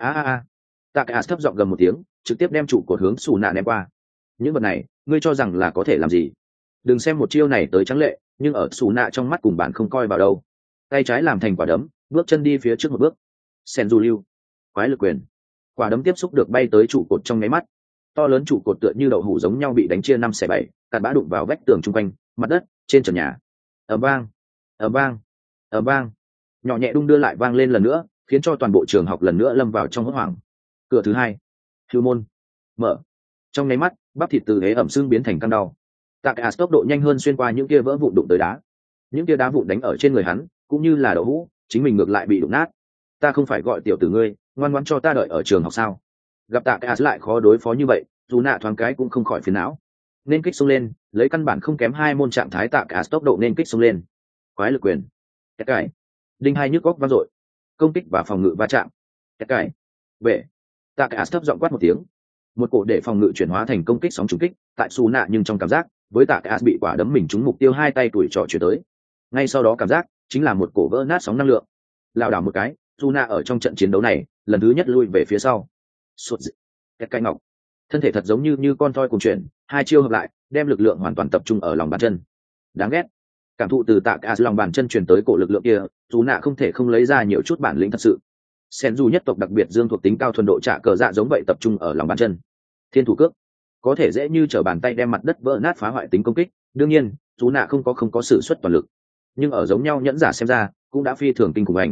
[SPEAKER 1] Tạ cả thấp giọng gầm một tiếng, trực tiếp đem trụ cột hướng xù nạ ném qua. Những vật này ngươi cho rằng là có thể làm gì? Đừng xem một chiêu này tới trắng lệ, nhưng ở xù nạ trong mắt cùng bạn không coi vào đâu. Tay trái làm thành quả đấm, bước chân đi phía trước một bước, sen du lưu, quái lực quyền. Quả đấm tiếp xúc được bay tới trụ cột trong nháy mắt, to lớn trụ cột tựa như đậu hũ giống nhau bị đánh chia 5/7, cặn bã đụng vào vách tường chung quanh, mặt đất, trên trần nhà. Ầm vang, ầm vang, ầm vang, nhỏ nhẹ đung đưa lại vang lên lần nữa, khiến cho toàn bộ trường học lần nữa lâm vào trong hốt hoảng. Cửa thứ hai, hưu môn, mở. Trong nháy mắt, bắp thịt từ hế ẩm xương biến thành căng đau. Tạ cả tốc độ nhanh hơn xuyên qua những kia vỡ vụn đụng tới đá. Những kia đá vụn đánh ở trên người hắn, cũng như là đậu hũ, chính mình ngược lại bị đụng nát. Ta không phải gọi tiểu tử ngươi, ngoan ngoãn cho ta đợi ở trường học sao? Gặp tạ cái lại khó đối phó như vậy, dù nạ thoáng cái cũng không khỏi phiền não. Nên kích xông lên, lấy căn bản không kém hai môn trạng thái tạ cái tốc độ nên kích xông lên. Quái lực quyền. Cái đinh hai nhức góc vang dội, công kích và phòng ngự va chạm. Cái vệ. Tạ cái thấp giọng quát một tiếng, một cổ để phòng ngự chuyển hóa thành công kích sóng trúng kích tại xù nạ, nhưng trong cảm giác với tạ cái bị quả đấm mình trúng mục tiêu, hai tay tuổi trọ chuyển tới. Ngay sau đó cảm giác chính là một cổ vỡ nát sóng năng lượng. Lảo đảo một cái, xù nạ ở trong trận chiến đấu này lần thứ nhất lui về phía sau. Sụt dị. Cái ngọc, thân thể thật giống như con toi cùng chuyển, hai chiêu hợp lại đem lực lượng hoàn toàn tập trung ở lòng bàn chân. Đáng ghét. Cảm thụ từ tạ cái lòng bàn chân truyền tới cổ lực lượng kia, dù nạ không thể không lấy ra nhiều chút bản lĩnh thật sự. Sen dù nhất tộc đặc biệt dương thuộc tính cao thuần độ trả cờ dạ giống vậy tập trung ở lòng bàn chân. Thiên thủ cước có thể dễ như trở bàn tay đem mặt đất vỡ nát phá hoại tính công kích. Đương nhiên dù nạ không có sự xuất toàn lực, nhưng ở giống nhau nhẫn giả xem ra cũng đã phi thường kinh khủng.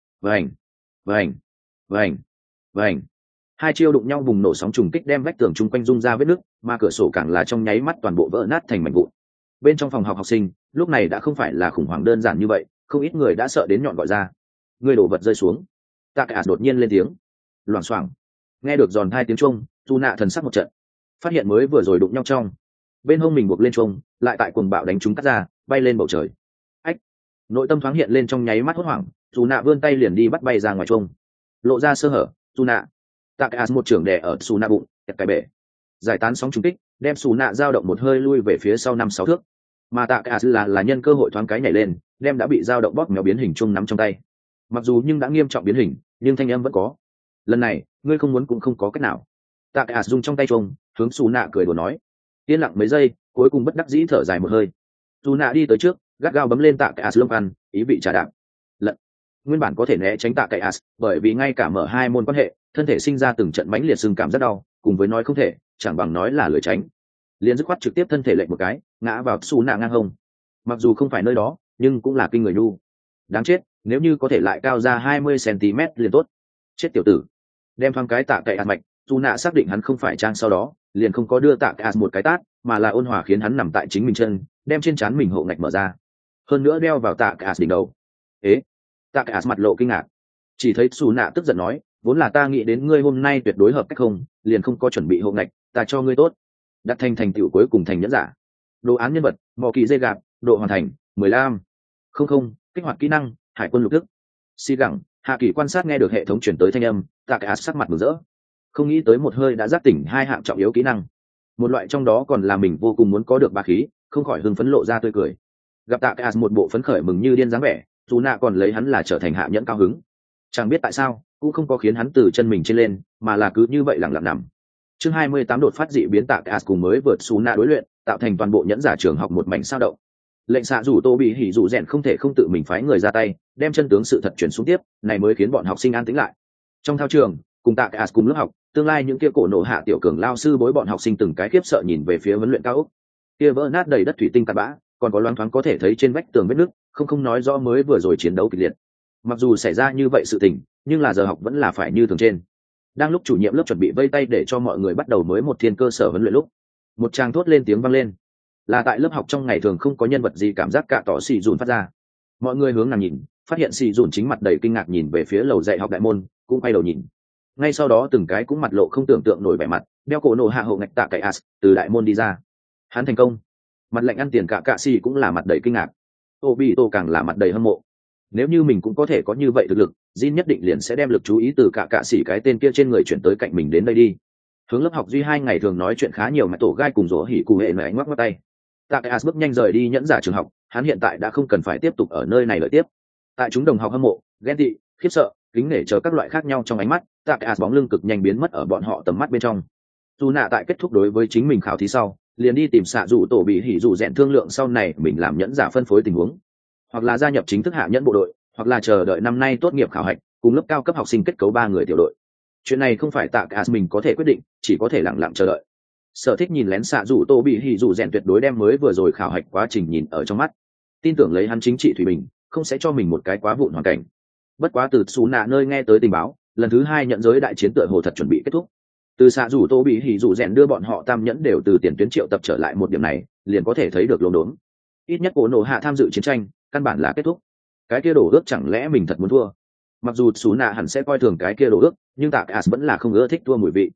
[SPEAKER 1] Vành. Hai chiêu đụng nhau bùng nổ sóng trùng kích đem vách tường chung quanh rung ra vết nứt, mà cửa sổ càng là trong nháy mắt toàn bộ vỡ nát thành mảnh vụn. Bên trong phòng học học sinh lúc này đã không phải là khủng hoảng đơn giản như vậy, không ít người đã sợ đến nhọn gọi ra. Người đổ vật rơi xuống. Tạ Cả đột nhiên lên tiếng. Loảng xoảng. Nghe được giòn hai tiếng chuông, Tu Nạ thần sắc một trận, phát hiện mới vừa rồi đụng nhau trong bên hông mình buộc lên chuông, lại tại cuồng bạo đánh chúng cắt ra, bay lên bầu trời. Ách! Nội tâm thoáng hiện lên trong nháy mắt hốt hoảng, Tu Nạ vươn tay liền đi bắt bay ra ngoài chuông, lộ ra sơ hở. Tu Nạ. Tạ Cả một trưởng đè ở Su Nạ bụng, kẹp cái bể, giải tán sóng trùng kích, đem Su Nạ dao động một hơi lui về phía sau 5-6 thước. Mà Tạ Cả là nhân cơ hội thoáng cái nhảy lên, đem đã bị dao động bóp méo biến hình chuông nắm trong tay. Mặc dù nhưng đã nghiêm trọng biến hình, nhưng thanh âm vẫn có. Lần này ngươi không muốn cũng không có cách nào. Tạ Cả dùng trong tay chuông hướng Su Nạ cười đùa nói. Yên lặng mấy giây, cuối cùng bất đắc dĩ thở dài một hơi. Su Nạ đi tới trước, gắt gao bấm lên Tạ Cả lông ăn, ý vị trà đạp. Lận. Nguyên bản có thể né tránh Tạ Cả, bởi vì ngay cả mở hai môn quan hệ, thân thể sinh ra từng trận mãnh liệt sưng cảm rất đau, cùng với nói không thể, chẳng bằng nói là lười tránh. Liền dứt khoát trực tiếp thân thể lệch một cái, ngã vào Su Nạ ngang hông. Mặc dù không phải nơi đó, nhưng cũng là kinh người nhu. Đáng chết, nếu như có thể lại cao ra 20 cm liền tốt. Chết tiểu tử. Đem thoáng cái Tạ Cả mạch, Su Nạ xác định hắn không phải trang, sau đó liền không có đưa Tạ Cả một cái tát, mà là ôn hòa khiến hắn nằm tại chính mình chân, đem trên trán mình hộ ngạch mở ra, hơn nữa đeo vào Tạ Cả đỉnh đầu. Ế! Tạ Cả mặt lộ kinh ngạc, chỉ thấy Su Nạ tức giận nói, vốn là ta nghĩ đến ngươi hôm nay tuyệt đối hợp cách không, liền không có chuẩn bị hộ ngạch, ta cho ngươi tốt. Đặt thành tựu cuối cùng thành nhẫn giả. Đồ án nhân vật, mò kỳ dây gạp, độ hoàn thành 15. Không, kích hoạt kỹ năng, hải quân lục thức. Xi gẳng, Hạ Kỳ quan sát nghe được hệ thống chuyển tới thanh âm, Tạ Cả sắc mặt mừng rỡ. Không nghĩ tới một hơi đã giác tỉnh hai hạng trọng yếu kỹ năng. Một loại trong đó còn là mình vô cùng muốn có được bá khí, không khỏi hưng phấn lộ ra tươi cười. Gặp Tạ Cả một bộ phấn khởi mừng như điên dáng vẻ, Su Nạ còn lấy hắn là trở thành hạ nhẫn cao hứng. Chẳng biết tại sao, cũng không có khiến hắn từ chân mình trên lên, mà là cứ như vậy lặng lặng nằm. Chương 28 đột phát dị biến Tạ Cả cùng mới vượt Su Nạ đối luyện, tạo thành toàn bộ nhẫn giả trường học một mảnh sao động. Lệnh xạ rủ Tô bị hỉ rủ rèn không thể không tự mình phái người ra tay, đem chân tướng sự thật chuyển xuống tiếp, này mới khiến bọn học sinh an tĩnh lại. Trong thao trường, cùng Tạ Cả cùng lớp học, tương lai những kia cổ nổ hạ tiểu cường lao sư bối bọn học sinh từng cái khiếp sợ nhìn về phía huấn luyện cao ốc. Kia vỡ nát đầy đất thủy tinh tạt bã, còn có loáng thoáng có thể thấy trên vách tường vết nứt, không nói rõ mới vừa rồi chiến đấu kịch liệt. Mặc dù xảy ra như vậy sự tình, nhưng là giờ học vẫn là phải như thường trên. Đang lúc chủ nhiệm lớp chuẩn bị vây tay để cho mọi người bắt đầu mới một thiên cơ sở huấn luyện lúc, một tràng thốt lên tiếng vang lên. Là tại lớp học trong ngày thường không có nhân vật gì cảm giác cạ tỏ xì dùn phát ra. Mọi người hướng nàng nhìn, phát hiện xì dùn chính mặt đầy kinh ngạc nhìn về phía lầu dạy học đại môn, cũng quay đầu nhìn. Ngay sau đó từng cái cũng mặt lộ không tưởng tượng nổi vẻ mặt, đeo cổ nổ hạ hậu ngạch Tạ Cả từ đại môn đi ra. Hắn thành công. Mặt lạnh ăn tiền cạ xì cũng là mặt đầy kinh ngạc. Obito càng là mặt đầy hâm mộ. Nếu như mình cũng có thể có như vậy thực lực, Jin nhất định liền sẽ đem lực chú ý từ cạ xì cái tên kia trên người chuyển tới cạnh mình đến đây đi. Hướng lớp học duy hai ngày thường nói chuyện khá nhiều mà tổ gai cùng rỗ hỉ cụ hệ nói ngoắc ngoắc tay. Tạ Cả bước nhanh rời đi nhẫn giả trường học, hắn hiện tại đã không cần phải tiếp tục ở nơi này lợi tiếp. Tại chúng đồng học hâm mộ, ghen tị, khiếp sợ, kính nể chờ các loại khác nhau trong ánh mắt, Tạ Cả bóng lưng cực nhanh biến mất ở bọn họ tầm mắt bên trong. Dù nạ tại kết thúc đối với chính mình khảo thí sau, liền đi tìm xạ dụ tổ bị hỉ dụ rèn thương lượng sau này mình làm nhẫn giả phân phối tình huống, hoặc là gia nhập chính thức hạ nhẫn bộ đội, hoặc là chờ đợi năm nay tốt nghiệp khảo hạch, cùng lớp cao cấp học sinh kết cấu 3 người tiểu đội. Chuyện này không phải Tạ Cả mình có thể quyết định, chỉ có thể lặng lặng chờ đợi. Sở thích nhìn lén xạ dụ tô bị hỉ dụ rèn tuyệt đối đem mới vừa rồi khảo hạch quá trình nhìn ở trong mắt, tin tưởng lấy hắn chính trị thủy bình không sẽ cho mình một cái quá vụn hoàn cảnh. Bất quá từ xù nạ nơi nghe tới tình báo, lần thứ 2 nhận giới đại chiến tựa hồ thật chuẩn bị kết thúc. Từ xạ dụ tô bị hỉ dụ rèn đưa bọn họ tam nhẫn đều từ tiền tuyến triệu tập trở lại, một điểm này liền có thể thấy được lốm đốm. Ít nhất cổ nổ hạ tham dự chiến tranh căn bản là kết thúc. Cái kia đổ ước chẳng lẽ mình thật muốn thua? Mặc dù xù nạ hẳn sẽ coi thường cái kia đổ ước, nhưng Tạ Cả vẫn là không ưa thích thua mùi vị.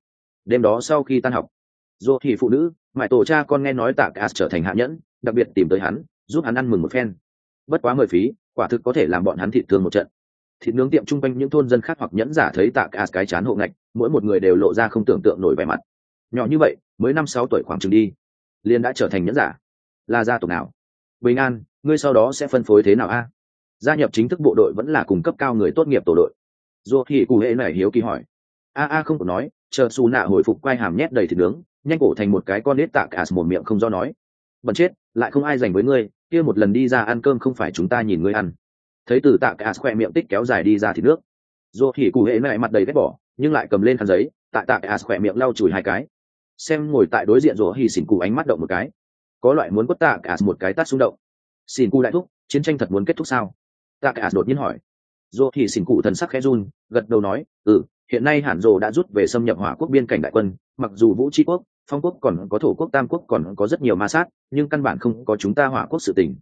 [SPEAKER 1] Đêm đó sau khi tan học, dô thì phụ nữ mãi tổ cha con nghe nói tạ cả trở thành hạ nhẫn, đặc biệt tìm tới hắn giúp hắn ăn mừng một phen. Bất quá mời phí, quả thực có thể làm bọn hắn thịt thương một trận. Thịt nướng tiệm chung quanh những thôn dân khác hoặc nhẫn giả thấy tạ cả cái chán hộ ngạch, mỗi một người đều lộ ra không tưởng tượng nổi vẻ mặt. Nhỏ như vậy mới 5-6 tuổi khoảng chừng đi, liền đã trở thành nhẫn giả, là gia tộc nào? Bình an, ngươi sau đó sẽ phân phối thế nào a? Gia nhập chính thức bộ đội vẫn là cùng cấp cao người tốt nghiệp tổ đội? Dù thì cụ hệ này hiếu kỳ hỏi. Không có nói, chờ Su Nạ hồi phục quay hàm nhét đầy thịt nướng, nhanh cổ thành một cái con nết tạ cả một miệng không do nói. Bần chết, lại không ai dành với ngươi, kia một lần đi ra ăn cơm không phải chúng ta nhìn ngươi ăn. Thấy từ tạ cả khoe miệng tích kéo dài đi ra thịt nước. Dù thì cụ hệ này mặt đầy ghét bỏ, nhưng lại cầm lên khăn giấy, tạ cả khoe miệng lau chùi hai cái. Xem ngồi tại đối diện rồi xỉn cụ ánh mắt động một cái, có loại muốn quất tạ cả một cái tát xung động. Xỉn cụ đại thúc, chiến tranh thật muốn kết thúc sao? Tạ cả đột nhiên hỏi. Rồi xỉn cụ thần sắc khẽ run, gật đầu nói, hiện nay Hàn Dô đã rút về xâm nhập Hỏa quốc biên cảnh đại quân, mặc dù Vũ Chi quốc, Phong quốc còn có Thổ quốc, Tam quốc còn có rất nhiều ma sát, nhưng căn bản không có chúng ta Hỏa quốc sự tình.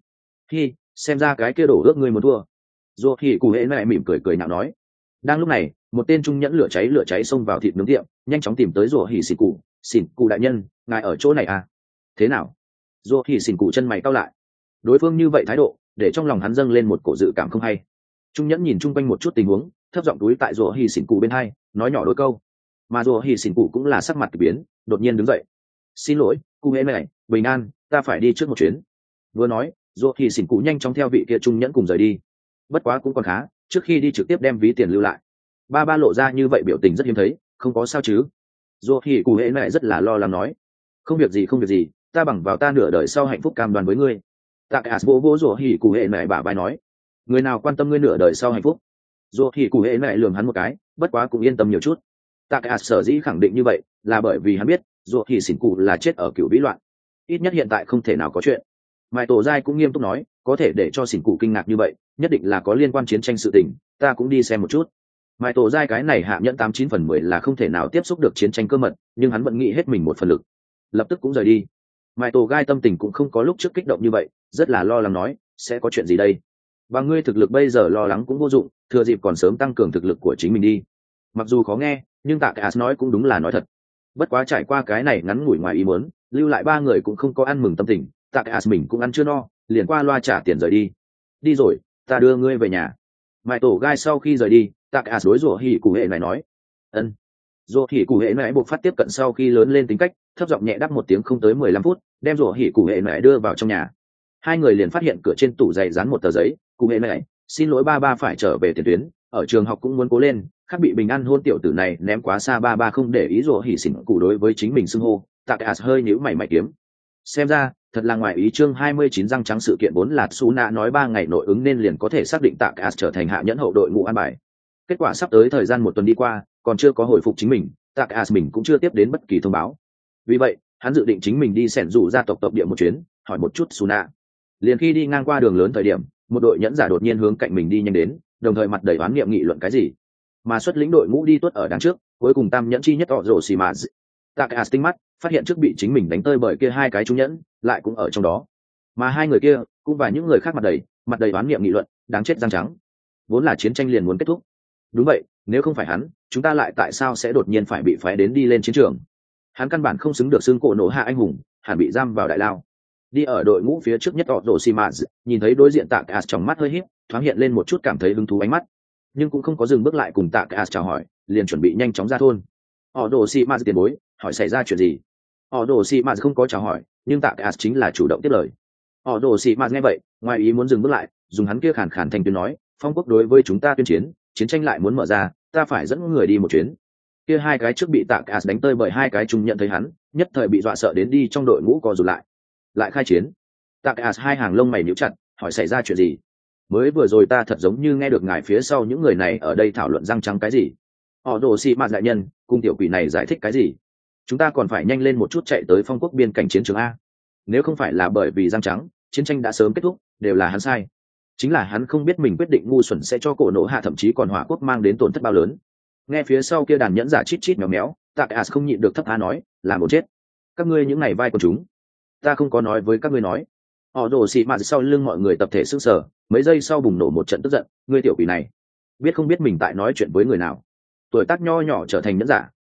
[SPEAKER 1] Xem ra cái kia đổ ước ngươi muốn thua. Rồi cụ hễ lại mỉm cười cười nhạo nói. Đang lúc này, một tên trung nhẫn lửa cháy xông vào thịt nướng tiệm, nhanh chóng tìm tới rồi xỉn cụ đại nhân, ngài ở chỗ này à? Thế nào? Rồi xỉn cụ chân mày cau lại. Đối phương như vậy thái độ, để trong lòng hắn dâng lên một cổ dự cảm không hay. Trung nhẫn nhìn chung quanh một chút tình huống, thấp giọng túi tại rùa xỉn cụ bên hai, nói nhỏ đôi câu. Mà rùa xỉn cụ cũng là sắc mặt kỳ biến, đột nhiên đứng dậy. Xin lỗi, cụ hễ này, bình an, ta phải đi trước một chuyến. Vừa nói, rùa xỉn cụ nhanh chóng theo vị kia trung nhẫn cùng rời đi. Bất quá cũng còn khá, trước khi đi trực tiếp đem ví tiền lưu lại. Ba lộ ra như vậy biểu tình rất hiếm thấy, không có sao chứ? Rùa cụ hễ này rất là lo lắng nói. Không việc gì, ta bằng vào ta nửa đời sau hạnh phúc cam đoan với ngươi. Tạ cả vỗ rùa cụ hễ này bả vai nói. Người nào quan tâm ngươi nửa đời sau hạnh phúc? Dù thì cụ hệ lại lườm hắn một cái, bất quá cũng yên tâm nhiều chút. Tạ cả sở dĩ khẳng định như vậy là bởi vì hắn biết dù thì xỉn cụ là chết ở cựu vĩ loạn, ít nhất hiện tại không thể nào có chuyện. Mai tổ giai cũng nghiêm túc nói, có thể để cho xỉn cụ kinh ngạc như vậy nhất định là có liên quan chiến tranh sự tình, ta cũng đi xem một chút. Mai tổ giai cái này hạ nhẫn 89/10 là không thể nào tiếp xúc được chiến tranh cơ mật, nhưng hắn vẫn nghĩ hết mình một phần lực, lập tức cũng rời đi. Mai tổ gai tâm tình cũng không có lúc trước kích động như vậy, rất là lo lắng nói, sẽ có chuyện gì đây? Và ngươi thực lực bây giờ lo lắng cũng vô dụng, thừa dịp còn sớm tăng cường thực lực của chính mình đi. Mặc dù khó nghe, nhưng Tạ Cả nói cũng đúng là nói thật. Bất quá trải qua cái này ngắn ngủi ngoài ý muốn, lưu lại ba người cũng không có ăn mừng tâm tình, Tạ Cả mình cũng ăn chưa no, liền qua loa trả tiền rời đi. Đi rồi, ta đưa ngươi về nhà. Mai tổ gai sau khi rời đi, Tạ Cả đối rủa hỉ cụ hệ này nói. Ân. Rủa hỉ cụ hệ này buộc phát tiếp cận sau khi lớn lên tính cách, thấp giọng nhẹ đáp một tiếng không tới 15 phút, đem rủa hỉ cụ hệ này đưa vào trong nhà. Hai người liền phát hiện cửa trên tủ giày dán một tờ giấy, cụ hệ này, xin lỗi ba phải trở về tiền tuyến, ở trường học cũng muốn cố lên, khác bị bình an hôn tiểu tử này ném quá xa, ba không để ý rồi hỉ xỉn cụ đối với chính mình xưng hô. Tạ Cả hơi nhíu mày kiếm. Xem ra thật là ngoài ý. Chương 29 răng trắng sự kiện vốn là Su Nạ nói 3 ngày nội ứng nên liền có thể xác định Tạ Cả trở thành hạ nhẫn hậu đội ngũ an bài. Kết quả sắp tới thời gian một tuần đi qua, còn chưa có hồi phục chính mình, Tạ Cả mình cũng chưa tiếp đến bất kỳ thông báo. Vì vậy, hắn dự định chính mình đi xẻn rủ gia tộc địa một chuyến, hỏi một chút Su Nạ. Liền khi đi ngang qua đường lớn thời điểm, một đội nhẫn giả đột nhiên hướng cạnh mình đi nhanh đến, đồng thời mặt đầy oán niệm nghị luận cái gì. Mà xuất lĩnh đội ngũ đi tuốt ở đằng trước, cuối cùng tam nhẫn chi nhất họ rồ xì mà Tạ Cả tinh mắt phát hiện trước bị chính mình đánh tơi bởi kia hai cái trung nhẫn lại cũng ở trong đó, mà hai người kia cũng và những người khác mặt đầy oán niệm nghị luận, đáng chết răng trắng, vốn là chiến tranh liền muốn kết thúc. Đúng vậy, nếu không phải hắn, chúng ta lại tại sao sẽ đột nhiên phải bị phái đến đi lên chiến trường? Hắn căn bản không xứng được xưng cổ nổ hạ anh hùng, hẳn bị giam vào đại lao. Đi ở đội ngũ phía trước nhất họ rồ xì mà nhìn thấy đối diện Tạ Cả trong mắt hơi híp, thoáng hiện lên một chút cảm thấy hứng thú ánh mắt, nhưng cũng không có dừng bước lại cùng Tạ Cả chào hỏi, liền chuẩn bị nhanh chóng ra thôn. Họ đồ xì mà tiền bối, hỏi xảy ra chuyện gì? Họ đồ xì mà không có chào hỏi, nhưng Tạ Cả chính là chủ động tiếp lời. Họ đồ xì mà nghe vậy, ngoài ý muốn dừng bước lại, dùng hắn kia khàn khàn thanh tuyên nói, Phong quốc đối với chúng ta tuyên chiến, chiến tranh lại muốn mở ra, ta phải dẫn người đi một chuyến. Kia hai cái trước bị Tạ Cả đánh tơi bởi hai cái trung nhận thấy hắn, nhất thời bị dọa sợ đến đi trong đội ngũ co rụt lại khai chiến. Tạ Cả hai hàng lông mày nhíu chặt, hỏi xảy ra chuyện gì? Mới vừa rồi ta thật giống như nghe được ngài phía sau những người này ở đây thảo luận răng trắng cái gì. Họ đồ xì mạt đại nhân, cùng tiểu quỷ này giải thích cái gì? Chúng ta còn phải nhanh lên một chút chạy tới Phong quốc biên cảnh chiến trường a. Nếu không phải là bởi vì răng trắng, chiến tranh đã sớm kết thúc, đều là hắn sai. Chính là hắn không biết mình quyết định ngu xuẩn sẽ cho cổ nổ hạ thậm chí còn hỏa quốc mang đến tổn thất bao lớn. Nghe phía sau kia đàn nhẫn giả chít chít mèo méo, Tạ Cả không nhịn được thấp tha nói, làm một chết. Các ngươi những này vai của chúng, ta không có nói với các ngươi nói. Họ đồ xì mạt sau lưng mọi người tập thể sững sờ, mấy giây sau bùng nổ một trận tức giận, ngươi tiểu quỷ này, biết không biết mình tại nói chuyện với người nào? Tuổi tác nho nhỏ trở thành nhẫn giả,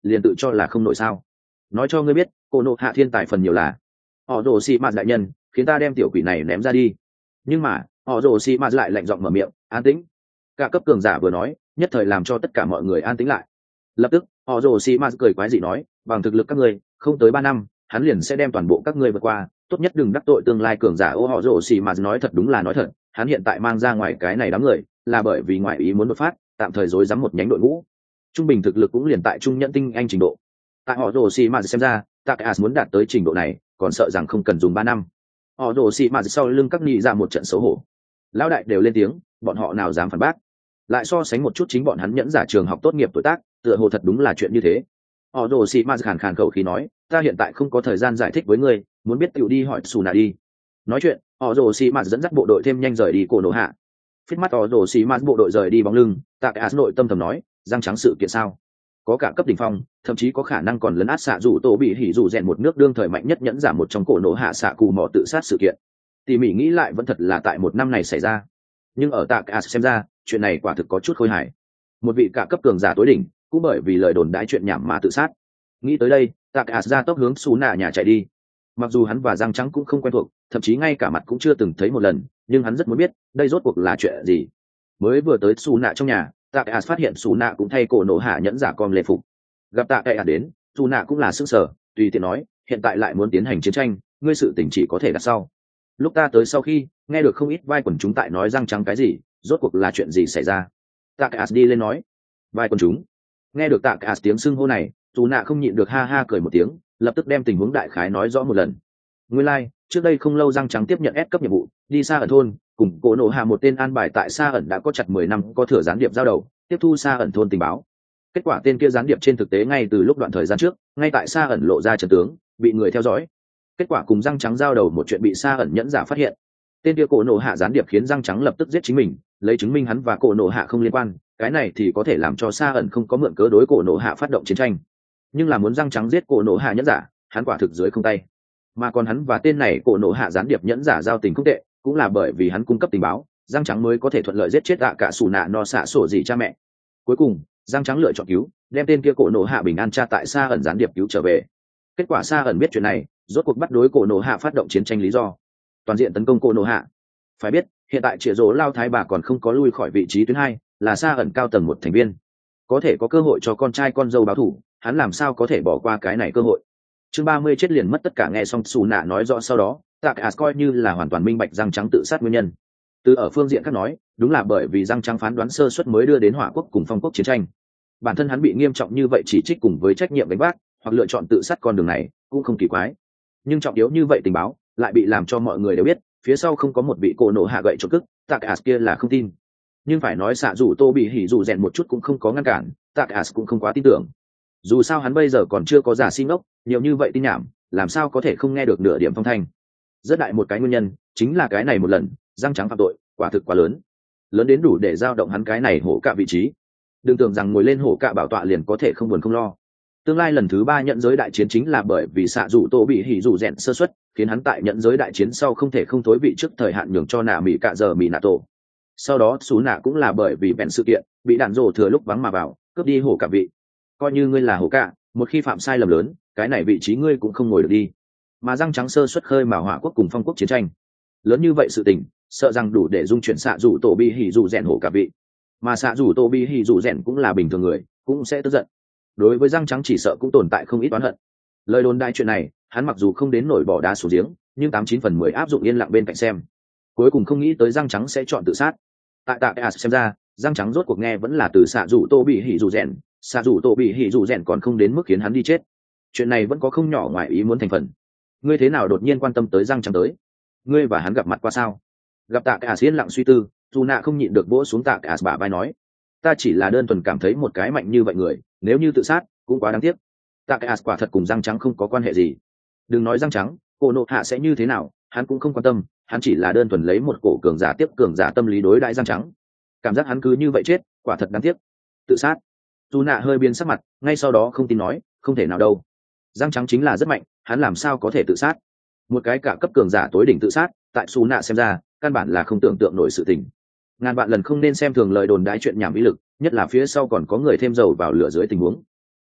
[SPEAKER 1] liền tự cho là không nổi sao? Nói cho ngươi biết, cô nộ hạ thiên tài phần nhiều là họ rồ xì mạt đại nhân, khiến ta đem tiểu quỷ này ném ra đi. Nhưng mà họ rồ xì mạt lại lạnh giọng mở miệng, an tĩnh. Cả cấp cường giả vừa nói, nhất thời làm cho tất cả mọi người an tĩnh lại. Lập tức họ rồ xì mạt cười quái dị nói, bằng thực lực các ngươi, không tới 3 năm, hắn liền sẽ đem toàn bộ các ngươi vượt qua, tốt nhất đừng đắc tội tương lai cường giả. Họ rồ xì mạt nói thật đúng là nói thật, hắn hiện tại mang ra ngoài cái này đám người là bởi vì ngoại ý muốn đột phát, tạm thời rối rắm một nhánh đội ngũ, trung bình thực lực cũng liền tại trung nhẫn tinh anh trình độ. Tại họ rồ xì mạt xem ra, Takeas muốn đạt tới trình độ này còn sợ rằng không cần dùng 3 năm. Họ rồ xì mạt sau lưng các nghị ra một trận xấu hổ, lão đại đều lên tiếng, bọn họ nào dám phản bác. Lại so sánh một chút chính bọn hắn nhẫn giả trường học tốt nghiệp tuổi tác, tựa hồ thật đúng là chuyện như thế. Họ rồ xì mạt khàn khàn khẩu khí nói, ta hiện tại không có thời gian giải thích với ngươi, muốn biết tiểu đi hỏi Suna đi. Nói chuyện, họ rồ xì mạt dẫn dắt bộ đội thêm nhanh rời đi cổ nổ hạ. Phít mắt họ rồ xì mạt bộ đội rời đi bóng lưng, Takeas nội tâm thầm nói, răng trắng sự kiện sao? Có cả cấp đỉnh phong, thậm chí có khả năng còn lấn át xạ rủ tổ bị hỉ rủ rèn một nước đương thời mạnh nhất nhẫn giả một trong cổ nổ hạ xạ cù mò tự sát sự kiện. Tỉ mỉ nghĩ lại vẫn thật là tại một năm này xảy ra. Nhưng ở Takeas xem ra, chuyện này quả thực có chút khôi hài. Một vị cả cấp cường giả tối đỉnh, cũng bởi vì lời đồn đãi chuyện nhảm mà tự sát. Nghĩ tới đây, Takeas ra tốc hướng Suna nhà chạy đi. Mặc dù hắn và răng trắng cũng không quen thuộc, thậm chí ngay cả mặt cũng chưa từng thấy một lần, nhưng hắn rất muốn biết đây rốt cuộc là chuyện gì. Mới vừa tới Suna trong nhà, Takeas phát hiện Suna cũng thay cổ nổ hạ nhẫn giả com lê phục. Gặp Takeas đến, Suna cũng là sững sờ, tùy tiện nói, hiện tại lại muốn tiến hành chiến tranh, ngươi sự tình chỉ có thể đặt sau. Lúc ta tới sau khi nghe được không ít vai quần chúng tại nói răng trắng cái gì, rốt cuộc là chuyện gì xảy ra. Takeas đi lên nói, vai quần chúng. Nghe được Takeas tiếng xưng hô này, Suna không nhịn được ha ha cười một tiếng, lập tức đem tình huống đại khái nói rõ một lần. Nguyên lai, trước đây không lâu răng trắng tiếp nhận S cấp nhiệm vụ, đi xa ẩn thôn, cùng cổ nổ hạ một tên an bài tại xa ẩn đã có chặt 10 năm có thừa gián điệp giao đầu, tiếp thu xa ẩn thôn tình báo. Kết quả tên kia gián điệp trên thực tế ngay từ lúc đoạn thời gian trước, ngay tại xa ẩn lộ ra trận tướng, bị người theo dõi. Kết quả cùng răng trắng giao đầu một chuyện bị xa ẩn nhẫn giả phát hiện. Tên kia cổ nổ hạ gián điệp khiến răng trắng lập tức giết chính mình, lấy chứng minh hắn và cổ nổ hạ không liên quan, cái này thì có thể làm cho xa ẩn không có mượn cớ đối cổ nổ hạ phát động chiến tranh. Nhưng là muốn răng trắng giết cổ nổ hạ nhẫn giả, hắn quả thực dưới không tay. Mà còn hắn và tên này cổ nổ hạ gián điệp nhẫn giả giao tình không tệ, cũng là bởi vì hắn cung cấp tình báo, răng trắng mới có thể thuận lợi giết chết cả sủ nạ no xạ sổ gì cha mẹ. Cuối cùng răng trắng lựa chọn cứu, đem tên kia cổ nổ hạ bình an cha tại xa ẩn gián điệp cứu trở về. Kết quả xa ẩn biết chuyện này, rốt cuộc bắt đối cổ nổ hạ phát động chiến tranh lý do toàn diện tấn công cổ nổ hạ. Phải biết hiện tại chĩa rỗ lao thái bà còn không có lui khỏi vị trí tuyến 2, là xa ẩn cao tầng một thành viên, có thể có cơ hội cho con trai con dâu báo thù, hắn làm sao có thể bỏ qua cái này cơ hội. Chương 30 chết liền mất tất cả. Nghe xong xù nạ nói rõ sau đó, Takeas coi như là hoàn toàn minh bạch răng trắng tự sát nguyên nhân. Từ ở phương diện khác nói, đúng là bởi vì răng trắng phán đoán sơ suất mới đưa đến hỏa quốc cùng phong quốc chiến tranh. Bản thân hắn bị nghiêm trọng như vậy chỉ trích cùng với trách nhiệm gánh vác, hoặc lựa chọn tự sát con đường này cũng không kỳ quái. Nhưng trọng yếu như vậy tình báo lại bị làm cho mọi người đều biết, phía sau không có một vị cổ nổ hạ gậy trộm cức, Takeas kia là không tin. Nhưng phải nói xạ rủ tô bị hỉ rủ rèn một chút cũng không có ngăn cản, Takeas cũng không quá tin tưởng. Dù sao hắn bây giờ còn chưa có giả xin ốc, nhiều như vậy tin nhảm, làm sao có thể không nghe được nửa điểm phong thanh. Rất đại một cái nguyên nhân chính là cái này một lần răng trắng phạm tội quả thực quá lớn, lớn đến đủ để giao động hắn cái này hổ cạ vị trí. Đừng tưởng rằng ngồi lên hổ cạ bảo tọa liền có thể không buồn không lo. Tương lai lần thứ 3 nhận giới đại chiến chính là bởi vì xạ rủ tô bị hỉ rủ rèn sơ suất, khiến hắn tại nhận giới đại chiến sau không thể không thối vị trước thời hạn nhường cho nạ mỹ cạ giờ mỹ nạ tổ. Sau đó xú nạ cũng là bởi vì bèn sự kiện bị đạn rổ thừa lúc vắng mà vào cướp đi hổ cạ vị. Coi như ngươi là hổ cạ, một khi phạm sai lầm lớn, cái này vị trí ngươi cũng không ngồi được đi. Mà răng trắng sơ xuất khơi mà hỏa quốc cùng phong quốc chiến tranh lớn như vậy sự tình, sợ rằng đủ để dung chuyển xạ rủ tổ bị hỉ rủ rèn hổ cạ vị. Mà xạ rủ tổ bị hỉ rủ rèn cũng là bình thường người, cũng sẽ tức giận. Đối với răng trắng chỉ sợ cũng tồn tại không ít oán hận. Lời đồn đại chuyện này hắn mặc dù không đến nổi bỏ đá xuống giếng, nhưng 89/10 áp dụng yên lặng bên cạnh xem. Cuối cùng không nghĩ tới răng trắng sẽ chọn tự sát. Tại Takeas xem ra, răng trắng rốt cuộc nghe vẫn là từ xạ rủ tô bị hỉ rủ rèn, xạ rủ tô bị hỉ rủ rèn còn không đến mức khiến hắn đi chết. Chuyện này vẫn có không nhỏ ngoài ý muốn thành phần. Ngươi thế nào đột nhiên quan tâm tới răng trắng tới? Ngươi và hắn gặp mặt qua sao? Gặp Takeas yên lặng suy tư, dù nạ không nhịn được vỗ xuống Takeas bả vai nói, ta chỉ là đơn thuần cảm thấy một cái mạnh như vậy người, nếu như tự sát cũng quá đáng tiếc. Takeas quả thật cùng răng trắng không có quan hệ gì. Đừng nói răng trắng, cổ nộ hạ sẽ như thế nào, hắn cũng không quan tâm, hắn chỉ là đơn thuần lấy một cổ cường giả tiếp cường giả tâm lý đối đãi răng trắng. Cảm giác hắn cứ như vậy chết, quả thật đáng tiếc. Tự sát. Dù nạ hơi biến sắc mặt, ngay sau đó không tin nói, không thể nào đâu. Răng trắng chính là rất mạnh, hắn làm sao có thể tự sát? Một cái cả cấp cường giả tối đỉnh tự sát, tại Su nạ xem ra, căn bản là không tưởng tượng nổi sự tình. Ngàn vạn lần không nên xem thường lời đồn đãi chuyện nhảm ý lực, nhất là phía sau còn có người thêm dầu vào lửa dưới tình huống.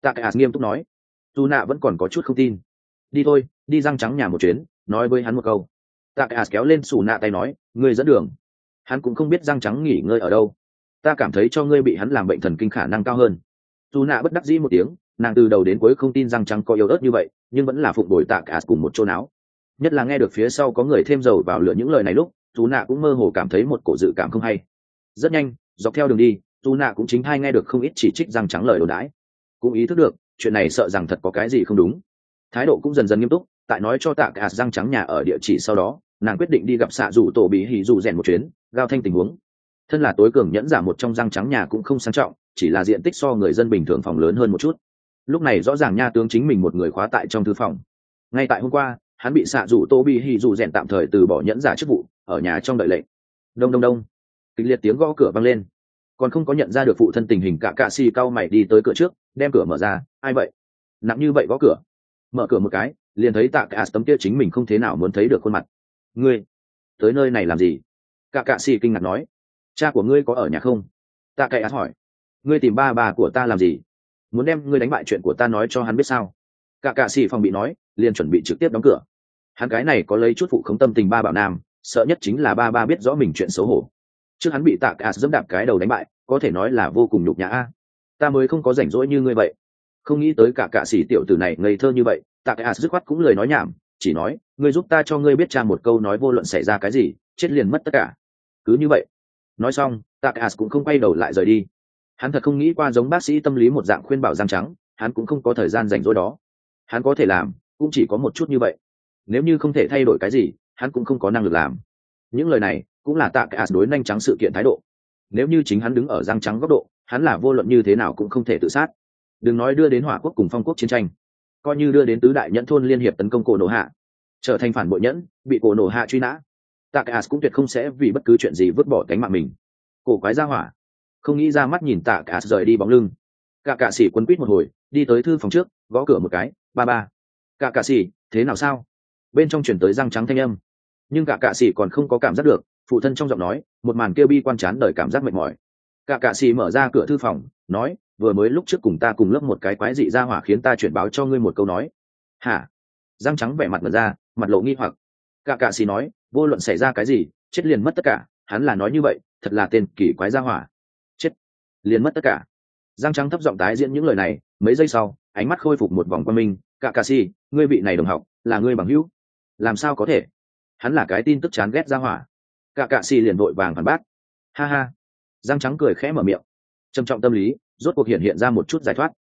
[SPEAKER 1] Takeas nghiêm túc nói. Dù nạ vẫn còn có chút không tin. Đi thôi, đi răng trắng nhà một chuyến, nói với hắn một câu. Takeas kéo lên Sủ nạ tay nói, ngươi dẫn đường. Hắn cũng không biết răng trắng nghỉ ngơi ở đâu. Ta cảm thấy cho ngươi bị hắn làm bệnh thần kinh khả năng cao hơn. Dù nạ bất đắc dĩ một tiếng, nàng từ đầu đến cuối không tin răng trắng có yếu ớt như vậy, nhưng vẫn là phụng bồi Takeas cùng một chỗ não. Nhất là nghe được phía sau có người thêm dầu vào lửa những lời này lúc, dù nạ cũng mơ hồ cảm thấy một cổ dự cảm không hay. Rất nhanh, dọc theo đường đi, dù nạ cũng chính hay nghe được không ít chỉ trích răng trắng lời đồn đãi, cũng ý thức được chuyện này sợ rằng thật có cái gì không đúng. Thái độ cũng dần dần nghiêm túc, tại nói cho Takeas răng trắng nhà ở địa chỉ sau đó, nàng quyết định đi gặp xạ rủ tổ bị hỉ rủ rèn một chuyến, gao thanh tình huống. Thân là tối cường nhẫn giả một trong răng trắng nhà cũng không sang trọng, chỉ là diện tích so người dân bình thường phòng lớn hơn một chút. Lúc này rõ ràng nha tướng chính mình một người khóa tại trong thư phòng. Ngay tại hôm qua, hắn bị xạ rủ tô bị hỉ rủ rèn tạm thời từ bỏ nhẫn giả chức vụ, ở nhà trong đợi lệnh. Đông đông đông, kịch liệt tiếng gõ cửa vang lên. Còn không có nhận ra được phụ thân tình hình, cả cạ xì cau mày đi tới cửa trước, đem cửa mở ra. Ai vậy? Nặng như vậy gõ cửa. Mở cửa một cái, liền thấy tạ cả tấm kia chính mình không thế nào muốn thấy được khuôn mặt. Ngươi tới nơi này làm gì? Cả cạ xì kinh ngạc nói. Cha của ngươi có ở nhà không? Tạ cả hỏi. Ngươi tìm ba bà của ta làm gì? Muốn đem ngươi đánh bại chuyện của ta nói cho hắn biết sao? Cả cạ xì phòng bị nói, liền chuẩn bị trực tiếp đóng cửa. Hắn cái này có lấy chút phụ không tâm tình ba bảo nam, sợ nhất chính là ba biết rõ mình chuyện xấu hổ. Trước hắn bị tạ cả dẫm đạp cái đầu đánh bại, có thể nói là vô cùng nhục nhã. A, ta mới không có rảnh rỗi như ngươi vậy. Không nghĩ tới cả xỉ tiểu tử này ngây thơ như vậy. Tạ cả dứt khoát cũng lời nói nhảm, chỉ nói, ngươi giúp ta cho ngươi biết cha một câu nói vô luận xảy ra cái gì, chết liền mất tất cả. Cứ như vậy. Nói xong, Tạ cả cũng không quay đầu lại rời đi. Hắn thật không nghĩ qua giống bác sĩ tâm lý một dạng khuyên bảo răng trắng, hắn cũng không có thời gian rảnh rỗi đó. Hắn có thể làm, cũng chỉ có một chút như vậy. Nếu như không thể thay đổi cái gì, hắn cũng không có năng lực làm. Những lời này cũng là Tạ cả đối nhanh trắng sự kiện thái độ. Nếu như chính hắn đứng ở răng trắng góc độ, hắn là vô luận như thế nào cũng không thể tự sát. Đừng nói đưa đến hỏa quốc cùng phong quốc chiến tranh, coi như đưa đến tứ đại nhẫn thôn liên hiệp tấn công cổ nổ hạ, trở thành phản bội nhẫn, bị cổ nổ hạ truy nã, Tạ cũng tuyệt không sẽ vì bất cứ chuyện gì vứt bỏ cánh mạng mình. Cổ quái ra hỏa, không nghĩ ra mắt nhìn Tạ rời đi bóng lưng. Cả sĩ quấn quýt một hồi, đi tới thư phòng trước, gõ cửa một cái. Ba. Cả sĩ, thế nào sao? Bên trong chuyển tới răng trắng thanh âm, nhưng cả sĩ còn không có cảm giác được phụ thân trong giọng nói một màn kia bi quan chán đời cảm giác mệt mỏi. Cả sĩ mở ra cửa thư phòng, nói, vừa mới lúc trước cùng ta cùng lớp một cái quái dị ra hỏa khiến ta chuyển báo cho ngươi một câu nói. Hả? Răng trắng vẻ mặt mở ra, mặt lộ nghi hoặc. Cả sĩ nói, vô luận xảy ra cái gì, chết liền mất tất cả. Hắn là nói như vậy, thật là tên kỳ quái ra hỏa. Chết liền mất tất cả. Răng trắng thấp giọng tái diễn những lời này, mấy giây sau, ánh mắt khôi phục một vòng quan minh. Cả sĩ, ngươi vị này đồng học, là ngươi bằng hữu? Làm sao có thể? Hắn là cái tin tức chán ghét ra hỏa. Cả sĩ liền vội vàng phản bác. Ha ha. Răng trắng cười khẽ mở miệng. Trầm trọng tâm lý rốt cuộc hiện ra một chút giải thoát.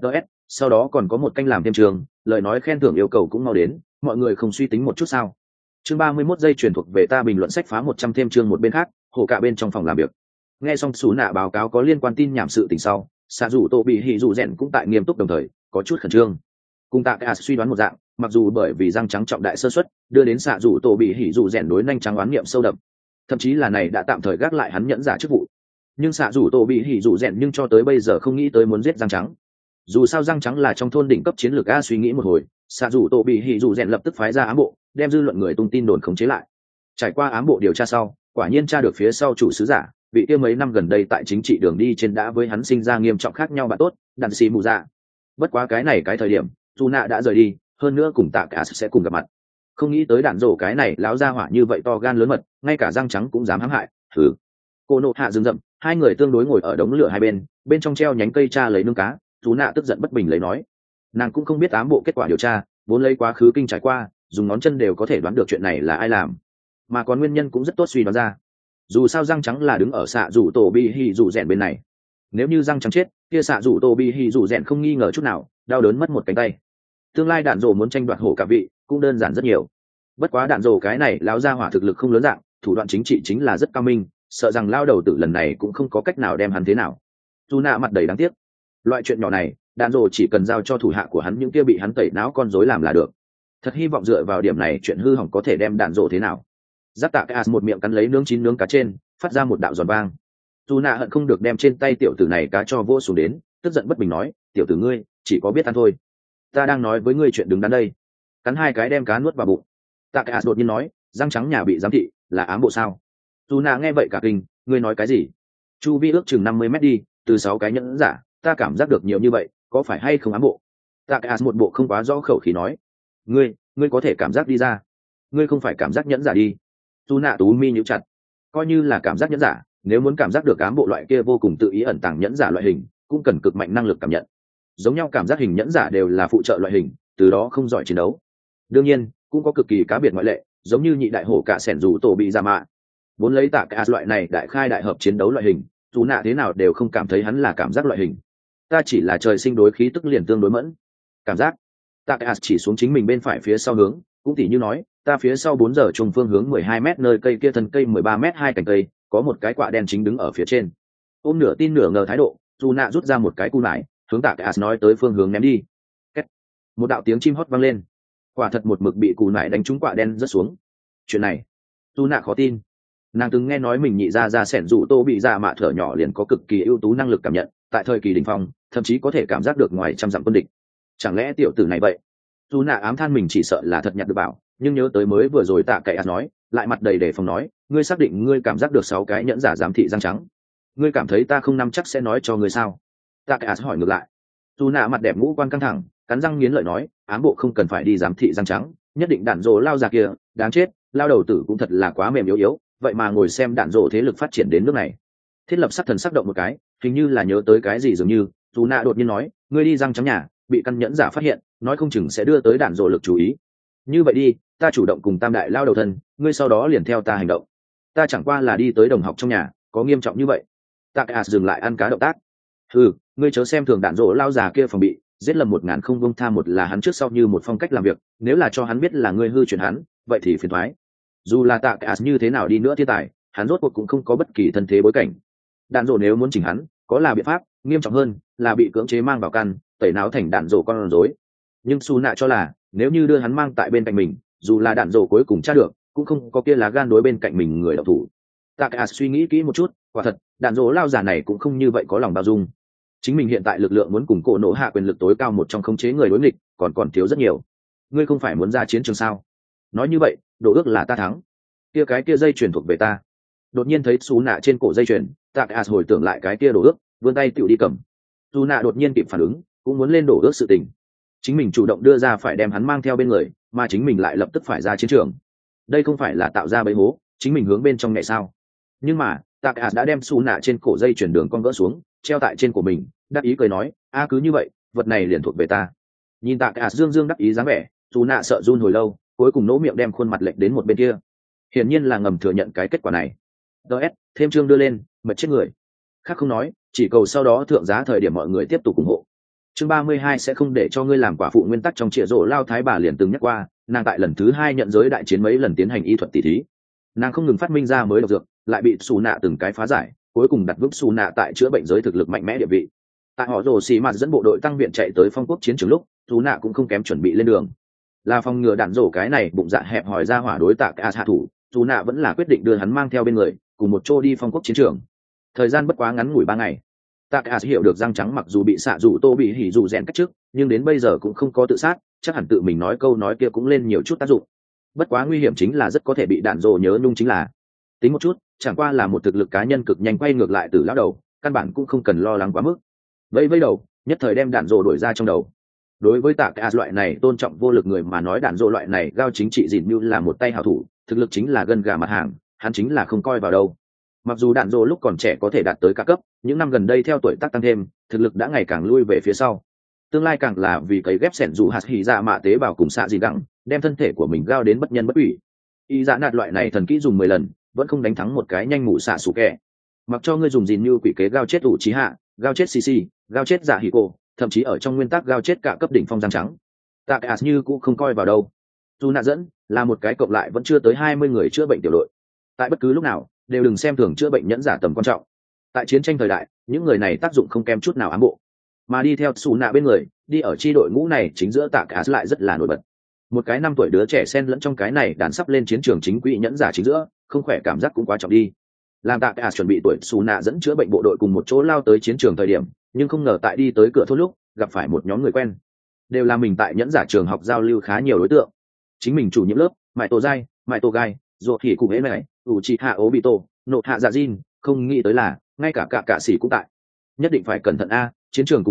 [SPEAKER 1] Sau đó còn có một canh làm thêm trường, lời nói khen thưởng yêu cầu cũng mau đến, mọi người không suy tính một chút sao? Chương 31 giây truyền thuộc về ta bình luận sách phá 100 thêm chương một bên khác, hổ cả bên trong phòng làm việc. Nghe xong Sú Nạ báo cáo có liên quan tin nhảm sự tình sau, xạ rủ tổ bị hỉ rủ rèn cũng tại nghiêm túc đồng thời có chút khẩn trương. Cùng Tạ Cả suy đoán một dạng, mặc dù bởi vì răng trắng trọng đại sơ suất, đưa đến xạ rủ tổ bị hỉ rủ rèn đối nhanh trắng oán niệm sâu đậm, thậm chí là này đã tạm thời gác lại hắn nhẫn giả chức vụ. Nhưng xạ rủ tổ bị hỉ rủ rèn nhưng cho tới bây giờ không nghĩ tới muốn giết răng trắng. Dù sao răng trắng là trong thôn đỉnh cấp chiến lược, a suy nghĩ một hồi, xạ rủ tổ bị hỉ rủ rèn lập tức phái ra ám bộ, đem dư luận người tung tin đồn khống chế lại. Trải qua ám bộ điều tra sau, quả nhiên tra được phía sau chủ sứ giả, vị kia mấy năm gần đây tại chính trị đường đi trên đã với hắn sinh ra nghiêm trọng khác nhau bạn tốt, đàn xì mù dạ. Bất quá cái này cái thời điểm, dù nạ đã rời đi, hơn nữa cùng Tạ Cả sẽ cùng gặp mặt. Không nghĩ tới đạn rổ cái này láo ra hỏa như vậy to gan lớn mật, ngay cả răng trắng cũng dám hãm hại. Thử cô nộ hạ rừng rậm, hai người tương đối ngồi ở đống lửa hai bên, bên trong treo nhánh cây cha lấy nướng cá. Chú nạ tức giận bất bình lấy nói, nàng cũng không biết ám bộ kết quả điều tra, vốn lấy quá khứ kinh trải qua, dùng ngón chân đều có thể đoán được chuyện này là ai làm, mà còn nguyên nhân cũng rất tốt suy đoán ra. Dù sao răng trắng là đứng ở xạ rủ tổ bi hỉ rủ rèn bên này, nếu như răng trắng chết, kia xạ rủ tổ bi hỉ rủ rèn không nghi ngờ chút nào đau đớn mất một cánh tay. Tương lai đạn rổ muốn tranh đoạt hổ cả vị cũng đơn giản rất nhiều. Bất quá đạn rổ cái này lão gia hỏa thực lực không lớn dạng, thủ đoạn chính trị chính là rất cao minh, sợ rằng lao đầu tử lần này cũng không có cách nào đem hắn thế nào. Dù nạ mặt đầy đáng tiếc, loại chuyện nhỏ này đạn rổ chỉ cần giao cho thủ hạ của hắn những kia bị hắn tẩy não con rối làm là được. Thật hy vọng dựa vào điểm này chuyện hư hỏng có thể đem đạn rổ thế nào. Giáp Tạ Cả một miệng cắn lấy nướng chín nướng cá trên, phát ra một đạo giòn vang. Dù nạ hận không được đem trên tay tiểu tử này cá cho vô xuống đến, tức giận bất bình nói, tiểu tử ngươi chỉ có biết ăn thôi, ta đang nói với ngươi chuyện đứng đắn đây. Cắn hai cái đem cá nuốt vào bụng. Tạ Cả đột nhiên nói, răng trắng nhà bị giám thị là ám bộ sao? Dù nạ nghe vậy cả kinh, ngươi nói cái gì? Chu vi ước chừng 50 mét đi, từ 6 cái nhẫn giả, ta cảm giác được nhiều như vậy, có phải hay không ám bộ? Takahashi một bộ không quá rõ khẩu khí nói. Ngươi có thể cảm giác đi ra. Ngươi không phải cảm giác nhẫn giả đi. Tu nạ tú mi nhíu chặt. Coi như là cảm giác nhẫn giả, nếu muốn cảm giác được ám bộ loại kia vô cùng tự ý ẩn tàng nhẫn giả loại hình, cũng cần cực mạnh năng lực cảm nhận. Giống nhau cảm giác hình nhẫn giả đều là phụ trợ loại hình, từ đó không giỏi chiến đấu. Đương nhiên, cũng có cực kỳ cá biệt ngoại lệ, giống như nhị đại hổ cả sẻn dù tổ bị giả mạ. Vốn lấy Takahashi loại này đại khai đại hợp chiến đấu loại hình, dù nạ thế nào đều không cảm thấy hắn là cảm giác loại hình. Ta chỉ là trời sinh đối khí tức liền tương đối mẫn. Cảm giác. Takahashi chỉ xuống chính mình bên phải phía sau hướng, cũng tỉ như nói, ta phía sau 4 giờ trùng phương hướng 12 mét nơi cây kia thân cây 13 mét hai cành cây, có một cái quả đen chính đứng ở phía trên. Ôm nửa tin nửa ngờ thái độ, dù nạ rút ra một cái cù nải, hướng Takahashi nói tới phương hướng ném đi. Kết. Một đạo tiếng chim hót vang lên. Quả thật một mực bị cù nải đánh trúng quả đen rớt xuống. Chuyện này, dù nạ khó tin. Nàng từng nghe nói mình nhị ra sẻn rủ tô bị ra mạ thở nhỏ liền có cực kỳ ưu tú năng lực cảm nhận, tại thời kỳ đỉnh phong, thậm chí có thể cảm giác được ngoài trăm dặm quân địch. Chẳng lẽ tiểu tử này vậy? Dù nạ ám than mình chỉ sợ là thật nhặt được bảo, nhưng nhớ tới mới vừa rồi tạ cậy nói, lại mặt đầy đề phòng nói, ngươi xác định ngươi cảm giác được 6 cái nhẫn giả giám thị răng trắng, ngươi cảm thấy ta không nắm chắc sẽ nói cho ngươi sao? Tạ cậy hỏi ngược lại. Dù nạ mặt đẹp ngũ quan căng thẳng, cắn răng nghiến lợi nói, ám bộ không cần phải đi giám thị răng trắng, nhất định đạn rồ lao già kia, đáng chết, lao đầu tử cũng thật là quá mềm yếu, vậy mà ngồi xem đạn rồ thế lực phát triển đến nước này. Thiết lập sắc thần sắc động một cái, hình như là nhớ tới cái gì dường như, dù nạ đột nhiên nói, ngươi đi răng trắng nhà, bị căn nhẫn giả phát hiện, nói không chừng sẽ đưa tới đạn rồ lực chú ý. Như vậy đi, ta chủ động cùng tam đại lao đầu thân, ngươi sau đó liền theo ta hành động. Ta chẳng qua là đi tới đồng học trong nhà, có nghiêm trọng như vậy? Takahashi dừng lại ăn cá động tác. Ngươi chớ xem thường đạn rồ lao già kia phòng bị, giết lầm 1000 không buông tha một là hắn trước sau như một phong cách làm việc, nếu là cho hắn biết là ngươi hư chuyển hắn, vậy thì phiền toái. Dù là Takahashi như thế nào đi nữa thiên tài, hắn rốt cuộc cũng không có bất kỳ thân thế bối cảnh. Đạn rồ nếu muốn chỉnh hắn, có là biện pháp, nghiêm trọng hơn là bị cưỡng chế mang vào căn, tẩy não thành đạn rồ con rối. Nhưng Su nạ cho là, nếu như đưa hắn mang tại bên cạnh mình, dù là đạn rồ cuối cùng tra được, cũng không có kia lá gan đối bên cạnh mình người đạo thủ. Takahashi suy nghĩ kỹ một chút, quả thật, đạn rồ lao giả này cũng không như vậy có lòng bao dung. Chính mình hiện tại lực lượng muốn cùng cổ nổ hạ quyền lực tối cao một trong khống chế người đối nghịch, còn thiếu rất nhiều. Ngươi không phải muốn ra chiến trường sao? Nói như vậy, độ ước là ta thắng. Cái kia dây chuyền thuộc về ta. Đột nhiên thấy Su nạ trên cổ dây chuyền, Takahashi hồi tưởng lại cái kia đổ ước, vươn tay tựu đi cầm. Su nạ đột nhiên kịp phản ứng, cũng muốn lên đổ ước sự tình. Chính mình chủ động đưa ra phải đem hắn mang theo bên người, mà chính mình lại lập tức phải ra chiến trường. Đây không phải là tạo ra bẫy hố, chính mình hướng bên trong nhảy sao? Nhưng mà, Takahashi đã đem Su nạ trên cổ dây chuyền đường con gỡ xuống, treo tại trên cổ mình, đắc ý cười nói, cứ như vậy, vật này liền thuộc về ta. Nhìn Takahashi dương đắc ý dáng vẻ, Su nạ sợ run hồi lâu, cuối cùng nỗ miệng đem khuôn mặt lệch đến một bên kia. Hiển nhiên là ngầm thừa nhận cái kết quả này. DS, thêm chương đưa lên, mệt chết người. Khác không nói, chỉ cầu sau đó thượng giá thời điểm mọi người tiếp tục ủng hộ. Chương 32 sẽ không để cho ngươi làm quả phụ nguyên tắc trong trịa rổ lao thái bà liền từng nhắc qua, nàng tại lần thứ 2 nhận giới đại chiến mấy lần tiến hành y thuật tỷ thí. Nàng không ngừng phát minh ra mới độc dược, lại bị Su nạ từng cái phá giải, cuối cùng đặt vững Su nạ tại chữa bệnh giới thực lực mạnh mẽ địa vị. Tại họ rồ xì mạt dẫn bộ đội tăng viện chạy tới phong quốc chiến trường lúc, Su nạ cũng không kém chuẩn bị lên đường. Là phòng ngừa đạn rổ cái này bụng dạ hẹp hỏi ra hỏa đối tạ cả hạ thủ, Su nạ vẫn là quyết định đưa hắn mang theo bên người, cùng một chỗ đi phong quốc chiến trường. Thời gian bất quá ngắn ngủi 3 ngày. Takahashi hiểu được răng trắng mặc dù bị xạ rủ tô bị hỉ rủ rèn cách trước, nhưng đến bây giờ cũng không có tự sát, chắc hẳn tự mình nói câu nói kia cũng lên nhiều chút tác dụng. Bất quá nguy hiểm chính là rất có thể bị đạn rồ nhớ nhung chính là. Tính một chút, chẳng qua là một thực lực cá nhân cực nhanh quay ngược lại từ lão đầu, căn bản cũng không cần lo lắng quá mức. Vây đầu, nhất thời đem đạn rồ đuổi ra trong đầu. Đối với Takahashi loại này tôn trọng vô lực người mà nói đạn rồ loại này gao chính trị gìn như là một tay hảo thủ, thực lực chính là gân gà mặt hàng, hắn chính là không coi vào đâu. Mặc dù đạn rồ lúc còn trẻ có thể đạt tới cả cấp, những năm gần đây theo tuổi tác tăng thêm, thực lực đã ngày càng lui về phía sau. Tương lai càng là vì cấy ghép sẻn dù hạt hỉ dạ mạ tế bào cùng xạ gì đẳng, đem thân thể của mình gao đến bất nhân bất ủy. Y dạ nạt loại này thần kỹ dùng 10 lần, vẫn không đánh thắng một cái nhanh mụ xạ sủ kẹ. Mặc cho ngươi dùng gìn như quỷ kế gao chết ủ trí hạ, gao chết xì, gao chết dạ hỉ cô, thậm chí ở trong nguyên tắc gao chết cả cấp đỉnh phong giang trắng. Takahashi như cũng không coi vào đâu. Dù nạ dẫn là một cái cộng lại vẫn chưa tới 20 người chữa bệnh tiểu đội. Tại bất cứ lúc nào đều đừng xem thường chữa bệnh nhẫn giả tầm quan trọng. Tại chiến tranh thời đại, những người này tác dụng không kém chút nào ám bộ, mà đi theo Su nạ bên người, đi ở chi đội ngũ này chính giữa Takahashi lại rất là nổi bật. Một cái 5 tuổi đứa trẻ xen lẫn trong cái này đàn sắp lên chiến trường chính quỹ nhẫn giả chính giữa, không khỏe cảm giác cũng quá trọng đi. Làm Takahashi chuẩn bị tuổi Su nạ dẫn chữa bệnh bộ đội cùng một chỗ lao tới chiến trường thời điểm, nhưng không ngờ tại đi tới cửa thôn lúc, gặp phải một nhóm người quen. Đều là mình tại nhẫn giả trường học giao lưu khá nhiều đối tượng. Chính mình chủ nhiệm lớp, Mại Tổ Giai, Mại Tổ Gai, ruột thì cùng hễ này, Uchiha Obito, nộ hạ dạ Jin, không nghĩ tới là ngay cả sĩ cũng tại. Nhất định phải cẩn thận a, chiến trường cùng thôn,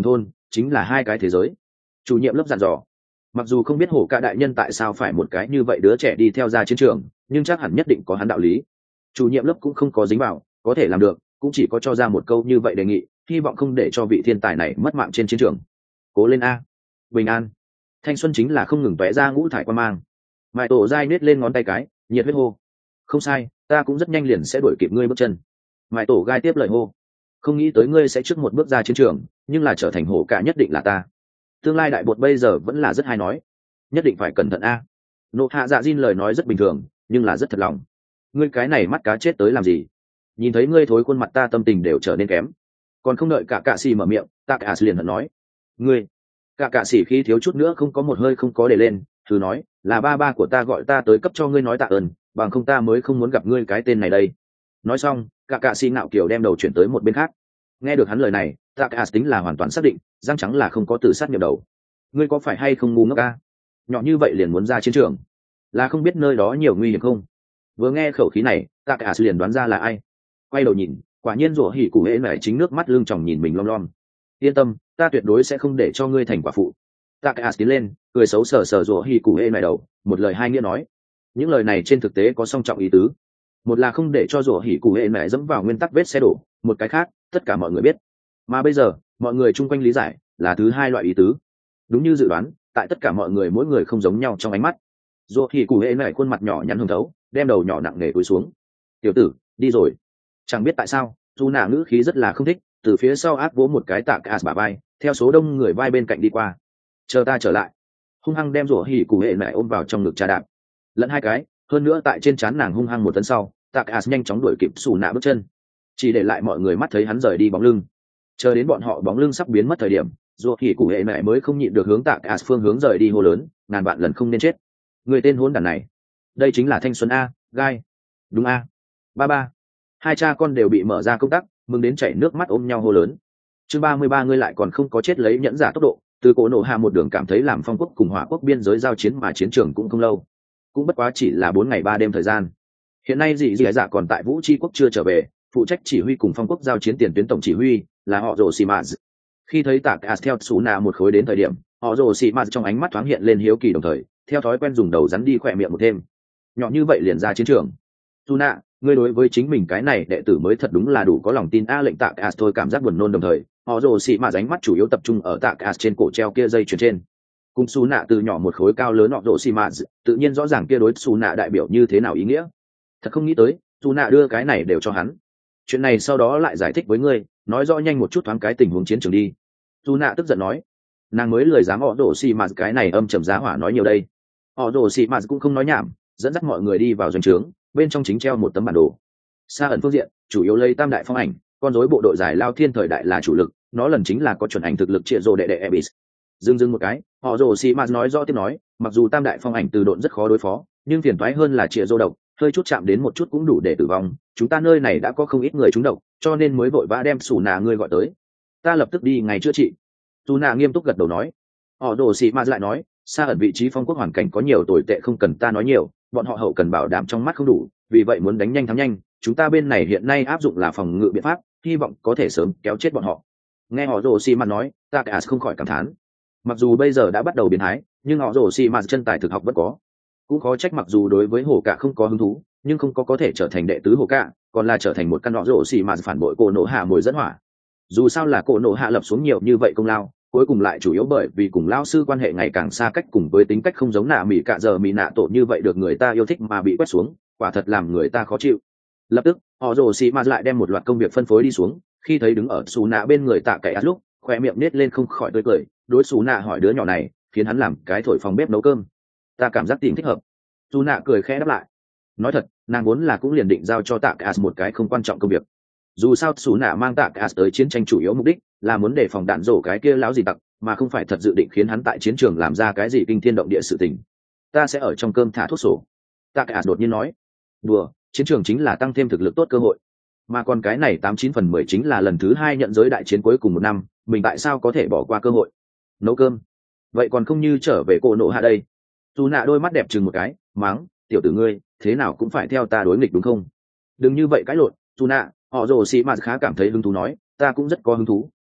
[SPEAKER 1] chính là hai cái thế giới. Chủ nhiệm lớp dặn dò. Mặc dù không biết hổ cả đại nhân tại sao phải một cái như vậy đứa trẻ đi theo ra chiến trường, nhưng chắc hẳn nhất định có hắn đạo lý. Chủ nhiệm lớp cũng không có dính vào, có thể làm được cũng chỉ có cho ra một câu như vậy đề nghị, hy vọng không để cho vị thiên tài này mất mạng trên chiến trường. Cố lên a, bình an. Thanh xuân chính là không ngừng tóe ra ngũ thải quan mang. Mại tổ dai nết lên ngón tay cái, nhiệt huyết hô. Không sai, ta cũng rất nhanh liền sẽ đuổi kịp ngươi bước chân. Mại tổ gai tiếp lời hô. Không nghĩ tới ngươi sẽ trước một bước ra chiến trường, nhưng là trở thành hổ cả nhất định là ta. Tương lai đại bột bây giờ vẫn là rất hay nói, nhất định phải cẩn thận a. Nộ hạ dạ Jin lời nói rất bình thường, nhưng là rất thật lòng. Ngươi cái này mắt cá chết tới làm gì? Nhìn thấy ngươi thối khuôn mặt ta tâm tình đều trở nên kém. Còn không đợi cả cạ xì mở miệng, ta cả liền hận nói. Ngươi, cả cạ xì khi thiếu chút nữa không có một hơi không có để lên, thử nói, là ba của ta gọi ta tới cấp cho ngươi nói tạ ơn, bằng không ta mới không muốn gặp ngươi cái tên này đây. Nói xong, cả cạ xì ngạo kiểu đem đầu chuyển tới một bên khác. Nghe được hắn lời này, ta cả tính là hoàn toàn xác định, răng trắng là không có tự sát nhập đầu. Ngươi có phải hay không ngu ngốc a? Nhỏ như vậy liền muốn ra chiến trường, là không biết nơi đó nhiều nguy hiểm không? Vừa nghe khẩu khí này, ta cả liền đoán ra là ai. Quay đầu nhìn, quả nhiên rủa hỉ cụ hễ mẹ chính nước mắt lưng tròng nhìn mình lom lom. Yên tâm, ta tuyệt đối sẽ không để cho ngươi thành quả phụ. Ta cả tiến lên, cười xấu sờ sờ rủa hỉ cụ hễ mẹ đầu, một lời hai nghĩa nói. Những lời này trên thực tế có song trọng ý tứ. Một là không để cho rủa hỉ cụ hễ mẹ dẫm vào nguyên tắc vết xe đổ, một cái khác, tất cả mọi người biết. Mà bây giờ, mọi người chung quanh lý giải là thứ hai loại ý tứ. Đúng như dự đoán, tại tất cả mọi người mỗi người không giống nhau trong ánh mắt. Rủa hỉ cụ hễ mẹ khuôn mặt nhỏ nhắn hồng thấu, đem đầu nhỏ nặng nề cúi xuống. Tiểu tử, đi rồi. Chẳng biết tại sao, dù nạ ngữ khí rất là không thích, từ phía sau áp vỗ một cái tạ cả bả vai, theo số đông người vai bên cạnh đi qua. Chờ ta trở lại. Hung hăng đem rủa hỉ cụ hệ mẹ ôm vào trong ngực trà đạp. Lẫn hai cái, hơn nữa tại trên trán nàng hung hăng một tấn sau, tạ cả nhanh chóng đuổi kịp xù nạ bước chân, chỉ để lại mọi người mắt thấy hắn rời đi bóng lưng. Chờ đến bọn họ bóng lưng sắp biến mất thời điểm, rủa hỉ cụ hệ mẹ mới không nhịn được hướng tạ cả phương hướng rời đi hô lớn, ngàn vạn lần không nên chết. Người tên hỗn đản này, đây chính là thanh xuân a, gai. Đúng a. Ba. Hai cha con đều bị mở ra công tắc, mừng đến chảy nước mắt ôm nhau hô lớn. Chương 33 ngươi lại còn không có chết lấy nhẫn giả tốc độ, từ cổ nổ hạ một đường cảm thấy làm phong quốc cùng hỏa quốc biên giới giao chiến mà chiến trường cũng không lâu, cũng bất quá chỉ là 4 ngày 3 đêm thời gian. Hiện nay dị dạ còn tại Vũ Chi quốc chưa trở về, phụ trách chỉ huy cùng phong quốc giao chiến tiền tuyến tổng chỉ huy là họ Rồ Xì Mạt. Khi thấy Tạc As theo Sú Na một khối đến thời điểm, họ Rồ Xì Mạt trong ánh mắt thoáng hiện lên hiếu kỳ, đồng thời theo thói quen dùng đầu rắn đi khỏe miệng một thêm. Nhỏ như vậy liền ra chiến trường. Sú Na, ngươi đối với chính mình cái này đệ tử mới thật đúng là đủ có lòng tin a. Lệnh Tạc As thôi cảm giác buồn nôn, đồng thời họ Rồ Xì Mạt ánh mắt chủ yếu tập trung ở Tạc As trên cổ treo kia dây chuyền trên. Cùng Sú Na từ nhỏ một khối cao lớn họ Rồ Xì Mạt, tự nhiên rõ ràng kia đối Sú Na đại biểu như thế nào ý nghĩa. Thật không nghĩ tới, Sú Na đưa cái này đều cho hắn. Chuyện này sau đó lại giải thích với ngươi, nói rõ nhanh một chút thoáng cái tình huống chiến trường đi. Sú Na tức giận nói. Nàng mới lười dám họ Rồ Xì Mạt cái này âm trầm giá hỏa nói nhiều đây. Họ Rồ Xì Mạt cũng không nói nhảm, dẫn dắt mọi người đi vào doanh trướng, bên trong chính treo một tấm bản đồ. Xa ẩn phương diện, chủ yếu lấy tam đại phong ảnh, con rối bộ đội giải lao thiên thời đại là chủ lực, nó lần chính là có chuẩn ảnh thực lực triệu rồ đệ đệ Ebis. Dưng một cái, họ Rồ Xì Mạt nói rõ tiếp nói, mặc dù tam đại phong ảnh từ độn rất khó đối phó, nhưng phiền toái hơn là triệu rồ độc, hơi chút chạm đến một chút cũng đủ để tử vong. Chúng ta nơi này đã có không ít người trúng độc, cho nên mới vội vã đem Sú Na ngươi gọi tới. Ta lập tức đi ngay chữa trị. Sú Na nghiêm túc gật đầu nói. Họ Rồ Xì Mạt lại nói, xa ẩn vị trí phong quốc hoàn cảnh có nhiều tồi tệ không cần ta nói nhiều, bọn họ hậu cần bảo đảm trong mắt không đủ, vì vậy muốn đánh nhanh thắng nhanh, chúng ta bên này hiện nay áp dụng là phòng ngự biện pháp, hy vọng có thể sớm kéo chết bọn họ. Nghe họ Rồ Xì Mạt nói, ta cả không khỏi cảm thán. Mặc dù bây giờ đã bắt đầu biến thái, nhưng họ Rồ Xì Mạt chân tài thực học vẫn có. Cũng khó trách mặc dù đối với hổ cả không có hứng thú, nhưng không có thể trở thành đệ tứ hổ cả, còn là trở thành một căn họ Rồ Xì Mạt phản bội cổ nổ hạ mồi dẫn hỏa. Dù sao là cổ nổ hạ lập xuống nhiều như vậy công lao, cuối cùng lại chủ yếu bởi vì cùng lao sư quan hệ ngày càng xa cách, cùng với tính cách không giống nạ mỹ cạ giờ mỹ nạ tổ như vậy được người ta yêu thích mà bị quét xuống, quả thật làm người ta khó chịu. Lập tức họ Rồ Xì Mạt lại đem một loạt công việc phân phối đi xuống, khi thấy đứng ở Sú Na bên người Tạ Cậy lúc khoe miệng nết lên không khỏi tươi cười. Đối Sú Na hỏi đứa nhỏ này khiến hắn làm cái thổi phòng bếp nấu cơm, ta cảm giác tìm thích hợp. Sú Na cười khẽ đáp lại. Nói thật, nàng vốn là cũng liền định giao cho Tạ Cậy một cái không quan trọng công việc. Dù sao Sú Na mang Tạ Cậy tới chiến tranh chủ yếu mục đích là muốn đề phòng đạn rổ cái kia láo gì tặc, mà không phải thật dự định khiến hắn tại chiến trường làm ra cái gì kinh thiên động địa sự tình. Ta sẽ ở trong cơm thả thuốc sổ. Tạ Cậy đột nhiên nói. Đùa, chiến trường chính là tăng thêm thực lực tốt cơ hội, mà còn cái này 89/10 chính là lần thứ 2 nhận giới đại chiến cuối cùng một năm, mình tại sao có thể bỏ qua cơ hội? Nấu cơm, vậy còn không như trở về cổ nổ hạ đây. Sú Na đôi mắt đẹp chừng một cái, mắng, tiểu tử ngươi thế nào cũng phải theo ta đối nghịch đúng không? Đừng như vậy cãi lộn. Sú Na, họ Rồ Xì Mạt khá cảm thấy hứng thú nói, ta cũng rất có hứng thú,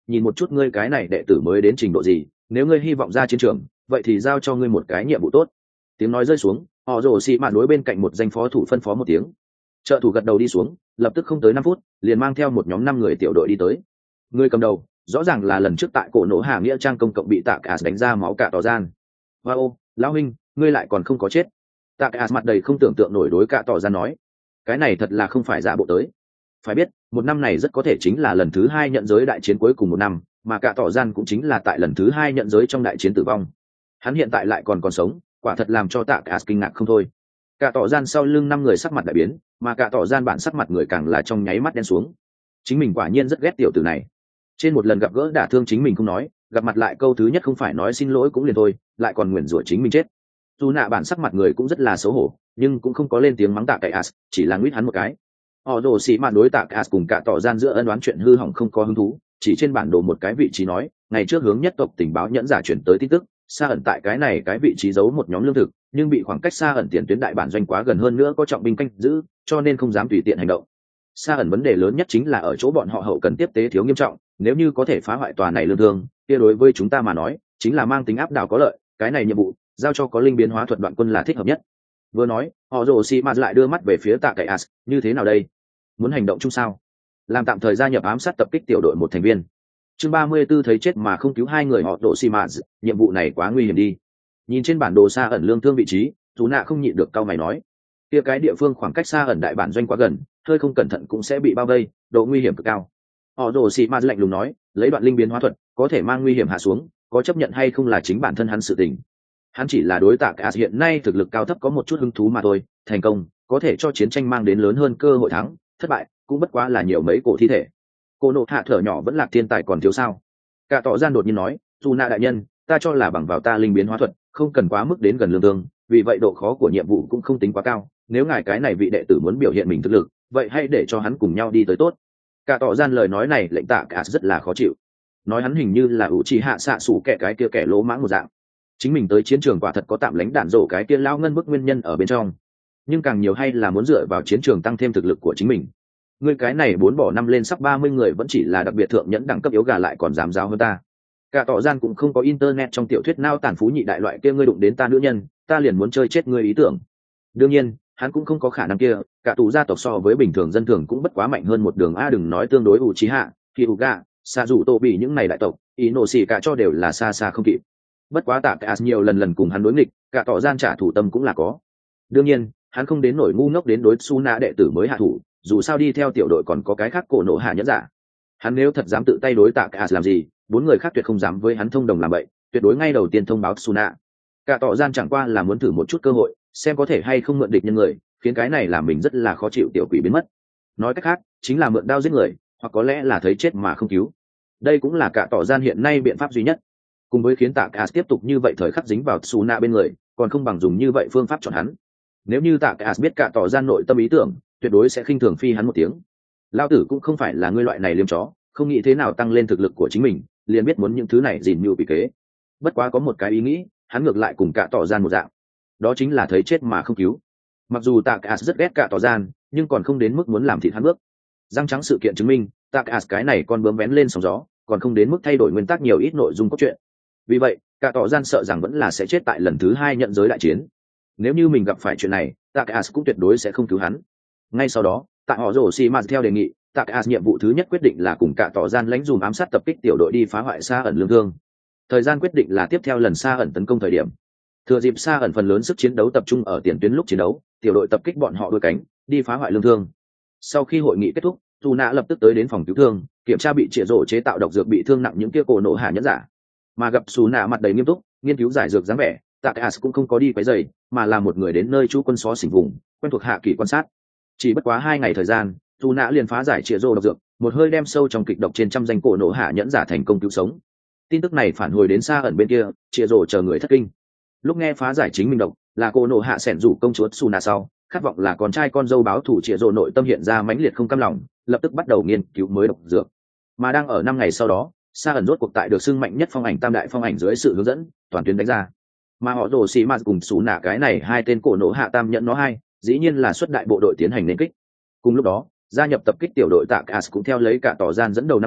[SPEAKER 1] nhìn một chút ngươi cái này đệ tử mới đến trình độ gì, nếu ngươi hy vọng ra chiến trường vậy thì giao cho ngươi một cái nhiệm vụ tốt. Tiếng nói rơi xuống, họ rồ xì mạt đối bên cạnh một danh phó thủ phân phó một tiếng. Trợ thủ gật đầu đi xuống, lập tức không tới 5 phút liền mang theo một nhóm 5 người tiểu đội đi tới. Người cầm đầu rõ ràng là lần trước tại cổ nổ hạ nghĩa trang công cộng bị tạ cả đánh ra máu cả tỏ gian. Wow, lão huynh, ngươi lại còn không có chết. Tạ cả mặt đầy không tưởng tượng nổi đối cả tỏ gian nói, cái này thật là không phải giả bộ tới. Phải biết, một năm này rất có thể chính là lần thứ 2 nhận giới đại chiến cuối cùng một năm, mà cả tỏ gian cũng chính là tại lần thứ 2 nhận giới trong đại chiến tử vong. Hắn hiện tại lại còn sống, quả thật làm cho tạ cả kinh ngạc không thôi. Cả tỏ gian sau lưng 5 người sắc mặt đại biến, mà cả tỏ gian bản sắc mặt người càng là trong nháy mắt đen xuống. Chính mình quả nhiên rất ghét tiểu tử này. Trên một lần gặp gỡ đả thương chính mình không nói, gặp mặt lại câu thứ nhất không phải nói xin lỗi cũng liền thôi, lại còn nguyền rủa chính mình chết. Dù nạ bản sắc mặt người cũng rất là xấu hổ, nhưng cũng không có lên tiếng mắng tạ cậy as, chỉ là nguyết hắn một cái. Họ đồ xì mạn đối tạ as cùng cả tỏ gian giữa ân oán chuyện hư hỏng không có hứng thú, chỉ trên bản đồ một cái vị trí nói, ngày trước hướng nhất tộc tình báo nhẫn giả chuyển tới tin tức, Sa ẩn tại cái này cái vị trí giấu một nhóm lương thực, nhưng bị khoảng cách Sa ẩn tiền tuyến đại bản doanh quá gần hơn nữa có trọng binh canh giữ, cho nên không dám tùy tiện hành động. Sa ẩn vấn đề lớn nhất chính là ở chỗ bọn họ hậu cần tiếp tế thiếu nghiêm trọng, nếu như có thể phá hoại tòa này lương thương, kia đối với chúng ta mà nói, chính là mang tính áp đảo có lợi, cái này nhiệm vụ giao cho có linh biến hóa thuật đoạn quân là thích hợp nhất. Vừa nói, họ rồ xì mạt lại đưa mắt về phía tạ cậy as, như thế nào đây? Muốn hành động chung sao? Làm tạm thời gia nhập ám sát tập kích tiểu đội một thành viên. Chương 34 thấy chết mà không cứu 2 người họ rồ xì mạt, nhiệm vụ này quá nguy hiểm đi. Nhìn trên bản đồ Sa ẩn lương thương vị trí, Tú Nạ không nhịn được cau mày nói, kia cái địa phương khoảng cách Sa ẩn đại bản doanh quá gần, hơi không cẩn thận cũng sẽ bị bao vây, độ nguy hiểm cực cao. Họ rồ xì mạt lạnh lùng nói, lấy đoạn linh biến hóa thuật có thể mang nguy hiểm hạ xuống, có chấp nhận hay không là chính bản thân hắn sự tình. Hắn chỉ là đối tạ cả hiện nay thực lực cao thấp có một chút hứng thú mà thôi, thành công có thể cho chiến tranh mang đến lớn hơn cơ hội thắng, thất bại cũng bất quá là nhiều mấy cổ thi thể. Cô nộ hạ thở nhỏ vẫn là thiên tài còn thiếu sao? Cả tỏ gian đột nhiên nói, dù nạ đại nhân, ta cho là bằng vào ta linh biến hóa thuật không cần quá mức đến gần lương tương, vì vậy độ khó của nhiệm vụ cũng không tính quá cao, nếu ngài cái này vị đệ tử muốn biểu hiện mình thực lực, vậy hãy để cho hắn cùng nhau đi tới tốt. Cả tỏ gian lời nói này lệnh tạ cả rất là khó chịu, nói hắn hình như là ủ trì hạ xạ sủ kẻ cái kia kẻ lỗ mãng một dạng. Chính mình tới chiến trường quả thật có tạm lánh đạn rổ cái kia lao ngân bức nguyên nhân ở bên trong, nhưng càng nhiều hay là muốn dựa vào chiến trường tăng thêm thực lực của chính mình. Ngươi cái này 4 bỏ 5 lên sắp 30 người vẫn chỉ là đặc biệt thượng nhẫn đẳng cấp yếu gà lại còn dám giáo hơn ta. Cả tỏ gian cũng không có internet trong tiểu thuyết nao tản phú nhị đại loại kia ngươi đụng đến ta nữ nhân, ta liền muốn chơi chết ngươi ý tưởng. Đương nhiên, hắn cũng không có khả năng kia, cả tù gia tộc so với bình thường dân thường cũng bất quá mạnh hơn một đường a, đừng nói tương đối Uchiha, Hyuga, xa dù tô bị những này đại tộc, ý nổ xì cả cho đều là xa xa không kịp. Bất quá tạ cả nhiều lần cùng hắn đối nghịch, cả tỏ gian trả thủ tâm cũng là có. Đương nhiên, hắn không đến nổi ngu ngốc đến đối Suna đệ tử mới hạ thủ, dù sao đi theo tiểu đội còn có cái khác cổ nổ hạ nhẫn giả. Hắn nếu thật dám tự tay đối tạ cả làm gì, 4 người khác tuyệt không dám với hắn thông đồng làm vậy, tuyệt đối ngay đầu tiên thông báo Suna. Cả tỏ gian chẳng qua là muốn thử một chút cơ hội, xem có thể hay không mượn địch nhân người, khiến cái này làm mình rất là khó chịu tiểu quỷ biến mất. Nói cách khác, chính là mượn đao giết người, hoặc có lẽ là thấy chết mà không cứu. Đây cũng là cả tỏ gian hiện nay biện pháp duy nhất. Cùng với khiến tạ cả tiếp tục như vậy thời khắc dính vào Suna bên người, còn không bằng dùng như vậy phương pháp chọn hắn. Nếu như tạ cả biết cả tỏ gian nội tâm ý tưởng, tuyệt đối sẽ khinh thường phi hắn một tiếng. Lao tử cũng không phải là ngươi loại này liêm chó, không nghĩ thế nào tăng lên thực lực của chính mình, liền biết muốn những thứ này gìn mưu bị kế. Bất quá có một cái ý nghĩ, hắn ngược lại cùng cả tỏ gian một dạng, đó chính là thấy chết mà không cứu. Mặc dù tạ cả rất ghét cả tỏ gian, nhưng còn không đến mức muốn làm thịt hắn bước. Răng trắng sự kiện chứng minh, tạ cả cái này con bướm vén lên sóng gió, còn không đến mức thay đổi nguyên tắc nhiều ít nội dung cốt truyện. Vì vậy, cả tỏ gian sợ rằng vẫn là sẽ chết tại lần thứ 2 nhận giới đại chiến. Nếu như mình gặp phải chuyện này, tạ cả cũng tuyệt đối sẽ không cứu hắn. Ngay sau đó, tại họ rồ xì mạt theo đề nghị, tạ cả nhiệm vụ thứ nhất quyết định là cùng cả tỏ gian lãnh dùm ám sát tập kích tiểu đội đi phá hoại Sa ẩn lương thương. Thời gian quyết định là tiếp theo lần Sa ẩn tấn công thời điểm. Thừa dịp Sa ẩn phần lớn sức chiến đấu tập trung ở tiền tuyến lúc chiến đấu, tiểu đội tập kích bọn họ đôi cánh, đi phá hoại lương thương. Sau khi hội nghị kết thúc, Tu Nã lập tức tới đến phòng cứu thương, kiểm tra bị Triệu Rồ chế tạo độc dược bị thương nặng những kia cổ nổ hạ nhẫn giả. Mà gặp Su Nã mặt đầy nghiêm túc, nghiên cứu giải dược dáng vẻ, Takahashi cũng không có đi quấy rầy, mà là một người đến nơi trú quân xó xỉnh vùng, quen thuộc hạ kỳ quan sát. Chỉ bất quá 2 ngày thời gian, Tu Nã liền phá giải Triệu Rồ độc dược, một hơi đem sâu trong kịch độc trên trăm danh cổ nổ hạ nhẫn giả thành công cứu sống. Tin tức này phản hồi đến Sa ẩn bên kia, Triệu Rồ chờ người thất kinh. Lúc nghe phá giải chính mình độc là cổ nổ hạ sẻn rủ công chúa Suna sau, khát vọng là con trai con dâu báo thủ Triệu Rồ nội tâm hiện ra mãnh liệt không cam lòng, lập tức bắt đầu nghiên cứu mới độc dược. Mà đang ở 5 ngày sau đó, Sa ẩn rốt cuộc tại được xưng mạnh nhất phong ảnh tam đại phong ảnh dưới sự hướng dẫn, toàn tuyến đánh ra. Mà họ Rồ xì mạt cùng Sú Nạ cái này 2 tên cổ nổ hạ tam nhận nó 2, dĩ nhiên là xuất đại bộ đội tiến hành nên kích. Cùng lúc đó, gia nhập tập kích tiểu đội Takahashi cũng theo lấy cả tỏ gian dẫn đầu 5 người,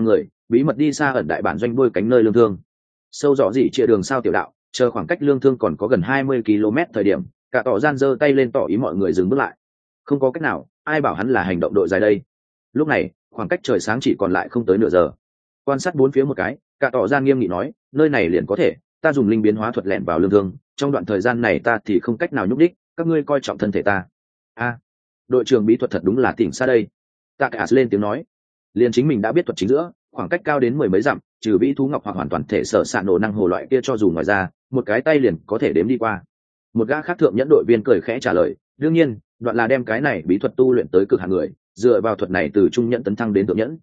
[SPEAKER 1] bí mật đi xa ẩn đại bản doanh đuôi cánh nơi lương thương. Sâu rõ gì chia đường sao tiểu đạo, chờ khoảng cách lương thương còn có gần 20 km thời điểm, cả tỏ gian giơ tay lên tỏ ý mọi người dừng bước lại. Không có cách nào, ai bảo hắn là hành động đội dài đây. Lúc này, khoảng cách trời sáng chỉ còn lại không tới nửa giờ. Quan sát bốn phía một cái, cả tỏ gian nghiêm nghị nói, nơi này liền có thể, ta dùng linh biến hóa thuật lẻn vào lương thương, trong đoạn thời gian này ta thì không cách nào nhúc đích, các ngươi coi trọng thân thể ta. Đội trưởng bí thuật thật đúng là tỉnh xa đây. Tạ Cả lên tiếng nói, liền chính mình đã biết thuật chính giữa, khoảng cách cao đến mười mấy dặm, trừ vĩ thú ngọc hoặc hoàn toàn thể sở xạ nổ năng hồ loại kia cho dù ngoài ra, một cái tay liền có thể đếm đi qua. Một gã khác thượng nhẫn đội viên cười khẽ trả lời, đương nhiên, đoạn là đem cái này bí thuật tu luyện tới cực hạn người, dựa vào thuật này từ trung nhẫn tấn thăng đến thượng nhẫn.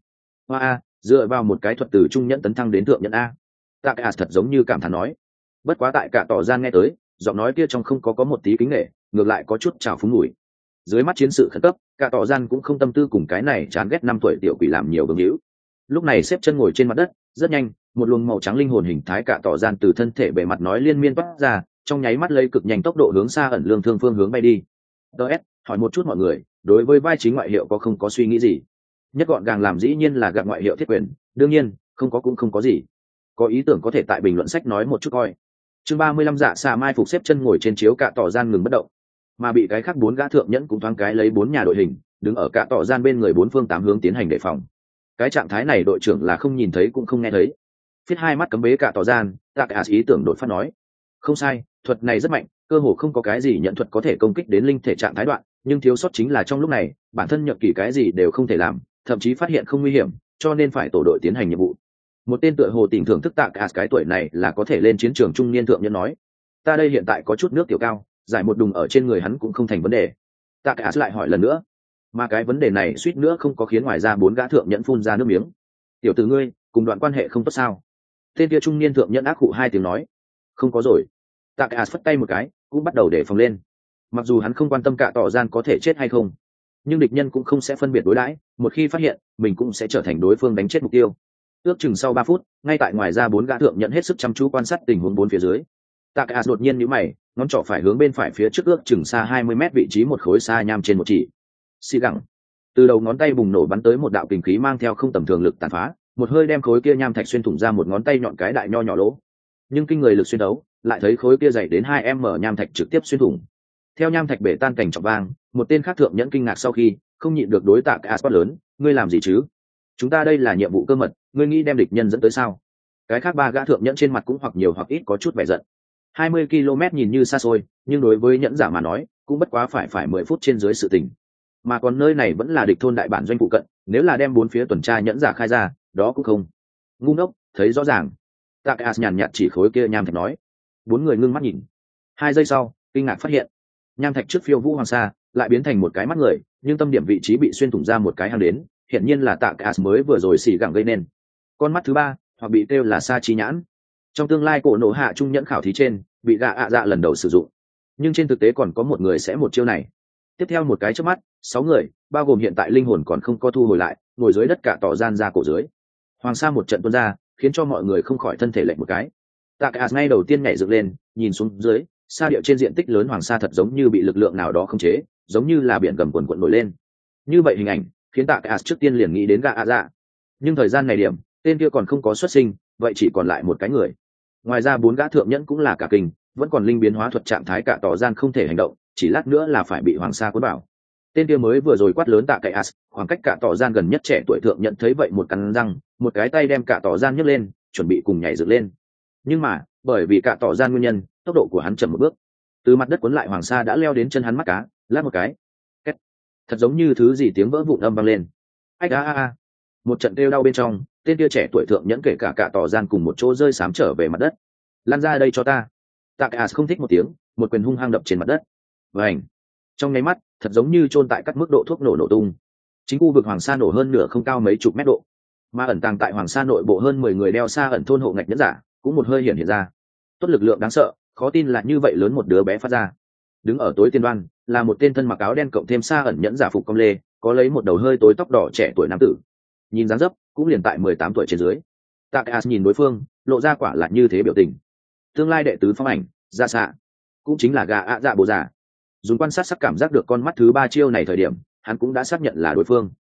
[SPEAKER 1] Dựa vào một cái thuật từ trung nhẫn tấn thăng đến thượng nhẫn a. Tạ Cả thật giống như cảm thán nói. Bất quá tại cả tỏ gian nghe tới, giọng nói kia trong không có một tí kính nể, ngược lại có chút trào phúng mùi. Dưới mắt chiến sự khẩn cấp, cả tỏ gian cũng không tâm tư cùng cái này chán ghét 5 tuổi tiểu quỷ làm nhiều vương hữu. Lúc này xếp chân ngồi trên mặt đất, rất nhanh, một luồng màu trắng linh hồn hình thái cả tỏ gian từ thân thể bề mặt nói liên miên toát ra, trong nháy mắt lấy cực nhanh tốc độ hướng xa ẩn lương thương phương hướng bay đi. Hỏi một chút mọi người, đối với vai chính ngoại hiệu có không có suy nghĩ gì? Nhất gọn gàng làm dĩ nhiên là gặp ngoại hiệu thiết quyền, đương nhiên, không có cũng không có gì. Có ý tưởng có thể tại bình luận sách nói một chút coi. Chương 35 dạ xà mai phục xếp chân ngồi trên chiếu cả tỏ gian ngừng bất động, mà bị cái khác 4 gã thượng nhẫn cũng thoáng cái lấy 4 nhà đội hình, đứng ở cả tỏ gian bên người 4 phương 8 hướng tiến hành đề phòng. Cái trạng thái này đội trưởng là không nhìn thấy cũng không nghe thấy. Phiết hai mắt cấm bế cả tỏ gian, Tạ Cả ý tưởng đột phát nói, không sai, thuật này rất mạnh, cơ hồ không có cái gì nhận thuật có thể công kích đến linh thể trạng thái đoạn, nhưng thiếu sót chính là trong lúc này, bản thân nhập kỳ cái gì đều không thể làm, thậm chí phát hiện không nguy hiểm, cho nên phải tổ đội tiến hành nhiệm vụ. Một tên tựa hồ tỉnh thưởng thức Tạ Cả cái tuổi này là có thể lên chiến trường trung niên thượng nhân nói, ta đây hiện tại có chút nước tiểu cao, giải một đùng ở trên người hắn cũng không thành vấn đề. Tạ Cả lại hỏi lần nữa, mà cái vấn đề này suýt nữa không có khiến ngoài ra 4 gã thượng nhẫn phun ra nước miếng. Tiểu tử ngươi, cùng đoạn quan hệ không tốt sao? Tên kia trung niên thượng nhẫn ác cụ 2 tiếng nói, không có rồi. Tạ Cả phất tay một cái, cũng bắt đầu để phòng lên. Mặc dù hắn không quan tâm cả tỏ gian có thể chết hay không, nhưng địch nhân cũng không sẽ phân biệt đối đãi, một khi phát hiện, mình cũng sẽ trở thành đối phương đánh chết mục tiêu. Ước chừng sau 3 phút, ngay tại ngoài ra 4 gã thượng nhẫn hết sức chăm chú quan sát tình huống 4 phía dưới. Tạ Cả đột nhiên nhíu mày, ngón trỏ phải hướng bên phải phía trước ước chừng xa 20 mét vị trí một khối sa nham trên một chỉ. Xì gẳng. Từ đầu ngón tay bùng nổ bắn tới một đạo kình khí mang theo không tầm thường lực tàn phá, một hơi đem khối kia nham thạch xuyên thủng ra một ngón tay nhọn cái đại nho nhỏ lỗ. Nhưng kinh người lực xuyên đấu, lại thấy khối kia dày đến 2m nham thạch trực tiếp xuyên thủng. Theo nham thạch bể tan cảnh trọng vang, một tên khác thượng nhẫn kinh ngạc sau khi không nhịn được đối Tạ Cả quát lớn, ngươi làm gì chứ? Chúng ta đây là nhiệm vụ cơ mật, ngươi nghĩ đem địch nhân dẫn tới sao? Cái khác 3 gã thượng nhẫn trên mặt cũng hoặc nhiều hoặc ít có chút vẻ giận. 20 km nhìn như xa xôi, nhưng đối với nhẫn giả mà nói, cũng bất quá phải 10 phút trên dưới sự tình. Mà còn nơi này vẫn là địch thôn đại bản doanh phụ cận, nếu là đem 4 phía tuần tra nhẫn giả khai ra, đó cũng không. Ngu ngốc, thấy rõ ràng. Tạ Cả nhàn nhạt chỉ khối kia nham thạch nói. 4 người ngưng mắt nhìn. 2 giây sau, kinh ngạc phát hiện, nham thạch trước phiêu vũ hoàng sa, lại biến thành một cái mắt người, nhưng tâm điểm vị trí bị xuyên thủng ra một cái hang đến, hiển nhiên là Tạ Cả mới vừa rồi xỉ gẳng gây nên. Con mắt thứ 3, hoặc bị kêu là sa chi nhãn. Trong tương lai cổ nổ hạ trung nhẫn khảo thí trên, bị gạ ạ dạ lần đầu sử dụng, nhưng trên thực tế còn có một người sẽ một chiêu này. Tiếp theo một cái chớp mắt, 6 người, bao gồm hiện tại linh hồn còn không có thu hồi lại, ngồi dưới đất cả tỏ gian ra cổ dưới. Hoàng sa một trận tuôn ra, khiến cho mọi người không khỏi thân thể lệch một cái. Tạ Cả ngay đầu tiên nhảy dựng lên, nhìn xuống dưới, sa địa trên diện tích lớn hoàng sa thật giống như bị lực lượng nào đó khống chế, giống như là biển gầm cuộn cuộn nổi lên. Như vậy hình ảnh, khiến Tạ Cả trước tiên liền nghĩ đến gạ ạ dạ. Nhưng thời gian này điểm, tên kia còn không có xuất sinh, vậy chỉ còn lại một cái người. Ngoài ra 4 gã thượng nhẫn cũng là cả kinh, vẫn còn linh biến hóa thuật trạng thái cả tỏ gian không thể hành động, chỉ lát nữa là phải bị hoàng sa cuốn vào. Tên kia mới vừa rồi quát lớn Tạ Cả, khoảng cách cả tỏ gian gần nhất trẻ tuổi thượng nhận thấy vậy một cắn răng, một cái tay đem cả tỏ gian nhấc lên, chuẩn bị cùng nhảy dựng lên. Nhưng mà, bởi vì cả tỏ gian nguyên nhân, tốc độ của hắn chậm một bước. Từ mặt đất cuốn lại hoàng sa đã leo đến chân hắn mắt cá, lát một cái. Két. Thật giống như thứ gì tiếng vỡ vụn âm vang lên. A. Một trận kêu đau bên trong, tên kia trẻ tuổi thượng nhẫn kể cả tỏ gian cùng một chỗ rơi xám trở về mặt đất. Lan ra đây cho ta. Tạ Cả không thích một tiếng, một quyền hung hăng đập trên mặt đất. Vành. Trong nháy mắt, thật giống như chôn tại các mức độ thuốc nổ tung. Chính khu vực hoàng sa nổ hơn nửa không cao mấy chục mét độ, mà ẩn tàng tại hoàng sa nội bộ hơn 10 người đeo xa ẩn thôn hộ ngạch nhẫn giả, cũng một hơi hiện ra. Tốt lực lượng đáng sợ, khó tin là như vậy lớn một đứa bé phát ra. Đứng ở tối tiên đoan, là một tên thân mặc áo đen cộng thêm xa ẩn nhẫn giả phục công lê, có lấy một đầu hơi tối tóc đỏ trẻ tuổi nam tử. Nhìn dáng dấp, cũng liền tại 18 tuổi trên dưới. Tạ Cả nhìn đối phương, lộ ra quả là như thế biểu tình. Tương lai đệ tứ phong ảnh, Dạ xạ, cũng chính là gà ạ dạ bồ giả. Dùng quan sát sắc cảm giác được con mắt thứ 3 chiêu này thời điểm, hắn cũng đã xác nhận là đối phương.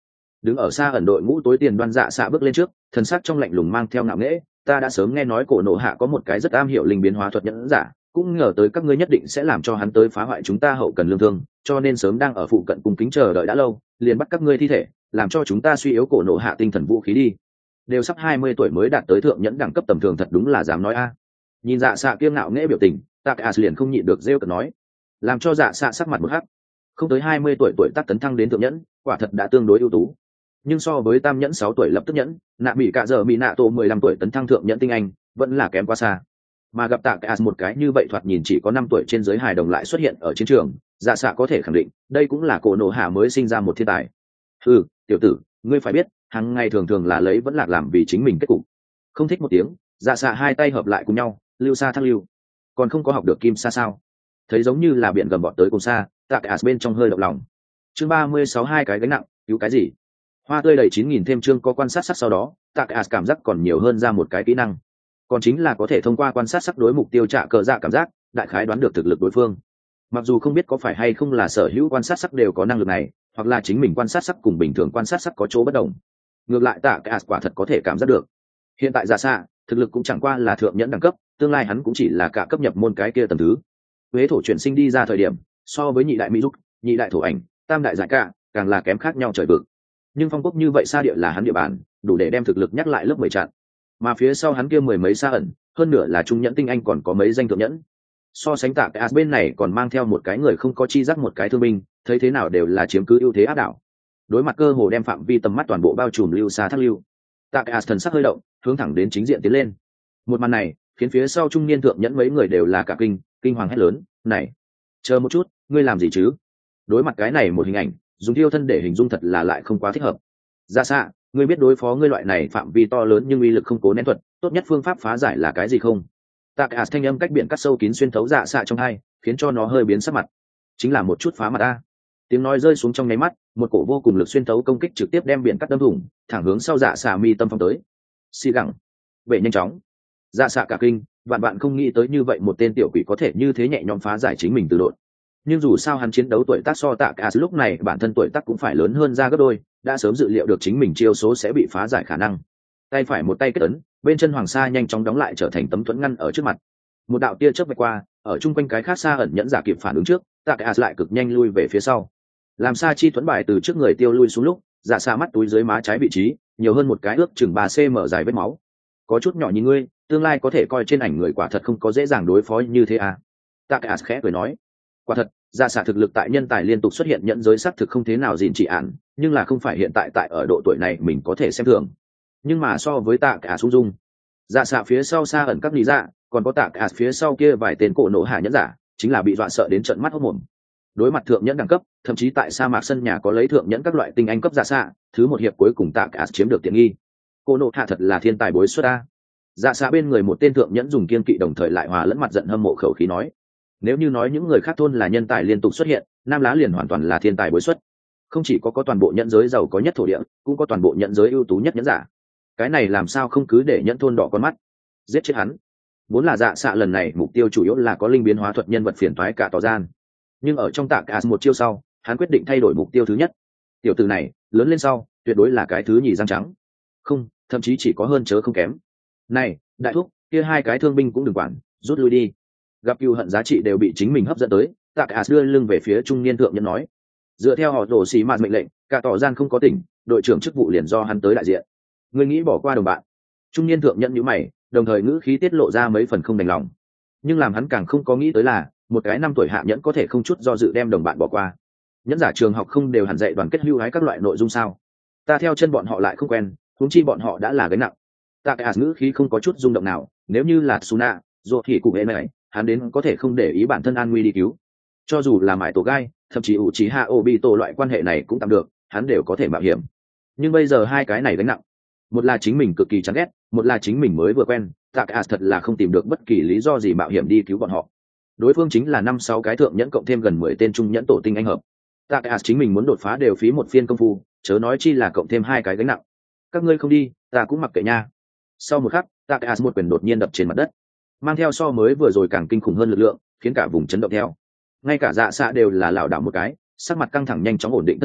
[SPEAKER 1] Đứng ở xa ẩn đội ngũ tối tiền Đoan Dạ Xạ bước lên trước, thần sắc trong lạnh lùng mang theo ngạo nghễ. Ta đã sớm nghe nói cổ nộ hạ có một cái rất am hiểu linh biến hóa thuật nhẫn giả, cũng ngờ tới các ngươi nhất định sẽ làm cho hắn tới phá hoại chúng ta hậu cần lương thương, cho nên sớm đang ở phụ cận cùng kính chờ đợi đã lâu, liền bắt các ngươi thi thể, làm cho chúng ta suy yếu cổ nộ hạ tinh thần vũ khí đi. Đều sắp 20 tuổi mới đạt tới thượng nhẫn đẳng cấp tầm thường, thật đúng là dám nói a. Nhìn Dạ Xạ kiêu ngạo nghễ biểu tình, Takahashi liền không nhịn được rêu cợt nói, làm cho Dạ Xạ sắc mặt một hắc. Không tới 20 tuổi tác tấn thăng đến thượng nhẫn, quả thật đã tương đối ưu tú. Nhưng so với tam nhẫn 6 tuổi lập tức nhẫn, nạ bị cả giờ bị nạ tổ 15 tuổi tấn thăng thượng nhẫn tinh anh, vẫn là kém quá xa. Mà gặp Takahashi một cái như vậy thoạt nhìn chỉ có 5 tuổi trên dưới hài đồng lại xuất hiện ở chiến trường, Dạ Xạ có thể khẳng định, đây cũng là cổ nộ hạ mới sinh ra một thiên tài. Tiểu tử, ngươi phải biết, hàng ngày thường thường là lấy vẫn lạc làm vì chính mình kết cục. Không thích một tiếng, Dạ Xạ hai tay hợp lại cùng nhau, lưu xa thăng lưu. Còn không có học được kim sa sao? Thấy giống như là biển gầm bọt tới cùng xa, Takahashi bên trong hơi động lòng. Chương 36 hai cái gánh nặng, cứu cái gì? Hoa tươi đầy 9.000 thêm chương có quan sát sắc, sau đó Takahashi cảm giác còn nhiều hơn ra một cái kỹ năng, còn chính là có thể thông qua quan sát sắc đối mục tiêu trả cờ dạ cảm giác, đại khái đoán được thực lực đối phương. Mặc dù không biết có phải hay không là sở hữu quan sát sắc đều có năng lực này, hoặc là chính mình quan sát sắc cùng bình thường quan sát sắc có chỗ bất đồng, ngược lại Takahashi quả thật có thể cảm giác được. Hiện tại Dạ Xạ thực lực cũng chẳng qua là thượng nhẫn đẳng cấp, tương lai hắn cũng chỉ là cả cấp nhập môn cái kia tầm thứ. Huế thổ chuyển sinh đi ra thời điểm, so với nhị đại mỹ giúp, nhị đại thổ ảnh, tam đại giải cả, càng là kém khác nhau trời vực. Nhưng phong quốc như vậy xa địa là hắn địa bàn, đủ để đem thực lực nhắc lại lớp 10 trận. Mà phía sau hắn kia mười mấy xa ẩn, hơn nửa là trung nhẫn tinh anh, còn có mấy danh thượng nhẫn. So sánh Takahashi bên này còn mang theo một cái người không có chi giác, một cái thương binh, thấy thế nào đều là chiếm cứ ưu thế áp đảo. Đối mặt cơ hồ đem phạm vi tầm mắt toàn bộ bao trùm lưu xa thác lưu, Takahashi thần sắc hơi động, hướng thẳng đến chính diện tiến lên. Một màn này khiến phía sau trung niên thượng nhẫn mấy người đều là cả kinh hoàng hét lớn, này, chờ một chút, ngươi làm gì chứ? Đối mặt cái này một hình ảnh, dùng thiêu thân để hình dung thật là lại không quá thích hợp. Dạ Xạ, ngươi biết đối phó ngươi loại này phạm vi to lớn nhưng uy lực không cố nén thuật, tốt nhất phương pháp phá giải là cái gì không? Takahashi thanh âm cách biển cắt sâu kín xuyên thấu Dạ Xạ trong hai, khiến cho nó hơi biến sắc mặt. Chính là một chút phá mặt a. Tiếng nói rơi xuống trong nháy mắt, một cổ vô cùng lực xuyên thấu công kích trực tiếp đem biển cắt đâm thủng, thẳng hướng sau Dạ Xạ mi tâm phong tới. Xì gẳng, vậy nhanh chóng. Dạ Xạ cả kinh, bạn không nghĩ tới như vậy một tên tiểu quỷ có thể như thế nhẹ nhõm phá giải chính mình từ độn. Nhưng dù sao hắn chiến đấu tuổi tác so Takahashi lúc này bản thân tuổi tác cũng phải lớn hơn ra gấp đôi, đã sớm dự liệu được chính mình chiêu số sẽ bị phá giải khả năng. Tay phải một tay kết ấn, bên chân hoàng sa nhanh chóng đóng lại trở thành tấm thuẫn ngăn ở trước mặt. Một đạo tia chớp vạch qua, ở chung quanh cái khác xa ẩn nhẫn giả kịp phản ứng trước, Takahashi lại cực nhanh lui về phía sau. Làm sa chi thuẫn bài từ trước người tiêu lui xuống lúc, Dạ Xạ mắt túi dưới má trái vị trí, nhiều hơn một cái ước chừng 3 cm dài vết máu. Có chút nhỏ như ngươi, tương lai có thể coi trên ảnh người quả thật không có dễ dàng đối phó như thế à? Takahashi khẽ cười nói. Quả thật, Dạ Xạ thực lực tại nhân tài liên tục xuất hiện nhận giới xác thực không thế nào gìn trị ản, nhưng là không phải hiện tại ở độ tuổi này mình có thể xem thường. Nhưng mà so với Takahashi dung, Dạ Xạ phía sau xa ẩn các lý dạ, còn có Takahashi phía sau kia vài tên cổ nộ hạ nhẫn giả, chính là bị dọa sợ đến trợn mắt hốt mồm. Đối mặt thượng nhẫn đẳng cấp, thậm chí tại sa mạc sân nhà có lấy thượng nhẫn các loại tinh anh cấp Dạ Xạ, thứ một hiệp cuối cùng Takahashi chiếm được tiện nghi. Cổ nộ hạ thật là thiên tài bối xuất a. Dạ Xạ bên người một tên thượng nhẫn dùng kiên kỵ đồng thời lại hòa lẫn mặt giận hâm mộ khẩu khí nói. Nếu như nói những người khác thôn là nhân tài liên tục xuất hiện, Nam Lá liền hoàn toàn là thiên tài bối xuất. Không chỉ có toàn bộ nhẫn giới giàu có nhất thổ địa, cũng có toàn bộ nhẫn giới ưu tú nhất nhẫn giả. Cái này làm sao không cứ để nhẫn thôn đỏ con mắt, giết chết hắn. Vốn là Dạ Xạ lần này mục tiêu chủ yếu là có linh biến hóa thuật nhân vật phiền toái cả tỏ gian, nhưng ở trong Takahashi một chiêu sau, hắn quyết định thay đổi mục tiêu thứ nhất. Tiểu tử này lớn lên sau tuyệt đối là cái thứ nhì răng trắng, không, thậm chí chỉ có hơn chớ không kém. Này đại thúc, kia hai cái thương binh cũng đừng quản, rút lui đi. Gặp cừu hận giá trị đều bị chính mình hấp dẫn tới, Takahashi đưa lưng về phía trung niên thượng nhân nói. Dựa theo họ đổ xì mạt mệnh lệnh, cả tỏ gian không có tỉnh, đội trưởng chức vụ liền do hắn tới đại diện. Ngươi nghĩ bỏ qua đồng bạn? Trung niên thượng nhân nhíu mày, đồng thời ngữ khí tiết lộ ra mấy phần không đành lòng. Nhưng làm hắn càng không có nghĩ tới là, một cái 5 tuổi hạ nhẫn có thể không chút do dự đem đồng bạn bỏ qua. Nhẫn giả trường học không đều hẳn dạy đoàn kết hưu hái các loại nội dung sao? Ta theo chân bọn họ lại không quen, huống chi bọn họ đã là gánh nặng. Takahashi ngữ khí không có chút rung động nào, nếu như là Suna, dù thì cụ hệ này, hắn đến có thể không để ý bản thân an nguy đi cứu. Cho dù là mãi tổ gai, thậm chí Uchiha Obito loại quan hệ này cũng tạm được, hắn đều có thể mạo hiểm. Nhưng bây giờ hai cái này gánh nặng, một là chính mình cực kỳ chán ghét, một là chính mình mới vừa quen, Takahashi thật là không tìm được bất kỳ lý do gì mạo hiểm đi cứu bọn họ. Đối phương chính là 5-6 cái thượng nhẫn cộng thêm gần 10 tên trung nhẫn tổ tinh anh hợp. Takahashi chính mình muốn đột phá đều phí một phiên công phu, chớ nói chi là cộng thêm hai cái gánh nặng. Các ngươi không đi, ta cũng mặc kệ nha. Sau một khắc, Takahashi một quyền đột nhiên đập trên mặt đất, mang theo so mới vừa rồi càng kinh khủng hơn lực lượng, khiến cả vùng chấn động theo. Ngay cả Dạ Xạ đều là lảo đảo một cái, sắc mặt căng thẳng nhanh chóng ổn định thân thể,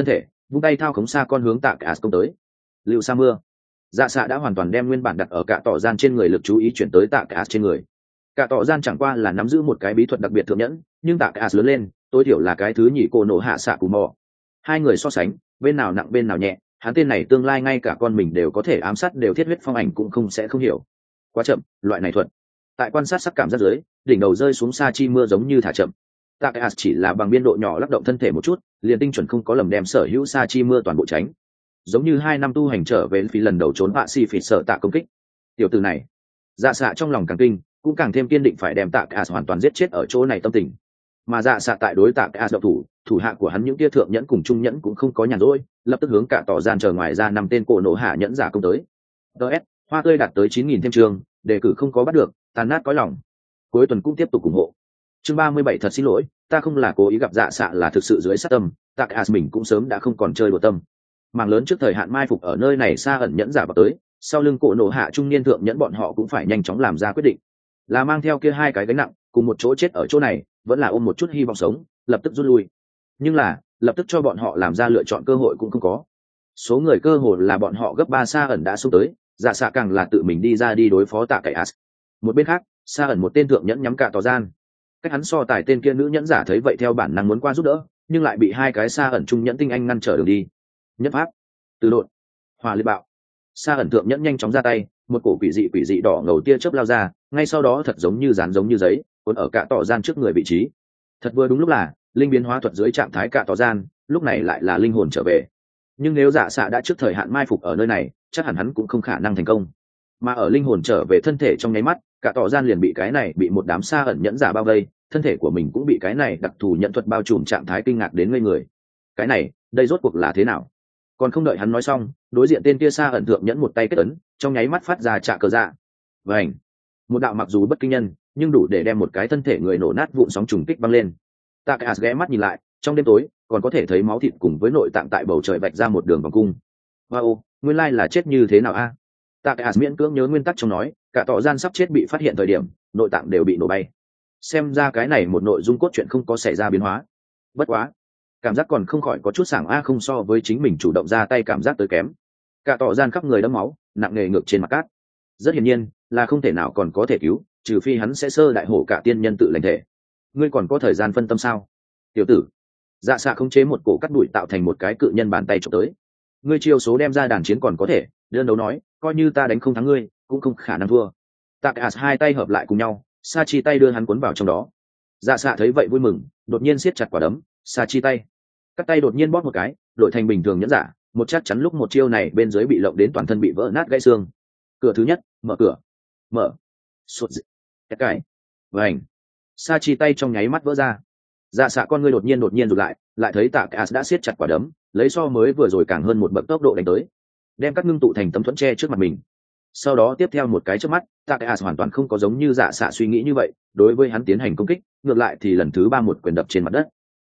[SPEAKER 1] vung tay thao khống xa con hướng tạ cả công tới. Lưu sa mưa. Dạ xạ đã hoàn toàn đem nguyên bản đặt ở cả tỏ gian trên người lực chú ý chuyển tới tạ cả trên người. Cả tỏ gian chẳng qua là nắm giữ một cái bí thuật đặc biệt thượng nhẫn, nhưng tạ cả lớn lên tối thiểu là cái thứ nhì cô nổ hạ xạ cù mò. Hai người so sánh, bên nào nặng bên nào nhẹ, hắn tên này tương lai ngay cả con mình đều có thể ám sát, đều thiết huyết phong ảnh cũng không sẽ không hiểu. Quá chậm, loại này thuật. Tại quan sát sắc cảm giác dưới, đỉnh đầu rơi xuống sa chi mưa giống như thả chậm. Tạ cả chỉ là bằng biên độ nhỏ lắc động thân thể một chút, liền tinh chuẩn không có lầm đem sở hữu sa chi mưa toàn bộ tránh. Giống như 2 năm tu hành trở về phi lần đầu trốn họa si phỉ sợ tạ công kích. Tiểu tử này, dạ xạ trong lòng càng kinh, cũng càng thêm kiên định phải đem tạ cả hoàn toàn giết chết ở chỗ này tâm tình. Mà dạ xạ tại đối tạ cả độc thủ hạ của hắn những kia thượng nhẫn cùng trung nhẫn cũng không có nhàn rỗi, lập tức hướng cả tỏ gian chờ ngoài ra 5 tên cổ nổ hạ nhẫn giả công tới. DS, hoa tươi đạt tới 9.000 thêm trường, đề cử không có bắt được, tàn nát cõi lòng. Cuối tuần cũng tiếp tục ủng hộ. Chương 37 thật xin lỗi, ta không là cố ý gặp dạ xạ là thực sự dưới sát tâm, tạ cả mình cũng sớm đã không còn chơi đùa tâm. Mảng lớn trước thời hạn mai phục ở nơi này xa ẩn nhẫn giả vào tới, sau lưng cổ nổ hạ trung niên thượng nhẫn bọn họ cũng phải nhanh chóng làm ra quyết định, là mang theo kia 2 cái gánh nặng cùng một chỗ chết ở chỗ này, vẫn là ôm một chút hy vọng sống lập tức rút lui. Nhưng là lập tức cho bọn họ làm ra lựa chọn cơ hội cũng không có. Số người cơ hội là bọn họ gấp 3 xa ẩn đã xuống tới, dạ xạ càng là tự mình đi ra đi đối phó tạ cậy as. Một bên khác, xa ẩn một tên thượng nhẫn nhắm cả tỏ gian, cách hắn so tài tên kia nữ nhẫn giả thấy vậy theo bản năng muốn qua giúp đỡ, nhưng lại bị 2 cái xa ẩn trung nhẫn tinh anh ngăn trở đường đi. Nhất pháp, từ đột, hỏa liệt bạo. Xa ẩn thượng nhẫn nhanh chóng ra tay, một cổ quỷ dị đỏ ngầu tia chớp lao ra, ngay sau đó thật giống như dán giống như giấy, cuốn ở cả tỏ gian trước người vị trí. Thật vừa đúng lúc là linh biến hóa thuật dưới trạng thái cả tỏ gian, lúc này lại là linh hồn trở về. Nhưng nếu giả xạ đã trước thời hạn mai phục ở nơi này, chắc hẳn hắn cũng không khả năng thành công. Mà ở linh hồn trở về thân thể trong nháy mắt, cả tỏ gian liền bị cái này bị một đám xa ẩn nhẫn giả bao vây, thân thể của mình cũng bị cái này đặc thù nhận thuật bao trùm, trạng thái kinh ngạc đến ngây người. Cái này, đây rốt cuộc là thế nào? Còn không đợi hắn nói xong, đối diện tên kia xa ẩn thượng nhẫn một tay kết ấn, trong nháy mắt phát ra trạ cờ dạ. Vành, một đạo mặc dù bất kinh nhân, nhưng đủ để đem một cái thân thể người nổ nát vụn sóng trùng kích băng lên. Takahashi ghé mắt nhìn lại, trong đêm tối còn có thể thấy máu thịt cùng với nội tạng tại bầu trời vạch ra một đường vòng cung. Wow, nguyên lai là chết như thế nào a? Takahashi miễn cưỡng nhớ nguyên tắc trong nói, cả tỏ gian sắp chết bị phát hiện thời điểm, nội tạng đều bị nổ bay. Xem ra cái này một nội dung cốt truyện không có xảy ra biến hóa. Bất quá, cảm giác còn không khỏi có chút sảng a, không so với chính mình chủ động ra tay cảm giác tới kém. Cả tỏ gian khắp người đẫm máu, nặng nề ngược trên mặt cát. Rất hiển nhiên là không thể nào còn có thể cứu, trừ phi hắn sẽ sơ đại hổ cả tiên nhân tự lành thể. Ngươi còn có thời gian phân tâm sao, tiểu tử? Dạ xạ khống chế một cổ cắt đuổi tạo thành một cái cự nhân bàn tay chụp tới. Ngươi chiêu số đem ra đàn chiến còn có thể, đơn đấu nói, coi như ta đánh không thắng ngươi, cũng không khả năng thua. Takahashi 2 tay hợp lại cùng nhau, sa chi tay đưa hắn cuốn vào trong đó. Dạ xạ thấy vậy vui mừng, đột nhiên siết chặt quả đấm, sa chi tay, cắt tay đột nhiên bóp một cái, đổi thành bình thường nhẫn giả, một chắc chắn lúc một chiêu này bên dưới bị lộng đến toàn thân bị vỡ nát gãy xương. Cửa thứ nhất, mở cửa, mở, sụt dị, cái, vành, sa chi tay trong nháy mắt vỡ ra. Dạ xạ con ngươi đột nhiên rụt lại thấy Takahashi đã siết chặt quả đấm, lấy so mới vừa rồi càng hơn một bậc tốc độ đánh tới, đem các ngưng tụ thành tấm thuẫn tre trước mặt mình. Sau đó tiếp theo một cái chớp mắt, Takahashi hoàn toàn không có giống như dạ xạ suy nghĩ như vậy, đối với hắn tiến hành công kích, ngược lại thì lần thứ 3 một quyền đập trên mặt đất.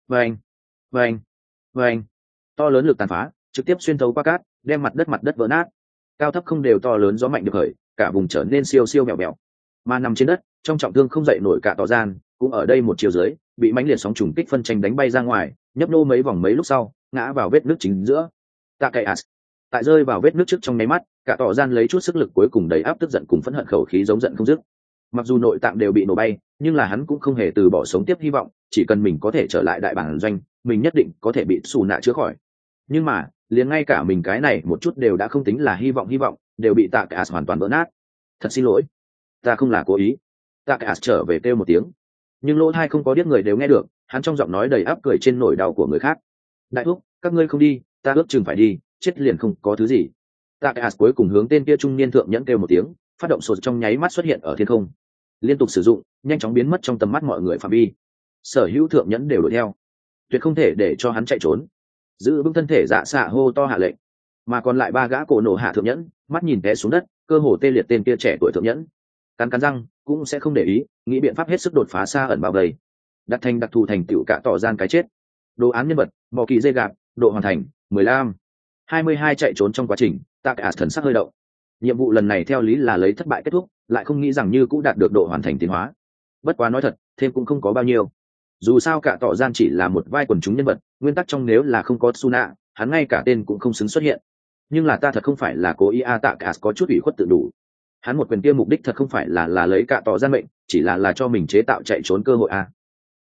[SPEAKER 1] Vâng, to lớn lực tàn phá, trực tiếp xuyên thấu qua cát, đem mặt đất vỡ nát. Cao thấp không đều to lớn gió mạnh được khởi, cả vùng trở nên siêu mèo mèo. Mà nằm trên đất, trong trọng thương không dậy nổi cả tỏ gian, cũng ở đây một chiều dưới, bị mãnh liệt sóng trùng kích phân tranh đánh bay ra ngoài, nhấp nô mấy vòng mấy lúc sau, ngã vào vết nước chính giữa. Takahashi tại rơi vào vết nước trước trong nháy mắt, cả tỏ gian lấy chút sức lực cuối cùng đầy áp tức giận cùng phẫn hận khẩu khí giống giận không dứt. Mặc dù nội tạng đều bị nổ bay, nhưng là hắn cũng không hề từ bỏ sống tiếp hy vọng, chỉ cần mình có thể trở lại đại bản doanh, mình nhất định có thể bị xù nạ chữa khỏi. Nhưng mà liền ngay cả mình cái này một chút đều đã không tính là hy vọng, đều bị Takahashi hoàn toàn vỡ nát. Thật xin lỗi, ta không là cố ý. Takahashi trở về kêu một tiếng, nhưng lỗ tai không có điếc người đều nghe được, hắn trong giọng nói đầy áp cười trên nỗi đau của người khác. Đại thúc, các ngươi không đi, ta ước chừng phải đi, chết liền không có thứ gì. Takahashi cuối cùng hướng tên kia trung niên thượng nhẫn kêu một tiếng, phát động sột trong nháy mắt xuất hiện ở thiên không, liên tục sử dụng, nhanh chóng biến mất trong tầm mắt mọi người phạm vi. Sở hữu thượng nhẫn đều đuổi theo, tuyệt không thể để cho hắn chạy trốn. Giữ vững thân thể, dạ xạ hô to hạ lệnh. Mà còn lại 3 gã cổ nổ hạ thượng nhẫn mắt nhìn té xuống đất, cơ hồ tê liệt tên kia trẻ tuổi thượng nhẫn, cắn răng cũng sẽ không để ý, nghĩ biện pháp hết sức đột phá xa ẩn bao vây, đặc thù thành tựu cả tỏ gian cái chết. Đồ án nhân vật mò kỳ dây gạp, độ hoàn thành 15. 22 chạy trốn trong quá trình, Takahashi thần sắc hơi động. Nhiệm vụ lần này theo lý là lấy thất bại kết thúc, lại không nghĩ rằng như cũng đạt được độ hoàn thành tiến hóa. Bất quá nói thật, thêm cũng không có bao nhiêu. Dù sao cả tỏ gian chỉ là một vai quần chúng nhân vật, nguyên tắc trong nếu là không có Suna, hắn ngay cả tên cũng không xứng xuất hiện. Nhưng là ta thật không phải là cố ý a, tạ cả có chút ủy khuất tự đủ. Hắn một quyền kia mục đích thật không phải là lấy cả tỏ gian mệnh, chỉ là cho mình chế tạo chạy trốn cơ hội a.